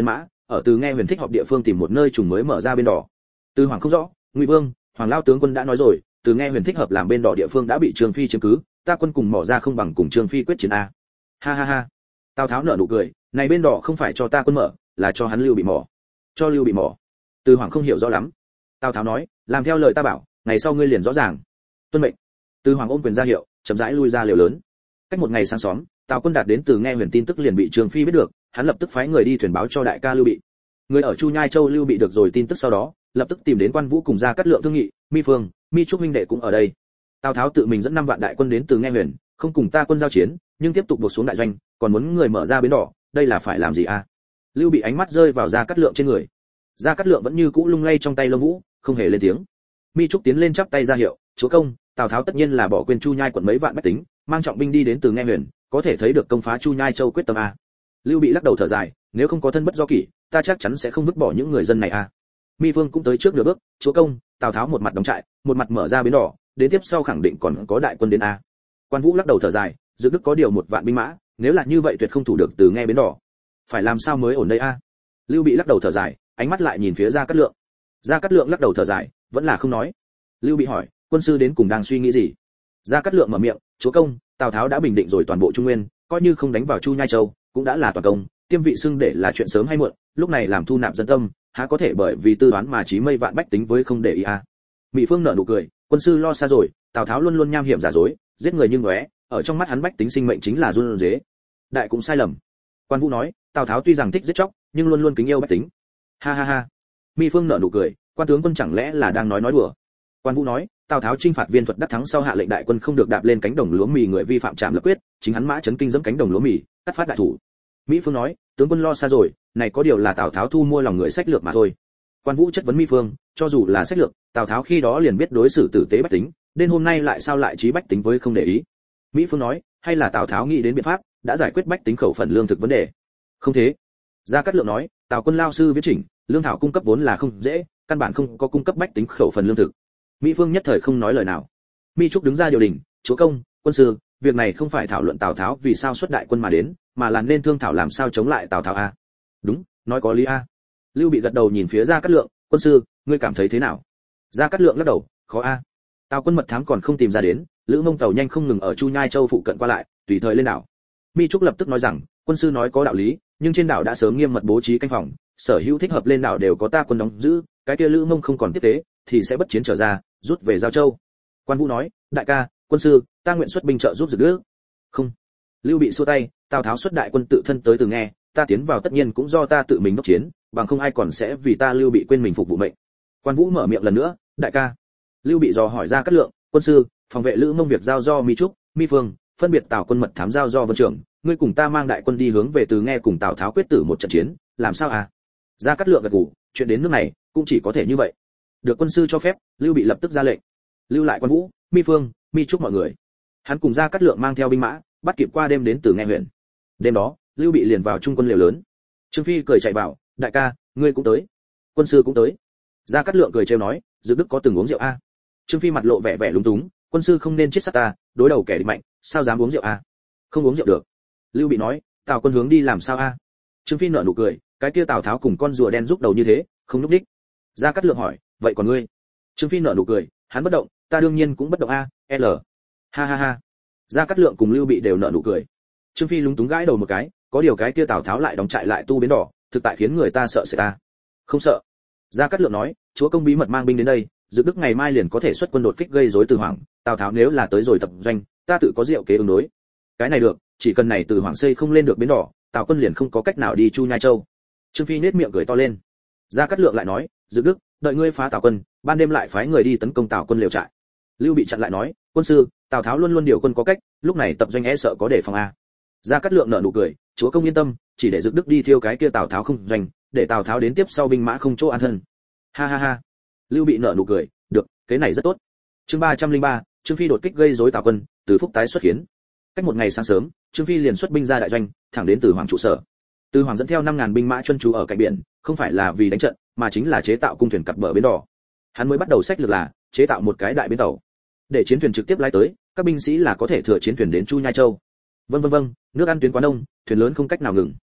ở Từ Nghe Huyền thích họp địa phương tìm một nơi trùng mới mở ra bên đỏ. Từ Hoàng không rõ, Ngụy Vương, Hoàng lao tướng quân đã nói rồi, Từ Nghe Huyền thích hợp làm bên đỏ địa phương đã bị Trương Phi chiếm cứ, ta quân cùng mỏ ra không bằng cùng Trương Phi quyết chiến a. Ha ha ha. Tào Tháo nở nụ cười, này bên đỏ không phải cho ta quân mở, là cho hắn Lưu Bị mỏ. Cho Lưu Bị mỏ. Từ Hoàng không hiểu rõ lắm. Tào Tháo nói, làm theo lời ta bảo, ngày sau ngươi liền rõ ràng. Tuân mệnh. Từ Hoàng ôm quyền ra hiệu, chậm rãi lui ra lều lớn. Cách một ngày sáng xóm, Tào quân đạt đến Từ Nghe Huyền tin tức liền bị Trương Phi biết được, hắn lập tức phái người đi thuyền báo cho đại ca Lưu Bị. Người ở Chu Nhai Châu Lưu Bị được rồi tin tức sau đó, lập tức tìm đến Quan Vũ cùng Gia Cát Lượng thương nghị, Mi Phương, Mi Trúc huynh đệ cũng ở đây. Tào Tháo tự mình dẫn 5 vạn đại quân đến Từ Nghe Huyền, không cùng ta quân giao chiến, nhưng tiếp tục buộc xuống đại doanh, còn muốn người mở ra bến đỏ, đây là phải làm gì a? Lưu Bị ánh mắt rơi vào Gia Cát Lượng trên người. Gia Cát Lượng vẫn như cũ lung lay trong tay lông vũ, không hề lên tiếng. Mi Trúc tiến lên chắp tay ra hiệu, chúa công, Tào Tháo tất nhiên là bỏ quên Chu Nhai quận mấy vạn bách tính, mang trọng binh đi đến Từ Nghe Huyền, có thể thấy được công phá Chu Nhai Châu quyết tâm a. Lưu Bị lắc đầu thở dài, nếu không có thân bất do kỷ, ta chắc chắn sẽ không vứt bỏ những người dân này a. Mi Phương cũng tới trước nửa bước, chúa công, Tào Tháo một mặt đóng trại, một mặt mở ra bến đỏ, đến tiếp sau khẳng định còn có đại quân đến a. Quan Vũ lắc đầu thở dài, Dự Đức có điều 1 vạn binh mã, nếu là như vậy tuyệt không thủ được Từ Nghe bến đỏ. Phải làm sao mới ổn đây a? Lưu Bị lắc đầu thở dài, ánh mắt lại nhìn phía Gia Cát Lượng. Gia Cát Lượng lắc đầu thở dài, vẫn là không nói. Lưu Bị hỏi, quân sư đến cùng đang suy nghĩ gì? Gia Cát Lượng mở miệng, chúa công, Tào Tháo đã bình định rồi toàn bộ Trung Nguyên, coi như không đánh vào Chu Nhai Châu, cũng đã là toàn công, tiêm vị xưng để là chuyện sớm hay muộn, lúc này làm thu nạp dân tâm, há có thể bởi vì tư toán mà chí mây vạn bách tính với không để ý a. Mỹ Phương nở nụ cười, quân sư lo xa rồi, Tào Tháo luôn luôn nham hiểm giả dối, giết người như ngóe, ở trong mắt hắn bách tính sinh mệnh chính là run rế. Đại cũng sai lầm. Quan Vũ nói, Tào Tháo tuy rằng thích giết chóc, nhưng luôn luôn kính yêu bách tính. Ha ha ha. Mỹ Phương nở nụ cười, quan tướng quân chẳng lẽ là đang nói đùa? Quan Vũ nói, Tào Tháo chinh phạt Viên Thuật đắc thắng sau hạ lệnh đại quân không được đạp lên cánh đồng lúa mì người vi phạm trạm lập quyết, chính hắn mã chấn kinh dẫm cánh đồng lúa mì, cắt phát đại thủ. Mỹ Phương nói, tướng quân lo xa rồi, này có điều là Tào Tháo thu mua lòng người sách lược mà thôi. Quan Vũ chất vấn Mỹ Phương, cho dù là sách lược, Tào Tháo khi đó liền biết đối xử tử tế bách tính, đến hôm nay lại sao lại trí bách tính với không để ý. Mỹ Phương nói, hay là Tào Tháo nghĩ đến biện pháp, đã giải quyết bách tính khẩu phần lương thực vấn đề. Không thế. Gia Cát Lượng nói, Tào quân lao sư viết chỉnh, lương thảo cung cấp vốn là không dễ, căn bản không có cung cấp bách tính khẩu phần lương thực. Mỹ Phương nhất thời không nói lời nào. Mi Trúc đứng ra điều đình, chúa công, quân sư, việc này không phải thảo luận Tào Tháo vì sao xuất đại quân mà đến, mà là nên thương thảo làm sao chống lại Tào Tháo a. Đúng, nói có lý a. Lưu Bị gật đầu nhìn phía Gia Cát Lượng, quân sư, ngươi cảm thấy thế nào? Gia Cát Lượng lắc đầu, khó a. Tào quân mật thám còn không tìm ra đến, Lữ Mông tàu nhanh không ngừng ở Chu Nhai Châu phụ cận qua lại, tùy thời lên đảo. Mi Trúc lập tức nói rằng, quân sư nói có đạo lý, nhưng trên đảo đã sớm nghiêm mật bố trí canh phòng, sở hữu thích hợp lên đảo đều có ta quân đóng giữ, cái kia Lữ Mông không còn tiếp tế, thì sẽ bất chiến trở ra, rút về Giao Châu. Quan Vũ nói, đại ca, quân sư, ta nguyện xuất binh trợ giúp Dự Đức. Không. Lưu Bị xua tay, Tào Tháo xuất đại quân tự thân tới Từ Nghe, ta tiến vào tất nhiên cũng do ta tự mình đốc chiến, bằng không ai còn sẽ vì ta Lưu Bị quên mình phục vụ mệnh. Quan Vũ mở miệng lần nữa, đại ca. Lưu Bị dò hỏi Ra Cát Lượng, quân sư, phòng vệ Lữ Mông việc giao do Mi Trúc, Mi Phương, phân biệt Tào quân mật thám giao do Vân Trưởng, ngươi cùng ta mang đại quân đi hướng về Từ Nghe cùng Tào Tháo quyết tử một trận chiến, làm sao à? Ra Cát Lượng gật gù, chuyện đến nước này, cũng chỉ có thể như vậy. Được quân sư cho phép, Lưu Bị lập tức ra lệnh, lưu lại Quan Vũ, Mi Phương, Mi Trúc mọi người. Hắn cùng Ra Cát Lượng mang theo binh mã, bắt kịp qua đêm đến Từ Nghe huyện. Đêm đó, Lưu Bị liền vào trung quân liều lớn. Trương Phi cười chạy vào, đại ca, ngươi cũng tới. Quân sư cũng tới. Ra Cát Lượng cười trêu nói, Dự Đức có từng uống rượu a? Trương Phi mặt lộ vẻ vẻ lúng túng, quân sư không nên chết sát ta, đối đầu kẻ địch mạnh, sao dám uống rượu a? Không uống rượu được. Lưu Bị nói, Tào quân hướng đi làm sao a? Trương Phi nở nụ cười, cái kia Tào Tháo cùng con rùa đen giúp đầu như thế, không lúc đích. Ra Cát Lượng hỏi, vậy còn ngươi? Trương Phi nở nụ cười, hắn bất động, ta đương nhiên cũng bất động a, l. Ha ha ha. Ra Cát Lượng cùng Lưu Bị đều nở nụ cười. Trương Phi lúng túng gãi đầu một cái, có điều cái kia Tào Tháo lại đóng trại lại tu bến đỏ, thực tại khiến người ta sợ sệt ta. Không sợ. Ra Cát Lượng nói, chúa công bí mật mang binh đến đây, Dự Đức ngày mai liền có thể xuất quân đột kích gây rối Từ Hoàng, Tào Tháo nếu là tới rồi tập doanh, ta tự có diệu kế ứng đối. Cái này được, chỉ cần này Từ Hoàng xây không lên được bến đỏ, Tào quân liền không có cách nào đi Chu Nhai Châu. Trương Phi nhếch miệng cười to lên. Ra Cát Lượng lại nói, Dự Đức, đợi ngươi phá Tào quân, ban đêm lại phái người đi tấn công Tào quân liều trại. Lưu Bị chặn lại nói, quân sư, Tào Tháo luôn luôn điều quân có cách, lúc này tập doanh e sợ có đề phòng a. Ra Cát Lượng nở nụ cười, chúa công yên tâm, chỉ để Dự Đức đi thiêu cái kia Tào Tháo không doanh, để Tào Tháo đến tiếp sau binh mã không chỗ an thân. Ha ha ha. Lưu Bị nở nụ cười, được, cái này rất tốt. Chương 303, Trương Phi đột kích gây rối Tào quân, Từ Phúc tái xuất hiến. Cách một ngày sáng sớm, Trương Phi liền xuất binh ra đại doanh, thẳng đến Từ Hoàng trụ sở. Từ Hoàng dẫn theo 5000 binh mã chuyên trú ở cạnh biển, không phải là vì đánh trận, mà chính là chế tạo cung thuyền cập bờ bến đỏ. Hắn mới bắt đầu sách lược là chế tạo một cái đại bến tàu, để chiến thuyền trực tiếp lái tới, các binh sĩ là có thể thừa chiến thuyền đến Chu Nhai Châu. Vâng, nước ăn tuyến quá đông, thuyền lớn không cách nào ngừng.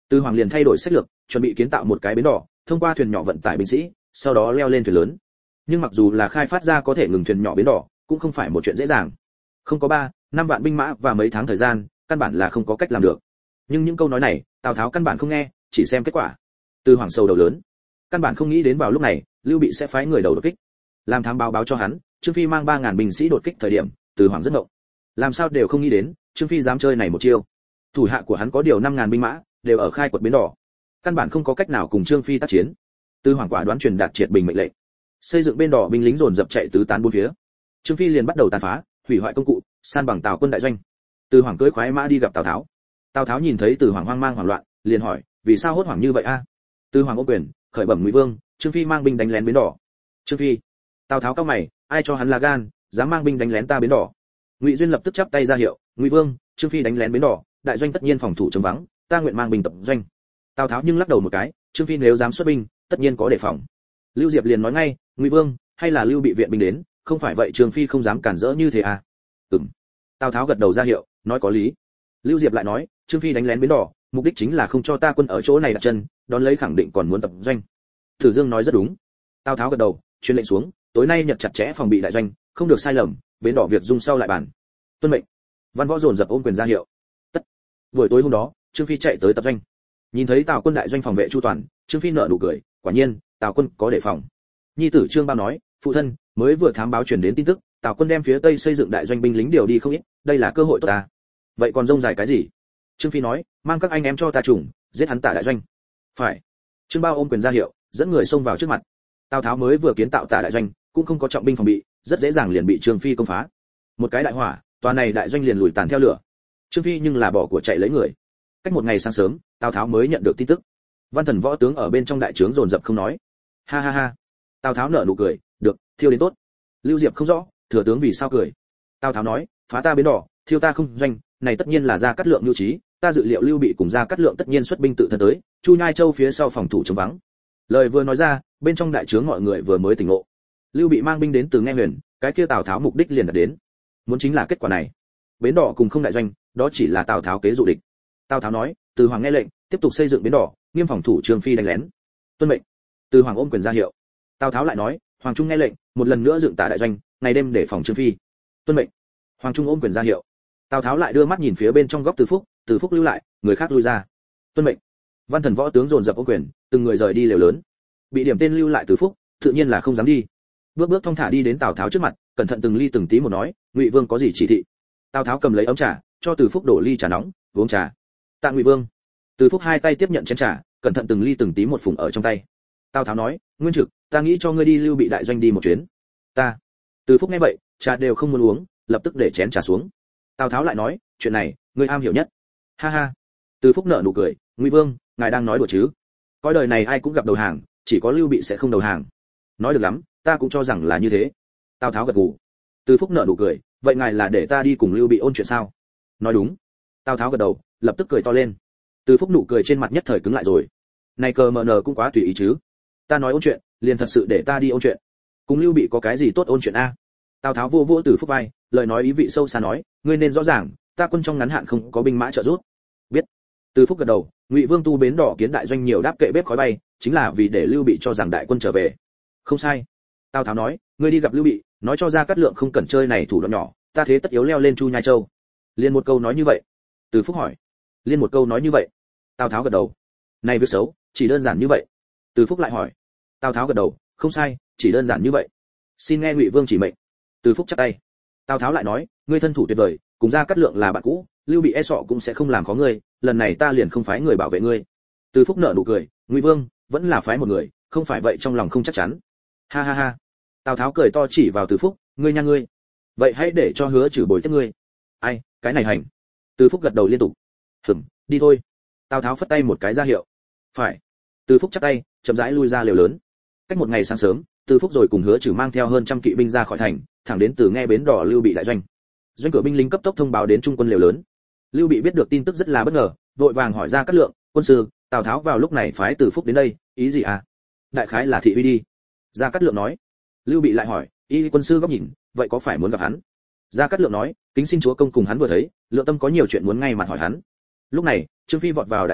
Từ Hoàng liền thay đổi sách lược, chuẩn bị kiến tạo một cái bến đỏ, thông qua thuyền nhỏ vận tải binh sĩ, sau đó leo lên thuyền lớn. Nhưng mặc dù là khai phát ra có thể ngừng thuyền nhỏ bến đỏ, cũng không phải một chuyện dễ dàng. Không có 3, 5 vạn binh mã và mấy tháng thời gian, căn bản là không có cách làm được. Nhưng những câu nói này, Tào Tháo căn bản không nghe, chỉ xem kết quả. Từ Hoàng sầu đầu lớn, căn bản không nghĩ đến vào lúc này, Lưu Bị sẽ phái người đầu đột kích. Làm thám báo cho hắn, Trương Phi mang 3000 binh sĩ đột kích thời điểm, Từ Hoàng rất ngộng. Làm sao đều không nghĩ đến, Trương Phi dám chơi này một chiêu. Thủ hạ của hắn có điều 5000 binh mã, đều ở khai quật bến đỏ, căn bản không có cách nào cùng Trương Phi tác chiến. Từ Hoàng quả đoán truyền đạt triệt bình mệnh lệnh, xây dựng bến đỏ, binh lính dồn dập chạy tứ tán bốn phía. Trương Phi liền bắt đầu tàn phá, hủy hoại công cụ, san bằng Tào quân đại doanh. Từ Hoàng cưỡi khoái mã đi gặp Tào Tháo. Tào Tháo nhìn thấy Từ Hoàng hoang mang hoảng loạn, liền hỏi, vì sao hốt hoảng như vậy a? Từ Hoàng ôm quyền, khởi bẩm Ngụy Vương, Trương Phi mang binh đánh lén bến đỏ. Trương Phi? Tào Tháo cao mày, ai cho hắn là gan, dám mang binh đánh lén ta bến đỏ? Ngụy Duyên lập tức chắp tay ra hiệu, Ngụy Vương, Trương Phi đánh lén bến đỏ, đại doanh tất nhiên phòng thủ trống vắng, ta nguyện mang binh tập doanh. Tào Tháo nhưng lắc đầu một cái, Trương Phi nếu dám xuất binh, tất nhiên có đề phòng. Lưu Diệp liền nói ngay, Ngụy Vương, hay là Lưu Bị viện binh đến, không phải vậy Trương Phi không dám cản rỡ như thế à? Tào Tháo gật đầu ra hiệu, nói có lý. Lưu Diệp lại nói, Trương Phi đánh lén bến đỏ, mục đích chính là không cho ta quân ở chỗ này đặt chân, đón lấy khẳng định còn muốn tập doanh. Thử Dương nói rất đúng. Tào Tháo gật đầu, truyền lệnh xuống, tối nay nhật chặt chẽ phòng bị đại doanh, không được sai lầm, bến đỏ việc dung sau lại bàn. Tuân mệnh. Văn Võ dồn dập ôm quyền ra hiệu. Tất. Buổi tối hôm đó, Trương Phi chạy tới tập doanh. Nhìn thấy Tào quân đại doanh phòng vệ chu toàn, Trương Phi nở nụ cười, quả nhiên, Tào quân có đề phòng. Nhi tử Trương Bao nói, phụ thân, mới vừa thám báo truyền đến tin tức, Tào quân đem phía tây xây dựng đại doanh binh lính điều đi không ít, đây là cơ hội tốt ta. Vậy còn rông dài cái gì? Trương Phi nói, mang các anh em cho ta trùng, giết hắn Tả đại doanh. Phải. Trương Bao ôm quyền ra hiệu, dẫn người xông vào trước mặt. Tào Tháo mới vừa kiến tạo Tả đại doanh, cũng không có trọng binh phòng bị, rất dễ dàng liền bị Trương Phi công phá. Một cái đại hỏa, tòa này đại doanh liền lùi tàn theo lửa. Trương Phi nhưng là bỏ của chạy lấy người. Cách một ngày sáng sớm, Tào Tháo mới nhận được tin tức. Văn thần võ tướng ở bên trong đại trướng dồn dập không nói. Ha ha ha. Tào Tháo nở nụ cười, được, thiêu đến tốt. Lưu Diệp không rõ, thừa tướng vì sao cười. Tào Tháo nói, phá ta bến đỏ, thiêu ta không doanh, này tất nhiên là Gia Cát Lượng lưu trí, ta dự liệu Lưu Bị cùng Gia Cát Lượng tất nhiên xuất binh tự thân tới, Chu Nhai Châu phía sau phòng thủ chống vắng. Lời vừa nói ra, bên trong đại trướng mọi người vừa mới tỉnh ngộ. Lưu Bị mang binh đến từ Nghe Huyền, cái kia Tào Tháo mục đích liền đạt đến. Muốn chính là kết quả này. Bến đỏ cùng không đại doanh, đó chỉ là Tào Tháo kế dụ địch. Tào Tháo nói, Từ Hoàng nghe lệnh, tiếp tục xây dựng bến đỏ, nghiêm phòng thủ Trương Phi đánh lén. Tuân mệnh. Từ Hoàng ôm quyền ra hiệu. Tào Tháo lại nói, Hoàng Trung nghe lệnh, một lần nữa dựng Tả đại doanh, ngày đêm để phòng Trương Phi. Tuân mệnh. Hoàng Trung ôm quyền ra hiệu. Tào Tháo lại đưa mắt nhìn phía bên trong góc Từ Phúc lưu lại, người khác lui ra. Tuân mệnh. Văn thần võ tướng dồn dập ôm quyền, từng người rời đi lều lớn. Bị điểm tên lưu lại Từ Phúc, tự nhiên là không dám đi. Bước bước thong thả đi đến Tào Tháo trước mặt, cẩn thận từng ly từng tí một nói, Ngụy Vương có gì chỉ thị? Tào Tháo cầm lấy ấm trà, cho Từ Phúc đổ ly trà nóng, uống trà. Tạ Ngụy Vương. Từ Phúc hai tay tiếp nhận chén trà, cẩn thận từng ly từng tí một phùng ở trong tay. Tào Tháo nói, Nguyên Trực, ta nghĩ cho ngươi đi Lưu Bị đại doanh đi một chuyến. Ta. Từ Phúc nghe vậy, trà đều không muốn uống, lập tức để chén trà xuống. Tào Tháo lại nói, chuyện này, ngươi am hiểu nhất. Ha ha. Từ Phúc nở nụ cười, Ngụy Vương, ngài đang nói đùa chứ? Coi đời này ai cũng gặp đầu hàng, chỉ có Lưu Bị sẽ không đầu hàng. Nói được lắm, ta cũng cho rằng là như thế. Tào Tháo gật gù. Từ Phúc nở nụ cười, vậy ngài là để ta đi cùng Lưu Bị ôn chuyện sao? Nói đúng. Tào Tháo gật đầu, lập tức cười to lên. Từ Phúc nụ cười trên mặt nhất thời cứng lại rồi. Này cờ mờ nờ cũng quá tùy ý chứ. Ta nói ôn chuyện, liền thật sự để ta đi ôn chuyện. Cùng Lưu Bị có cái gì tốt ôn chuyện a? Tào Tháo vô vô Từ Phúc vai, lời nói ý vị sâu xa nói, ngươi nên rõ ràng, ta quân trong ngắn hạn không có binh mã trợ giúp. Biết. Từ Phúc gật đầu, Ngụy Vương tu bến đỏ kiến đại doanh nhiều đáp kệ bếp khói bay, chính là vì để Lưu Bị cho rằng đại quân trở về. Không sai. Tào Tháo nói, ngươi đi gặp Lưu Bị, nói cho Gia Cát Lượng không cần chơi này thủ đoạn nhỏ, ta thế tất yếu leo lên Chu Nhai Châu. Liên một câu nói như vậy. Từ Phúc hỏi. Liên một câu nói như vậy. Tào Tháo gật đầu. Này việc xấu, chỉ đơn giản như vậy. Từ Phúc lại hỏi. Tào Tháo gật đầu, không sai, chỉ đơn giản như vậy. Xin nghe Ngụy Vương chỉ mệnh. Từ Phúc chắp tay. Tào Tháo lại nói, ngươi thân thủ tuyệt vời, cùng Gia Cát Lượng là bạn cũ, Lưu Bị e sợ cũng sẽ không làm khó ngươi, lần này ta liền không phái người bảo vệ ngươi. Từ Phúc nở nụ cười, Ngụy Vương, vẫn là phái một người, không phải vậy trong lòng không chắc chắn. Ha ha ha. Tào Tháo cười to chỉ vào Từ Phúc, ngươi nha ngươi. Vậy hãy để cho Hứa Trừ bồi tiếp ngươi. Ai, cái này hành. Từ Phúc gật đầu liên tục. Đi thôi. Tào Tháo phất tay một cái ra hiệu. Phải. Từ Phúc chắp tay, chậm rãi lui ra lều lớn. Cách một ngày sáng sớm, Từ Phúc rồi cùng Hứa Trừ mang theo hơn trăm kỵ binh ra khỏi thành, thẳng đến từ Nghe bến đỏ Lưu Bị đại doanh. Doanh cửa binh lính cấp tốc thông báo đến trung quân lều lớn. Lưu Bị biết được tin tức rất là bất ngờ, vội vàng hỏi Gia Cát Lượng, quân sư, Tào Tháo vào lúc này phái Từ Phúc đến đây, ý gì à? Đại khái là thị uy đi. Gia Cát Lượng nói. Lưu Bị lại hỏi, y quân sư góc nhìn, vậy có phải muốn gặp hắn? Gia Cát Lượng nói, kính xin chúa công cùng hắn vừa thấy, Lượng Tâm có nhiều chuyện muốn ngay mặt hỏi hắn. Lúc này, Trương Phi vọt vào đại doanh,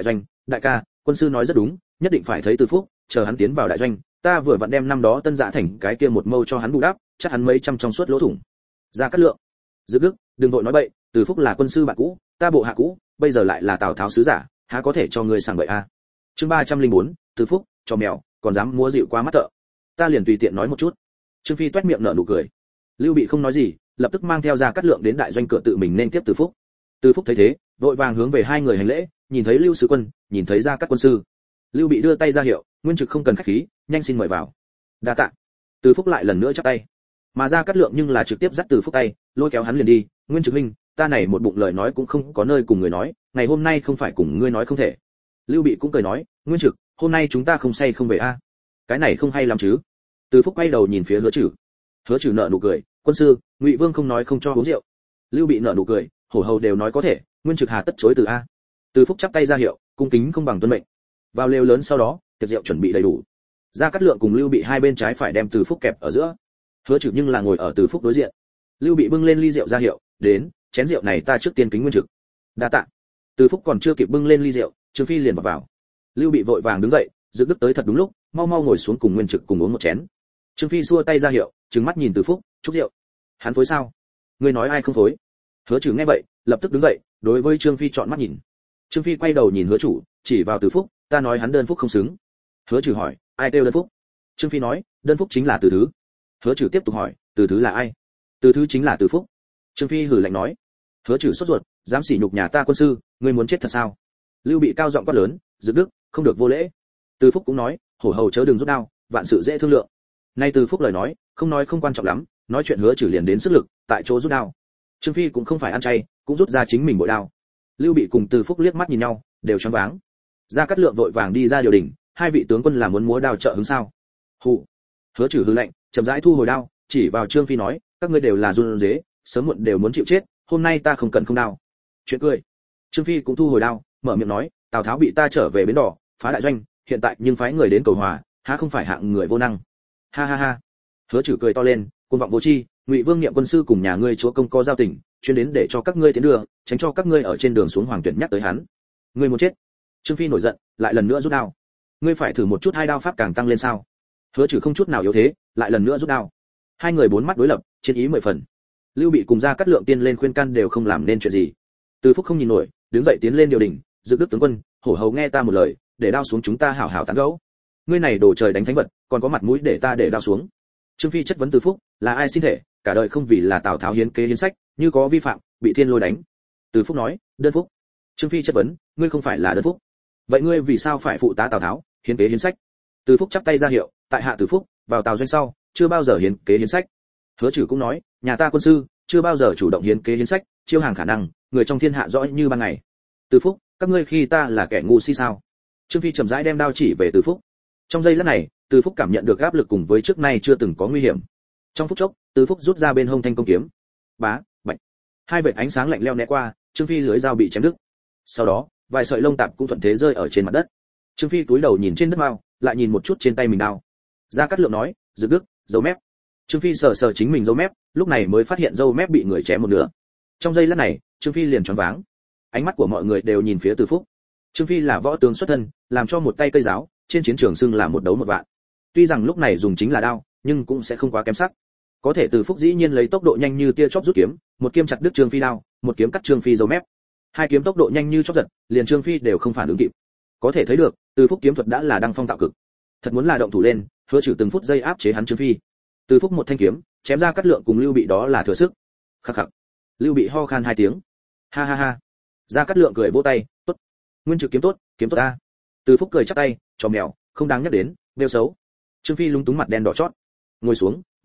đại ca, quân sư nói rất đúng, nhất định phải thấy Từ Phúc, chờ hắn tiến vào đại doanh, ta vừa vặn đem năm đó Tân Dạ thành cái kia một mâu cho hắn bù đắp, chắc hắn mấy trăm trong suốt lỗ thủng. Ra Cát Lượng, Dự Đức, đừng vội nói bậy, Từ Phúc là quân sư bạn cũ, ta bộ hạ cũ, bây giờ lại là Tào Tháo sứ giả, há có thể cho ngươi sảng bậy a. Chương 304, Từ Phúc, cho mèo, còn dám múa dịu qua mắt thợ. Ta liền tùy tiện nói một chút. Trương Phi toét miệng nở nụ cười. Lưu Bị không nói gì, lập tức mang theo Ra Cát Lượng đến đại doanh cửa tự mình nên tiếp Từ Phúc. Từ Phúc thấy thế, vội vàng hướng về hai người hành lễ, nhìn thấy Lưu sứ quân, nhìn thấy Ra Cát quân sư. Lưu Bị đưa tay ra hiệu, Nguyên Trực không cần khách khí, nhanh xin mời vào. Đa tạ. Từ Phúc lại lần nữa chắp tay. Mà Ra Cát Lượng nhưng là trực tiếp dắt Từ Phúc tay, lôi kéo hắn liền đi. Nguyên Trực huynh, ta này một bụng lời nói cũng không có nơi cùng người nói, ngày hôm nay không phải cùng ngươi nói không thể. Lưu Bị cũng cười nói, Nguyên Trực, hôm nay chúng ta không say không về a. Cái này không hay lắm chứ. Từ Phúc quay đầu nhìn phía Hứa Trử. Hứa Trử nở nụ cười, quân sư, Ngụy Vương không nói không cho uống rượu. Lưu Bị nở nụ cười, hổ hầu đều nói có thể, Nguyên Trực hà tất chối từ a. Từ Phúc chắp tay ra hiệu, cung kính không bằng tuân mệnh. Vào lều lớn sau đó, tiệc rượu chuẩn bị đầy đủ. Ra Cát Lượng cùng Lưu Bị hai bên trái phải đem Từ Phúc kẹp ở giữa. Hứa Trử nhưng là ngồi ở Từ Phúc đối diện. Lưu Bị bưng lên ly rượu ra hiệu, đến, chén rượu này ta trước tiên kính Nguyên Trực. Đa tạ. Từ Phúc còn chưa kịp bưng lên ly rượu, Trương Phi liền vào. Lưu Bị vội vàng đứng dậy, Dự Đức tới thật đúng lúc, mau mau ngồi xuống cùng Nguyên Trực cùng uống một chén. Trương Phi xua tay ra hiệu, trừng mắt nhìn Từ Phúc, chúc rượu. Hắn phối sao? Ngươi nói ai không phối? Hứa Trử nghe vậy, lập tức đứng dậy, đối với Trương Phi chọn mắt nhìn. Trương Phi quay đầu nhìn Hứa Chủ, chỉ vào Từ Phúc, ta nói hắn đơn phúc không xứng. Hứa Trử hỏi, ai kêu đơn phúc? Trương Phi nói, đơn phúc chính là Từ Thứ. Hứa Trử tiếp tục hỏi, Từ Thứ là ai? Từ Thứ chính là Từ Phúc. Trương Phi hừ lạnh nói. Hứa Trử sốt ruột, dám sỉ nhục nhà ta quân sư, ngươi muốn chết thật sao? Lưu Bị cao giọng quát lớn, Dự Đức, không được vô lễ. Từ Phúc cũng nói, hổ hầu chớ đừng rút đao, vạn sự dễ thương lượng. Nay Từ Phúc lời nói, không nói không quan trọng lắm, nói chuyện Hứa Trử liền đến sức lực, tại chỗ rút đao. Trương Phi cũng không phải ăn chay, cũng rút ra chính mình bội đao. Lưu Bị cùng Từ Phúc liếc mắt nhìn nhau, đều choáng váng. Ra Cát Lượng vội vàng đi ra điều đình, hai vị tướng quân là muốn múa đao trợ hứng sao? Hù. Hứa Trử hừ lạnh, chậm rãi thu hồi đao, chỉ vào Trương Phi nói, các ngươi đều là run rế, sớm muộn đều muốn chịu chết, hôm nay ta không cần không đao. Chuyện cười. Trương Phi cũng thu hồi đao, mở miệng nói, Tào Tháo bị ta trở về bến đỏ, phá đại doanh, hiện tại nhưng phái người đến cầu hòa, há không phải hạng người vô năng. Ha ha ha. Hứa Trử cười to lên, cuồng vọng vô tri, Ngụy Vương niệm quân sư cùng nhà ngươi chúa công có giao tình, chuyên đến để cho các ngươi tiến đường, tránh cho các ngươi ở trên đường xuống hoàng tuyển nhắc tới hắn. Ngươi muốn chết. Trương Phi nổi giận, lại lần nữa rút đao. Ngươi phải thử một chút hai đao pháp càng tăng lên sao? Hứa Trử không chút nào yếu thế, lại lần nữa rút đao. Hai người bốn mắt đối lập, chiến ý 10 phần. Lưu Bị cùng Ra Cát Lượng tiên lên khuyên can đều không làm nên chuyện gì. Từ Phúc không nhìn nổi, đứng dậy tiến lên điều đình, Dự Đức tướng quân, hổ hầu nghe ta một lời, để đao xuống chúng ta hảo hảo tán gẫu. Ngươi này đồ trời đánh thánh vật, còn có mặt mũi để ta để đao xuống. Trương Phi chất vấn Từ Phúc, là ai xin thể, cả đời không vì là Tào Tháo hiến kế hiến sách, như có vi phạm, bị thiên lôi đánh. Từ Phúc nói, đơn phúc. Trương Phi chất vấn, ngươi không phải là đơn phúc, vậy ngươi vì sao phải phụ tá Tào Tháo, hiến kế hiến sách? Từ Phúc chắp tay ra hiệu, tại hạ Từ Phúc, vào Tào doanh sau, chưa bao giờ hiến kế hiến sách. Hứa Trử cũng nói, nhà ta quân sư, chưa bao giờ chủ động hiến kế hiến sách, chiêu hàng khả năng, người trong thiên hạ rõ như ban ngày. Từ Phúc, các ngươi khi ta là kẻ ngu si sao? Trương Phi chậm rãi đem đao chỉ về Từ Phúc. Trong giây lát này, Từ Phúc cảm nhận được áp lực cùng với trước nay chưa từng có nguy hiểm. Trong phút chốc, Từ Phúc rút ra bên hông thanh công kiếm. Bá, bạch. Hai vệt ánh sáng lạnh lẽo né qua, Trương Phi lưỡi dao bị chém đứt. Sau đó, vài sợi lông tạp cũng thuận thế rơi ở trên mặt đất. Trương Phi cúi đầu nhìn trên đất mao, lại nhìn một chút trên tay mình đao. Ra Cát Lượng nói, Dự Đức, dấu mép. Trương Phi sờ sờ chính mình dấu mép, lúc này mới phát hiện dấu mép bị người chém một nửa. Trong giây lát này, Trương Phi liền choáng váng. Ánh mắt của mọi người đều nhìn phía Từ Phúc. Trương Phi là võ tướng xuất thân, làm cho một tay cây giáo, trên chiến trường xưng là một đấu một vạn. Tuy rằng lúc này dùng chính là đao, nhưng cũng sẽ không quá kém sắc. Có thể Từ Phúc dĩ nhiên lấy tốc độ nhanh như tia chớp rút kiếm, một kiếm chặt đứt Trương Phi đao, một kiếm cắt Trương Phi dấu mép. Hai kiếm tốc độ nhanh như chớp giật, liền Trương Phi đều không phản ứng kịp. Có thể thấy được, Từ Phúc kiếm thuật đã là đăng phong tạo cực. Thật muốn là động thủ lên, Hứa Trử từng phút giây áp chế hắn Trương Phi. Từ Phúc một thanh kiếm, chém ra Cát Lượng cùng Lưu Bị đó là thừa sức. Khắc khắc. Lưu Bị ho khan hai tiếng. Ha ha ha. Ra Cát Lượng cười vỗ tay, tốt. Nguyên Trực kiếm tốt ta. Từ Phúc cười chắp tay, chó mèo, không đáng nhắc đến, đeo xấu. Trương Phi lúng túng mặt đen đỏ chót. Ngồi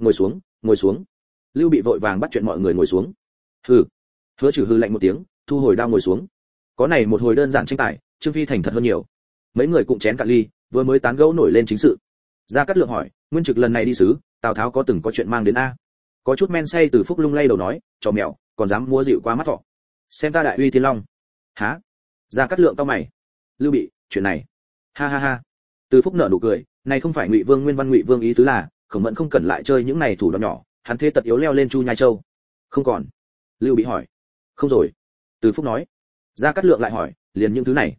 xuống. Lưu Bị vội vàng bắt chuyện mọi người ngồi xuống. Hừ. Hứa Trử hừ lạnh một tiếng, thu hồi đao ngồi xuống. Có này một hồi đơn giản tranh tài, Trương Phi thành thật hơn nhiều. Mấy người cũng chén cạn ly, vừa mới tán gẫu nổi lên chính sự. Ra Cát Lượng hỏi, Nguyên Trực lần này đi sứ, Tào Tháo có từng có chuyện mang đến a? Có chút men say. Từ Phúc lung lay đầu nói, chó mèo, còn dám múa dịu qua mắt thọ. Xem ta đại uy thiên long. Hả? Ra Cát Lượng cau mày. Lưu Bị, chuyện này. Ha ha ha. Từ Phúc nở nụ cười, này không phải Ngụy Vương Nguyên Văn Ngụy Vương ý tứ là, Khổng Mẫn không cần lại chơi những này thủ đoạn nhỏ, hắn thế tật yếu leo lên Chu Nhai Châu. Không còn. Lưu Bị hỏi. Không rồi. Từ Phúc nói. Ra Cát Lượng lại hỏi, liền những thứ này.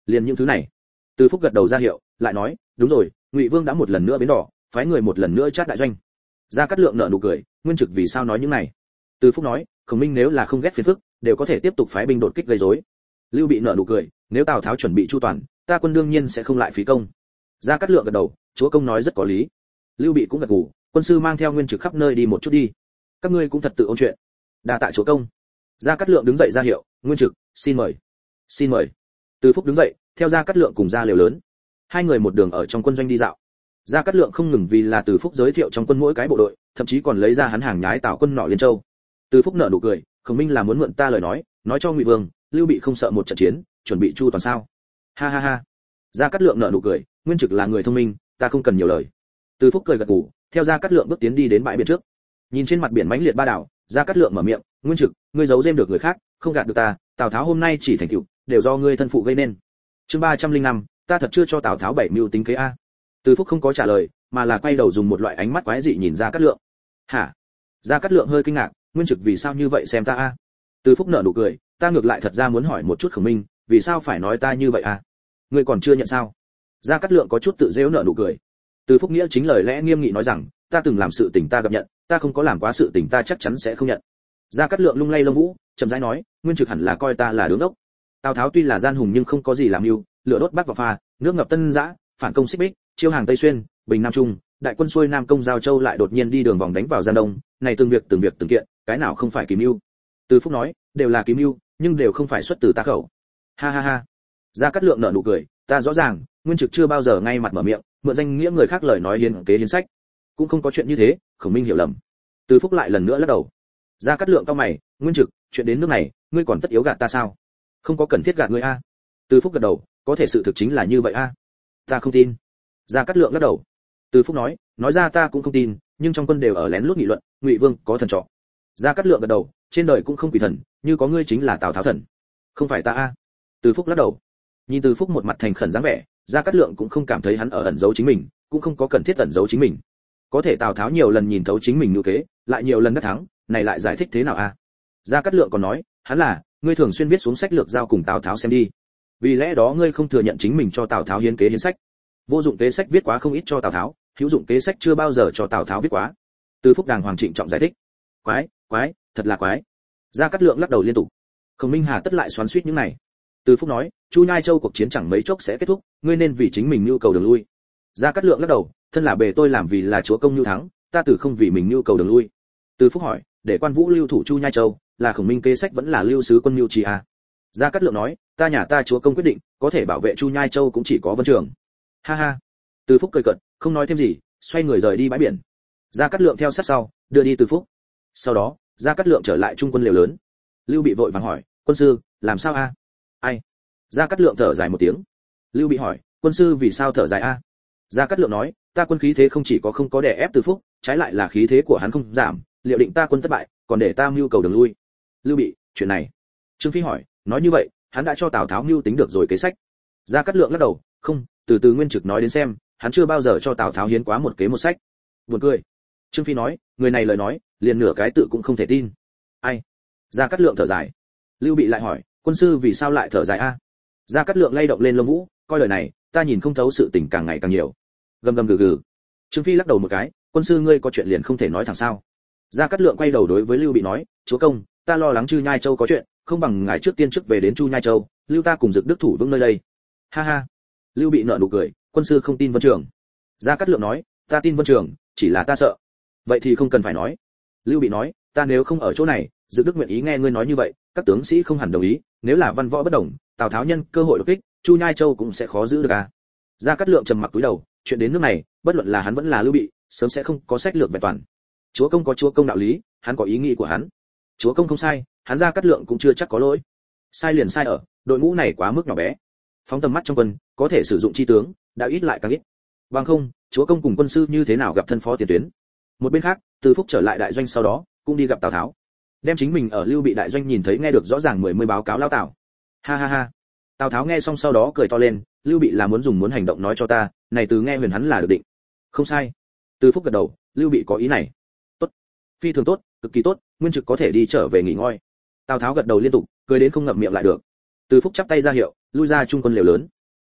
liền những thứ này. Từ Phúc gật đầu ra hiệu, lại nói, đúng rồi, Ngụy Vương đã một lần nữa biến đỏ, phái người một lần nữa chát đại doanh. Gia Cát Lượng nở nụ cười, Nguyên Trực vì sao nói những này? Từ Phúc nói, Khổng Minh nếu là không ghét phiền phức, đều có thể tiếp tục phái binh đột kích gây rối. Lưu Bị nở nụ cười, nếu Tào Tháo chuẩn bị chu toàn, ta quân đương nhiên sẽ không lại phí công. Gia Cát Lượng gật đầu, chúa công nói rất có lý. Lưu Bị cũng gật gù, quân sư mang theo Nguyên Trực khắp nơi đi một chút đi. Các ngươi cũng thật tự ôn chuyện. Đa tạ chúa công. Gia Cát Lượng đứng dậy ra hiệu, Nguyên Trực, xin mời. Xin mời. Từ Phúc đứng dậy, theo Gia Cát Lượng cùng ra lều lớn. Hai người một đường ở trong quân doanh đi dạo. Gia Cát Lượng không ngừng vì là Từ Phúc giới thiệu trong quân mỗi cái bộ đội, thậm chí còn lấy ra hắn hàng nhái Tào quân nọ Liên Châu. Từ Phúc nở nụ cười, Khổng Minh là muốn mượn ta lời nói cho Ngụy Vương, Lưu Bị không sợ một trận chiến, chuẩn bị chu toàn sao? Ha ha ha. Gia Cát Lượng nở nụ cười, Nguyên Trực là người thông minh, ta không cần nhiều lời. Từ Phúc cười gật gù, theo Gia Cát Lượng bước tiến đi đến bãi biển trước. Nhìn trên mặt biển mãnh liệt ba đảo, Gia Cát Lượng mở miệng, Nguyên Trực, ngươi giấu giếm được người khác, không gạt được ta, Tào Tháo hôm nay chỉ thành tựu, đều do ngươi thân phụ gây nên. Chương 305, ta thật chưa cho Tào Tháo bảy mưu tính kế a. Từ Phúc không có trả lời, mà là quay đầu dùng một loại ánh mắt quái dị nhìn Gia Cát Lượng. Hả? Gia Cát Lượng hơi kinh ngạc, Nguyên Trực vì sao như vậy xem ta a? Từ Phúc nở nụ cười, ta ngược lại thật ra muốn hỏi một chút Khổng Minh, vì sao phải nói ta như vậy a? Ngươi còn chưa nhận sao? Gia Cát Lượng có chút tự giễu nở nụ cười. Từ Phúc nghĩa chính lời lẽ nghiêm nghị nói rằng, ta từng làm sự tình ta gặp nhận, ta không có làm quá sự tình ta chắc chắn sẽ không nhận. Gia Cát Lượng lung lay lông vũ, chậm rãi nói, Nguyên Trực hẳn là coi ta là đứng ốc. Tào Tháo tuy là gian hùng nhưng không có gì làm mưu, lửa đốt Bắc vào pha, nước ngập Tân Giã, phản công Xích Bích, chiêu hàng Tây Xuyên, bình Nam Trung, đại quân xuôi Nam công Giao Châu lại đột nhiên đi đường vòng đánh vào Giang Đông, này từng việc từng kiện, cái nào không phải kỳ mưu? Từ Phúc nói, đều là kỳ mưu, nhưng đều không phải xuất từ ta khẩu. Ha ha ha. Gia Cát Lượng nở nụ cười, ta rõ ràng, Nguyên Trực chưa bao giờ ngay mặt mở miệng, mượn danh nghĩa người khác lời nói hiến kế hiến sách, cũng không có chuyện như thế. Khổng Minh hiểu lầm. Từ Phúc lại lần nữa lắc đầu. Gia Cát Lượng cau mày, Nguyên Trực, chuyện đến nước này, ngươi còn tất yếu gạt ta sao? Không có cần thiết gạt ngươi a. Từ Phúc gật đầu, có thể sự thực chính là như vậy a. Ta không tin. Gia Cát Lượng lắc đầu. Từ Phúc nói ra ta cũng không tin, nhưng trong quân đều ở lén lút nghị luận, Ngụy Vương có thần trọ. Gia Cát Lượng gật đầu, trên đời cũng không quỷ thần, như có ngươi chính là Tào Tháo thần. Không phải ta a. Từ Phúc lắc đầu. Nhìn Từ Phúc một mặt thành khẩn dáng vẻ, Gia Cát Lượng cũng không cảm thấy hắn ở ẩn giấu chính mình, cũng không có cần thiết ẩn giấu chính mình. Có thể Tào Tháo nhiều lần nhìn thấu chính mình ngữ kế, lại nhiều lần đắc thắng, này lại giải thích thế nào a? Gia Cát Lượng còn nói, hắn là, ngươi thường xuyên viết xuống sách lược giao cùng Tào Tháo xem đi. Vì lẽ đó ngươi không thừa nhận chính mình cho Tào Tháo hiến kế hiến sách. Vô dụng kế sách viết quá không ít cho Tào Tháo, hữu dụng kế sách chưa bao giờ cho Tào Tháo viết quá. Từ Phúc đàng hoàng trịnh trọng giải thích. Quái, thật là quái. Gia Cát Lượng lắc đầu liên tục. Khổng Minh hà tất lại xoắn xuýt những này. Từ Phúc nói, Chu Nhai Châu cuộc chiến chẳng mấy chốc sẽ kết thúc, ngươi nên vì chính mình nhu cầu đường lui. Gia Cát Lượng lắc đầu, thân là bề tôi làm vì là chúa công nhu thắng, ta từ không vì mình nhu cầu đường lui. Từ Phúc hỏi, để quan vũ lưu thủ Chu Nhai Châu, là Khổng Minh kế sách vẫn là lưu sứ quân mưu trì à? Gia Cát Lượng nói, ta nhà ta chúa công quyết định, có thể bảo vệ Chu Nhai Châu cũng chỉ có Vân Trường. Ha ha. Từ Phúc cười cợt, không nói thêm gì, xoay người rời đi bãi biển. Gia Cát Lượng theo sát sau, đưa đi Từ Phúc. Sau đó, Gia Cát Lượng trở lại trung quân liều lớn. Lưu Bị vội vàng hỏi, quân sư, làm sao a? Ai? Gia Cát Lượng thở dài một tiếng. Lưu Bị hỏi, quân sư vì sao thở dài a? Gia Cát Lượng nói, ta quân khí thế không chỉ có không có đè ép Từ Phúc, trái lại là khí thế của hắn không giảm, liệu định ta quân thất bại, còn để ta mưu cầu đường lui. Lưu Bị, chuyện này. Trương Phi hỏi, nói như vậy, hắn đã cho Tào Tháo mưu tính được rồi kế sách. Gia Cát Lượng lắc đầu, không, từ Nguyên Trực nói đến xem, hắn chưa bao giờ cho Tào Tháo hiến quá một kế một sách. Buồn cười. Trương Phi nói, người này lời nói, liền nửa cái tự cũng không thể tin. Ai? Gia Cát Lượng thở dài. Lưu Bị lại hỏi, quân sư vì sao lại thở dài a? Gia Cát Lượng lay động lên lông vũ, coi lời này, ta nhìn không thấu sự tình càng ngày càng nhiều. Gầm gầm gừ gừ. Trương Phi lắc đầu một cái, quân sư ngươi có chuyện liền không thể nói thẳng sao? Gia Cát Lượng quay đầu đối với Lưu Bị nói, chúa công, ta lo lắng Chu Nhai Châu có chuyện, không bằng ngài trước tiên trước về đến Chu Nhai Châu, lưu ta cùng Dực Đức thủ vững nơi đây. Ha ha. Lưu Bị nở nụ cười, quân sư không tin Vân Trường. Gia Cát Lượng nói, ta tin Vân Trường, chỉ là ta sợ. Vậy thì không cần phải nói. Lưu Bị nói, ta nếu không ở chỗ này, Dực Đức nguyện ý nghe ngươi nói như vậy, các tướng sĩ không hẳn đồng ý, nếu là văn võ bất đồng, Tào Tháo nhân cơ hội đột kích, Chu Nhai Châu cũng sẽ khó giữ được à. Gia Cát Lượng trầm mặc cúi đầu, chuyện đến nước này, bất luận là hắn vẫn là Lưu Bị, sớm sẽ không có sách lược vẹn toàn. Chúa công có chúa công đạo lý, hắn có ý nghĩ của hắn. Chúa công không sai, hắn Gia Cát Lượng cũng chưa chắc có lỗi. Sai liền sai ở, đội ngũ này quá mức nhỏ bé. Phóng tầm mắt trong quân, có thể sử dụng chi tướng, đã ít lại càng ít. Bằng không, chúa công cùng quân sư như thế nào gặp thân phó tiền tuyến. Một bên khác, Từ Phúc trở lại đại doanh sau đó, cũng đi gặp Tào Tháo. Đem chính mình ở Lưu Bị đại doanh nhìn thấy nghe được rõ ràng mới báo cáo lao Tào. Ha ha ha. Tào Tháo nghe xong sau đó cười to lên, Lưu Bị là muốn hành động nói cho ta, này từ nghe huyền hắn là được định. Không sai. Từ Phúc gật đầu, Lưu Bị có ý này. Tốt. Phi thường tốt, cực kỳ tốt, Nguyên Trực có thể đi trở về nghỉ ngơi. Tào Tháo gật đầu liên tục, cười đến không ngậm miệng lại được. Từ Phúc chắp tay ra hiệu, lui ra trung quân liều lớn.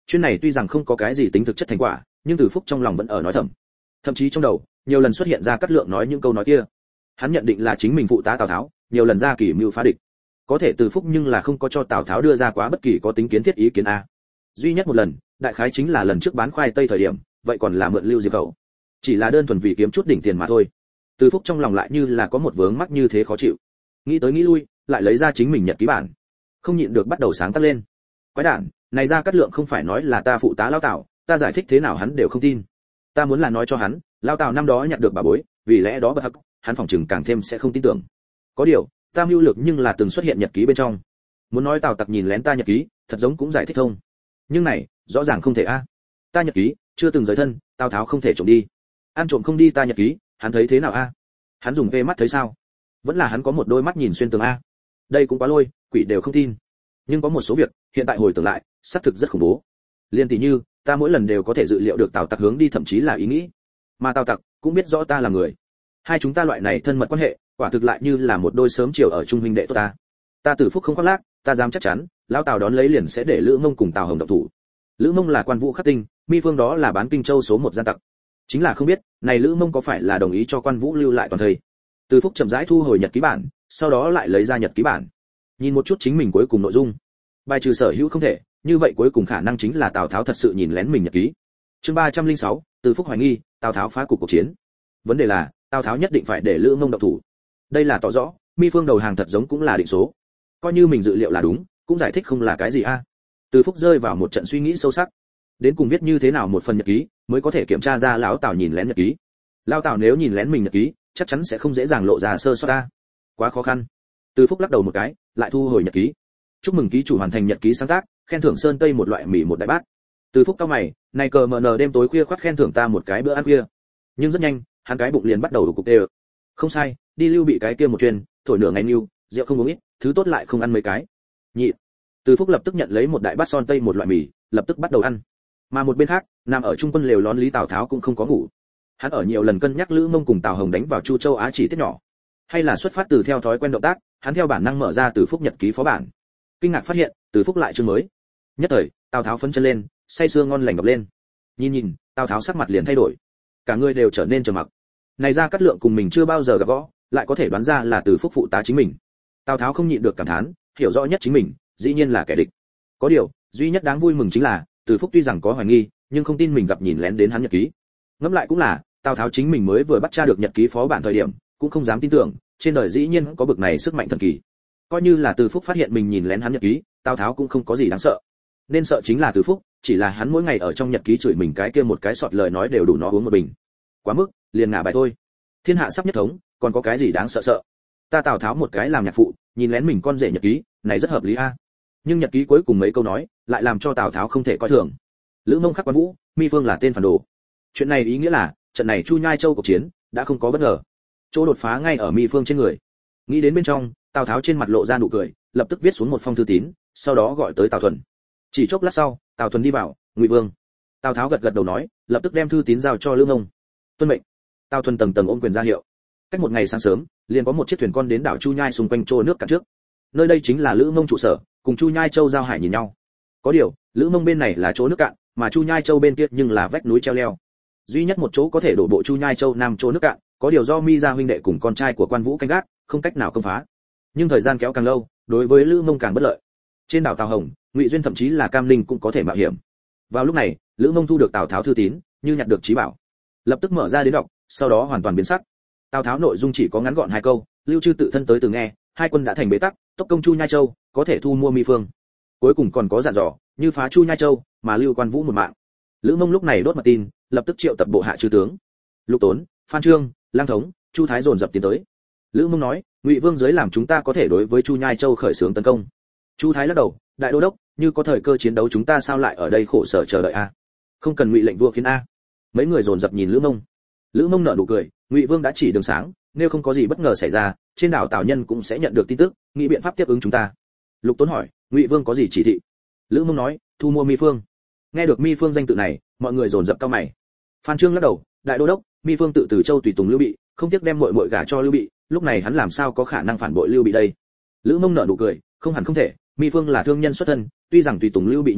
Chuyến này tuy rằng không có cái gì tính thực chất thành quả, nhưng Từ Phúc trong lòng vẫn ở nói thầm. Thậm chí trong đầu, nhiều lần xuất hiện ra Cát Lượng nói những câu nói kia. Hắn nhận định là chính mình phụ tá Tào Tháo, nhiều lần ra kỳ mưu phá địch. Có thể Từ Phúc nhưng là không có cho Tào Tháo đưa ra quá bất kỳ có tính kiến thiết ý kiến a. Duy nhất một lần, đại khái chính là lần trước bán khoai tây thời điểm, vậy còn là mượn Lưu Diệp Cẩu. Chỉ là đơn thuần vì kiếm chút đỉnh tiền mà thôi. Từ Phúc trong lòng lại như là có một vướng mắc như thế khó chịu. Nghĩ tới nghĩ lui, lại lấy ra chính mình nhật ký bản. Không nhịn được bắt đầu sáng tác lên. Quái đản, này ra Cát Lượng không phải nói là ta phụ tá Lão Tào, ta giải thích thế nào hắn đều không tin. Ta muốn là nói cho hắn, Lão Tào năm đó nhặt được bà bối, vì lẽ đó bất hắc, hắn phòng chừng càng thêm sẽ không tin tưởng. Có điều, ta mưu lược nhưng là từng xuất hiện nhật ký bên trong. Muốn nói Tào Tặc nhìn lén ta nhật ký, thật giống cũng giải thích thông. Nhưng này, rõ ràng không thể a. Ta nhật ký, chưa từng rời thân, Tào Tháo không thể trộm đi. Ăn trộm không đi ta nhật ký, hắn thấy thế nào a? Hắn dùng vê mắt thấy sao? Vẫn là hắn có một đôi mắt nhìn xuyên tường a. Đây cũng quá lôi, quỷ đều không tin. Nhưng có một số việc, hiện tại hồi tưởng lại, xác thực rất khủng bố. Liên tỷ như, ta mỗi lần đều có thể dự liệu được Tào Tặc hướng đi thậm chí là ý nghĩ. Mà Tào Tặc cũng biết rõ ta là người. Hai chúng ta loại này thân mật quan hệ, quả thực lại như là một đôi sớm chiều ở chung huynh đệ tốt ta. Ta Từ Phúc không khoác lác, ta dám chắc chắn, lão Tào đón lấy liền sẽ để Lữ Mông cùng Tào Hồng động thủ. Lữ Mông là quan vũ khắc tinh, Mi Phương đó là bán Kinh Châu số một gian tặc. Chính là không biết, này Lữ Mông có phải là đồng ý cho quan vũ lưu lại toàn thây. Từ Phúc chậm rãi thu hồi nhật ký bản, sau đó lại lấy ra nhật ký bản. Nhìn một chút chính mình cuối cùng nội dung. Bài trừ sở hữu không thể, như vậy cuối cùng khả năng chính là Tào Tháo thật sự nhìn lén mình nhật ký. Chương 306, Từ Phúc hoài nghi, Tào Tháo phá cục cuộc chiến. Vấn đề là, Tào Tháo nhất định phải để Lữ Mông động thủ. Đây là tỏ rõ, Mi Phương đầu hàng thật giống cũng là định số. Coi như mình dự liệu là đúng, cũng giải thích không là cái gì a. Từ Phúc rơi vào một trận suy nghĩ sâu sắc. Đến cùng viết như thế nào một phần nhật ký, mới có thể kiểm tra ra lão Tào nhìn lén nhật ký. Lão Tào nếu nhìn lén mình nhật ký, chắc chắn sẽ không dễ dàng lộ ra sơ sót ta. Quá khó khăn. Từ Phúc lắc đầu một cái, lại thu hồi nhật ký. Chúc mừng ký chủ hoàn thành nhật ký sáng tác, khen thưởng sơn tây một loại mì một đại bát. Từ Phúc cao mày, này cờ mờ nờ đêm tối khuya khoắt khen thưởng ta một cái bữa ăn khuya. Nhưng rất nhanh, hắn cái bụng liền bắt đầu đục cục tê. Không sai, đi Lưu bị cái kia một chuyên, thổi nửa ngày lưu, rượu không uống ít, thứ tốt lại không ăn mấy cái. Nhị. Từ Phúc lập tức nhận lấy một đại bát son tây một loại mì, lập tức bắt đầu ăn. Mà một bên khác, nằm ở trung quân lều lón Lý Tào Tháo cũng không có ngủ. Hắn ở nhiều lần cân nhắc Lữ Mông cùng Tào Hồng đánh vào Chu Châu Á chỉ tiết nhỏ, hay là xuất phát từ theo thói quen động tác, hắn theo bản năng mở ra Từ Phúc nhật ký phó bản. Kinh ngạc phát hiện, Từ Phúc lại chương mới. Nhất thời, Tào Tháo phấn chân lên, say sưa ngon lành đọc lên. Nhìn, Tào Tháo sắc mặt liền thay đổi, cả người đều trở nên trầm mặc. Này ra Cát Lượng cùng mình chưa bao giờ gặp gỡ, lại có thể đoán ra là Từ Phúc phụ tá chính mình. Tào Tháo không nhịn được cảm thán, hiểu rõ nhất chính mình, dĩ nhiên là kẻ địch. Có điều, duy nhất đáng vui mừng chính là, Từ Phúc tuy rằng có hoài nghi, nhưng không tin mình gặp nhìn lén đến hắn nhật ký. Ngẫm lại cũng là, Tào Tháo chính mình mới vừa bắt tra được nhật ký phó bản thời điểm, cũng không dám tin tưởng, trên đời dĩ nhiên có bực này sức mạnh thần kỳ. Coi như là Từ Phúc phát hiện mình nhìn lén hắn nhật ký, Tào Tháo cũng không có gì đáng sợ. Nên sợ chính là Từ Phúc, chỉ là hắn mỗi ngày ở trong nhật ký chửi mình cái kia một cái sọt lời nói đều đủ nó uống một bình. Quá mức, liền ngả bài thôi. Thiên hạ sắp nhất thống, còn có cái gì đáng sợ. Ta Tào Tháo một cái làm nhạc phụ, nhìn lén mình con rể nhật ký, này rất hợp lý a. Nhưng nhật ký cuối cùng mấy câu nói, lại làm cho Tào Tháo không thể coi thường. Lữ Mông khắc quan vũ, Mi Phương là tên phản đồ. Chuyện này ý nghĩa là, trận này Chu Nhai Châu cuộc chiến đã không có bất ngờ. Chỗ đột phá ngay ở Mi Phương trên người. Nghĩ đến bên trong, Tào Tháo trên mặt lộ ra nụ cười, lập tức viết xuống một phong thư tín, sau đó gọi tới Tào Thuần. Chỉ chốc lát sau, Tào Thuần đi vào, "Ngụy Vương." Tào Tháo gật gật đầu nói, lập tức đem thư tín giao cho Lữ Mông. "Tuân mệnh." Tào Thuần tầng tầng ôm quyền ra hiệu. Cách một ngày sáng sớm, liền có một chiếc thuyền con đến đảo Chu Nhai xung quanh trô nước cạn trước. Nơi đây chính là Lữ Mông trụ sở, cùng Chu Nhai Châu giao hải nhìn nhau. Có điều, Lữ Mông bên này là chỗ nước cạn, mà Chu Nhai Châu bên kia nhưng là vách núi treo leo. Duy nhất một chỗ có thể đổ bộ Chu Nhai Châu nam chỗ nước cạn, có điều do Mi gia huynh đệ cùng con trai của quan vũ canh gác, không cách nào công phá. Nhưng thời gian kéo càng lâu, đối với Lữ Mông càng bất lợi. Trên đảo Tào Hồng, Ngụy Duyên thậm chí là Cam Linh cũng có thể mạo hiểm. Vào lúc này, Lữ Mông thu được Tào Tháo thư tín, như nhặt được chí bảo, lập tức mở ra đến đọc, sau đó hoàn toàn biến sắc. Tào Tháo nội dung chỉ có ngắn gọn hai câu, Lưu Trư tự thân tới từ nghe, hai quân đã thành bế tắc, tốc công Chu Nhai Châu, có thể thu mua Mi Phương. Cuối cùng còn có dặn dò, như phá Chu Nhai Châu, mà lưu quan vũ một mạng. Lữ Mông lúc này đốt mật tin, lập tức triệu tập bộ hạ chư tướng. Lục Tốn, Phan Trương, Lang Thống, Chu Thái dồn dập tiến tới. Lữ Mông nói, Ngụy Vương dưới làm chúng ta có thể đối với Chu Nhai Châu khởi xướng tấn công. Chu Thái lắc đầu, đại đô đốc, như có thời cơ chiến đấu chúng ta sao lại ở đây khổ sở chờ đợi a? Không cần Ngụy lệnh vua khiến a. Mấy người dồn dập nhìn Lữ Mông. Lữ Mông nở nụ cười, Ngụy Vương đã chỉ đường sáng, nếu không có gì bất ngờ xảy ra, trên đảo Tào Nhân cũng sẽ nhận được tin tức, nghĩ biện pháp tiếp ứng chúng ta. Lục Tốn hỏi, Ngụy Vương có gì chỉ thị? Lữ Mông nói, thu mua Mi Phương. Nghe được Mi Phương danh tự này, mọi người dồn dập cau mày. Phan Trương lắc đầu, đại đô đốc, Mi Phương tự từ châu tùy tùng Lưu Bị, không tiếc đem muội muội gả cho Lưu Bị, lúc này hắn làm sao có khả năng phản bội Lưu Bị đây? Lữ Mông nở nụ cười, không hẳn không thể, Mi Phương là thương nhân xuất thân, tuy rằng tùy tùng Lưu Bị nhiều năm,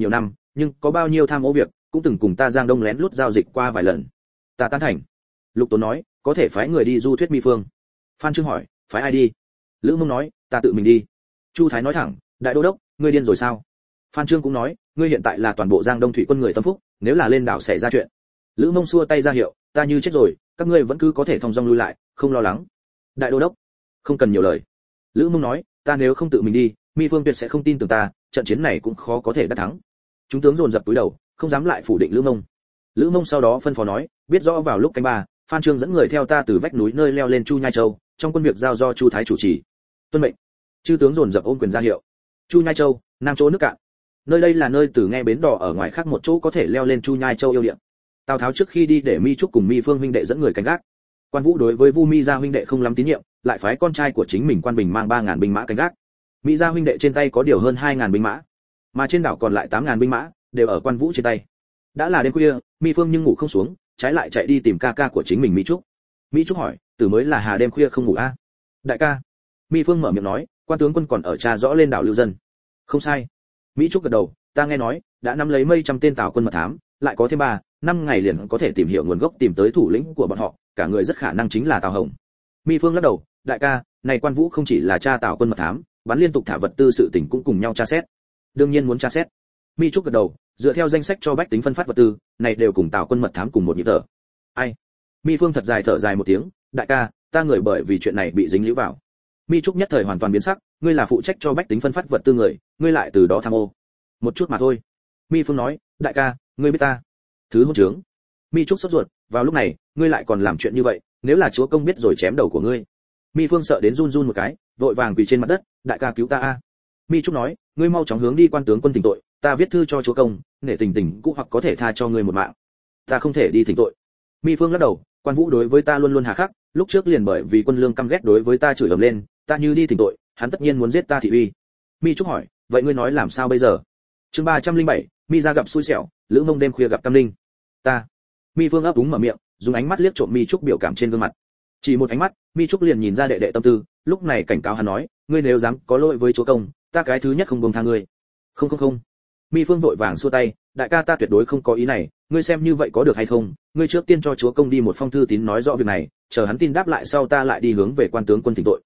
nhưng có bao nhiêu tham ô việc cũng từng cùng ta Giang Đông lén lút giao dịch qua vài lần. Ta tán thành. Lục Tốn nói, có thể phái người đi du thuyết mi phương. Phan Trương hỏi, phái ai đi? Lữ Mông nói, ta tự mình đi. Chu Thái nói thẳng, đại đô đốc, ngươi điên rồi sao? Phan Trương cũng nói, ngươi hiện tại là toàn bộ Giang Đông thủy quân người tâm phúc, nếu là lên đảo xảy ra chuyện. Lữ Mông xua tay ra hiệu, ta như chết rồi, các ngươi vẫn cứ có thể thong dong lui lại, không lo lắng. Đại đô đốc, không cần nhiều lời. Lữ Mông nói, ta nếu không tự mình đi, Mi Phương tuyệt sẽ không tin tưởng ta, trận chiến này cũng khó có thể đắc thắng. Chúng tướng dồn dập cúi đầu, không dám lại phủ định Lữ Mông. Lữ Mông sau đó phân phó nói, biết rõ vào lúc canh ba, Phan Trương dẫn người theo ta từ vách núi nơi leo lên Chu Nhai Châu, trong quân việc giao do Chu Thái chủ trì. Tuân mệnh. Chư tướng dồn dập ôm quyền ra hiệu. Chu Nhai Châu, nam chỗ nước cạn. Nơi đây là nơi từ nghe bến đò ở ngoài khác một chỗ có thể leo lên Chu Nhai Châu yêu địa. Tào Tháo trước khi đi để Mi Trúc cùng Mi Phương huynh đệ dẫn người canh gác. Quan Vũ đối với Vu Mi gia huynh đệ không lắm tín nhiệm, lại phái con trai của chính mình Quan Bình mang 3000 binh mã canh gác. Mi gia huynh đệ trên tay có điều hơn 2000 binh mã, mà trên đảo còn lại 8000 binh mã đều ở Quan Vũ trên tay. Đã là đêm khuya, Mi Phương nhưng ngủ không xuống, trái lại chạy đi tìm ca ca của chính mình Mi Trúc. Mi Trúc hỏi, tử mới là hà đêm khuya không ngủ a? Đại ca. Mi Phương mở miệng nói, quan tướng quân còn ở tra rõ lên đảo lưu dân. Không sai. Mi Trúc gật đầu, ta nghe nói đã nắm lấy mấy trăm tên Tào quân mật thám, lại có thêm 3-5 ngày liền có thể tìm hiểu nguồn gốc, tìm tới thủ lĩnh của bọn họ, cả người rất khả năng chính là Tào Hồng. Mi Phương lắc đầu, đại ca, này Quan Vũ không chỉ là tra Tào quân mật thám, bắn liên tục thả vật tư sự tình cũng cùng nhau tra xét. Đương nhiên muốn tra xét. Mi Trúc gật đầu, dựa theo danh sách cho bách tính phân phát vật tư, này đều cùng Tào quân mật thám cùng một nhịp thở. Ai? Mi Phương thật dài thở dài một tiếng, đại ca, ta người bởi vì chuyện này bị dính líu vào. Mi Trúc nhất thời hoàn toàn biến sắc, ngươi là phụ trách cho bách tính phân phát vật tư người, ngươi lại từ đó tham ô. Một chút mà thôi. Mi Phương nói, đại ca, ngươi biết ta. Thứ hỗn trướng. Mi Trúc sốt ruột, vào lúc này, ngươi lại còn làm chuyện như vậy, nếu là chúa công biết rồi chém đầu của ngươi. Mi Phương sợ đến run run một cái, vội vàng quỳ trên mặt đất, đại ca cứu ta a. Mi Trúc nói, ngươi mau chóng hướng đi quan tướng quân thỉnh tội, ta viết thư cho chúa công, nể tình tình cũng hoặc có thể tha cho ngươi một mạng. Ta không thể đi thỉnh tội. Mi Phương lắc đầu, Quan Vũ đối với ta luôn luôn hà khắc, lúc trước liền bởi vì quân lương căm ghét đối với ta chửi ầm lên, ta như đi thỉnh tội, hắn tất nhiên muốn giết ta thị uy. Mi Trúc hỏi, vậy ngươi nói làm sao bây giờ? Chương 307, Mi ra gặp xui xẻo, Lữ Mông đêm khuya gặp Tam Linh. Ta. Mi Phương ấp úng mở miệng, dùng ánh mắt liếc trộm Mi Trúc biểu cảm trên gương mặt. Chỉ một ánh mắt, Mi Trúc liền nhìn ra đệ đệ tâm tư, lúc này cảnh cáo hắn nói, ngươi nếu dám có lỗi với chúa công, ta cái thứ nhất không buông tha ngươi. Không. Mi Phương vội vàng xua tay, đại ca ta tuyệt đối không có ý này, ngươi xem như vậy có được hay không? Ngươi trước tiên cho chúa công đi một phong thư tín nói rõ việc này, chờ hắn tin đáp lại sau ta lại đi hướng về quan tướng quân thỉnh tội.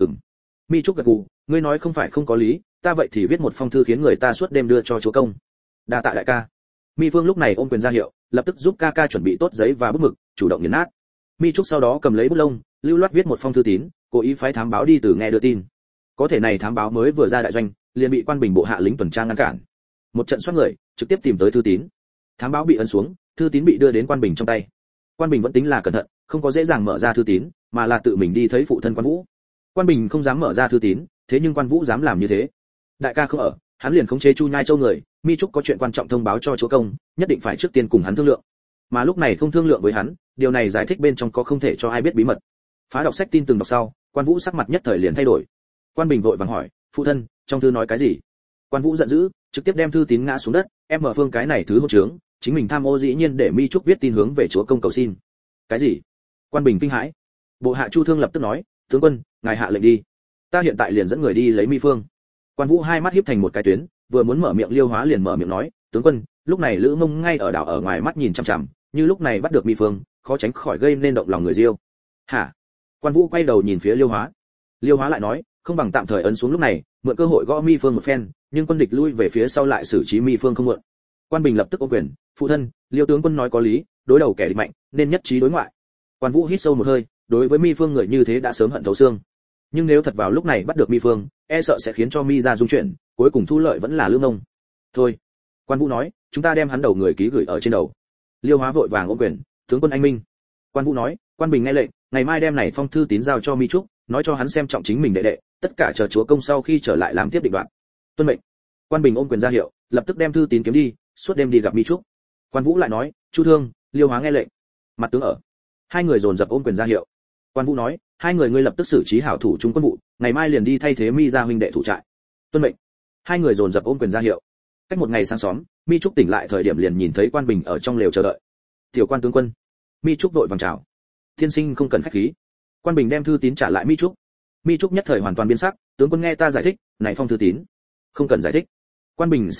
Mi Trúc gật gù, ngươi nói không phải không có lý, ta vậy thì viết một phong thư khiến người ta suốt đêm đưa cho chúa công. Đa tạ đại ca. Mi Phương lúc này ôm quyền ra hiệu, lập tức giúp ca ca chuẩn bị tốt giấy và bút mực, chủ động nghiền nát. Mi Trúc sau đó cầm lấy bút lông, lưu loát viết một phong thư tín, cố ý phái thám báo đi từ nghe đưa tin. Có thể này thám báo mới vừa ra đại doanh, liền bị Quan Bình bộ hạ lính tuần tra ngăn cản. Một trận xoát người, trực tiếp tìm tới thư tín. Thám báo bị ấn xuống, thư tín bị đưa đến Quan Bình trong tay. Quan Bình vẫn tính là cẩn thận, không có dễ dàng mở ra thư tín, mà là tự mình đi thấy phụ thân Quan Vũ. Quan Bình không dám mở ra thư tín, thế nhưng Quan Vũ dám làm như thế. Đại ca không ở, hắn liền khống chế Chu Nhai Châu người, Mi Trúc có chuyện quan trọng thông báo cho chúa công, nhất định phải trước tiên cùng hắn thương lượng. Mà lúc này không thương lượng với hắn, điều này giải thích bên trong có không thể cho ai biết bí mật. Phá đọc sách tin từng đọc sau, Quan Vũ sắc mặt nhất thời liền thay đổi. Quan Bình vội vàng hỏi, phụ thân, trong thư nói cái gì? Quan Vũ giận dữ, trực tiếp đem thư tín ngã xuống đất, em mở phương cái này thứ hỗn trướng, chính mình tham ô dĩ nhiên để Mi Trúc viết tin hướng về chúa công cầu xin. Cái gì? Quan Bình kinh hãi. Bộ hạ Chu Thương lập tức nói, tướng quân, ngài hạ lệnh đi, ta hiện tại liền dẫn người đi lấy Mi Phương. Quan Vũ hai mắt híp thành một cái tuyến, vừa muốn mở miệng Liêu Hóa liền mở miệng nói, tướng quân, lúc này Lữ Mông ngay ở đảo ở ngoài mắt nhìn chằm chằm, như lúc này bắt được Mi Phương, khó tránh khỏi gây nên động lòng người Diêu. Hả? Quan Vũ quay đầu nhìn phía Liêu Hóa. Liêu Hóa lại nói, không bằng tạm thời ấn xuống lúc này, mượn cơ hội gõ Mi Phương một phen, nhưng quân địch lui về phía sau lại xử trí Mi Phương không muộn. Quan Bình lập tức ôm quyền, phụ thân, Liêu tướng quân nói có lý, đối đầu kẻ địch mạnh, nên nhất trí đối ngoại. Quan Vũ hít sâu một hơi, đối với Mi Phương người như thế đã sớm hận thấu xương. Nhưng nếu thật vào lúc này bắt được Mi Phương, e sợ sẽ khiến cho Mi ra dung chuyển, cuối cùng thu lợi vẫn là Lữ Mông. Thôi, Quan Vũ nói, chúng ta đem hắn đầu người ký gửi ở trên đầu. Liêu Hóa vội vàng ôm quyền, tướng quân anh minh. Quan Vũ nói, Quan Bình nghe lệnh, ngày mai đem này phong thư tín giao cho Mi Trúc, nói cho hắn xem trọng chính mình đệ đệ, tất cả chờ chúa công sau khi trở lại làm tiếp định đoạn. Tuân mệnh. Quan Bình ôm quyền ra hiệu, lập tức đem thư tín kiếm đi, suốt đêm đi gặp Mi Trúc. Quan Vũ lại nói, Chu Thương, Liêu Hóa nghe lệnh. Mặt tướng ở. Hai người dồn dập ôm quyền ra hiệu. Quan Vũ nói, hai người ngươi lập tức xử trí hảo thủ trung quân vụ, ngày mai liền đi thay thế Mi ra huynh đệ thủ trại. Tuân mệnh. Hai người dồn dập ôm quyền ra hiệu. Cách một ngày sáng sớm, Mi Trúc tỉnh lại thời điểm liền nhìn thấy Quan Bình ở trong lều chờ đợi. Tiểu quan tướng quân. Mi Trúc vội vàng chào. Tiên sinh không cần khách khí. Quan Bình đem thư tín trả lại Mi Trúc. Mi Trúc nhất thời hoàn toàn biến sắc, tướng quân nghe ta giải thích, này phong thư tín. Không cần giải thích. Quan Bình xua tay,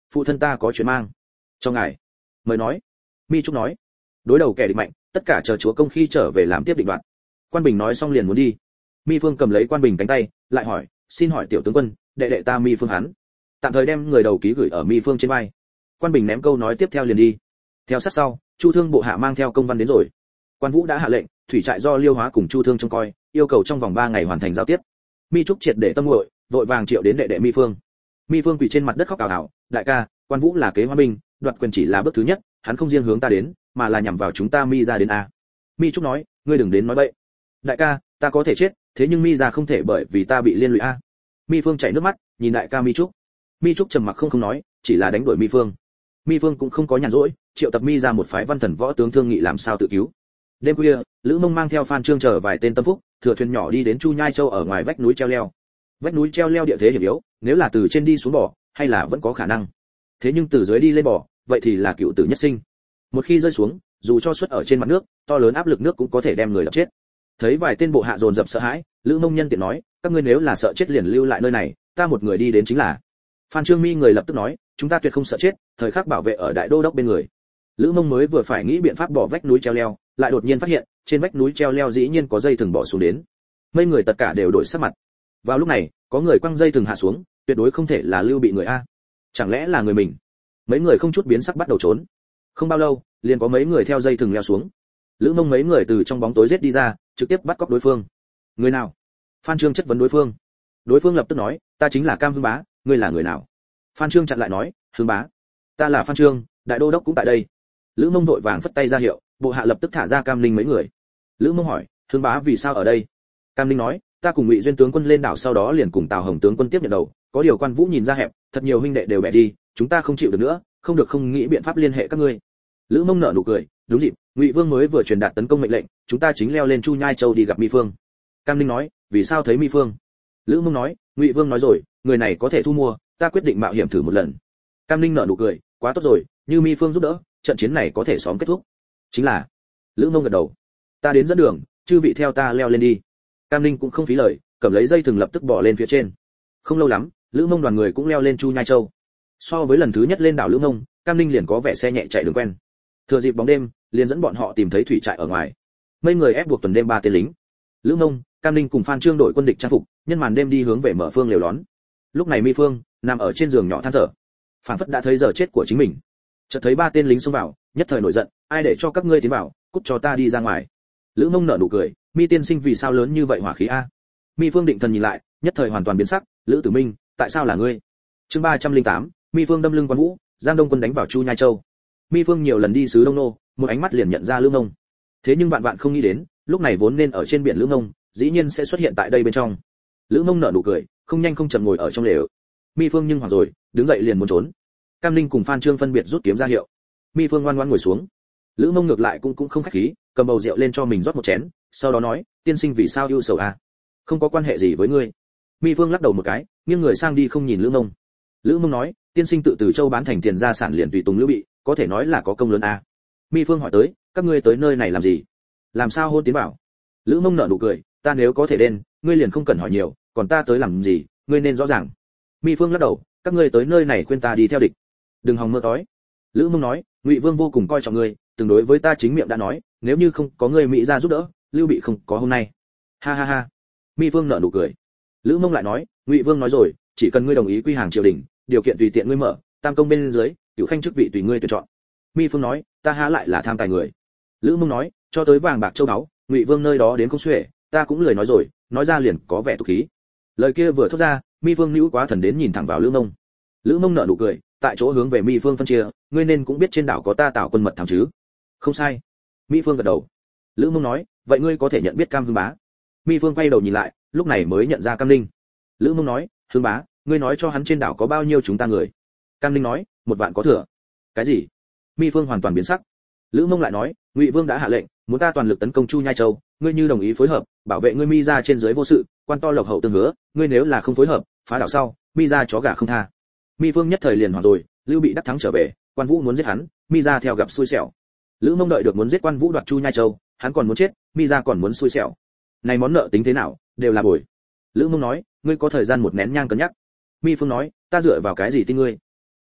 phụ thân ta có chuyện mang cho ngài. Mời nói. Mi Trúc nói. Đối đầu kẻ địch mạnh, tất cả chờ chúa công khi trở về làm tiếp định đoạt. Quan Bình nói xong liền muốn đi. Mi Phương cầm lấy Quan Bình cánh tay, lại hỏi, xin hỏi tiểu tướng quân, đệ đệ ta Mi Phương hắn, tạm thời đem người đầu ký gửi ở Mi Phương trên vai. Quan Bình ném câu nói tiếp theo liền đi. Theo sát sau, Chu Thương bộ hạ mang theo công văn đến rồi. Quan Vũ đã hạ lệnh, thủy trại do Liêu Hóa cùng Chu Thương trông coi, yêu cầu trong vòng 3 ngày hoàn thành giao tiếp. Mi Trúc triệt để tâm nguội, vội vàng triệu đến đệ đệ Mi Phương. Mi Phương quỳ trên mặt đất khóc ào ào, đại ca, Quan Vũ là kế hoa binh, đoạt quyền chỉ là bước thứ nhất, hắn không riêng hướng ta đến, mà là nhằm vào chúng ta Mi ra đến a. Mi Trúc nói, ngươi đừng đến nói bậy. Đại ca, ta có thể chết, thế nhưng Mi ra không thể bởi vì ta bị liên lụy a. Mi Phương chảy nước mắt, nhìn đại ca Mi Trúc. Mi Trúc trầm mặc không nói, chỉ là đánh đuổi Mi Phương. Mi Phương cũng không có nhàn rỗi, triệu tập Mi ra một phái văn thần võ tướng thương nghị làm sao tự cứu. Đêm khuya, Lữ Mông mang theo Phan Trương chờ vài tên tâm phúc, thừa thuyền nhỏ đi đến Chu Nhai Châu ở ngoài vách núi treo leo. Vách núi treo leo địa thế hiểm yếu, nếu là từ trên đi xuống bỏ, hay là vẫn có khả năng. Thế nhưng từ dưới đi lên bỏ, vậy thì là cựu tử nhất sinh. Một khi rơi xuống, dù cho xuất ở trên mặt nước, to lớn áp lực nước cũng có thể đem người đập chết. Thấy vài tên bộ hạ dồn dập sợ hãi, Lữ Mông nhân tiện nói, các ngươi nếu là sợ chết liền lưu lại nơi này, ta một người đi đến chính là. Phan Trương Mi người lập tức nói, chúng ta tuyệt không sợ chết, thời khắc bảo vệ ở đại đô đốc bên người. Lữ Mông mới vừa phải nghĩ biện pháp bỏ vách núi treo leo, lại đột nhiên phát hiện, trên vách núi treo leo dĩ nhiên có dây thừng bỏ xuống đến. Mấy người tất cả đều đổi sắc mặt. Vào lúc này, có người quăng dây thừng hạ xuống, tuyệt đối không thể là Lưu Bị người a. Chẳng lẽ là người mình? Mấy người không chút biến sắc bắt đầu trốn. Không bao lâu, liền có mấy người theo dây thừng leo xuống. Lữ Mông mấy người từ trong bóng tối giết đi ra, trực tiếp bắt cóc đối phương. Người nào? Phan Trương chất vấn đối phương. Đối phương lập tức nói, ta chính là Cam Hưng Bá, ngươi là người nào? Phan Trương chặn lại nói, Hưng Bá, ta là Phan Trương, đại đô đốc cũng tại đây. Lữ Mông đội vàng phất tay ra hiệu, bộ hạ lập tức thả ra Cam Linh mấy người. Lữ Mông hỏi, Hưng Bá vì sao ở đây? Cam Linh nói, ta cùng Ngụy Duyên tướng quân lên đảo sau đó liền cùng Tào Hồng tướng quân tiếp nhận đầu, có điều Quan Vũ nhìn ra hẹp, thật nhiều huynh đệ đều bẻ đi, chúng ta không chịu được nữa, không được không nghĩ biện pháp liên hệ các ngươi. Lữ Mông nở nụ cười, đúng dịp, Ngụy Vương mới vừa truyền đạt tấn công mệnh lệnh, chúng ta chính leo lên Chu Nhai Châu đi gặp Mi Phương. Cam Linh nói, vì sao thấy Mi Phương? Lữ Mông nói, Ngụy Vương nói rồi, người này có thể thu mua, ta quyết định mạo hiểm thử một lần. Cam Linh nở nụ cười, quá tốt rồi, như Mi Phương giúp đỡ, trận chiến này có thể xóm kết thúc. Chính là. Lữ Mông gật đầu. Ta đến dẫn đường, chư vị theo ta leo lên đi. Cam Linh cũng không phí lời, cầm lấy dây thừng lập tức bỏ lên phía trên. Không lâu lắm, Lữ Mông đoàn người cũng leo lên Chu Nhai Châu. So với lần thứ nhất lên đảo Lữ Mông, Cam Linh liền có vẻ xe nhẹ chạy đường quen. Thừa dịp bóng đêm, liền dẫn bọn họ tìm thấy thủy trại ở ngoài. Mấy người ép buộc tuần đêm 3 tên lính. Lữ Mông, Cam Linh cùng Phan Trương đội quân địch trang phục, nhân màn đêm đi hướng về mở phương lều lón. Lúc này Mi Phương nằm ở trên giường nhỏ than thở, phảng phất đã thấy giờ chết của chính mình. Chợt thấy 3 tên lính xông vào, nhất thời nổi giận, ai để cho các ngươi tiến vào, cút cho ta đi ra ngoài. Lữ Mông nở nụ cười, Mi tiên sinh vì sao lớn như vậy hỏa khí a? Mi Phương định thần nhìn lại, nhất thời hoàn toàn biến sắc, Lữ Tử Minh, tại sao là ngươi? Chương 308, Mi Phương đâm lưng Quan Vũ, Giang Đông quân đánh vào Chu Nhai Châu. Mi Phương nhiều lần đi sứ Đông Nô, một ánh mắt liền nhận ra Lữ Mông. Thế nhưng vạn vạn không nghĩ đến, lúc này vốn nên ở trên biển Lữ Mông, dĩ nhiên sẽ xuất hiện tại đây bên trong. Lữ Mông nở nụ cười, không nhanh không chậm ngồi ở trong lều. Mi Phương nhưng hoảng rồi, đứng dậy liền muốn trốn. Cam Linh cùng Phan Trương phân biệt rút kiếm ra hiệu. Mi Phương ngoan ngoãn ngồi xuống. Lữ Mông ngược lại cũng không khách khí, cầm bầu rượu lên cho mình rót một chén, sau đó nói, tiên sinh vì sao ưu sầu a? Không có quan hệ gì với ngươi. Mi Phương lắc đầu một cái, nghiêng người sang đi không nhìn Lữ Mông. Lữ Mông nói, tiên sinh tự từ châu bán thành tiền gia sản liền tùy tùng Lữ Bị, có thể nói là có công lớn a. Mi Phương hỏi tới, các ngươi tới nơi này làm gì? Làm sao hôn tiến vào? Lữ Mông nở nụ cười, ta nếu có thể đen, ngươi liền không cần hỏi nhiều, còn ta tới làm gì, ngươi nên rõ ràng. Mi Phương lắc đầu, các ngươi tới nơi này khuyên ta đi theo địch, đừng hòng mơ tối. Lữ Mông nói, Ngụy Vương vô cùng coi trọng ngươi, từng đối với ta chính miệng đã nói, nếu như không có ngươi Mỹ ra giúp đỡ, Lưu Bị không có hôm nay. Ha ha ha. Mi Phương nở nụ cười. Lữ Mông lại nói, Ngụy Vương nói rồi, chỉ cần ngươi đồng ý quy hàng triều đình, điều kiện tùy tiện ngươi mở, tam công bên dưới, cửu khanh chức vị tùy ngươi tuyển chọn. Mi Phương nói, ta há lại là tham tài người. Lữ Mông nói, cho tới vàng bạc châu báu, Ngụy Vương nơi đó đến không xuể, ta cũng lười nói rồi, nói ra liền có vẻ tục khí. Lời kia vừa thốt ra, Mi Phương nhũ quá thần đến nhìn thẳng vào Lữ Mông. Lữ Mông nở nụ cười, tại chỗ hướng về Mi Phương phân chia, ngươi nên cũng biết trên đảo có ta Tào quân mật thám chứ? Không sai. Mi Phương gật đầu. Lữ Mông nói, vậy ngươi có thể nhận biết Cam Hưng Bá? Mi Phương quay đầu nhìn lại, lúc này mới nhận ra Cam Linh. Lữ Mông nói, Hưng Bá, ngươi nói cho hắn trên đảo có bao nhiêu chúng ta người? Cam Linh nói, 1 vạn có thừa. Cái gì? Mi Phương hoàn toàn biến sắc. Lữ Mông lại nói, Ngụy Vương đã hạ lệnh, muốn ta toàn lực tấn công Chu Nhai Châu, ngươi như đồng ý phối hợp, bảo vệ ngươi Mi ra trên dưới vô sự, quan to lộc hậu tương hứa, ngươi nếu là không phối hợp, phá đảo sau, Mi ra chó gà không tha. Mi Phương nhất thời liền hoảng rồi, Lưu Bị đắc thắng trở về, Quan Vũ muốn giết hắn, Mi ra theo gặp xui xẻo. Lữ Mông đợi được muốn giết Quan Vũ đoạt Chu Nhai Châu, hắn còn muốn chết, Mi ra còn muốn xui xẻo. Này món nợ tính thế nào, đều là bồi. Lữ Mông nói, ngươi có thời gian một nén nhang cân nhắc. Mi Phương nói, ta dựa vào cái gì tin ngươi?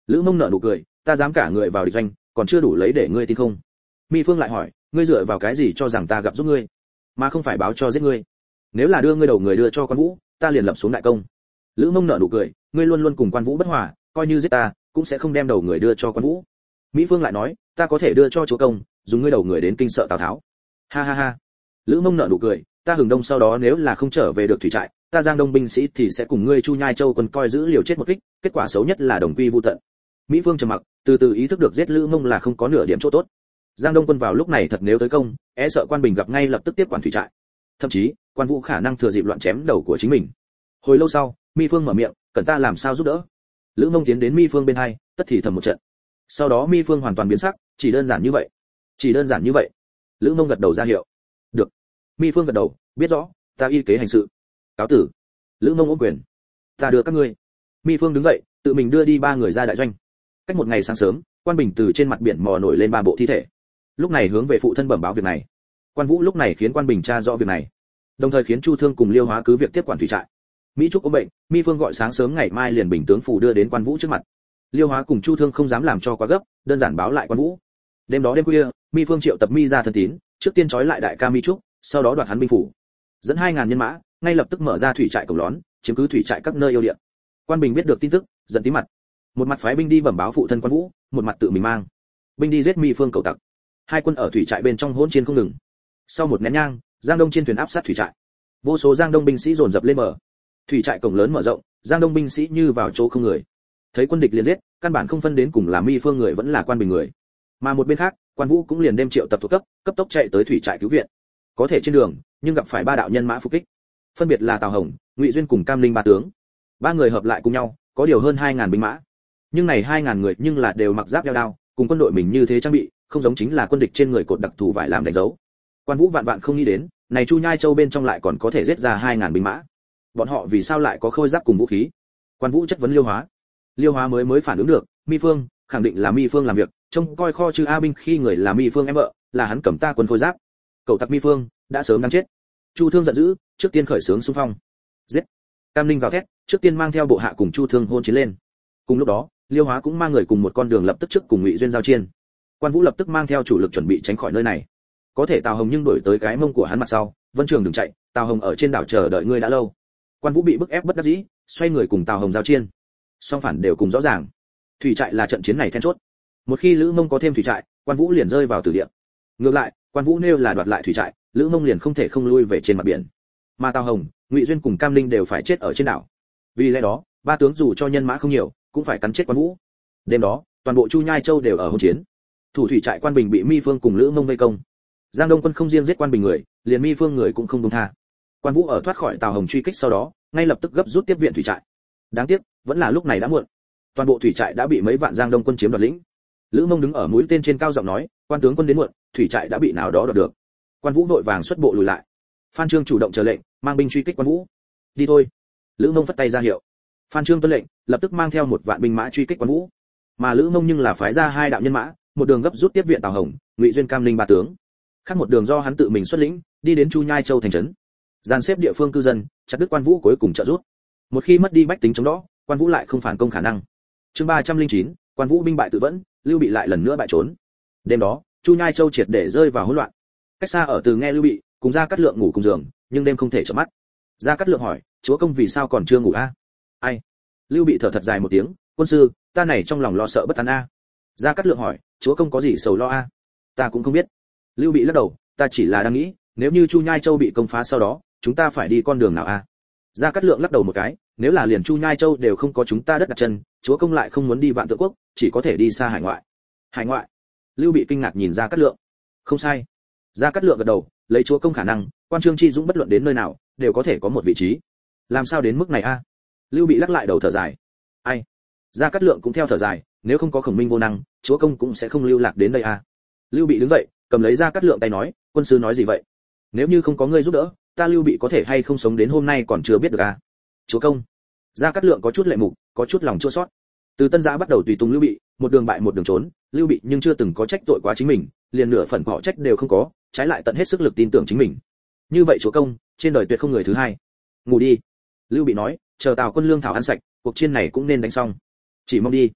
Lữ Mông nở nụ cười, ta dám cả người vào địch doanh, còn chưa đủ lấy để ngươi tin không? Mi Phương lại hỏi, ngươi dựa vào cái gì cho rằng ta gặp giúp ngươi, mà không phải báo cho giết ngươi? Nếu là đưa ngươi đầu người đưa cho Quan Vũ, ta liền lập xuống đại công. Lữ Mông nở nụ cười, ngươi luôn luôn cùng Quan Vũ bất hòa, coi như giết ta, cũng sẽ không đem đầu người đưa cho Quan Vũ. Mỹ Phương lại nói, ta có thể đưa cho chúa công, dùng ngươi đầu người đến kinh sợ Tào Tháo. Ha ha ha. Lữ Mông nở nụ cười, ta hừng đông sau đó nếu là không trở về được thủy trại, ta Giang Đông binh sĩ thì sẽ cùng ngươi Chu Nhai Châu quân coi giữ liều chết một kích, kết quả xấu nhất là đồng quy vu tận. Mỹ Phương trầm mặc, từ từ ý thức được giết Lữ Mông là không có nửa điểm chỗ tốt. Giang Đông quân vào lúc này thật nếu tới công, e sợ Quan Bình gặp ngay lập tức tiếp quản thủy trại. Thậm chí, Quan Vũ khả năng thừa dịp loạn chém đầu của chính mình. Hồi lâu sau, Mi Phương mở miệng, cần ta làm sao giúp đỡ? Lữ Mông tiến đến Mi Phương bên hai, tất thì thầm một trận. Sau đó Mi Phương hoàn toàn biến sắc, chỉ đơn giản như vậy. Chỉ đơn giản như vậy. Lữ Mông gật đầu ra hiệu. Được. Mi Phương gật đầu, biết rõ, ta y kế hành sự. Cáo tử. Lữ Mông ôm quyền. Ta đưa các ngươi. Mi Phương đứng dậy, tự mình đưa đi ba người ra đại doanh. Cách một ngày sáng sớm, Quan Bình từ trên mặt biển mò nổi lên ba bộ thi thể. Lúc này hướng về phụ thân bẩm báo việc này. Quan Vũ lúc này khiến Quan Bình tra rõ việc này, đồng thời khiến Chu Thương cùng Liêu Hóa cứ việc tiếp quản thủy trại. Mỹ Trúc ốm bệnh, Mi Phương gọi sáng sớm ngày mai liền bình tướng phủ đưa đến Quan Vũ trước mặt. Liêu Hóa cùng Chu Thương không dám làm cho quá gấp, đơn giản báo lại Quan Vũ. Đêm đó đêm khuya, Mi Phương triệu tập Mi ra thân tín, trước tiên trói lại đại ca Mi Trúc, sau đó đoạt hắn binh phủ, dẫn 2000 nhân mã, ngay lập tức mở ra thủy trại cổng lón, chiếm cứ thủy trại các nơi yêu địa. Quan Bình biết được tin tức, giận tím mặt, một mặt phái binh đi bẩm báo phụ thân Quan Vũ, một mặt tự mình mang binh đi giết Mi Phương cầu tặc. Hai quân ở thủy trại bên trong hỗn chiến không ngừng. Sau một nén nhang, Giang Đông trên thuyền áp sát thủy trại, vô số Giang Đông binh sĩ dồn dập lên bờ. Thủy trại cổng lớn mở rộng, Giang Đông binh sĩ như vào chỗ không người. Thấy quân địch liền giết, căn bản không phân đến cùng là Mi Phương người vẫn là Quan Bình người. Mà một bên khác, Quan Vũ cũng liền đem triệu tập thuộc cấp tốc chạy tới thủy trại cứu viện. Có thể trên đường, nhưng gặp phải ba đạo nhân mã phục kích, phân biệt là Tào Hồng, Ngụy Duyên cùng Cam Linh ba tướng. Ba người hợp lại cùng nhau, có điều hơn 2000 binh mã. Nhưng này 2000 người nhưng là đều mặc giáp đeo đao, cùng quân đội mình như thế trang bị, không giống chính là quân địch trên người cột đặc thù vải làm đánh dấu. Quan Vũ vạn vạn không nghĩ đến, này Chu Nhai Châu bên trong lại còn có thể giết ra 2000 binh mã. Bọn họ vì sao lại có khôi giáp cùng vũ khí? Quan Vũ chất vấn Liêu Hóa. Liêu Hóa mới phản ứng được, Mi Phương, khẳng định là Mi Phương làm việc, trông coi kho chư A binh khi người là Mi Phương em vợ, là hắn cầm ta quân khôi giáp. Cậu tặc Mi Phương, đã sớm đáng chết. Chu Thương giận dữ, trước tiên khởi xướng xung phong. Giết. Cam Linh gào thét, trước tiên mang theo bộ hạ cùng Chu Thương hôn chiến lên. Cùng lúc đó, Liêu Hóa cũng mang người cùng một con đường lập tức trước cùng Ngụy Duyên giao chiến. Quan Vũ lập tức mang theo chủ lực chuẩn bị tránh khỏi nơi này. Có thể Tào Hồng nhưng đuổi tới cái mông của hắn mặt sau, Vân Trường đừng chạy, Tào Hồng ở trên đảo chờ đợi ngươi đã lâu. Quan Vũ bị bức ép bất đắc dĩ, xoay người cùng Tào Hồng giao chiến. Song phản đều cùng rõ ràng. Thủy trại là trận chiến này then chốt. Một khi Lữ Mông có thêm thủy trại, Quan Vũ liền rơi vào tử địa. Ngược lại, Quan Vũ nêu là đoạt lại thủy trại, Lữ Mông liền không thể không lui về trên mặt biển. Mà Tào Hồng, Ngụy Duyên cùng Cam Linh đều phải chết ở trên đảo. Vì lẽ đó, ba tướng dù cho nhân mã không nhiều, cũng phải cắn chết Quan Vũ. Đêm đó, toàn bộ Chu Nhai Châu đều ở hỗn chiến. Thủ thủy trại Quan Bình bị Mi Phương cùng Lữ Mông vây công. Giang Đông quân không riêng giết Quan Bình người, liền Mi Phương người cũng không buông tha. Quan Vũ ở thoát khỏi Tào Hồng truy kích sau đó, ngay lập tức gấp rút tiếp viện thủy trại. Đáng tiếc, vẫn là lúc này đã muộn. Toàn bộ thủy trại đã bị mấy vạn Giang Đông quân chiếm đoạt lĩnh. Lữ Mông đứng ở mũi tên trên cao giọng nói, quan tướng quân đến muộn, thủy trại đã bị nào đó đoạt được. Quan Vũ vội vàng xuất bộ lùi lại. Phan Trương chủ động chờ lệnh, mang binh truy kích Quan Vũ. Đi thôi. Lữ Mông phất tay ra hiệu. Phan Trương tuân lệnh, lập tức mang theo một vạn binh mã truy kích Quan Vũ. Mà Lữ Mông nhưng là phái ra hai đạo nhân mã, một đường gấp rút tiếp viện Tào Hồng, Ngụy Duyên Cam Linh ba tướng. Khác một đường do hắn tự mình xuất lĩnh, đi đến Chu Nhai Châu thành trấn. Dàn xếp địa phương cư dân, chặt đứt Quan Vũ cuối cùng trợ giúp. Một khi mất đi bách tính chống đó, Quan Vũ lại không phản công khả năng. Chương 309, Quan Vũ binh bại tự vẫn, Lưu Bị lại lần nữa bại trốn. Đêm đó, Chu Nhai Châu triệt để rơi vào hỗn loạn. Cách xa ở Từ nghe Lưu Bị, cùng Gia Cát Lượng ngủ cùng giường, nhưng đêm không thể chợp mắt. Gia Cát Lượng hỏi, chúa công vì sao còn chưa ngủ a? Ai? Lưu Bị thở thật dài một tiếng, quân sư, ta này trong lòng lo sợ bất an a. Gia Cát Lượng hỏi, chúa công có gì sầu lo a? Ta cũng không biết. Lưu Bị lắc đầu, ta chỉ là đang nghĩ, nếu như Chu Nhai Châu bị công phá sau đó, chúng ta phải đi con đường nào a? Gia Cát Lượng lắc đầu một cái, nếu là liền Chu Nhai Châu đều không có chúng ta đất đặt chân, chúa công lại không muốn đi Vạn Tượng Quốc, chỉ có thể đi xa hải ngoại. Hải ngoại? Lưu Bị kinh ngạc nhìn Gia Cát Lượng. Không sai. Gia Cát Lượng gật đầu, lấy chúa công khả năng, quan Trương Chi Dũng bất luận đến nơi nào, đều có thể có một vị trí. Làm sao đến mức này a? Lưu Bị lắc lại đầu thở dài. Ai? Gia Cát Lượng cũng theo thở dài, nếu không có Khổng Minh vô năng, chúa công cũng sẽ không lưu lạc đến đây a. Lưu Bị đứng dậy, cầm lấy Gia Cát Lượng tay nói, quân sư nói gì vậy? Nếu như không có ngươi giúp đỡ, ta Lưu Bị có thể hay không sống đến hôm nay còn chưa biết được a. Chúa công. Gia Cát Lượng có chút lệ mục, có chút lòng chua xót. Từ Tân Giã bắt đầu tùy tùng Lưu Bị, một đường bại một đường trốn, Lưu Bị nhưng chưa từng có trách tội quá chính mình, liền nửa phần họ trách đều không có, trái lại tận hết sức lực tin tưởng chính mình. Như vậy chúa công, trên đời tuyệt không người thứ hai. Ngủ đi. Lưu Bị nói, chờ Tào quân lương thảo ăn sạch, cuộc chiến này cũng nên đánh xong. Chỉ mong đi.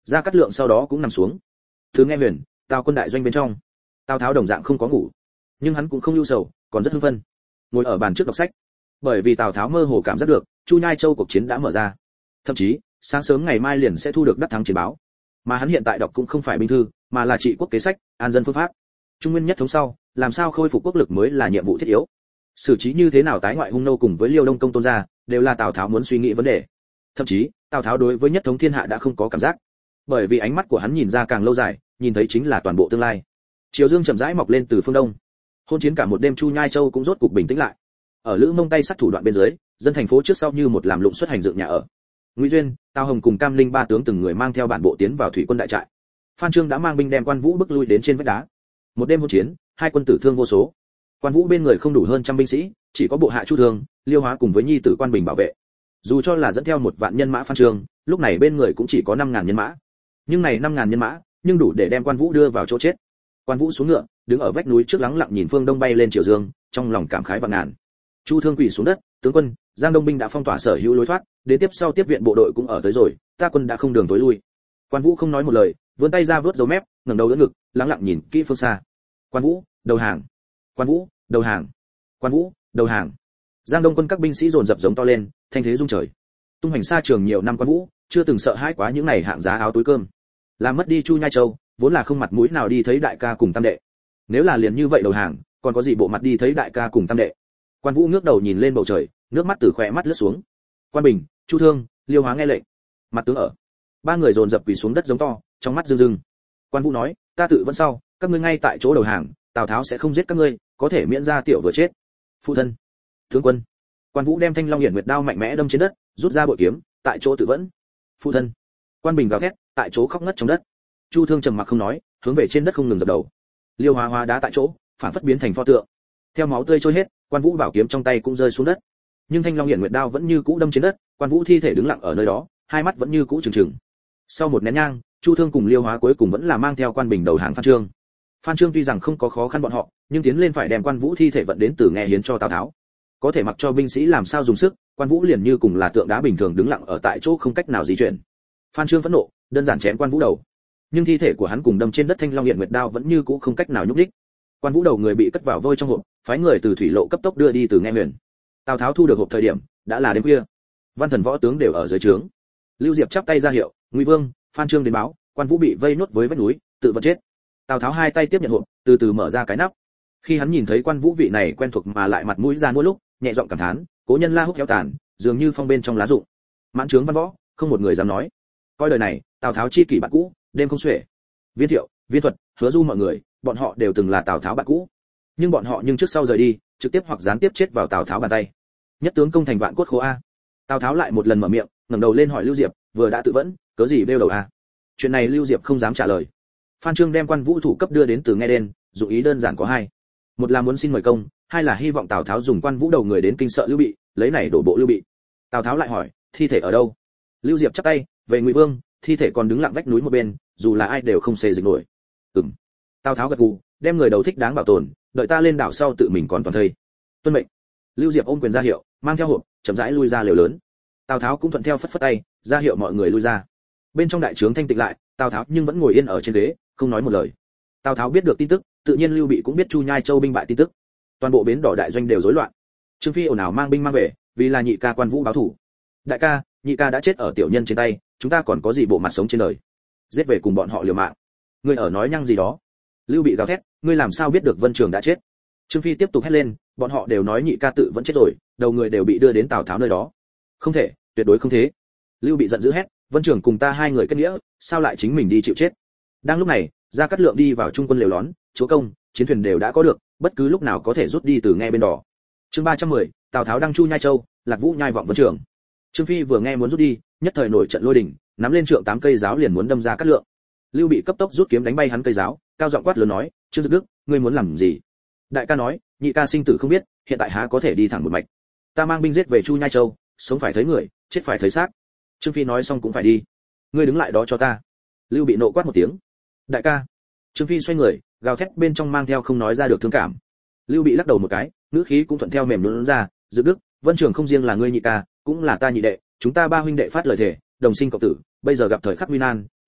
Gia Cát Lượng sau đó cũng nằm xuống. Thứ nghe huyền, Tào quân đại doanh bên trong, Tào Tháo đồng dạng không có ngủ, nhưng hắn cũng không ưu sầu, còn rất hưng phấn, ngồi ở bàn trước đọc sách. Bởi vì Tào Tháo mơ hồ cảm giác được, Chu Nhai Châu cuộc chiến đã mở ra, thậm chí sáng sớm ngày mai liền sẽ thu được đắc thắng chiến báo. Mà hắn hiện tại đọc cũng không phải binh thư, mà là trị quốc kế sách, an dân phương pháp. Trung nguyên nhất thống sau, làm sao khôi phục quốc lực mới là nhiệm vụ thiết yếu. Xử trí như thế nào tái ngoại hung nô cùng với Liêu Đông Công Tôn gia, đều là Tào Tháo muốn suy nghĩ vấn đề. Thậm chí, Tào Tháo đối với nhất thống thiên hạ đã không có cảm giác, bởi vì ánh mắt của hắn nhìn ra càng lâu dài, nhìn thấy chính là toàn bộ tương lai. Chiều dương chậm rãi mọc lên từ phương đông. Hôn chiến cả một đêm, Chu Nhai Châu cũng rốt cục bình tĩnh lại. Ở Lữ Mông tay sắt thủ đoạn bên dưới, dân thành phố trước sau như một làm lụng xuất hành dựng nhà ở. Ngụy Duyên, Tào Hồng cùng Cam Linh ba tướng từng người mang theo bản bộ tiến vào thủy quân đại trại. Phan Trương đã mang binh đem Quan Vũ bức lui đến trên vách đá. Một đêm hỗn chiến, hai quân tử thương vô số. Quan Vũ bên người không đủ hơn trăm binh sĩ, chỉ có bộ hạ Chu Thương, Liêu Hóa cùng với nhi tử Quan Bình bảo vệ. Dù cho là dẫn theo 1 vạn nhân mã Phan Trương, lúc này bên người cũng chỉ có 5.000 nhân mã. Nhưng này 5.000 nhân mã, nhưng đủ để đem Quan Vũ đưa vào chỗ chết. Quan Vũ xuống ngựa, đứng ở vách núi trước lắng lặng nhìn phương đông bay lên triều dương, trong lòng cảm khái vạn ngàn. Chu Thương quỳ xuống đất, tướng quân, Giang Đông binh đã phong tỏa sở hữu lối thoát, đến tiếp sau tiếp viện bộ đội cũng ở tới rồi, ta quân đã không đường tối lui. Quan Vũ không nói một lời, vươn tay ra vớt dấu mép, ngẩng đầu đỡ ngực, lắng lặng nhìn kỹ phương xa. Quan Vũ, đầu hàng. Quan Vũ, đầu hàng. Quan Vũ, đầu hàng. Giang Đông quân các binh sĩ dồn dập giống to lên, thanh thế rung trời. Tung hành xa trường nhiều năm Quan Vũ, chưa từng sợ hãi quá những này hạng giá áo túi cơm. Làm mất đi Chu Nhai Châu, vốn là không mặt mũi nào đi thấy đại ca cùng tam đệ. Nếu là liền như vậy đầu hàng, còn có gì bộ mặt đi thấy đại ca cùng tam đệ. Quan Vũ ngước đầu nhìn lên bầu trời, nước mắt từ khóe mắt lướt xuống. Quan Bình, Chu Thương, Liêu Hóa nghe lệnh, mặt tướng ở. Ba người dồn dập quỳ xuống đất giống to, trong mắt rưng rưng. Quan Vũ nói, ta tự vẫn sau, các ngươi ngay tại chỗ đầu hàng, Tào Tháo sẽ không giết các ngươi, có thể miễn ra tiểu vừa chết. Phụ thân, tướng quân. Quan Vũ đem Thanh Long Hiển Nguyệt đao mạnh mẽ đâm trên đất, rút ra bội kiếm, tại chỗ tự vẫn. Phụ thân. Quan Bình gào thét, tại chỗ khóc ngất trong đất. Chu Thương trầm mặc không nói, hướng về trên đất không ngừng dập đầu. Liêu Hóa hóa đá tại chỗ, phản phất biến thành pho tượng. Theo máu tươi trôi hết, Quan Vũ bảo kiếm trong tay cũng rơi xuống đất. Nhưng Thanh Long Hiển Nguyệt đao vẫn như cũ đâm trên đất, Quan Vũ thi thể đứng lặng ở nơi đó, hai mắt vẫn như cũ trừng trừng. Sau một nén nhang, Chu Thương cùng Liêu Hóa cuối cùng vẫn là mang theo Quan Bình đầu hàng Phan Trương. Phan Trương tuy rằng không có khó khăn bọn họ, nhưng tiến lên phải đem Quan Vũ thi thể vận đến Từ Nghe hiến cho Tào Tháo. Có thể mặc cho binh sĩ làm sao dùng sức, Quan Vũ liền như cùng là tượng đá bình thường đứng lặng ở tại chỗ không cách nào di chuyển. Phan Trương phẫn nộ, đơn giản chém Quan Vũ đầu. Nhưng thi thể của hắn cùng đâm trên đất Thanh Long Hiển Nguyệt đao vẫn như cũ không cách nào nhúc nhích. Quan Vũ đầu người bị cất vào vôi trong hộp, phái người từ thủy lộ cấp tốc đưa đi Từ Nghe huyền. Tào Tháo thu được hộp thời điểm đã là đêm khuya. Văn thần võ tướng đều ở dưới trướng. Lưu Diệp chắp tay ra hiệu, Ngụy Vương, Phan Trương đến báo, Quan Vũ bị vây nuốt với vách núi, tự vẫn chết. Tào Tháo hai tay tiếp nhận hộp, từ từ mở ra cái nắp. Khi hắn nhìn thấy Quan Vũ vị này quen thuộc mà lại mặt mũi ra nuốt lúc, nhẹ giọng cảm thán, cố nhân la húc héo tàn, dường như phong bên trong lá rụng. Mãn trướng văn võ, không một người dám nói. Coi đời này, Tào Tháo chi kỷ bạn cũ, đêm không xuể. Viên Thiệu, Viên Thuật, Hứa Du mọi người, bọn họ đều từng là Tào Tháo bạn cũ. Nhưng bọn họ trước sau rời đi, trực tiếp hoặc gián tiếp chết vào Tào Tháo bàn tay. Nhất tướng công thành vạn cốt khô a. Tào Tháo lại một lần mở miệng, ngẩng đầu lên hỏi Lưu Diệp, vừa đã tự vẫn, cớ gì bêu đầu a? Chuyện này Lưu Diệp không dám trả lời. Phan Trương đem Quan Vũ thủ cấp đưa đến Từ Nghe đền, dụng ý đơn giản có hai. Một là muốn xin mời công, hai là hy vọng Tào Tháo dùng Quan Vũ đầu người đến kinh sợ Lưu Bị, lấy này đổ bộ Lưu Bị. Tào Tháo lại hỏi, thi thể ở đâu? Lưu Diệp chắp tay, về Ngụy Vương, thi thể còn đứng lặng vách núi một bên, dù là ai đều không xê dịch nổi. Ừm. Tào Tháo gật gù, đem người đầu thích đáng bảo tồn, đợi ta lên đảo sau tự mình còn toàn thây. Tuân mệnh. Lưu Diệp ôm quyền ra hiệu, mang theo hộp, chậm rãi lui ra lều lớn. Tào Tháo cũng thuận theo phất phất tay, ra hiệu mọi người lui ra. Bên trong đại trướng thanh tịnh lại, Tào Tháo nhưng vẫn ngồi yên ở trên ghế, không nói một lời. Tào Tháo biết được tin tức, tự nhiên Lưu Bị cũng biết Chu Nhai Châu binh bại tin tức. Toàn bộ bến đỏ đại doanh đều rối loạn. Trương Phi ồn ào mang binh mang về, vì là nhị ca Quan Vũ báo thù. Đại ca, nhị ca đã chết ở tiểu nhân trên tay, chúng ta còn có gì bộ mặt sống trên đời? Giết về cùng bọn họ liều mạng. Ngươi ở nói nhăng gì đó? Lưu Bị gào thét, ngươi làm sao biết được Vân Trường đã chết? Trương Phi tiếp tục hét lên, bọn họ đều nói nhị ca tự vẫn chết rồi, đầu người đều bị đưa đến Tào Tháo nơi đó. Không thể, tuyệt đối không thế. Lưu Bị giận dữ hét, Vân Trường cùng ta hai người kết nghĩa, sao lại chính mình đi chịu chết? Đang lúc này, Gia Cát Lượng đi vào trung quân lều lón, chúa công, chiến thuyền đều đã có được, bất cứ lúc nào có thể rút đi từ Nghe bên đỏ. Chương 310, Tào Tháo đăng Chu Nhai Châu, Lạc Vũ nhai vọng Vân Trường. Trương Phi vừa nghe muốn rút đi, nhất thời nổi trận lôi đình, nắm lên trượng 8 cây giáo liền muốn đâm Gia Cát Lượng. Lưu Bị cấp tốc rút kiếm đánh bay hắn cây giáo, cao giọng quát lớn nói, Trương Dực Đức, ngươi muốn làm gì? Đại ca nói, nhị ca sinh tử không biết, hiện tại há có thể đi thẳng một mạch. Ta mang binh giết về Chu Nhai Châu, sống phải thấy người, chết phải thấy xác. Trương Phi nói xong cũng phải đi. Ngươi đứng lại đó cho ta. Lưu Bị nộ quát một tiếng. Đại ca. Trương Phi xoay người, gào thét bên trong mang theo không nói ra được thương cảm. Lưu Bị lắc đầu một cái, ngữ khí cũng thuận theo mềm nhũn ra, Dực Đức, Vân Trường không riêng là ngươi nhị ca, cũng là ta nhị đệ, chúng ta ba huynh đệ phát lời thề, đồng sinh cộng tử, bây giờ gặp thời khắc nguy nan,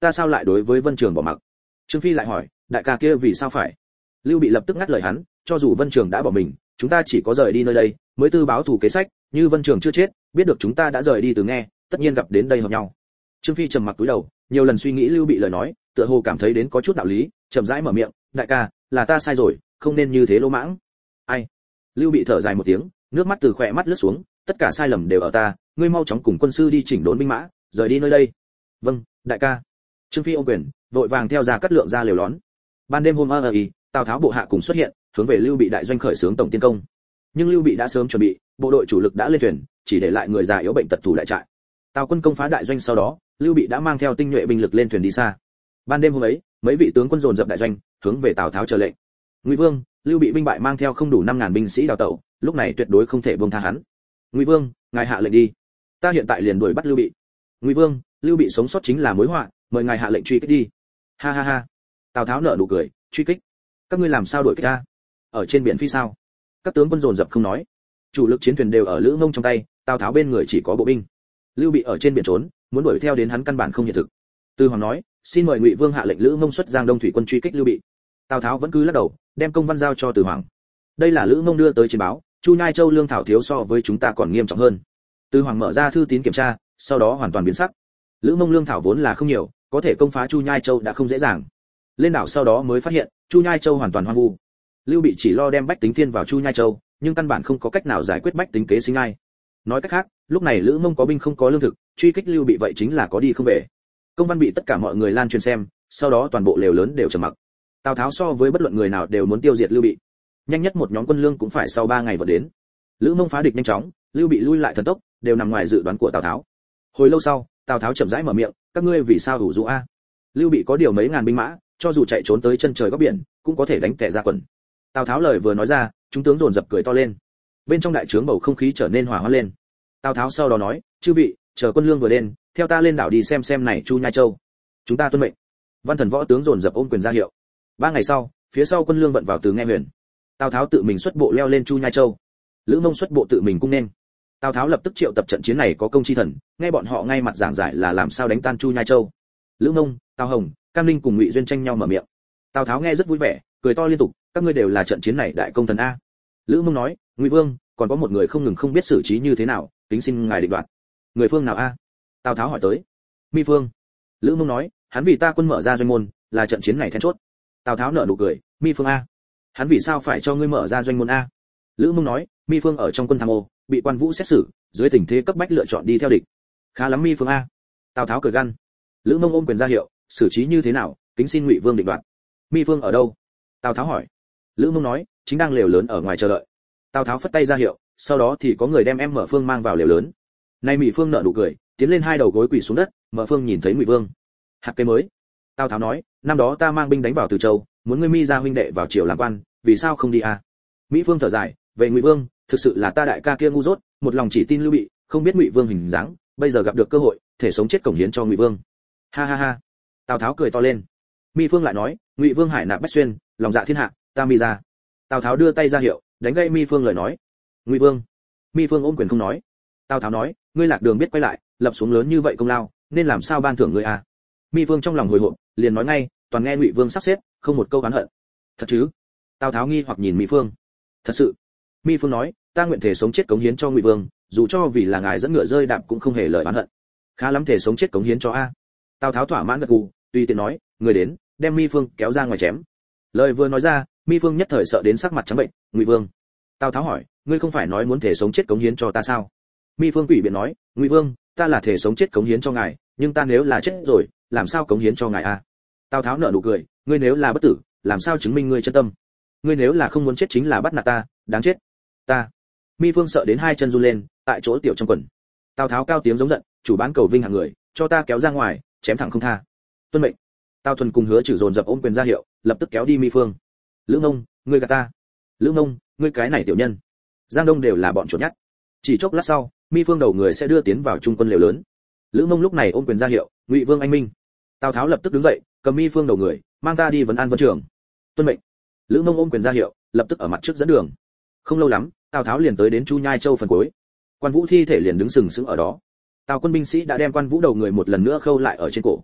ta sao lại đối với Vân Trường bỏ mặc? Trương Phi lại hỏi, đại ca kia vì sao phải? Lưu Bị lập tức ngắt lời hắn, cho dù Vân Trường đã bỏ mình, chúng ta chỉ có rời đi nơi đây mới tư báo thủ kế sách, như Vân Trường chưa chết, biết được chúng ta đã rời đi từ nghe, tất nhiên gặp đến đây hợp nhau. Trương Phi trầm mặc cúi đầu, nhiều lần suy nghĩ Lưu Bị lời nói, tựa hồ cảm thấy đến có chút đạo lý, chậm rãi mở miệng, đại ca, là ta sai rồi, không nên như thế lỗ mãng. Ai? Lưu Bị thở dài một tiếng, nước mắt từ khóe mắt lướt xuống, tất cả sai lầm đều ở ta, ngươi mau chóng cùng quân sư đi chỉnh đốn binh mã, rời đi nơi đây. Vâng, đại ca. Trương Phi ôm quyền, vội vàng theo ra cắt lượng ra lều lón. Ban đêm hôm Tào Tháo bộ hạ cùng xuất hiện, hướng về Lưu Bị đại doanh khởi xướng tổng tiến công. Nhưng Lưu Bị đã sớm chuẩn bị, bộ đội chủ lực đã lên thuyền, chỉ để lại người già yếu bệnh tật thủ đại trại. Tào quân công phá đại doanh sau đó, Lưu Bị đã mang theo tinh nhuệ binh lực lên thuyền đi xa. Ban đêm hôm ấy, mấy vị tướng quân dồn dập đại doanh, hướng về Tào Tháo chờ lệnh. Ngụy Vương, Lưu Bị binh bại mang theo không đủ 5000 binh sĩ đào tẩu, lúc này tuyệt đối không thể buông tha hắn. Ngụy Vương, ngài hạ lệnh đi. Ta hiện tại liền đuổi bắt Lưu Bị. Ngụy Vương, Lưu Bị sống sót chính là mối họa, mời ngài hạ lệnh truy kích đi. Ha ha ha. Tào Tháo nở nụ cười, truy kích? Các ngươi làm sao đuổi kích ta? Ở trên biển phi sao? Các tướng quân dồn dập không nói. Chủ lực chiến thuyền đều ở Lữ Mông trong tay, Tào Tháo bên người chỉ có bộ binh. Lưu Bị ở trên biển trốn, muốn đuổi theo đến hắn căn bản không hiện thực. Từ Hoàng nói, xin mời Ngụy Vương hạ lệnh Lữ Mông xuất Giang Đông thủy quân truy kích Lưu Bị. Tào Tháo vẫn cứ lắc đầu, đem công văn giao cho Từ Hoàng. Đây là Lữ Mông đưa tới chiến báo, Chu Nhai Châu lương thảo thiếu so với chúng ta còn nghiêm trọng hơn. Từ Hoàng mở ra thư tín kiểm tra, sau đó hoàn toàn biến sắc. Lữ Mông lương thảo vốn là không nhiều, có thể công phá Chu Nhai Châu đã không dễ dàng. Lên đảo sau đó mới phát hiện, Chu Nhai Châu hoàn toàn hoang vu. Lưu Bị chỉ lo đem bách tính thiên vào Chu Nhai Châu, nhưng căn bản không có cách nào giải quyết bách tính kế sinh ai. Nói cách khác, lúc này Lữ Mông có binh không có lương thực, truy kích Lưu Bị vậy chính là có đi không về. Công văn bị tất cả mọi người lan truyền xem, sau đó toàn bộ lều lớn đều trầm mặc. Tào Tháo so với bất luận người nào đều muốn tiêu diệt Lưu Bị. Nhanh nhất một nhóm quân lương cũng phải sau 3 ngày vận đến. Lữ Mông phá địch nhanh chóng, Lưu Bị lui lại thần tốc, đều nằm ngoài dự đoán của Tào Tháo. Hồi lâu sau, Tào Tháo chậm rãi mở miệng, các ngươi vì sao ủ rũ a? Lưu Bị có điều mấy ngàn binh mã, cho dù chạy trốn tới chân trời góc biển, cũng có thể đánh tẻ ra quần. Tào Tháo lời vừa nói ra, chúng tướng dồn dập cười to lên. Bên trong đại trướng bầu không khí trở nên hòa hoãn lên. Tào Tháo sau đó nói, chư vị, chờ quân lương vừa đến, theo ta lên đảo đi xem này Chu Nhai Châu. Chúng ta tuân mệnh. Văn thần võ tướng dồn dập ôm quyền ra hiệu. 3 ngày sau, phía sau quân lương vận vào từ nghe huyền. Tào Tháo tự mình xuất bộ leo lên Chu Nhai Châu. Lữ Mông xuất bộ tự mình cung nên. Tào Tháo lập tức triệu tập trận chiến này có công chi thần, nghe bọn họ ngay mặt giảng giải là làm sao đánh tan Chu Nhai Châu. Lữ Mông, Tào Hồng, Cam Linh cùng Ngụy Duyên tranh nhau mở miệng. Tào Tháo nghe rất vui vẻ, cười to liên tục, các ngươi đều là trận chiến này đại công thần a. Lữ Mông nói, Ngụy Vương, còn có một người không ngừng không biết xử trí như thế nào, kính xin ngài định đoạt. Người phương nào a? Tào Tháo hỏi tới. Mi Phương. Lữ Mông nói, hắn vì ta quân mở ra doanh môn, là trận chiến này then chốt. Tào Tháo nở nụ cười, Mi Phương a? Hắn vì sao phải cho ngươi mở ra doanh môn a? Lữ Mông nói, Mi Phương ở trong quân tham ô, bị quan vũ xét xử, dưới tình thế cấp bách lựa chọn đi theo địch. Khá lắm Mi Phương a. Tào Tháo cười gằn. Lữ Mông ôm quyền ra hiệu, xử trí như thế nào, kính xin Ngụy Vương định đoạt. Mi Phương ở đâu? Tào Tháo hỏi. Lữ Mông nói, chính đang lều lớn ở ngoài chờ đợi. Tào Tháo phất tay ra hiệu, sau đó thì có người đem em Mở Phương mang vào lều lớn. Nay Mỹ Phương nở nụ cười, tiến lên 2 đầu gối quỳ xuống đất. Mở Phương nhìn thấy Ngụy Vương. Hạt cây mới. Tào Tháo nói, năm đó ta mang binh đánh vào Từ Châu, muốn ngươi Mi ra huynh đệ vào triều làm quan, vì sao không đi a? Mỹ Phương thở dài, về Ngụy Vương, thực sự là ta đại ca kia ngu dốt, một lòng chỉ tin Lưu Bị, không biết Ngụy Vương hình dáng, bây giờ gặp được cơ hội, thể sống chết cống hiến cho Ngụy Vương. Ha ha ha. Tào Tháo cười to lên. Mi Phương lại nói, Ngụy Vương hải nạp bách xuyên, lòng dạ thiên hạ, ta Mi ra. Tào Tháo đưa tay ra hiệu, đánh gãy Mi Phương lời nói. Ngụy Vương. Mi Phương ôm quyền không nói. Tào Tháo nói, ngươi lạc đường biết quay lại, lập xuống lớn như vậy công lao, nên làm sao ban thưởng ngươi à? Mi Phương trong lòng hồi hộp, liền nói ngay, toàn nghe Ngụy Vương sắp xếp, không một câu oán hận. Thật chứ? Tào Tháo nghi hoặc nhìn Mi Phương. Thật sự. Mi Phương nói, ta nguyện thể sống chết cống hiến cho Ngụy Vương, dù cho vì là ngài dẫn ngựa rơi đạp cũng không hề lời oán hận. Khá lắm, thể sống chết cống hiến cho a. Tào Tháo thỏa mãn gật gù, tùy tiện nói, người đến, đem Mi Phương kéo ra ngoài chém. Lời vừa nói ra, Mi Phương nhất thời sợ đến sắc mặt trắng bệnh. Ngụy Vương. Tào Tháo hỏi, ngươi không phải nói muốn thể sống chết cống hiến cho ta sao? Mi Phương quỷ biện nói, Ngụy Vương, ta là thể sống chết cống hiến cho ngài, nhưng ta nếu là chết rồi, làm sao cống hiến cho ngài a? Tào Tháo nở nụ cười, ngươi nếu là bất tử, làm sao chứng minh ngươi chân tâm? Ngươi nếu là không muốn chết chính là bắt nạt ta, đáng chết. Ta. Mi Phương sợ đến 2 chân run lên, tại chỗ tiểu trong quần. Tào Tháo cao tiếng giống giận, chủ bán cầu vinh hạng người, cho ta kéo ra ngoài, chém thẳng không tha. Tuân mệnh. Tào Thuần cùng Hứa Trừ dồn dập ôm quyền ra hiệu, lập tức kéo đi Mi Phương. Lữ Mông, ngươi gạt ta. Lữ Mông, ngươi cái này tiểu nhân. Giang Đông đều là bọn chuột nhắt. Chỉ chốc lát sau, Mi Phương đầu người sẽ đưa tiến vào trung quân liều lớn. Lữ Mông lúc này ôm quyền ra hiệu, Ngụy Vương anh minh. Tào Tháo lập tức đứng dậy, cầm Mi Phương đầu người, mang ta đi vấn an Vân Trường. Tuân mệnh. Lữ Mông ôm quyền ra hiệu, lập tức ở mặt trước dẫn đường. Không lâu lắm, Tào Tháo liền tới đến Chu Nhai Châu phần cuối. Quan Vũ thi thể liền đứng sừng sững ở đó. Tào quân binh sĩ đã đem Quan Vũ đầu người một lần nữa khâu lại ở trên cổ.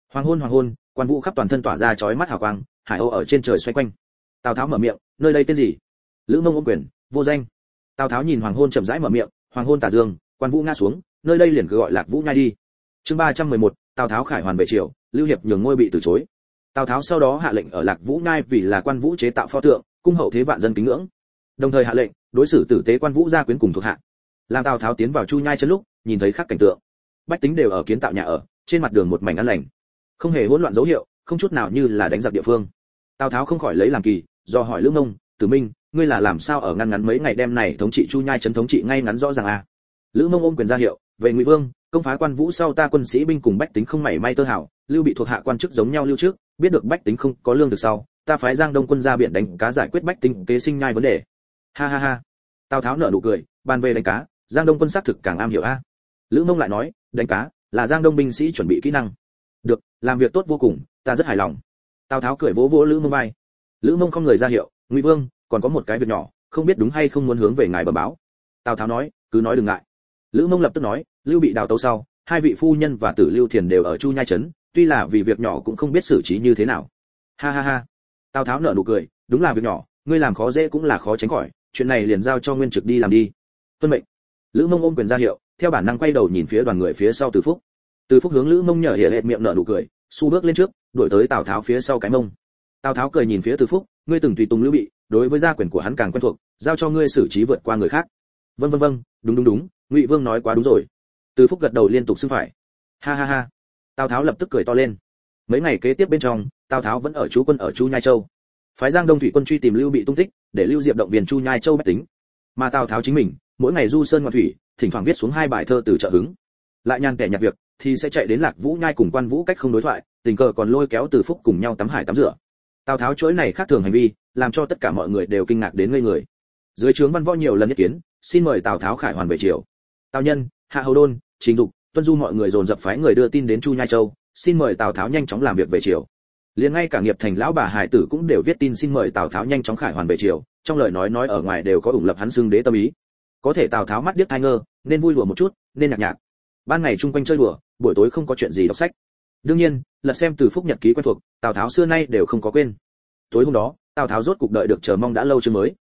Hoàng hôn, quan vũ khắp toàn thân tỏa ra chói mắt hào quang, hải âu ở trên trời xoay quanh. Tào Tháo mở miệng, nơi đây tên gì? Lữ Mông ôm quyền, vô danh. Tào Tháo nhìn hoàng hôn chậm rãi mở miệng, hoàng hôn tả dương, quan vũ ngã xuống, nơi đây liền cứ gọi Lạc Vũ nhai đi. Chương 311, Tào Tháo khải hoàn về triều, Lưu Hiệp nhường ngôi bị từ chối. Tào Tháo sau đó hạ lệnh ở Lạc Vũ nhai vì là quan vũ chế tạo pho tượng, cung hậu thế vạn dân kính ngưỡng. Đồng thời hạ lệnh đối xử tử tế quan vũ gia quyến cùng thuộc hạ. Làm Tào Tháo tiến vào Chu nhai chân lúc, nhìn thấy khác cảnh tượng. Bách tính đều ở kiến tạo nhà ở, trên mặt đường một mảnh an lành, không hề hỗn loạn dấu hiệu, không chút nào như là đánh giặc địa phương. Tào Tháo không khỏi lấy làm kỳ, do hỏi Lữ Mông, Tử Minh, ngươi là làm sao ở ngăn ngắn mấy ngày đêm này thống trị Chu nhai trấn thống trị ngay ngắn rõ ràng a? Lữ Mông ôm quyền ra hiệu, về Ngụy Vương, công phá quan vũ sau ta quân sĩ binh cùng bách tính không mảy may tơ hảo, Lưu bị thuộc hạ quan chức giống nhau lưu trước, biết được bách tính không có lương thực sau, ta phái Giang Đông quân ra biển đánh cá giải quyết bách tính kế sinh nhai vấn đề. Ha ha ha. Tào Tháo nở nụ cười, bàn về đánh cá, Giang Đông quân xác thực càng am hiểu a. Lữ Mông lại nói, đánh cá là Giang Đông binh sĩ chuẩn bị kỹ năng. Được, làm việc tốt vô cùng, ta rất hài lòng. Tào Tháo cười vỗ vỗ Lữ Mông vai. Lữ Mông không người ra hiệu, Ngụy Vương, còn có một cái việc nhỏ, không biết đúng hay không muốn hướng về ngài bẩm báo. Tào Tháo nói, cứ nói đừng ngại. Lữ Mông lập tức nói, Lưu bị đào tấu sau, hai vị phu nhân và Tử Lưu Thiền đều ở Chu nhai trấn, tuy là vì việc nhỏ cũng không biết xử trí như thế nào. Ha ha ha. Tào Tháo nở nụ cười, đúng là việc nhỏ, ngươi làm khó dễ cũng là khó tránh khỏi, chuyện này liền giao cho Nguyên Trực đi làm đi. Tuân mệnh. Lữ Mông ôm quyền ra hiệu, theo bản năng quay đầu nhìn phía đoàn người phía sau Từ Phúc. Từ Phúc hướng Lữ Mông nhở hề hệt miệng nở nụ cười, xu bước lên trước, đuổi tới Tào Tháo phía sau cái mông. Tào Tháo cười nhìn phía Từ Phúc, ngươi từng tùy tùng Lưu bị, đối với gia quyền của hắn càng quen thuộc, giao cho ngươi xử trí vượt qua người khác. Vâng, đúng, Ngụy Vương nói quá đúng rồi. Từ Phúc gật đầu liên tục xưng phải. Ha ha ha. Tào Tháo lập tức cười to lên. Mấy ngày kế tiếp bên trong, Tào Tháo vẫn ở trú quân ở Chu Nhai Châu. Phái Giang Đông thủy quân truy tìm Lưu bị tung tích, để Lưu Diệp động viên Chu Nhai Châu bách tính. Mà Tào Tháo chính mình, mỗi ngày du sơn ngoạn thủy, thỉnh thoảng viết xuống hai bài thơ từ trợ hứng. Lại nhàn kẻ nhặt việc, thì sẽ chạy đến Lạc Vũ nhai cùng quan vũ cách không đối thoại, tình cờ còn lôi kéo Từ Phúc cùng nhau tắm hải tắm rửa. Tào Tháo chuỗi này khác thường hành vi, làm cho tất cả mọi người đều kinh ngạc đến ngây người. Dưới trướng văn võ nhiều lần ý kiến, xin mời Tào Tháo khải hoàn về triều. Tào Nhân, Hạ Hầu Đôn, Trình Dục, Tuân Du mọi người dồn dập phái người đưa tin đến Chu Nhai Châu, xin mời Tào Tháo nhanh chóng làm việc về triều. Liền ngay cả Nghiệp Thành lão bà hải tử cũng đều viết tin xin mời Tào Tháo nhanh chóng khải hoàn về triều, trong lời nói ở ngoài đều có ủng lập hắn xưng đế tâm ý. Có thể Tào Tháo mắt điếc tai ngơ, nên vui đùa một chút, nên nhạc nhạc. Ban ngày chung quanh chơi đùa, buổi tối không có chuyện gì đọc sách. Đương nhiên, lật xem Từ Phúc nhật ký quen thuộc, Tào Tháo xưa nay đều không có quên. Tối hôm đó, Tào Tháo rốt cục đợi được chờ mong đã lâu chương mới.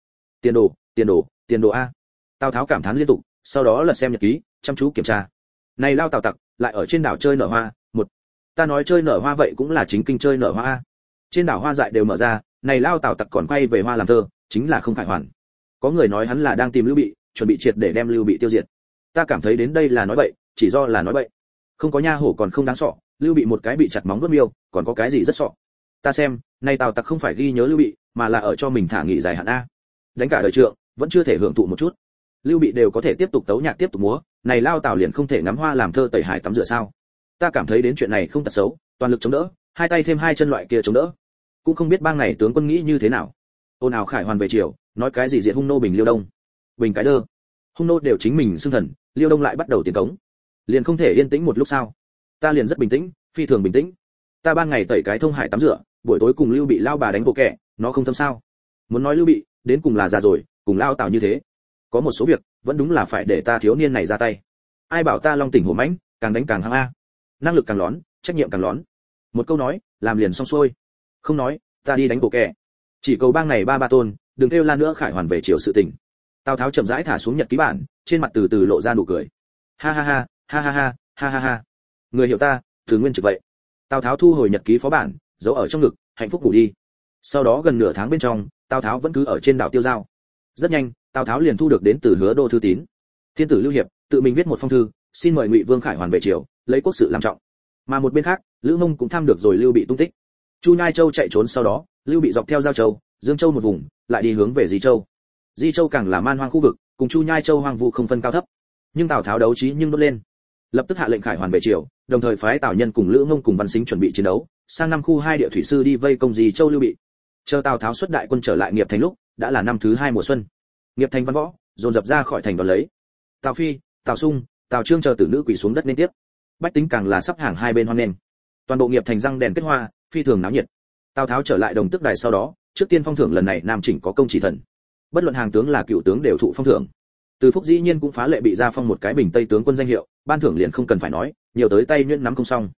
Tiền đồ a. Tào Tháo cảm thán liên tục, sau đó lật xem nhật ký, chăm chú kiểm tra. Này lao Tào tặc, lại ở trên đảo chơi nở hoa, một. Ta nói chơi nở hoa vậy cũng là chính kinh chơi nở hoa a. Trên đảo hoa dại đều mở ra, này lao Tào tặc còn quay về hoa làm thơ, chính là không khải hoàn. Có người nói hắn là đang tìm Lưu Bị, chuẩn bị triệt để đem Lưu Bị tiêu diệt. Ta cảm thấy đến đây là nói bậy, chỉ do là nói bậy. Không có nha hổ còn không đáng sợ, Lưu Bị một cái bị chặt móng vuốt miêu, còn có cái gì rất sợ. Ta xem, này Tào tặc không phải ghi nhớ Lưu Bị, mà là ở cho mình thả nghỉ dài hạn a. Đánh cả đời trượng, vẫn chưa thể hưởng thụ một chút. Lưu Bị đều có thể tiếp tục tấu nhạc tiếp tục múa, này lao Tào liền không thể ngắm hoa làm thơ tẩy hải tắm rửa sao? Ta cảm thấy đến chuyện này không tật xấu, toàn lực chống đỡ, hai tay thêm hai chân loại kia chống đỡ. Cũng không biết bang này tướng quân nghĩ như thế nào. Ôn ào khải hoàn về triều, nói cái gì diệt hung nô bình Liêu Đông. Bình cái đơ. Hung nô đều chính mình xưng thần, Liêu Đông lại bắt đầu tiến cống. Liền không thể yên tĩnh một lúc sao? Ta liền rất bình tĩnh, phi thường bình tĩnh. Ta ban ngày tẩy cái thông hải tắm rửa, buổi tối cùng Lưu Bị lao bà đánh bộ kẻ, nó không thâm sao? Muốn nói Lưu Bị, đến cùng là già rồi, cùng lao Tào như thế. Có một số việc, vẫn đúng là phải để ta thiếu niên này ra tay. Ai bảo ta long tỉnh hổ mãnh, càng đánh càng hăng a. Năng lực càng lón, trách nhiệm càng lón. Một câu nói, làm liền xong xuôi. Không nói, ta đi đánh bộ kẻ. Chỉ cầu bang này ba tôn, đừng kêu la nữa khải hoàn về triều sự tình. Tào Tháo chậm rãi thả xuống nhật ký bản, trên mặt từ từ lộ ra nụ cười. Ha ha ha, ha ha ha, ha ha ha. Người hiểu ta, Từ Nguyên Trực vậy. Tào Tháo thu hồi nhật ký phó bản, giấu ở trong ngực, hạnh phúc ngủ đi. Sau đó gần nửa tháng bên trong, Tào Tháo vẫn cứ ở trên đảo Tiêu Giao. Rất nhanh, Tào Tháo liền thu được đến từ Hứa Đô thư tín. Thiên tử Lưu Hiệp tự mình viết một phong thư, xin mời Ngụy Vương khải hoàn về triều, lấy quốc sự làm trọng. Mà một bên khác, Lữ Mông cũng thăm được rồi Lưu Bị tung tích. Chu Nhai Châu chạy trốn sau đó, Lưu Bị dọc theo Giao Châu, Dương Châu một vùng, lại đi hướng về Di Châu. Di Châu càng là man hoang khu vực, cùng Chu Nhai Châu hoang vu không phân cao thấp. Nhưng Tào Tháo đấu trí nhưng đốt lên, lập tức hạ lệnh khải hoàn về triều, đồng thời phái Tào Nhân cùng Lữ Mông cùng Văn Sính chuẩn bị chiến đấu, sang năm khu 2 địa thủy sư đi vây công Di Châu Lưu Bị. Chờ Tào Tháo xuất đại quân trở lại Nghiệp Thành lúc, đã là năm thứ 2 mùa xuân. Nghiệp Thành văn võ dồn dập ra khỏi thành đón lấy. Tào Phi, Tào Sung, Tào Trương chờ tử nữ quỳ xuống đất liên tiếp. Bách tính càng là sắp hàng hai bên hoan nghênh. Toàn bộ Nghiệp Thành răng đèn kết hoa, phi thường náo nhiệt. Tào Tháo trở lại Đồng Tước Đài sau đó, trước tiên phong thưởng lần này Nam Chỉnh có công chỉ thần. Bất luận hàng tướng là cựu tướng đều thụ phong thưởng. Từ Phúc dĩ nhiên cũng phá lệ bị ra phong một cái bình Tây tướng quân danh hiệu, ban thưởng liền không cần phải nói, nhiều tới tay nhuyễn nắm không xong.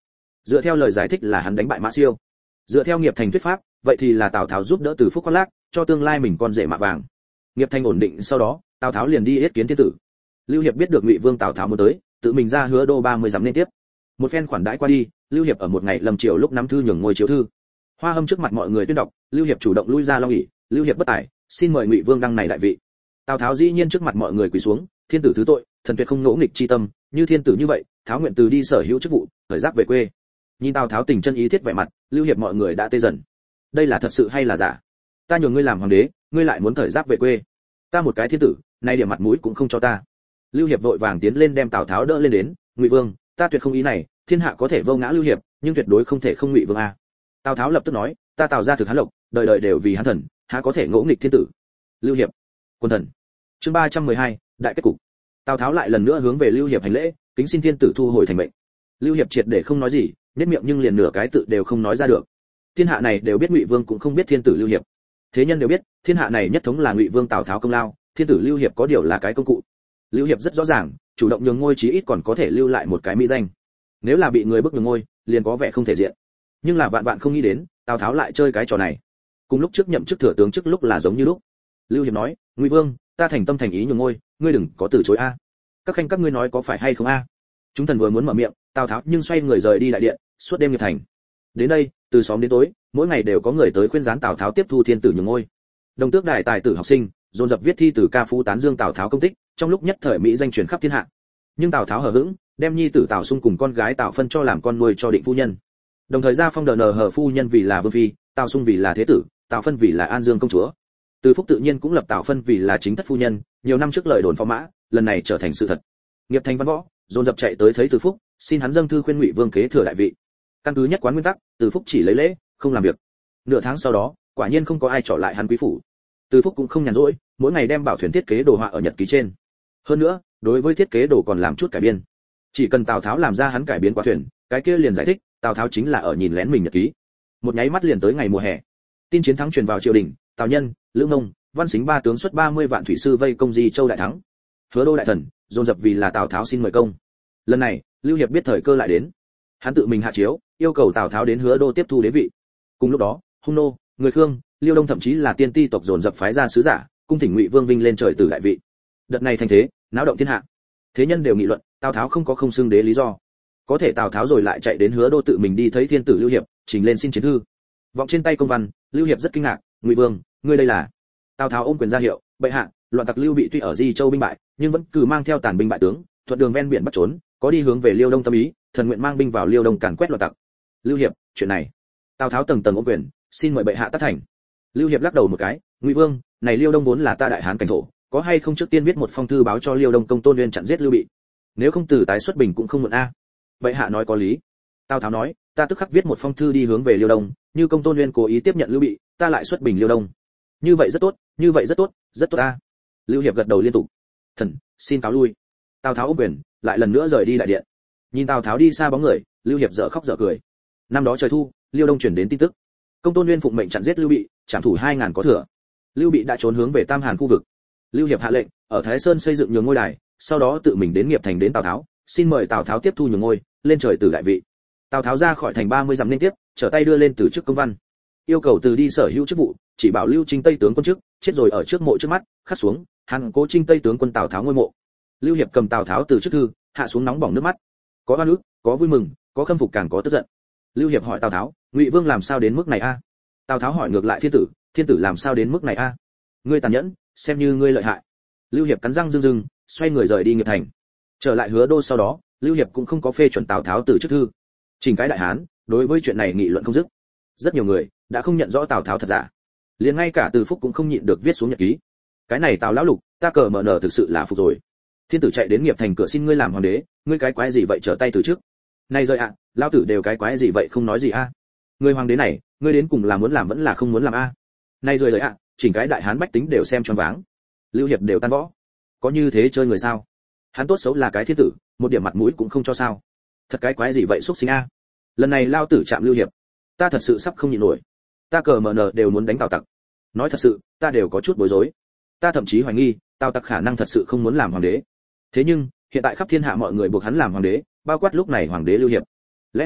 Dựa theo lời giải thích là hắn đánh bại Mã Siêu. Dựa theo Nghiệp Thành thuyết pháp, vậy thì là Tào Tháo giúp đỡ Từ Phúc khoác lác, cho tương lai mình con rể mạ vàng. Nghiệp Thành ổn định sau đó, Tào Tháo liền đi yết kiến thiên tử. Lưu Hiệp biết được Ngụy Vương Tào Tháo muốn tới, tự mình ra Hứa Đô 30 dặm nên tiếp. Một phen khoản đãi qua đi, Lưu Hiệp ở một ngày lâm chiều lúc nắm thư nhường ngôi chiếu thư. Hoa Hâm trước mặt mọi người tuyên đọc, Lưu Hiệp chủ động lui ra long ỷ, Lưu Hiệp bất tài, xin mời Ngụy Vương đăng này đại vị. Tào Tháo dĩ nhiên trước mặt mọi người quỳ xuống, thiên tử thứ tội, thần tuyệt không ngỗ nghịch chi tâm, như thiên tử như vậy, Tháo nguyện từ đi sở hữu chức vụ, khởi giáp về quê. Nhìn Tào Tháo tình chân ý thiết vẻ mặt, Lưu Hiệp mọi người đã tê dần. Đây là thật sự hay là giả? Ta nhường ngươi làm hoàng đế, ngươi lại muốn khởi giáp về quê. Ta một cái thiên tử, nay điểm mặt mũi cũng không cho ta. Lưu Hiệp vội vàng tiến lên đem Tào Tháo đỡ lên đến, Ngụy Vương, ta tuyệt không ý này, thiên hạ có thể vô ngã Lưu Hiệp, nhưng tuyệt đối không thể không Ngụy Vương a. Tào Tháo lập tức nói, ta Tào gia thực hán lộc, đời đời đều vì hán thần, há có thể ngỗ nghịch thiên tử. Lưu Hiệp, quân thần. Chương 312, đại kết cục. Tào Tháo lại lần nữa hướng về Lưu Hiệp hành lễ, kính xin thiên tử thu hồi thành mệnh. Lưu Hiệp triệt để không nói gì, nhếch miệng nhưng liền nửa cái tự đều không nói ra được. Thiên hạ này đều biết Ngụy Vương cũng không biết thiên tử Lưu Hiệp. Thế nhân đều biết, thiên hạ này nhất thống là Ngụy Vương Tào Tháo công lao, thiên tử Lưu Hiệp có điều là cái công cụ. Lưu Hiệp rất rõ ràng, chủ động nhường ngôi chí ít còn có thể lưu lại một cái mỹ danh. Nếu là bị người bức nhường ngôi, liền có vẻ không thể diện. Nhưng là vạn vạn không nghĩ đến, Tào Tháo lại chơi cái trò này. Cùng lúc trước nhậm chức thừa tướng trước lúc là giống như lúc. Lưu Hiệp nói, Ngụy Vương, ta thành tâm thành ý nhường ngôi, ngươi đừng có từ chối a. Các khanh các ngươi nói có phải hay không a? Chúng thần vừa muốn mở miệng, Tào Tháo nhưng xoay người rời đi đại điện, suốt đêm Nghiệp Thành. Đến đây, từ xóm đến tối, mỗi ngày đều có người tới khuyên gián Tào Tháo tiếp thu thiên tử nhường ngôi. Đồng tước đại tài tử học sinh, dồn dập viết thi từ ca phú tán dương Tào Tháo công tích, trong lúc nhất thời mỹ danh truyền khắp thiên hạ. Nhưng Tào Tháo hờ hững, đem nhi tử Tào Sung cùng con gái Tào Phân cho làm con nuôi cho định phu nhân. Đồng thời ra phong đờ nờ hờ phu nhân vì là vương phi, Tào Sung vì là thế tử, Tào Phân vì là An Dương công chúa. Từ Phúc tự nhiên cũng lập Tào Phân vì là chính thất phu nhân, nhiều năm trước lời đồn phò mã, lần này trở thành sự thật. Nghiệp Thành văn võ, dồn dập chạy tới thấy Từ Phúc, xin hắn dâng thư khuyên Ngụy Vương kế thừa đại vị. Căn cứ nhất quán nguyên tắc, Từ Phúc chỉ lấy lễ, không làm việc. Nửa tháng sau đó, quả nhiên không có ai trỏ lại hắn quý phủ. Từ Phúc cũng không nhàn rỗi, mỗi ngày đem bảo thuyền thiết kế đồ họa ở nhật ký trên. Hơn nữa, đối với thiết kế đồ còn làm chút cải biên. Chỉ cần Tào Tháo làm ra hắn cải biến quả thuyền, cái kia liền giải thích, Tào Tháo chính là ở nhìn lén mình nhật ký. Một nháy mắt liền tới ngày mùa hè. Tin chiến thắng truyền vào triều đình, Tào Nhân, Lữ Mông, Văn Sính ba tướng xuất 30 vạn thủy sư vây công Di Châu đại thắng. Hứa Đô đại thần, dồn dập vì là Tào Tháo xin mời công. Lần này, Lưu Hiệp biết thời cơ lại đến. Hắn tự mình hạ chiếu, yêu cầu Tào Tháo đến Hứa Đô tiếp thu đế vị. Cùng lúc đó, Hung nô, người Khương, Liêu Đông thậm chí là tiên ti tộc dồn dập phái ra sứ giả, cung thỉnh Ngụy Vương vinh lên trời tử đại vị. Đợt này thành thế, náo động thiên hạ. Thế nhân đều nghị luận, Tào Tháo không có không xưng đế lý do. Có thể Tào Tháo rồi lại chạy đến Hứa Đô tự mình đi thấy thiên tử Lưu Hiệp, trình lên xin chiến thư. Vọng trên tay công văn, Lưu Hiệp rất kinh ngạc, Ngụy Vương, ngươi đây là? Tào Tháo ôm quyền ra hiệu, bệ hạ, loạn tặc Lưu Bị tuy ở Di Châu binh bại, nhưng vẫn cứ mang theo tàn binh bại tướng, thuận đường ven biển bắt trốn, có đi hướng về Liêu Đông tâm ý, thần nguyện mang binh vào Liêu Đông càn quét loạn tặc. Lưu Hiệp, chuyện này. Tào Tháo tầng tầng ôm quyền, xin mời bệ hạ tác thành. Lưu Hiệp lắc đầu một cái, Ngụy Vương, này Liêu Đông vốn là ta đại hán cảnh thổ, có hay không trước tiên viết một phong thư báo cho Liêu Đông công tôn nguyên chặn giết Lưu Bị. Nếu không từ tái xuất bình cũng không muộn a. Bệ hạ nói có lý. Tào Tháo nói, ta tức khắc viết một phong thư đi hướng về Liêu Đông, như công tôn nguyên cố ý tiếp nhận Lưu Bị, ta lại xuất bình Liêu Đông. Như vậy rất tốt, như vậy rất tốt, rất tốt a. Lưu Hiệp gật đầu liên tục. Thần, xin cáo lui. Tào Tháo ôm quyền, lại lần nữa rời đi đại điện. Nhìn Tào Tháo đi xa bóng người, Lưu Hiệp dở khóc dở cười. Năm đó trời thu, Liêu Đông truyền đến tin tức, công tôn nguyên phụng mệnh chặn giết Lưu Bị, trảm thủ 2000 có thừa. Lưu Bị đã trốn hướng về Tam Hàn khu vực. Lưu Hiệp hạ lệnh, ở Thái Sơn xây dựng nhường ngôi đài, sau đó tự mình đến Nghiệp Thành đến Tào Tháo, xin mời Tào Tháo tiếp thu nhường ngôi, lên trời tử đại vị. Tào Tháo ra khỏi thành 30 dặm liên tiếp, trở tay đưa lên từ chức công văn, yêu cầu từ đi sở hữu chức vụ, chỉ bảo Lưu Trinh Tây tướng quân trước, chết rồi ở trước mộ trước mắt, khắc xuống, hắn Cố Trinh Tây tướng quân Tào Tháo ngôi mộ. Lưu Hiệp cầm Tào Tháo từ chức thư, hạ xuống nóng bỏng nước mắt, có oan ức, có vui mừng, có khâm phục càng có tức giận. Lưu Hiệp hỏi Tào Tháo, Ngụy Vương làm sao đến mức này a? Tào Tháo hỏi ngược lại thiên tử làm sao đến mức này a? Ngươi tàn nhẫn, xem như ngươi lợi hại. Lưu Hiệp cắn răng rưng rưng, xoay người rời đi Nghiệp Thành. Trở lại Hứa Đô sau đó, Lưu Hiệp cũng không có phê chuẩn Tào Tháo từ chức thư. Trình cái đại hán, đối với chuyện này nghị luận không dứt. Rất nhiều người đã không nhận rõ Tào Tháo thật giả. Liền ngay cả Từ Phúc cũng không nhịn được viết xuống nhật ký. Cái này Tào lão lục, ta cờ mở nở thực sự là phục rồi. Thiên tử chạy đến Nghiệp Thành cửa xin ngươi làm hoàng đế, ngươi cái quái gì vậy trở tay từ trước. Này rời ạ, lão tử đều cái quái gì vậy không nói gì a. Ngươi hoàng đế này, ngươi đến cùng là muốn làm vẫn là không muốn làm a. Này rồi ạ, chỉnh cái đại hán bách tính đều xem choáng váng. Lưu Hiệp đều tan võ. Có như thế chơi người sao? Hắn tốt xấu là cái thiên tử, một điểm mặt mũi cũng không cho sao? Thật cái quái gì vậy xúc sinh a. Lần này lao tử chạm Lưu Hiệp, ta thật sự sắp không nhịn nổi. Ta cờ mở nở đều muốn đánh Tào Tặc. Nói thật sự, ta đều có chút bối rối. Ta thậm chí hoài nghi, Tào Tặc khả năng thật sự không muốn làm hoàng đế. Thế nhưng, hiện tại khắp thiên hạ mọi người buộc hắn làm hoàng đế, bao quát lúc này hoàng đế Lưu Hiệp. Lẽ nào,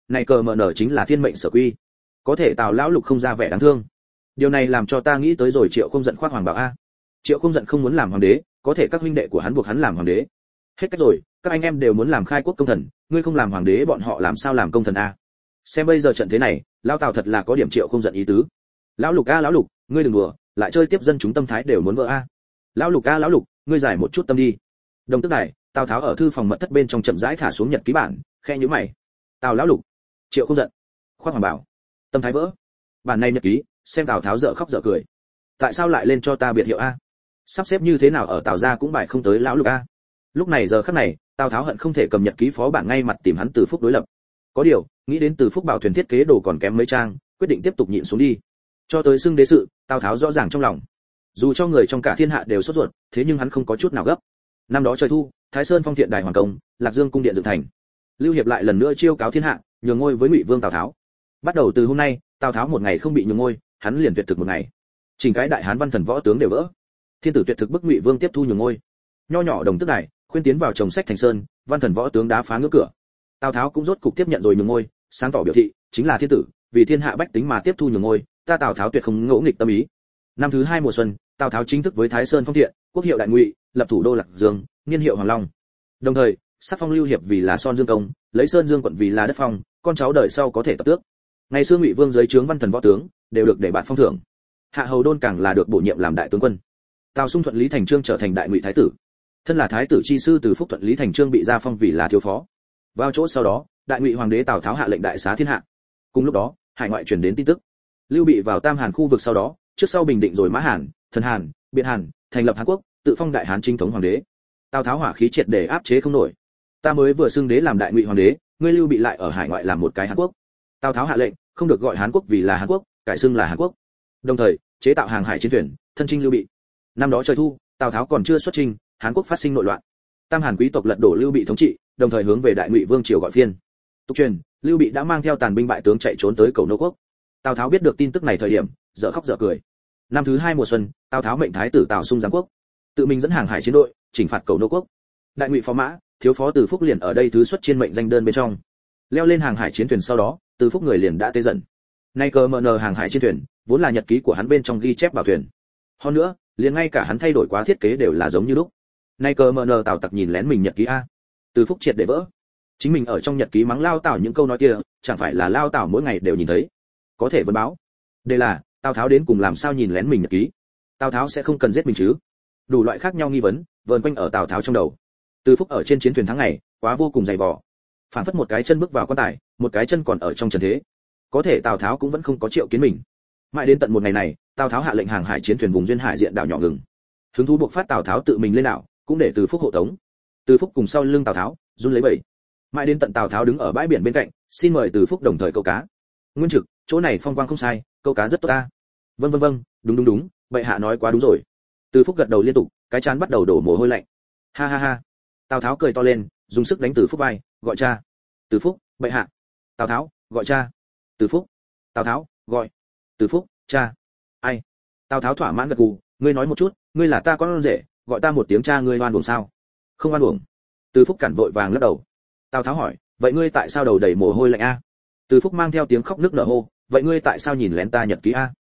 này cờ mờ nở chính là thiên mệnh sở quy. Có thể Tào lão lục không ra vẻ đáng thương. Điều này làm cho ta nghĩ tới rồi Triệu Không Giận khoác hoàng bảo a. Triệu Không Giận không muốn làm hoàng đế, có thể các huynh đệ của hắn buộc hắn làm hoàng đế. Hết cách rồi, các anh em đều muốn làm khai quốc công thần, ngươi không làm hoàng đế bọn họ làm sao làm công thần a? Xem bây giờ trận thế này, lão Tào thật là có điểm Triệu Không Giận ý tứ. Lão lục a lão lục, ngươi đừng đùa, lại chơi tiếp dân chúng tâm thái đều muốn vỡ a. Lão lục a lão lục, ngươi giải một chút tâm đi. Đồng tức này, Tào Tháo ở thư phòng mật thất bên trong chậm rãi thả xuống nhật ký bản, khe nhíu mày. Tào lão lục, Triệu Không Giận, khoác hoàng bảo, tâm thái vỡ. Bản này nhật ký, xem Tào Tháo dở khóc dở cười. Tại sao lại lên cho ta biệt hiệu a? Sắp xếp như thế nào ở Tào gia cũng bài không tới lão lục a. Lúc này giờ khắc này, Tào Tháo hận không thể cầm nhật ký phó bản ngay mặt tìm hắn Từ Phúc đối lập. Có điều, nghĩ đến Từ Phúc bảo thuyền thiết kế đồ còn kém mấy trang, quyết định tiếp tục nhịn xuống đi. Cho tới xưng đế sự, Tào Tháo rõ ràng trong lòng. Dù cho người trong cả thiên hạ đều sốt ruột, thế nhưng hắn không có chút nào gấp. Năm đó trời thu, Thái Sơn phong thiện đài hoàng công, Lạc Dương cung điện dựng thành. Lưu Hiệp lại lần nữa chiêu cáo thiên hạ, nhường ngôi với Ngụy Vương Tào Tháo. Bắt đầu từ hôm nay, Tào Tháo một ngày không bị nhường ngôi, hắn liền tuyệt thực một ngày. Chỉnh cái đại hán văn thần võ tướng đều vỡ. Thiên tử tuyệt thực bức Ngụy Vương tiếp thu nhường ngôi. Nho nhỏ đồng tức này, khuyên tiến vào trồng sách thành sơn, văn thần võ tướng đá phá ngưỡng cửa. Tào Tháo cũng rốt cục tiếp nhận rồi nhường ngôi, sáng tỏ biểu thị, chính là thiên tử, vì thiên hạ bách tính mà tiếp thu nhường ngôi, ta Tào Tháo tuyệt không ngỗ nghịch tâm ý. Năm thứ 2 mùa xuân, Tào Tháo chính thức với Thái Sơn phong thiện, quốc hiệu đại Ngụy, lập thủ đô Lạc Dương, niên hiệu Hoàng Long. Đồng thời, sắc phong Lưu Hiệp vì là Son Dương công, lấy Sơn Dương quận vì là đất phong, con cháu đời sau có thể tập tước. Ngày xưa Ngụy Vương dưới trướng văn thần võ tướng đều được để bạn phong thưởng. Hạ Hầu Đôn càng là được bổ nhiệm làm đại tướng quân. Tào Xung thuận lý thành chương trở thành đại Ngụy thái tử. Thân là thái tử chi sư Từ Phúc thuận lý thành chương bị gia phong vì là thiếu phó. Vào chỗ sau đó, đại Ngụy hoàng đế Tào Tháo hạ lệnh đại xá thiên hạ. Cùng lúc đó, hải ngoại truyền đến tin tức, Lưu Bị vào Tam Hàn khu vực sau đó, trước sau bình định rồi Mã Hàn, Thần Hàn, Biện Hàn, thành lập Hán quốc, tự phong đại Hán chính thống hoàng đế. Tào Tháo hỏa khí triệt để áp chế không nổi. Ta mới vừa xưng đế làm đại Ngụy hoàng đế, ngươi Lưu Bị lại ở hải ngoại làm một cái Hán quốc. Tào Tháo hạ lệnh, không được gọi Hán quốc vì là Hán quốc, cải xưng là Hán quốc. Đồng thời, chế tạo hàng hải chiến thuyền, thân chinh Lưu Bị. Năm đó trời thu, Tào Tháo còn chưa xuất chinh, Hán quốc phát sinh nội loạn. Tam Hàn quý tộc lật đổ Lưu Bị thống trị, đồng thời hướng về đại Ngụy vương triều gọi phiên. Tục truyền, Lưu Bị đã mang theo tàn binh bại tướng chạy trốn tới Cầu Nô quốc. Tào Tháo biết được tin tức này thời điểm, dở khóc dở cười. Năm thứ 2 mùa xuân, Tào Tháo mệnh thái tử Tào Xung giáng quốc, tự mình dẫn hàng hải chiến đội, chỉnh phạt Cầu Nô quốc. Đại Ngụy phó mã, thiếu phó Từ Phúc liền ở đây thứ xuất trên mệnh danh đơn bên trong. Leo lên hàng hải chiến thuyền sau đó, Từ Phúc người liền đã tê dần. Nay cờ mờ nờ hàng hải chiến thuyền, vốn là nhật ký của hắn bên trong ghi chép bảo thuyền. Hơn nữa, liền ngay cả hắn thay đổi quá thiết kế đều là giống như lúc. Nay cờ mờ nờ Tào Tặc nhìn lén mình nhật ký a. Từ Phúc triệt để vỡ. Chính mình ở trong nhật ký mắng Lao Tào những câu nói kia, chẳng phải là Lao Tào mỗi ngày đều nhìn thấy. Có thể vấn báo. Đây là, Tào Tháo đến cùng làm sao nhìn lén mình nhật ký. Tào Tháo sẽ không cần giết mình chứ? Đủ loại khác nhau nghi vấn, vờn quanh ở Tào Tháo trong đầu. Từ Phúc ở trên chiến thuyền tháng ngày, quá vô cùng dày vò. Phản phất một cái chân bước vào quan tài, một cái chân còn ở trong trần thế. Có thể Tào Tháo cũng vẫn không có triệu kiến mình. Mãi đến tận một ngày này, Tào Tháo hạ lệnh hàng hải chiến thuyền vùng duyên hải diện đảo nhỏ ngừng. Hứng thú buộc phát Tào Tháo tự mình lên đảo, cũng để Từ Phúc hộ tống. Từ Phúc cùng sau lưng Tào Tháo, run lấy bẩy. Mãi đến tận Tào Tháo đứng ở bãi biển bên cạnh, xin mời Từ Phúc đồng thời câu cá. Nguyên Trực, chỗ này phong quang không sai, câu cá rất tốt ta. Vâng, đúng, bệ hạ nói quá đúng rồi. Từ Phúc gật đầu liên tục, cái trán bắt đầu đổ mồ hôi lạnh. Ha. Tào Tháo cười to lên, dùng sức đánh Từ Phúc vai, gọi cha. Từ Phúc, bệ hạ. Tào Tháo, gọi cha. Từ Phúc. Tào Tháo, gọi. Từ Phúc, cha. Ai? Tào Tháo thỏa mãn gật gù, ngươi nói một chút, ngươi là ta con rể, gọi ta một tiếng cha ngươi oan uổng sao? Không oan uổng. Từ Phúc cản vội vàng lắc đầu. Tào Tháo hỏi, vậy ngươi tại sao đầu đầy mồ hôi lạnh a? Từ Phúc mang theo tiếng khóc nức nở hô, vậy ngươi tại sao nhìn lén ta nhật ký a?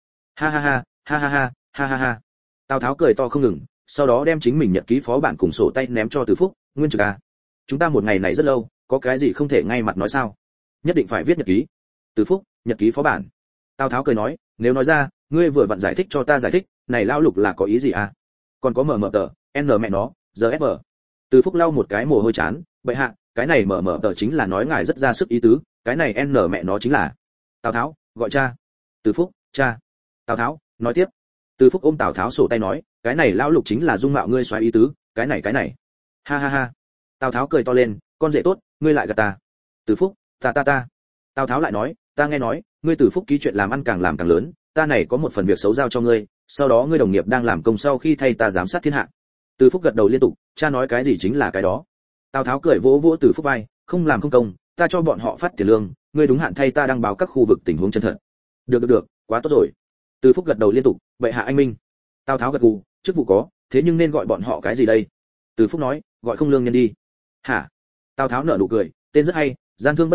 Ha. Tào Tháo cười to không ngừng, sau đó đem chính mình nhật ký phó bản cùng sổ tay ném cho Từ Phúc. Nguyên Trực a, chúng ta một ngày này rất lâu, có cái gì không thể ngay mặt nói sao? Nhất định phải viết nhật ký. Từ Phúc, nhật ký phó bản. Tào Tháo cười nói, nếu nói ra, ngươi vừa vặn giải thích cho ta giải thích, này lao lục là có ý gì a? Còn có mở tờ, n mẹ nó, giờ fm. Từ Phúc lau một cái mồ hôi chán, bệ hạ, cái này mở tờ chính là nói ngài rất ra sức ý tứ, cái này n mẹ nó chính là. Tào Tháo, gọi cha. Từ Phúc, cha. Tào Tháo, nói tiếp. Từ Phúc ôm Tào Tháo sổ tay nói, cái này lão lục chính là dung mạo ngươi xoáy ý tứ, cái này. Ha. Tào Tháo cười to lên, con rể tốt, ngươi lại gạt ta. Từ Phúc, ta. Tào Tháo lại nói, ta nghe nói, ngươi Từ Phúc ký chuyện làm ăn càng làm càng lớn, ta này có một phần việc xấu giao cho ngươi, sau đó ngươi đồng nghiệp đang làm công sau khi thay ta giám sát thiên hạ. Từ Phúc gật đầu liên tục, cha nói cái gì chính là cái đó. Tào Tháo cười vỗ vỗ Từ Phúc vai, không làm không công, ta cho bọn họ phát tiền lương, ngươi đúng hạn thay ta đăng báo các khu vực tình huống chân thật. Được, quá tốt rồi. Từ Phúc gật đầu liên tục, bệ hạ anh minh. Tào Tháo gật gù, chức vụ có, thế nhưng nên gọi bọn họ cái gì đây? Từ Phúc nói, gọi không lương nhân đi. Hả? Tào Tháo nở nụ cười, tên rất hay, gian thương bất lương,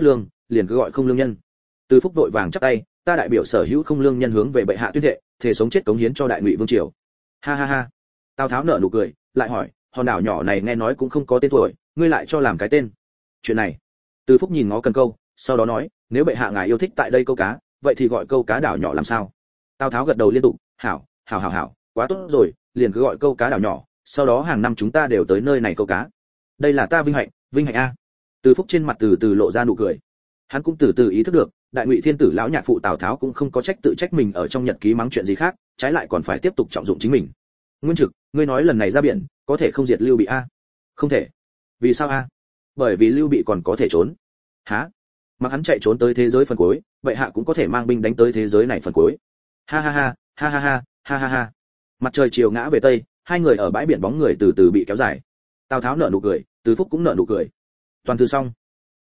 liền cứ gọi Không Lương Nhân. Từ Phúc vội vàng chắp tay, ta đại biểu sở hữu Không Lương Nhân hướng về bệ hạ tuyên thệ, thề sống chết cống hiến cho đại ngụy vương triều. Ha ha ha. Tào Tháo nở nụ cười, lại hỏi, hòn đảo nhỏ này nghe nói cũng không có tên tuổi, ngươi lại cho làm cái tên. Chuyện này. Từ Phúc nhìn ngó cần câu, sau đó nói, nếu bệ hạ ngài yêu thích tại đây câu cá, vậy thì gọi câu cá đảo nhỏ làm sao? Tào Tháo gật đầu liên tục, hảo, hảo hảo hảo, quá tốt rồi, liền cứ gọi câu cá đảo nhỏ, sau đó hàng năm chúng ta đều tới nơi này câu cá. Đây là ta vinh hạnh a. Từ Phúc trên mặt từ từ lộ ra nụ cười. Hắn cũng từ từ ý thức được, đại ngụy thiên tử lão nhạc phụ Tào Tháo cũng không có trách tự trách mình ở trong nhật ký mắng chuyện gì khác, trái lại còn phải tiếp tục trọng dụng chính mình. Nguyên Trực, ngươi nói lần này ra biển, có thể không diệt Lưu Bị a? Không thể. Vì sao a? Bởi vì Lưu Bị còn có thể trốn. Hả? Mặc hắn chạy trốn tới thế giới phần cuối, vậy hạ cũng có thể mang binh đánh tới thế giới này phần cuối. Ha ha ha, ha ha ha, ha ha ha. Mặt trời chiều ngã về tây, hai người ở bãi biển bóng người từ từ bị kéo dài. Tào Tháo nở nụ cười, Từ Phúc cũng nở nụ cười. Toàn thư xong.